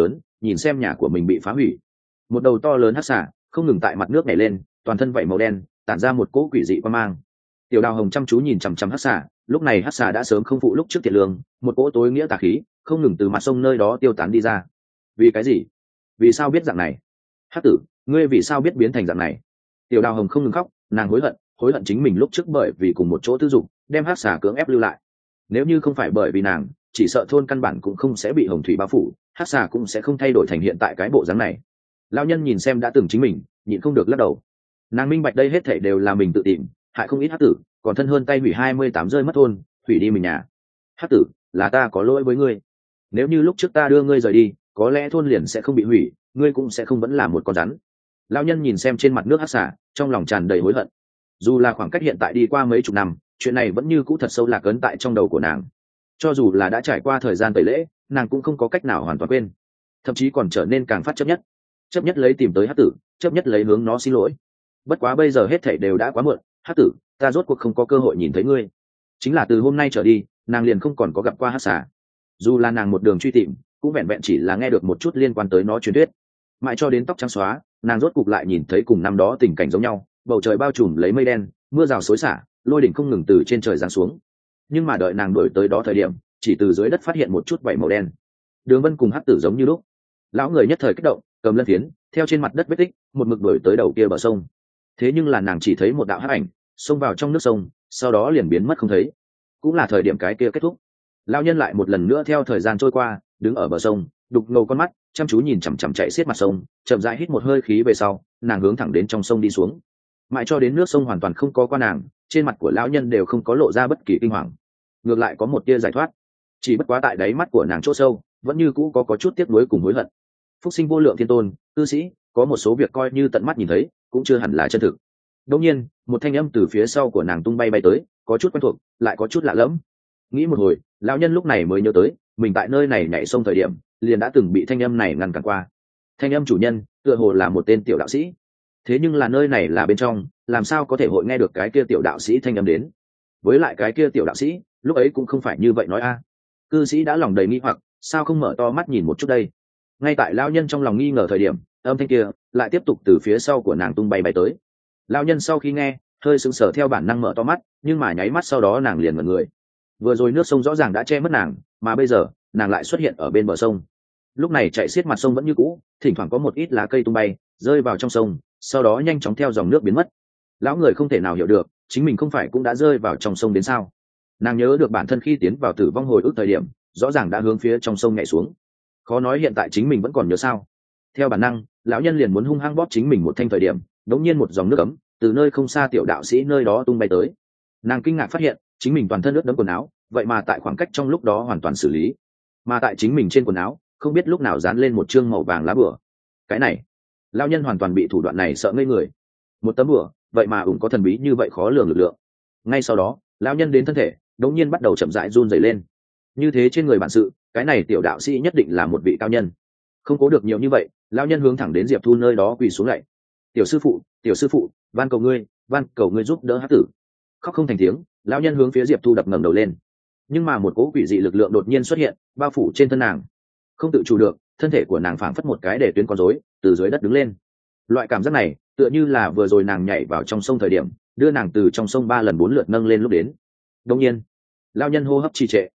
nhìn xem nhà của mình bị phá hủy. Một đầu to lớn hắc xà không ngừng tại mặt nước nhảy lên, toàn thân vảy màu đen tản ra một cỗ quỷ dị quan mang. Tiểu Đào Hồng chăm chú nhìn chằm chằm hắc xà, lúc này hắc xà đã sớm không phụ lúc trước thiệt lương, một cỗ tối nghĩa tà khí không ngừng từ mặt sông nơi đó tiêu tán đi ra. Vì cái gì? Vì sao biết dạng này? Hắc tử, ngươi vì sao biết biến thành dạng này? Tiểu Đào Hồng không ngừng khóc, nàng hối hận chính mình lúc trước bởi vì cùng một chỗ tư dục đem hắc xà cưỡng ép lưu lại. Nếu như không phải bởi vì nàng, chỉ sợ thôn căn bản cũng không sẽ bị hồng thủy bao phủ, hắc xà cũng sẽ không thay đổi thành hiện tại cái bộ dáng này. Lão nhân nhìn xem đã từng chính mình, nhịn không được lắc đầu. Nàng minh bạch đây hết thảy đều là mình tự tìm, hại không ít hắc tử, còn thân hơn tay hủy 28 rơi mất thôn, hủy đi mình nhà. Hắc tử, là ta có lỗi với ngươi. Nếu như lúc trước ta đưa ngươi rời đi, có lẽ thôn liền sẽ không bị hủy, ngươi cũng sẽ không vẫn là một con rắn. Lão nhân nhìn xem trên mặt nước hắc xà, trong lòng tràn đầy hối hận. Dù là khoảng cách hiện tại đi qua mấy chục năm, chuyện này vẫn như cũ thật sâu lạc ấn tại trong đầu của nàng. Cho dù là đã trải qua thời gian tẩy lễ, nàng cũng không có cách nào hoàn toàn quên, thậm chí còn trở nên càng phát chấp nhất lấy tìm tới hắc tử, chấp nhất lấy hướng nó xin lỗi. Bất quá bây giờ hết thảy đều đã quá muộn, hắc tử, ta rốt cuộc không có cơ hội nhìn thấy ngươi. Chính là từ hôm nay trở đi, nàng liền không còn có gặp qua hắc xà. Dù là nàng một đường truy tìm, cũng vẹn vẹn chỉ là nghe được một chút liên quan tới nó truyền thuyết. Mãi cho đến tóc trắng xóa, nàng rốt cục lại nhìn thấy cùng năm đó tình cảnh giống nhau, bầu trời bao trùm lấy mây đen, mưa rào xối xả, lôi đỉnh không ngừng từ trên trời giáng xuống. Nhưng mà đợi nàng đuổi tới đó thời điểm, chỉ từ dưới đất phát hiện một chút vảy màu đen. Đường Vân cùng hắc tử giống như lúc. Lão người nhất thời kích động, cầm lân phiến, theo trên mặt đất vết tích, một mực đuổi tới đầu kia bờ sông. Thế nhưng là nàng chỉ thấy một đạo hắc ảnh xông vào trong nước sông, sau đó liền biến mất không thấy. Cũng là thời điểm cái kia kết thúc. Lão nhân lại một lần nữa theo thời gian trôi qua, đứng ở bờ sông, đục ngầu con mắt, chăm chú nhìn chằm chằm chạy xiết mặt sông, chậm rãi hít một hơi khí về sau, nàng hướng thẳng đến trong sông đi xuống. Mãi cho đến nước sông hoàn toàn không có qua nàng, trên mặt của lão nhân đều không có lộ ra bất kỳ kinh hoàng, ngược lại có một tia giải thoát. Chỉ bất quá tại đáy mắt của nàng chỗ sâu vẫn như cũ có chút tiếc nuối cùng hối hận. Phúc sinh vô lượng thiên tôn, cư sĩ, có một số việc coi như tận mắt nhìn thấy cũng chưa hẳn là chân thực. Đột nhiên một thanh âm từ phía sau của nàng tung bay tới, có chút quen thuộc lại có chút lạ lẫm. Nghĩ một hồi, lão nhân lúc này mới nhớ tới mình tại nơi này nhảy sông thời điểm liền đã từng bị thanh âm này ngăn cản qua. Thanh âm chủ nhân tựa hồ là một tên tiểu đạo sĩ, thế nhưng là nơi này là bên trong, làm sao có thể hội nghe được cái kia tiểu đạo sĩ thanh âm đến? Với lại cái kia tiểu đạo sĩ lúc ấy cũng không phải như vậy nói a. Cư sĩ đã lòng đầy nghi hoặc, sao không mở to mắt nhìn một chút đây? Ngay tại lão nhân trong lòng nghi ngờ thời điểm, âm thanh kia lại tiếp tục từ phía sau của nàng tung bay tới. Lão nhân sau khi nghe, hơi sững sờ theo bản năng mở to mắt, nhưng mà nháy mắt sau đó nàng liền ngẩn người. Vừa rồi nước sông rõ ràng đã che mất nàng, mà bây giờ nàng lại xuất hiện ở bên bờ sông. Lúc này chạy xiết mặt sông vẫn như cũ, thỉnh thoảng có một ít lá cây tung bay rơi vào trong sông, sau đó nhanh chóng theo dòng nước biến mất. Lão người không thể nào hiểu được, chính mình không phải cũng đã rơi vào trong sông đến sao? Nàng nhớ được bản thân khi tiến vào tử vong hồi ức thời điểm, rõ ràng đã hướng phía trong sông nhảy xuống. Khó nói hiện tại chính mình vẫn còn nhớ sao? Theo bản năng, lão nhân liền muốn hung hăng bóp chính mình một thanh thời điểm, đống nhiên một dòng nước ấm từ nơi không xa tiểu đạo sĩ nơi đó tung bay tới. Nàng kinh ngạc phát hiện chính mình toàn thân ướt đẫm quần áo, vậy mà tại khoảng cách trong lúc đó hoàn toàn xử lý. Mà tại chính mình trên quần áo, không biết lúc nào dán lên một chương màu vàng lá bửa. Cái này, lão nhân hoàn toàn bị thủ đoạn này sợ ngây người. Một tấm bửa, vậy mà ủng có thần bí như vậy khó lường lực lượng. Ngay sau đó, lão nhân đến thân thể, đống nhiên bắt đầu chậm rãi run rẩy lên. Như thế trên người bản sự, cái này tiểu đạo sĩ nhất định là một vị cao nhân. Không cố được nhiều như vậy, lão nhân hướng thẳng đến Diệp Thu nơi đó quỳ xuống lạy. Tiểu sư phụ, van cầu ngươi giúp đỡ hắc tử. Khóc không thành tiếng, lão nhân hướng phía Diệp Thu đập ngẩng đầu lên. Nhưng mà một cỗ quỷ dị lực lượng đột nhiên xuất hiện, bao phủ trên thân nàng. Không tự chủ được, thân thể của nàng phảng phất một cái để tuyến con rối, từ dưới đất đứng lên. Loại cảm giác này, tựa như là vừa rồi nàng nhảy vào trong sông thời điểm, đưa nàng từ trong sông 3 lần 4 lượt nâng lên lúc đến. Đột nhiên, lão nhân hô hấp trì trệ.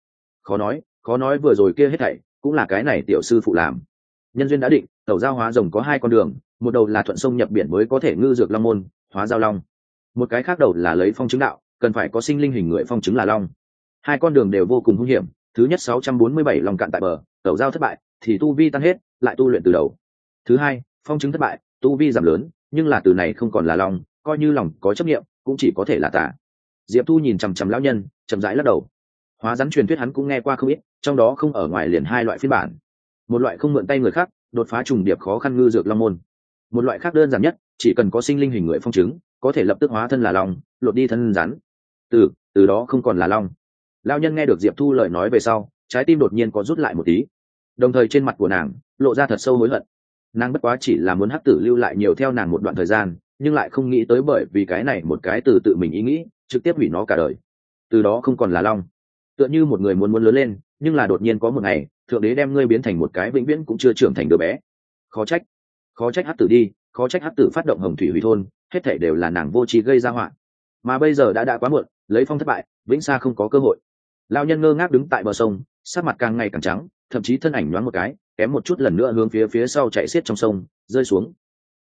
Khó nói vừa rồi kia hết thảy cũng là cái này tiểu sư phụ làm. Nhân duyên đã định, tẩu giao hóa rồng có 2 con đường, một đầu là thuận sông nhập biển mới có thể ngư dược long môn, hóa giao long. Một cái khác đầu là lấy phong chứng đạo, cần phải có sinh linh hình người phong chứng là long. 2 con đường đều vô cùng hung hiểm, thứ nhất 647 long cạn tại bờ, tẩu giao thất bại thì tu vi tan hết, lại tu luyện từ đầu. Thứ hai, phong chứng thất bại, tu vi giảm lớn, nhưng là từ này không còn là long, coi như lòng có chấp niệm, cũng chỉ có thể là tà. Diệp Thu nhìn chằm chằm lão nhân, chậm rãi lắc đầu. Hóa rắn truyền thuyết hắn cũng nghe qua không ít, trong đó không ở ngoài liền 2 loại phiên bản. Một loại không mượn tay người khác, đột phá trùng điệp khó khăn ngư dược long môn. Một loại khác đơn giản nhất, chỉ cần có sinh linh hình người phong chứng, có thể lập tức hóa thân là long, lột đi thân rắn. Từ đó không còn là long. Lão nhân nghe được Diệp Thu lời nói về sau, trái tim đột nhiên có rút lại một tí. Đồng thời trên mặt của nàng lộ ra thật sâu hối hận. Nàng bất quá chỉ là muốn hắc tử lưu lại nhiều theo nàng một đoạn thời gian, nhưng lại không nghĩ tới bởi vì cái này một cái từ tự mình ý nghĩ, trực tiếp hủy nó cả đời. Từ đó không còn là long. tựa như một người muốn lớn lên, nhưng là đột nhiên có một ngày thượng đế đem ngươi biến thành một cái vĩnh viễn cũng chưa trưởng thành đứa bé. Khó trách hắc tử đi, khó trách hắc tử phát động hồng thủy hủy thôn, hết thảy đều là nàng vô tri gây ra họa. Mà bây giờ đã quá muộn, lấy phong thất bại, vĩnh sa không có cơ hội. Lão nhân ngơ ngác đứng tại bờ sông, sắc mặt càng ngày càng trắng, thậm chí thân ảnh nhoáng một cái, kém một chút lần nữa hướng phía sau chạy xiết trong sông rơi xuống,